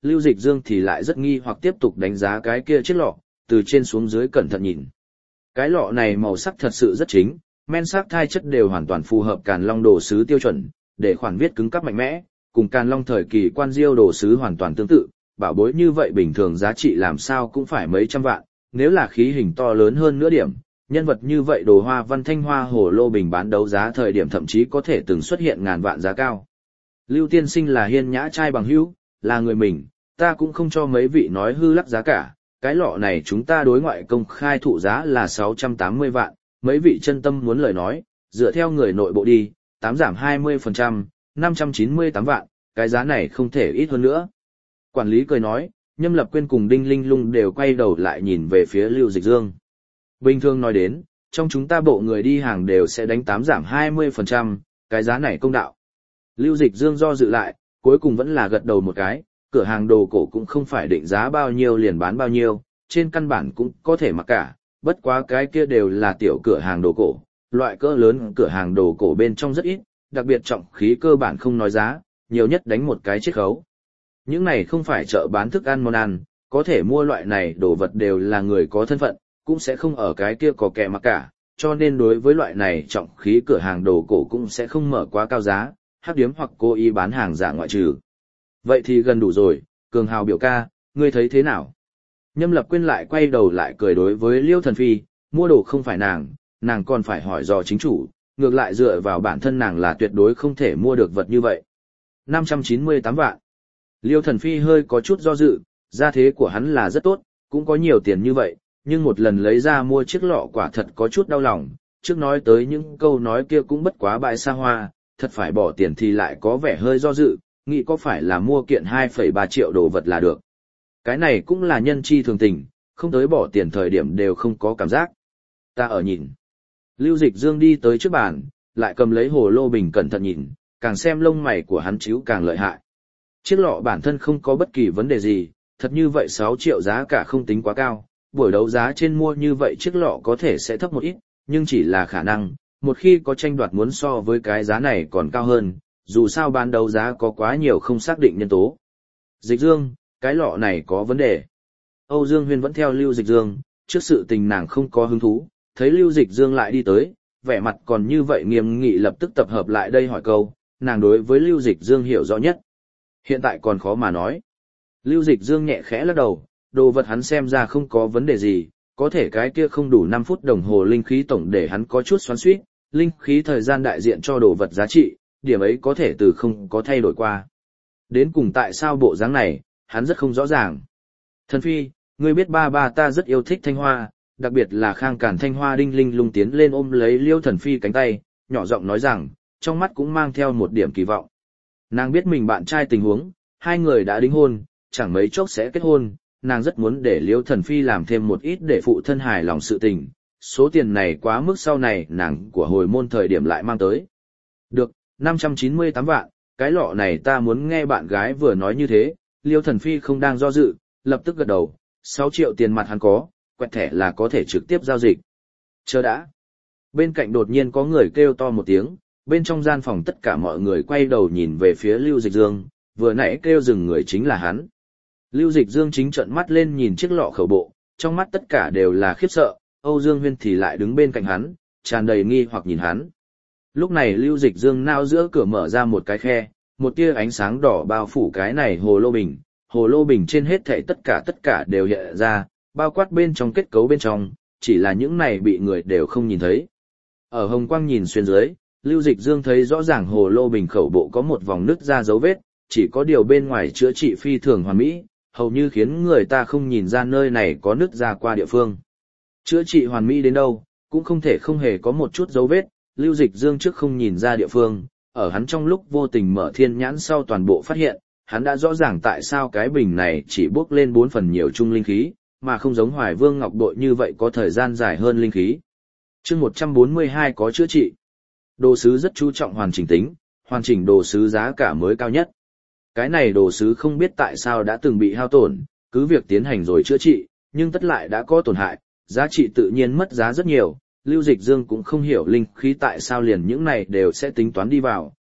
Lưu Dịch Dương thì lại rất nghi hoặc tiếp tục đánh giá cái kia chiếc lọ, từ trên xuống dưới cẩn thận nhìn. Cái lọ này màu sắc thật sự rất chính, men sắc thai chất đều hoàn toàn phù hợp Càn Long đồ sứ tiêu chuẩn, để khoản viết cứng cáp mạnh mẽ, cùng Càn Long thời kỳ quan diêu đồ sứ hoàn toàn tương tự, bảo bối như vậy bình thường giá trị làm sao cũng phải mấy trăm vạn, nếu là khí hình to lớn hơn nữa điểm, nhân vật như vậy đồ hoa văn thanh hoa hồ lô bình bán đấu giá thời điểm thậm chí có thể từng xuất hiện ngàn vạn giá cao. Lưu tiên sinh là hiên nhã trai bằng hữu, là người mình, ta cũng không cho mấy vị nói hư lắc giá cả, cái lọ này chúng ta đối ngoại công khai thụ giá là sáu trăm tám mươi vạn, mấy vị chân tâm muốn lời nói, dựa theo người nội bộ đi, tám giảm hai mươi phần trăm, năm trăm chín mươi tám vạn, cái giá này không thể ít hơn nữa. Quản lý cười nói, Nhâm Lập Quyên cùng Đinh Linh Lung đều quay đầu lại nhìn về phía Lưu Dịch Dương. Bình thường nói đến, trong chúng ta bộ người đi hàng đều sẽ đánh tám giảm hai mươi phần trăm, cái giá này công đạo. Lưu Dịch Dương do dự lại, cuối cùng vẫn là gật đầu một cái, cửa hàng đồ cổ cũng không phải định giá bao nhiêu liền bán bao nhiêu, trên căn bản cũng có thể mặc cả, bất quá cái kia đều là tiểu cửa hàng đồ cổ, loại cỡ lớn cửa hàng đồ cổ bên trong rất ít, đặc biệt trọng khí cơ bản không nói giá, nhiều nhất đánh một cái chiết khấu. Những này không phải chợ bán thức ăn món ăn, có thể mua loại này đồ vật đều là người có thân phận, cũng sẽ không ở cái kia có kẻ mặc cả, cho nên đối với loại này trọng khí cửa hàng đồ cổ cũng sẽ không mở quá cao giá, hắc điếm hoặc cố ý bán hàng giả ngoại trừ. Vậy thì gần đủ rồi, Cường Hào biểu ca, ngươi thấy thế nào? Nhâm Lập Quyên lại quay đầu lại cười đối với Liêu Thần Phi, mua đồ không phải nàng, nàng còn phải hỏi dò chính chủ, ngược lại dựa vào bản thân nàng là tuyệt đối không thể mua được vật như vậy. năm trăm chín mươi tám vạn. Liêu Thần Phi hơi có chút do dự, gia thế của hắn là rất tốt, cũng có nhiều tiền như vậy, nhưng một lần lấy ra mua chiếc lọ quả thật có chút đau lòng, trước nói tới những câu nói kia cũng bất quá bại xa hoa, thật phải bỏ tiền thì lại có vẻ hơi do dự, nghĩ có phải là mua kiện hai phẩy ba triệu đồ vật là được. Cái này cũng là nhân chi thường tình, không tới bỏ tiền thời điểm đều không có cảm giác. Ta ở nhìn. Lưu Dịch Dương đi tới trước bàn, lại cầm lấy hồ lô bình cẩn thận nhìn, càng xem lông mày của hắn chíu càng lợi hại. Chiếc lọ bản thân không có bất kỳ vấn đề gì, thật như vậy sáu triệu giá cả không tính quá cao, buổi đấu giá trên mua như vậy chiếc lọ có thể sẽ thấp một ít, nhưng chỉ là khả năng, một khi có tranh đoạt muốn so với cái giá này còn cao hơn, dù sao bán đấu giá có quá nhiều không xác định nhân tố. Dịch Dương, cái lọ này có vấn đề. Âu Dương Huyên vẫn theo Lưu Dịch Dương, trước sự tình nàng không có hứng thú, thấy Lưu Dịch Dương lại đi tới, vẻ mặt còn như vậy nghiêm nghị lập tức tập hợp lại đây hỏi câu, nàng đối với Lưu Dịch Dương hiểu rõ nhất. Hiện tại còn khó mà nói. Lưu Dịch Dương nhẹ khẽ lắc đầu, đồ vật hắn xem ra không có vấn đề gì, có thể cái kia không đủ năm phút đồng hồ linh khí tổng để hắn có chút xoắn xuýt, linh khí thời gian đại diện cho đồ vật giá trị, điểm ấy có thể từ không có thay đổi qua. Đến cùng tại sao bộ dáng này, hắn rất không rõ ràng. Thần Phi, ngươi biết ba ba ta rất yêu thích thanh hoa, đặc biệt là khang cản thanh hoa. Đinh Linh Lung tiến lên ôm lấy Liêu Thần Phi cánh tay, nhỏ giọng nói rằng, trong mắt cũng mang theo một điểm kỳ vọng. Nàng biết mình bạn trai tình huống, hai người đã đính hôn, chẳng mấy chốc sẽ kết hôn, nàng rất muốn để Liêu Thần Phi làm thêm một ít để phụ thân hài lòng sự tình, số tiền này quá mức sau này nàng của hồi môn thời điểm lại mang tới. Được, năm trăm chín mươi tám vạn, cái lọ này ta muốn nghe bạn gái vừa nói như thế. Liêu Thần Phi không đang do dự, lập tức gật đầu, sáu triệu tiền mặt hắn có, quẹt thẻ là có thể trực tiếp giao dịch. Chờ đã. Bên cạnh đột nhiên có người kêu to một tiếng, bên trong gian phòng tất cả mọi người quay đầu nhìn về phía Lưu Dịch Dương, vừa nãy kêu dừng người chính là hắn. Lưu Dịch Dương chính trợn mắt lên nhìn chiếc lọ khẩu bộ, trong mắt tất cả đều là khiếp sợ, Âu Dương Huyên thì lại đứng bên cạnh hắn, tràn đầy nghi hoặc nhìn hắn. Lúc này Lưu Dịch Dương nao giữa cửa mở ra một cái khe, một tia ánh sáng đỏ bao phủ cái này hồ lô bình, hồ lô bình trên hết thảy tất cả tất cả đều hiện ra, bao quát bên trong kết cấu bên trong, chỉ là những này bị người đều không nhìn thấy. Ở hồng quang nhìn xuyên dưới, Lưu Dịch Dương thấy rõ ràng hồ lô bình khẩu bộ có một vòng nứt ra dấu vết, chỉ có điều bên ngoài chữa trị phi thường hoàn mỹ, hầu như khiến người ta không nhìn ra nơi này có nứt ra qua địa phương. Chữa trị hoàn mỹ đến đâu, cũng không thể không hề có một chút dấu vết, Lưu Dịch Dương trước không nhìn ra địa phương, ở hắn trong lúc vô tình mở thiên nhãn sau toàn bộ phát hiện, hắn đã rõ ràng tại sao cái bình này chỉ bước lên bốn phần nhiều trung linh khí, mà không giống Hoài Vương Ngọc Bội như vậy có thời gian dài hơn linh khí. Chương một trăm bốn mươi hai có chữa trị. Đồ sứ rất chú trọng hoàn chỉnh tính, hoàn chỉnh đồ sứ giá cả mới cao nhất. Cái này đồ sứ không biết tại sao đã từng bị hao tổn, cứ việc tiến hành rồi chữa trị, nhưng tất lại đã có tổn hại, giá trị tự nhiên mất giá rất nhiều. Lưu Dịch Dương cũng không hiểu linh khí tại sao liền những này đều sẽ tính toán đi vào,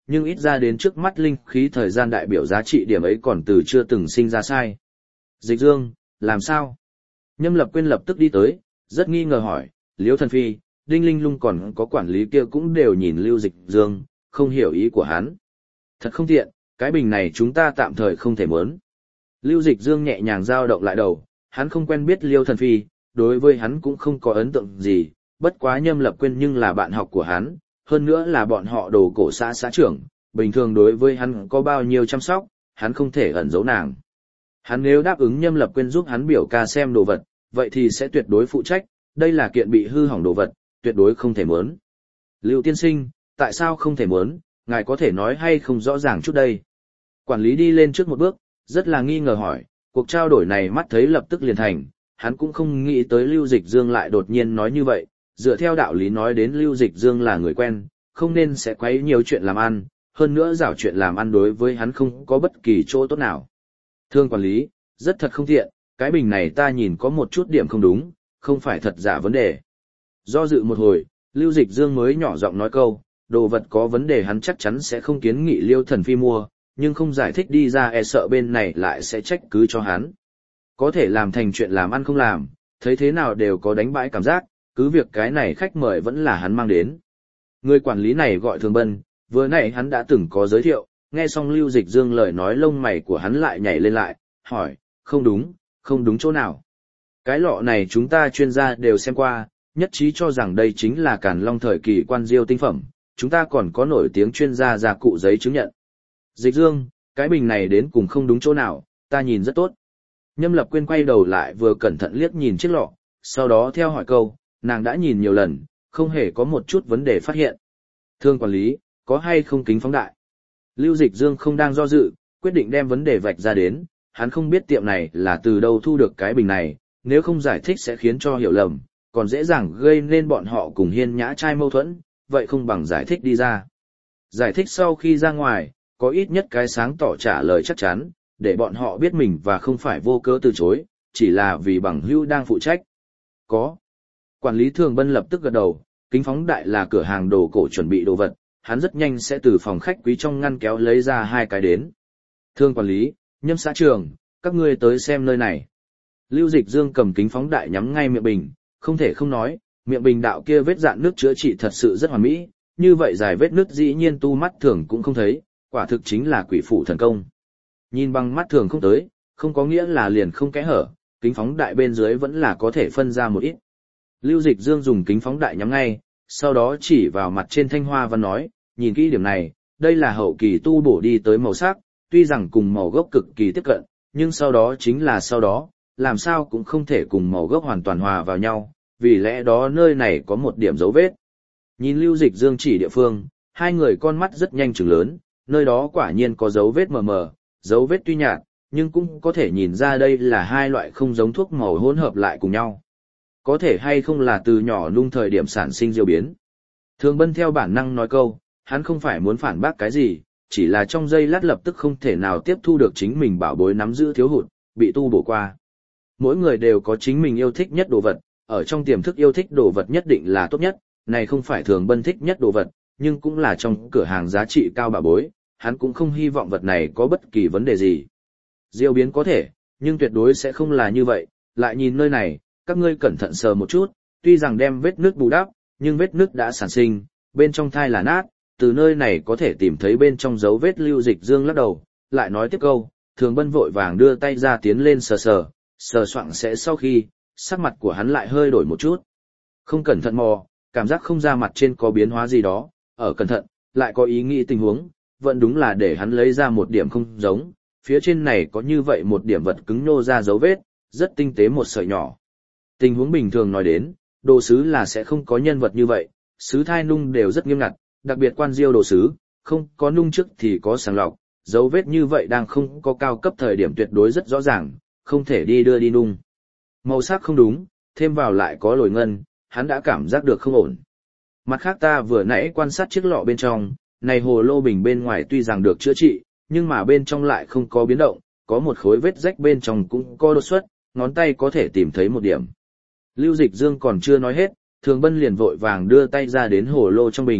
nhưng ít ra đến trước mắt linh khí thời gian đại biểu giá trị điểm ấy còn từ chưa từng sinh ra sai. Dịch Dương, làm sao? Nhâm Lập Quyên lập tức đi tới, rất nghi ngờ hỏi, Liễu Thần Phi, Đinh Linh Lung còn có quản lý kia cũng đều nhìn Lưu Dịch Dương, không hiểu ý của hắn. Thật không tiện, cái bình này chúng ta tạm thời không thể mớn. Lưu Dịch Dương nhẹ nhàng dao động lại đầu, hắn không quen biết Liêu Thần Phi, đối với hắn cũng không có ấn tượng gì, bất quá Nhâm Lập Quyên nhưng là bạn học của hắn, hơn nữa là bọn họ đồ cổ xã xã trưởng, bình thường đối với hắn có bao nhiêu chăm sóc, hắn không thể ẩn giấu nàng. Hắn nếu đáp ứng Nhâm Lập Quyên giúp hắn biểu ca xem đồ vật, vậy thì sẽ tuyệt đối phụ trách, đây là kiện bị hư hỏng đồ vật, tuyệt đối không thể mớn. Lưu tiên sinh, tại sao không thể mớn, ngài có thể nói hay không rõ ràng chút đây? Quản lý đi lên trước một bước, rất là nghi ngờ hỏi, cuộc trao đổi này mắt thấy lập tức liền thành, hắn cũng không nghĩ tới Lưu Dịch Dương lại đột nhiên nói như vậy, dựa theo đạo lý nói đến Lưu Dịch Dương là người quen, không nên sẽ quấy nhiều chuyện làm ăn, hơn nữa rảo chuyện làm ăn đối với hắn không có bất kỳ chỗ tốt nào. Thương quản lý, rất thật không tiện, cái bình này ta nhìn có một chút điểm không đúng, không phải thật giả vấn đề. Do dự một hồi, Lưu Dịch Dương mới nhỏ giọng nói câu, đồ vật có vấn đề hắn chắc chắn sẽ không kiến nghị Liêu Thần Phi mua, nhưng không giải thích đi ra e sợ bên này lại sẽ trách cứ cho hắn. Có thể làm thành chuyện làm ăn không làm, thấy thế nào đều có đánh bãi cảm giác, cứ việc cái này khách mời vẫn là hắn mang đến. Người quản lý này gọi Thường Bân, vừa nãy hắn đã từng có giới thiệu, nghe xong Lưu Dịch Dương lời nói lông mày của hắn lại nhảy lên lại, hỏi, không đúng, không đúng chỗ nào. Cái lọ này chúng ta chuyên gia đều xem qua, nhất trí cho rằng đây chính là Càn Long thời kỳ quan diêu tinh phẩm, chúng ta còn có nổi tiếng chuyên gia gia cụ giấy chứng nhận. Dịch Dương, cái bình này đến cùng không đúng chỗ nào, ta nhìn rất tốt. Nhâm Lập Quyên quay đầu lại vừa cẩn thận liếc nhìn chiếc lọ, sau đó theo hỏi câu, nàng đã nhìn nhiều lần, không hề có một chút vấn đề phát hiện. Thương quản lý, có hay không kính phóng đại? Lưu Dịch Dương không đang do dự, quyết định đem vấn đề vạch ra đến, hắn không biết tiệm này là từ đâu thu được cái bình này, nếu không giải thích sẽ khiến cho hiểu lầm, còn dễ dàng gây nên bọn họ cùng Hiên Nhã trai mâu thuẫn, vậy không bằng giải thích đi ra. Giải thích sau khi ra ngoài, có ít nhất cái sáng tỏ trả lời chắc chắn, để bọn họ biết mình và không phải vô cớ từ chối, chỉ là vì bằng hữu đang phụ trách. Có. Quản lý Thường Bân lập tức gật đầu, kính phóng đại là cửa hàng đồ cổ chuẩn bị đồ vật, hắn rất nhanh sẽ từ phòng khách quý trong ngăn kéo lấy ra hai cái đến. Thương quản lý, Nhâm xã trưởng, các ngươi tới xem nơi này. Lưu Dịch Dương cầm kính phóng đại nhắm ngay miệng bình, không thể không nói, miệng bình đạo kia vết dạn nước chữa trị thật sự rất hoàn mỹ, như vậy dài vết nước dĩ nhiên tu mắt thường cũng không thấy, quả thực chính là quỷ phủ thần công. Nhìn bằng mắt thường không tới, không có nghĩa là liền không kẽ hở, kính phóng đại bên dưới vẫn là có thể phân ra một ít. Lưu Dịch Dương dùng kính phóng đại nhắm ngay, sau đó chỉ vào mặt trên thanh hoa văn nói, nhìn kỹ điểm này, đây là hậu kỳ tu bổ đi tới màu sắc, tuy rằng cùng màu gốc cực kỳ tiếp cận, nhưng sau đó chính là sau đó, làm sao cũng không thể cùng màu gốc hoàn toàn hòa vào nhau, vì lẽ đó nơi này có một điểm dấu vết. Nhìn Lưu Dịch Dương chỉ địa phương, hai người con mắt rất nhanh chừng lớn, nơi đó quả nhiên có dấu vết mờ mờ, dấu vết tuy nhạt, nhưng cũng có thể nhìn ra đây là hai loại không giống thuốc màu hỗn hợp lại cùng nhau. Có thể hay không là từ nhỏ nung thời điểm sản sinh diêu biến. Thường Bân theo bản năng nói câu, hắn không phải muốn phản bác cái gì, chỉ là trong giây lát lập tức không thể nào tiếp thu được chính mình bảo bối nắm giữ thiếu hụt, bị tu bổ qua. Mỗi người đều có chính mình yêu thích nhất đồ vật, ở trong tiềm thức yêu thích đồ vật nhất định là tốt nhất, này không phải Thường Bân thích nhất đồ vật, nhưng cũng là trong cửa hàng giá trị cao bảo bối, hắn cũng không hy vọng vật này có bất kỳ vấn đề gì. Diêu biến có thể, nhưng tuyệt đối sẽ không là như vậy, lại nhìn nơi này, các ngươi cẩn thận sờ một chút, tuy rằng đem vết nước bù đắp, nhưng vết nước đã sản sinh, bên trong thai là nát, từ nơi này có thể tìm thấy bên trong dấu vết. Lưu Dịch Dương lắc đầu, lại nói tiếp câu, Thường Bân vội vàng đưa tay ra tiến lên sờ sờ, sờ soạng sẽ sau khi, sắc mặt của hắn lại hơi đổi một chút. Không cẩn thận mò, cảm giác không ra mặt trên có biến hóa gì đó, ở cẩn thận, lại có ý nghĩ tình huống, vẫn đúng là để hắn lấy ra một điểm không giống, phía trên này có như vậy một điểm vật cứng nhô ra dấu vết, rất tinh tế một sợi nhỏ. Tình huống bình thường nói đến, đồ sứ là sẽ không có nhân vật như vậy, sứ thai nung đều rất nghiêm ngặt, đặc biệt quan diêu đồ sứ, không có nung trước thì có sàng lọc, dấu vết như vậy đang không có cao cấp thời điểm tuyệt đối rất rõ ràng, không thể đi đưa đi nung. Màu sắc không đúng, thêm vào lại có lồi ngân, hắn đã cảm giác được không ổn. Mặt khác ta vừa nãy quan sát chiếc lọ bên trong, này hồ lô bình bên ngoài tuy rằng được chữa trị, nhưng mà bên trong lại không có biến động, có một khối vết rách bên trong cũng có đột xuất, ngón tay có thể tìm thấy một điểm. Lưu Dịch Dương còn chưa nói hết, Thường Bân liền vội vàng đưa tay ra đến hồ lô trong bình,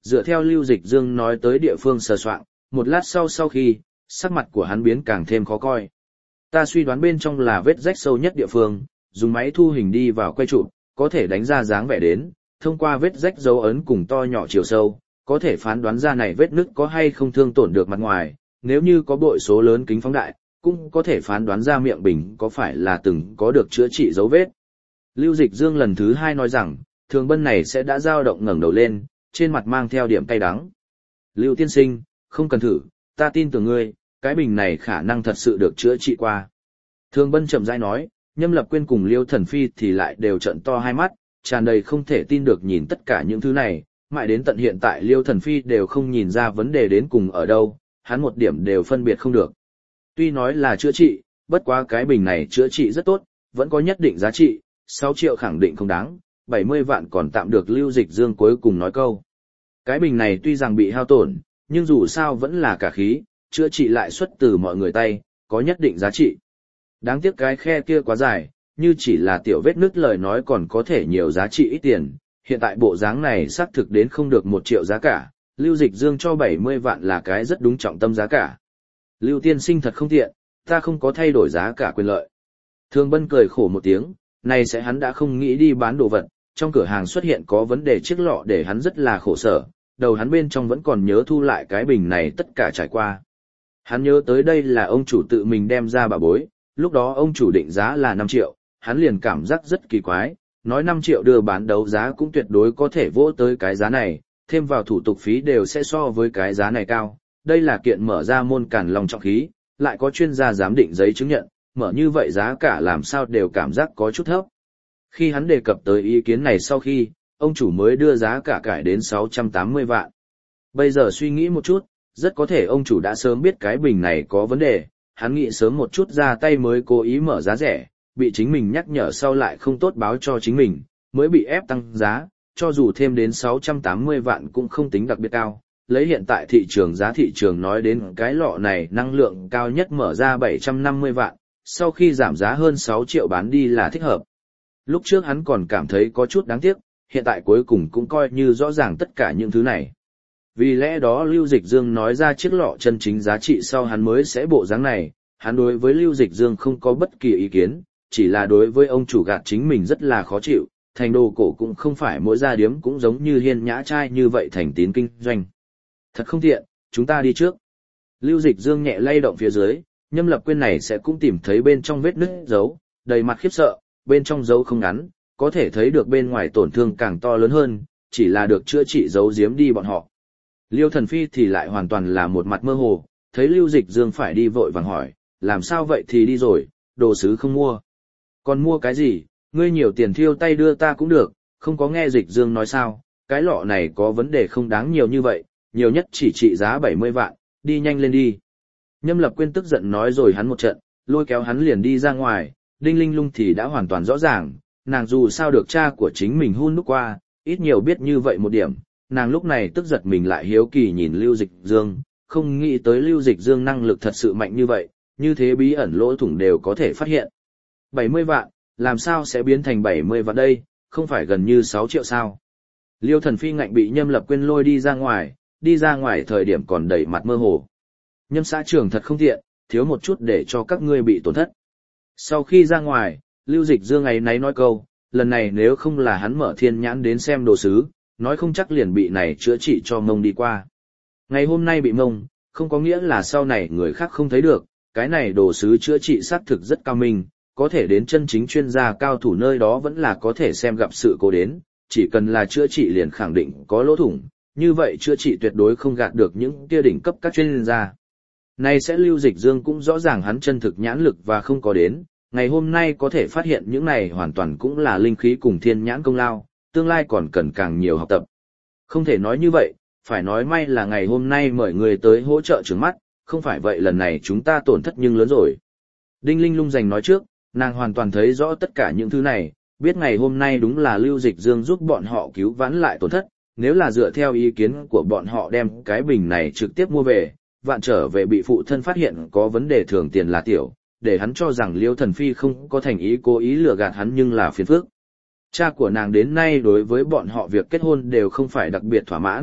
dựa theo Lưu Dịch Dương nói tới địa phương sờ soạng, một lát sau sau khi, sắc mặt của hắn biến càng thêm khó coi. Ta suy đoán bên trong là vết rách sâu nhất địa phương, dùng máy thu hình đi vào quay chụp, có thể đánh ra dáng vẻ đến, thông qua vết rách dấu ấn cùng to nhỏ chiều sâu, có thể phán đoán ra này vết nứt có hay không thương tổn được mặt ngoài, nếu như có bội số lớn kính phóng đại, cũng có thể phán đoán ra miệng bình có phải là từng có được chữa trị dấu vết. Lưu Dịch Dương lần thứ hai nói rằng, Thường Bân này sẽ đã dao động ngẩng đầu lên, trên mặt mang theo điểm cay đắng. Lưu tiên sinh, không cần thử, ta tin tưởng ngươi, cái bình này khả năng thật sự được chữa trị qua. Thường Bân chậm rãi nói, Nhâm Lập Quyên cùng Liêu Thần Phi thì lại đều trợn to hai mắt, tràn đầy không thể tin được nhìn tất cả những thứ này, mãi đến tận hiện tại Liêu Thần Phi đều không nhìn ra vấn đề đến cùng ở đâu, hắn một điểm đều phân biệt không được. Tuy nói là chữa trị, bất quá cái bình này chữa trị rất tốt, vẫn có nhất định giá trị, sáu triệu khẳng định không đáng, bảy mươi vạn còn tạm được Lưu Dịch Dương cuối cùng nói câu. Cái bình này tuy rằng bị hao tổn, nhưng dù sao vẫn là cả khí, chữa trị lại xuất từ mọi người tay, có nhất định giá trị. Đáng tiếc cái khe kia quá dài, như chỉ là tiểu vết nứt lời nói còn có thể nhiều giá trị ít tiền, hiện tại bộ dáng này xác thực đến không được một triệu giá cả, Lưu Dịch Dương cho bảy mươi vạn là cái rất đúng trọng tâm giá cả. Lưu tiên sinh thật không tiện, ta không có thay đổi giá cả quyền lợi. Thường Bân cười khổ một tiếng, này sẽ hắn đã không nghĩ đi bán đồ vật, trong cửa hàng xuất hiện có vấn đề chiếc lọ để hắn rất là khổ sở, đầu hắn bên trong vẫn còn nhớ thu lại cái bình này tất cả trải qua. Hắn nhớ tới đây là ông chủ tự mình đem ra bà bối, lúc đó ông chủ định giá là năm triệu, hắn liền cảm giác rất kỳ quái, nói năm triệu đưa bán đấu giá cũng tuyệt đối có thể vỗ tới cái giá này, thêm vào thủ tục phí đều sẽ so với cái giá này cao. Đây là kiện mở ra môn càn lòng trọng khí, lại có chuyên gia giám định giấy chứng nhận, mở như vậy giá cả làm sao đều cảm giác có chút thấp. Khi hắn đề cập tới ý kiến này sau khi, ông chủ mới đưa giá cả cải đến sáu trăm tám mươi vạn. Bây giờ suy nghĩ một chút, rất có thể ông chủ đã sớm biết cái bình này có vấn đề, hắn nghĩ sớm một chút ra tay mới cố ý mở giá rẻ, bị chính mình nhắc nhở sau lại không tốt báo cho chính mình, mới bị ép tăng giá, cho dù thêm đến sáu trăm tám mươi vạn cũng không tính đặc biệt cao. Lấy hiện tại thị trường giá thị trường nói đến cái lọ này năng lượng cao nhất mở ra bảy trăm năm mươi vạn, sau khi giảm giá hơn sáu triệu bán đi là thích hợp. Lúc trước hắn còn cảm thấy có chút đáng tiếc, hiện tại cuối cùng cũng coi như rõ ràng tất cả những thứ này. Vì lẽ đó Lưu Dịch Dương nói ra chiếc lọ chân chính giá trị sau hắn mới sẽ bộ dáng này, hắn đối với Lưu Dịch Dương không có bất kỳ ý kiến, chỉ là đối với ông chủ gạt chính mình rất là khó chịu, thành đồ cổ cũng không phải mỗi gia điếm cũng giống như Hiên Nhã trai như vậy thành tín kinh doanh. Thật không tiện, chúng ta đi trước. Lưu Dịch Dương nhẹ lay động phía dưới, Nhâm Lập Quyên này sẽ cũng tìm thấy bên trong vết nứt dấu, đầy mặt khiếp sợ, bên trong dấu không ngắn, có thể thấy được bên ngoài tổn thương càng to lớn hơn, chỉ là được chữa trị giấu giếm đi bọn họ. Liêu Thần Phi thì lại hoàn toàn là một mặt mơ hồ, thấy Lưu Dịch Dương phải đi vội vàng hỏi, làm sao vậy thì đi rồi, đồ sứ không mua. Còn mua cái gì, ngươi nhiều tiền thiêu tay đưa ta cũng được, không có nghe Dịch Dương nói sao, cái lọ này có vấn đề không đáng nhiều như vậy, nhiều nhất chỉ trị giá bảy mươi vạn, đi nhanh lên đi. Nhâm Lập Quyên tức giận nói rồi hắn một trận, lôi kéo hắn liền đi ra ngoài, Đinh Linh Lung thì đã hoàn toàn rõ ràng, nàng dù sao được cha của chính mình hun đúc qua, ít nhiều biết như vậy một điểm, nàng lúc này tức giật mình lại hiếu kỳ nhìn Lưu Dịch Dương, không nghĩ tới Lưu Dịch Dương năng lực thật sự mạnh như vậy, như thế bí ẩn lỗ thủng đều có thể phát hiện. bảy mươi vạn, làm sao sẽ biến thành bảy mươi vạn đây, không phải gần như sáu triệu sao. Liêu Thần Phi ngạnh bị Nhâm Lập Quyên lôi đi ra ngoài, đi ra ngoài thời điểm còn đầy mặt mơ hồ. Nhâm xã trưởng thật không tiện, thiếu một chút để cho các ngươi bị tổn thất. Sau khi ra ngoài, Lưu Dịch Dương ngày nấy nói câu, lần này nếu không là hắn mở thiên nhãn đến xem đồ sứ, nói không chắc liền bị này chữa trị cho mông đi qua. Ngày hôm nay bị mông, không có nghĩa là sau này người khác không thấy được, cái này đồ sứ chữa trị xác thực rất cao minh, có thể đến chân chính chuyên gia cao thủ nơi đó vẫn là có thể xem gặp sự cố đến, chỉ cần là chữa trị liền khẳng định có lỗ thủng, như vậy chữa trị tuyệt đối không gạt được những kia đỉnh cấp các chuyên gia. Này sẽ Lưu Dịch Dương cũng rõ ràng hắn chân thực nhãn lực và không có đến, ngày hôm nay có thể phát hiện những này hoàn toàn cũng là linh khí cùng thiên nhãn công lao, tương lai còn cần càng nhiều học tập. Không thể nói như vậy, phải nói may là ngày hôm nay mời người tới hỗ trợ trừng mắt, không phải vậy lần này chúng ta tổn thất nhưng lớn rồi. Đinh Linh Lung giành nói trước, nàng hoàn toàn thấy rõ tất cả những thứ này, biết ngày hôm nay đúng là Lưu Dịch Dương giúp bọn họ cứu vãn lại tổn thất, nếu là dựa theo ý kiến của bọn họ đem cái bình này trực tiếp mua về, vạn trở về bị phụ thân phát hiện có vấn đề thường tiền là tiểu, để hắn cho rằng Liêu Thần Phi không có thành ý cố ý lừa gạt hắn nhưng là phiền phức. Cha của nàng đến nay đối với bọn họ việc kết hôn đều không phải đặc biệt thỏa mãn,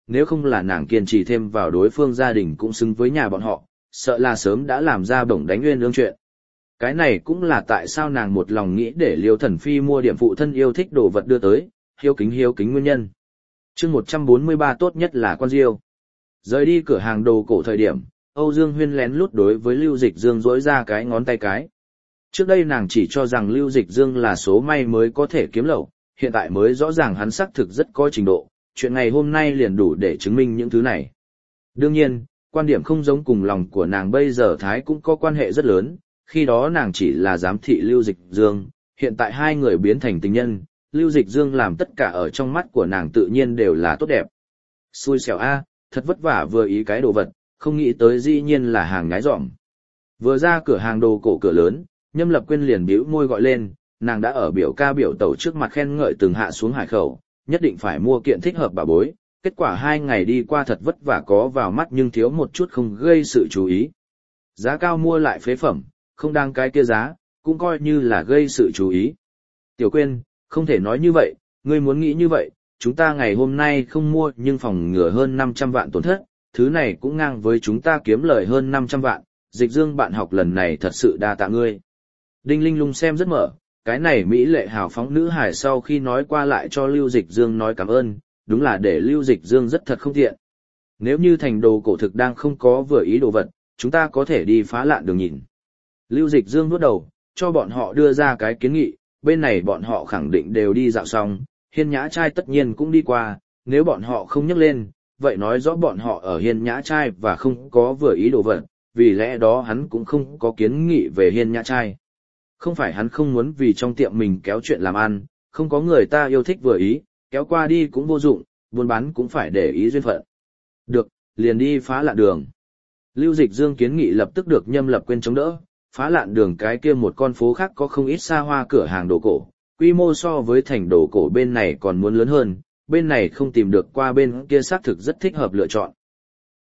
nếu không là nàng kiên trì thêm vào đối phương gia đình cũng xứng với nhà bọn họ, sợ là sớm đã làm ra bổng đánh nguyên lương chuyện. Cái này cũng là tại sao nàng một lòng nghĩ để Liêu Thần Phi mua điểm phụ thân yêu thích đồ vật đưa tới, hiếu kính hiếu kính nguyên nhân. chương một trăm bốn mươi ba tốt nhất là con riêu. Rời đi cửa hàng đồ cổ thời điểm, Âu Dương Huyên lén lút đối với Lưu Dịch Dương dỗi ra cái ngón tay cái. Trước đây nàng chỉ cho rằng Lưu Dịch Dương là số may mới có thể kiếm lậu, hiện tại mới rõ ràng hắn xác thực rất có trình độ, chuyện ngày hôm nay liền đủ để chứng minh những thứ này. Đương nhiên, quan điểm không giống cùng lòng của nàng bây giờ Thái cũng có quan hệ rất lớn, khi đó nàng chỉ là giám thị Lưu Dịch Dương, hiện tại hai người biến thành tình nhân, Lưu Dịch Dương làm tất cả ở trong mắt của nàng tự nhiên đều là tốt đẹp. Xui xẻo a, thật vất vả vừa ý cái đồ vật, không nghĩ tới dĩ nhiên là hàng nhái dỏm. Vừa ra cửa hàng đồ cổ cửa lớn, Nhâm Lập Quyên liền bĩu môi gọi lên, nàng đã ở biểu ca biểu tẩu trước mặt khen ngợi từng hạ xuống hải khẩu, nhất định phải mua kiện thích hợp bà bối, kết quả hai ngày đi qua thật vất vả có vào mắt nhưng thiếu một chút không gây sự chú ý. Giá cao mua lại phế phẩm, không đáng cái kia giá, cũng coi như là gây sự chú ý. Tiểu Quyên, không thể nói như vậy, ngươi muốn nghĩ như vậy, chúng ta ngày hôm nay không mua nhưng phòng ngừa hơn năm trăm vạn tổn thất, thứ này cũng ngang với chúng ta kiếm lời hơn năm trăm vạn, Dịch Dương bạn học lần này thật sự đa tạ ngươi. Đinh Linh Lung xem rất mở, cái này mỹ lệ hào phóng nữ hải sau khi nói qua lại cho Lưu Dịch Dương nói cảm ơn, đúng là để Lưu Dịch Dương rất thật không tiện. Nếu như thành đồ cổ thực đang không có vừa ý đồ vật, chúng ta có thể đi phá lạn đường nhìn. Lưu Dịch Dương nuốt đầu, cho bọn họ đưa ra cái kiến nghị, bên này bọn họ khẳng định đều đi dạo xong, Hiên Nhã Trai tất nhiên cũng đi qua, nếu bọn họ không nhắc lên, vậy nói rõ bọn họ ở Hiên Nhã Trai và không có vừa ý đồ vật, vì lẽ đó hắn cũng không có kiến nghị về Hiên Nhã Trai. Không phải hắn không muốn vì trong tiệm mình kéo chuyện làm ăn, không có người ta yêu thích vừa ý, kéo qua đi cũng vô dụng, buôn bán cũng phải để ý duyên phận. Được, liền đi phá lạn đường. Lưu Dịch Dương kiến nghị lập tức được Nhâm Lập Quyên chống đỡ, phá lạn đường cái kia một con phố khác có không ít xa hoa cửa hàng đồ cổ, quy mô so với thành đồ cổ bên này còn muốn lớn hơn, bên này không tìm được qua bên kia xác thực rất thích hợp lựa chọn.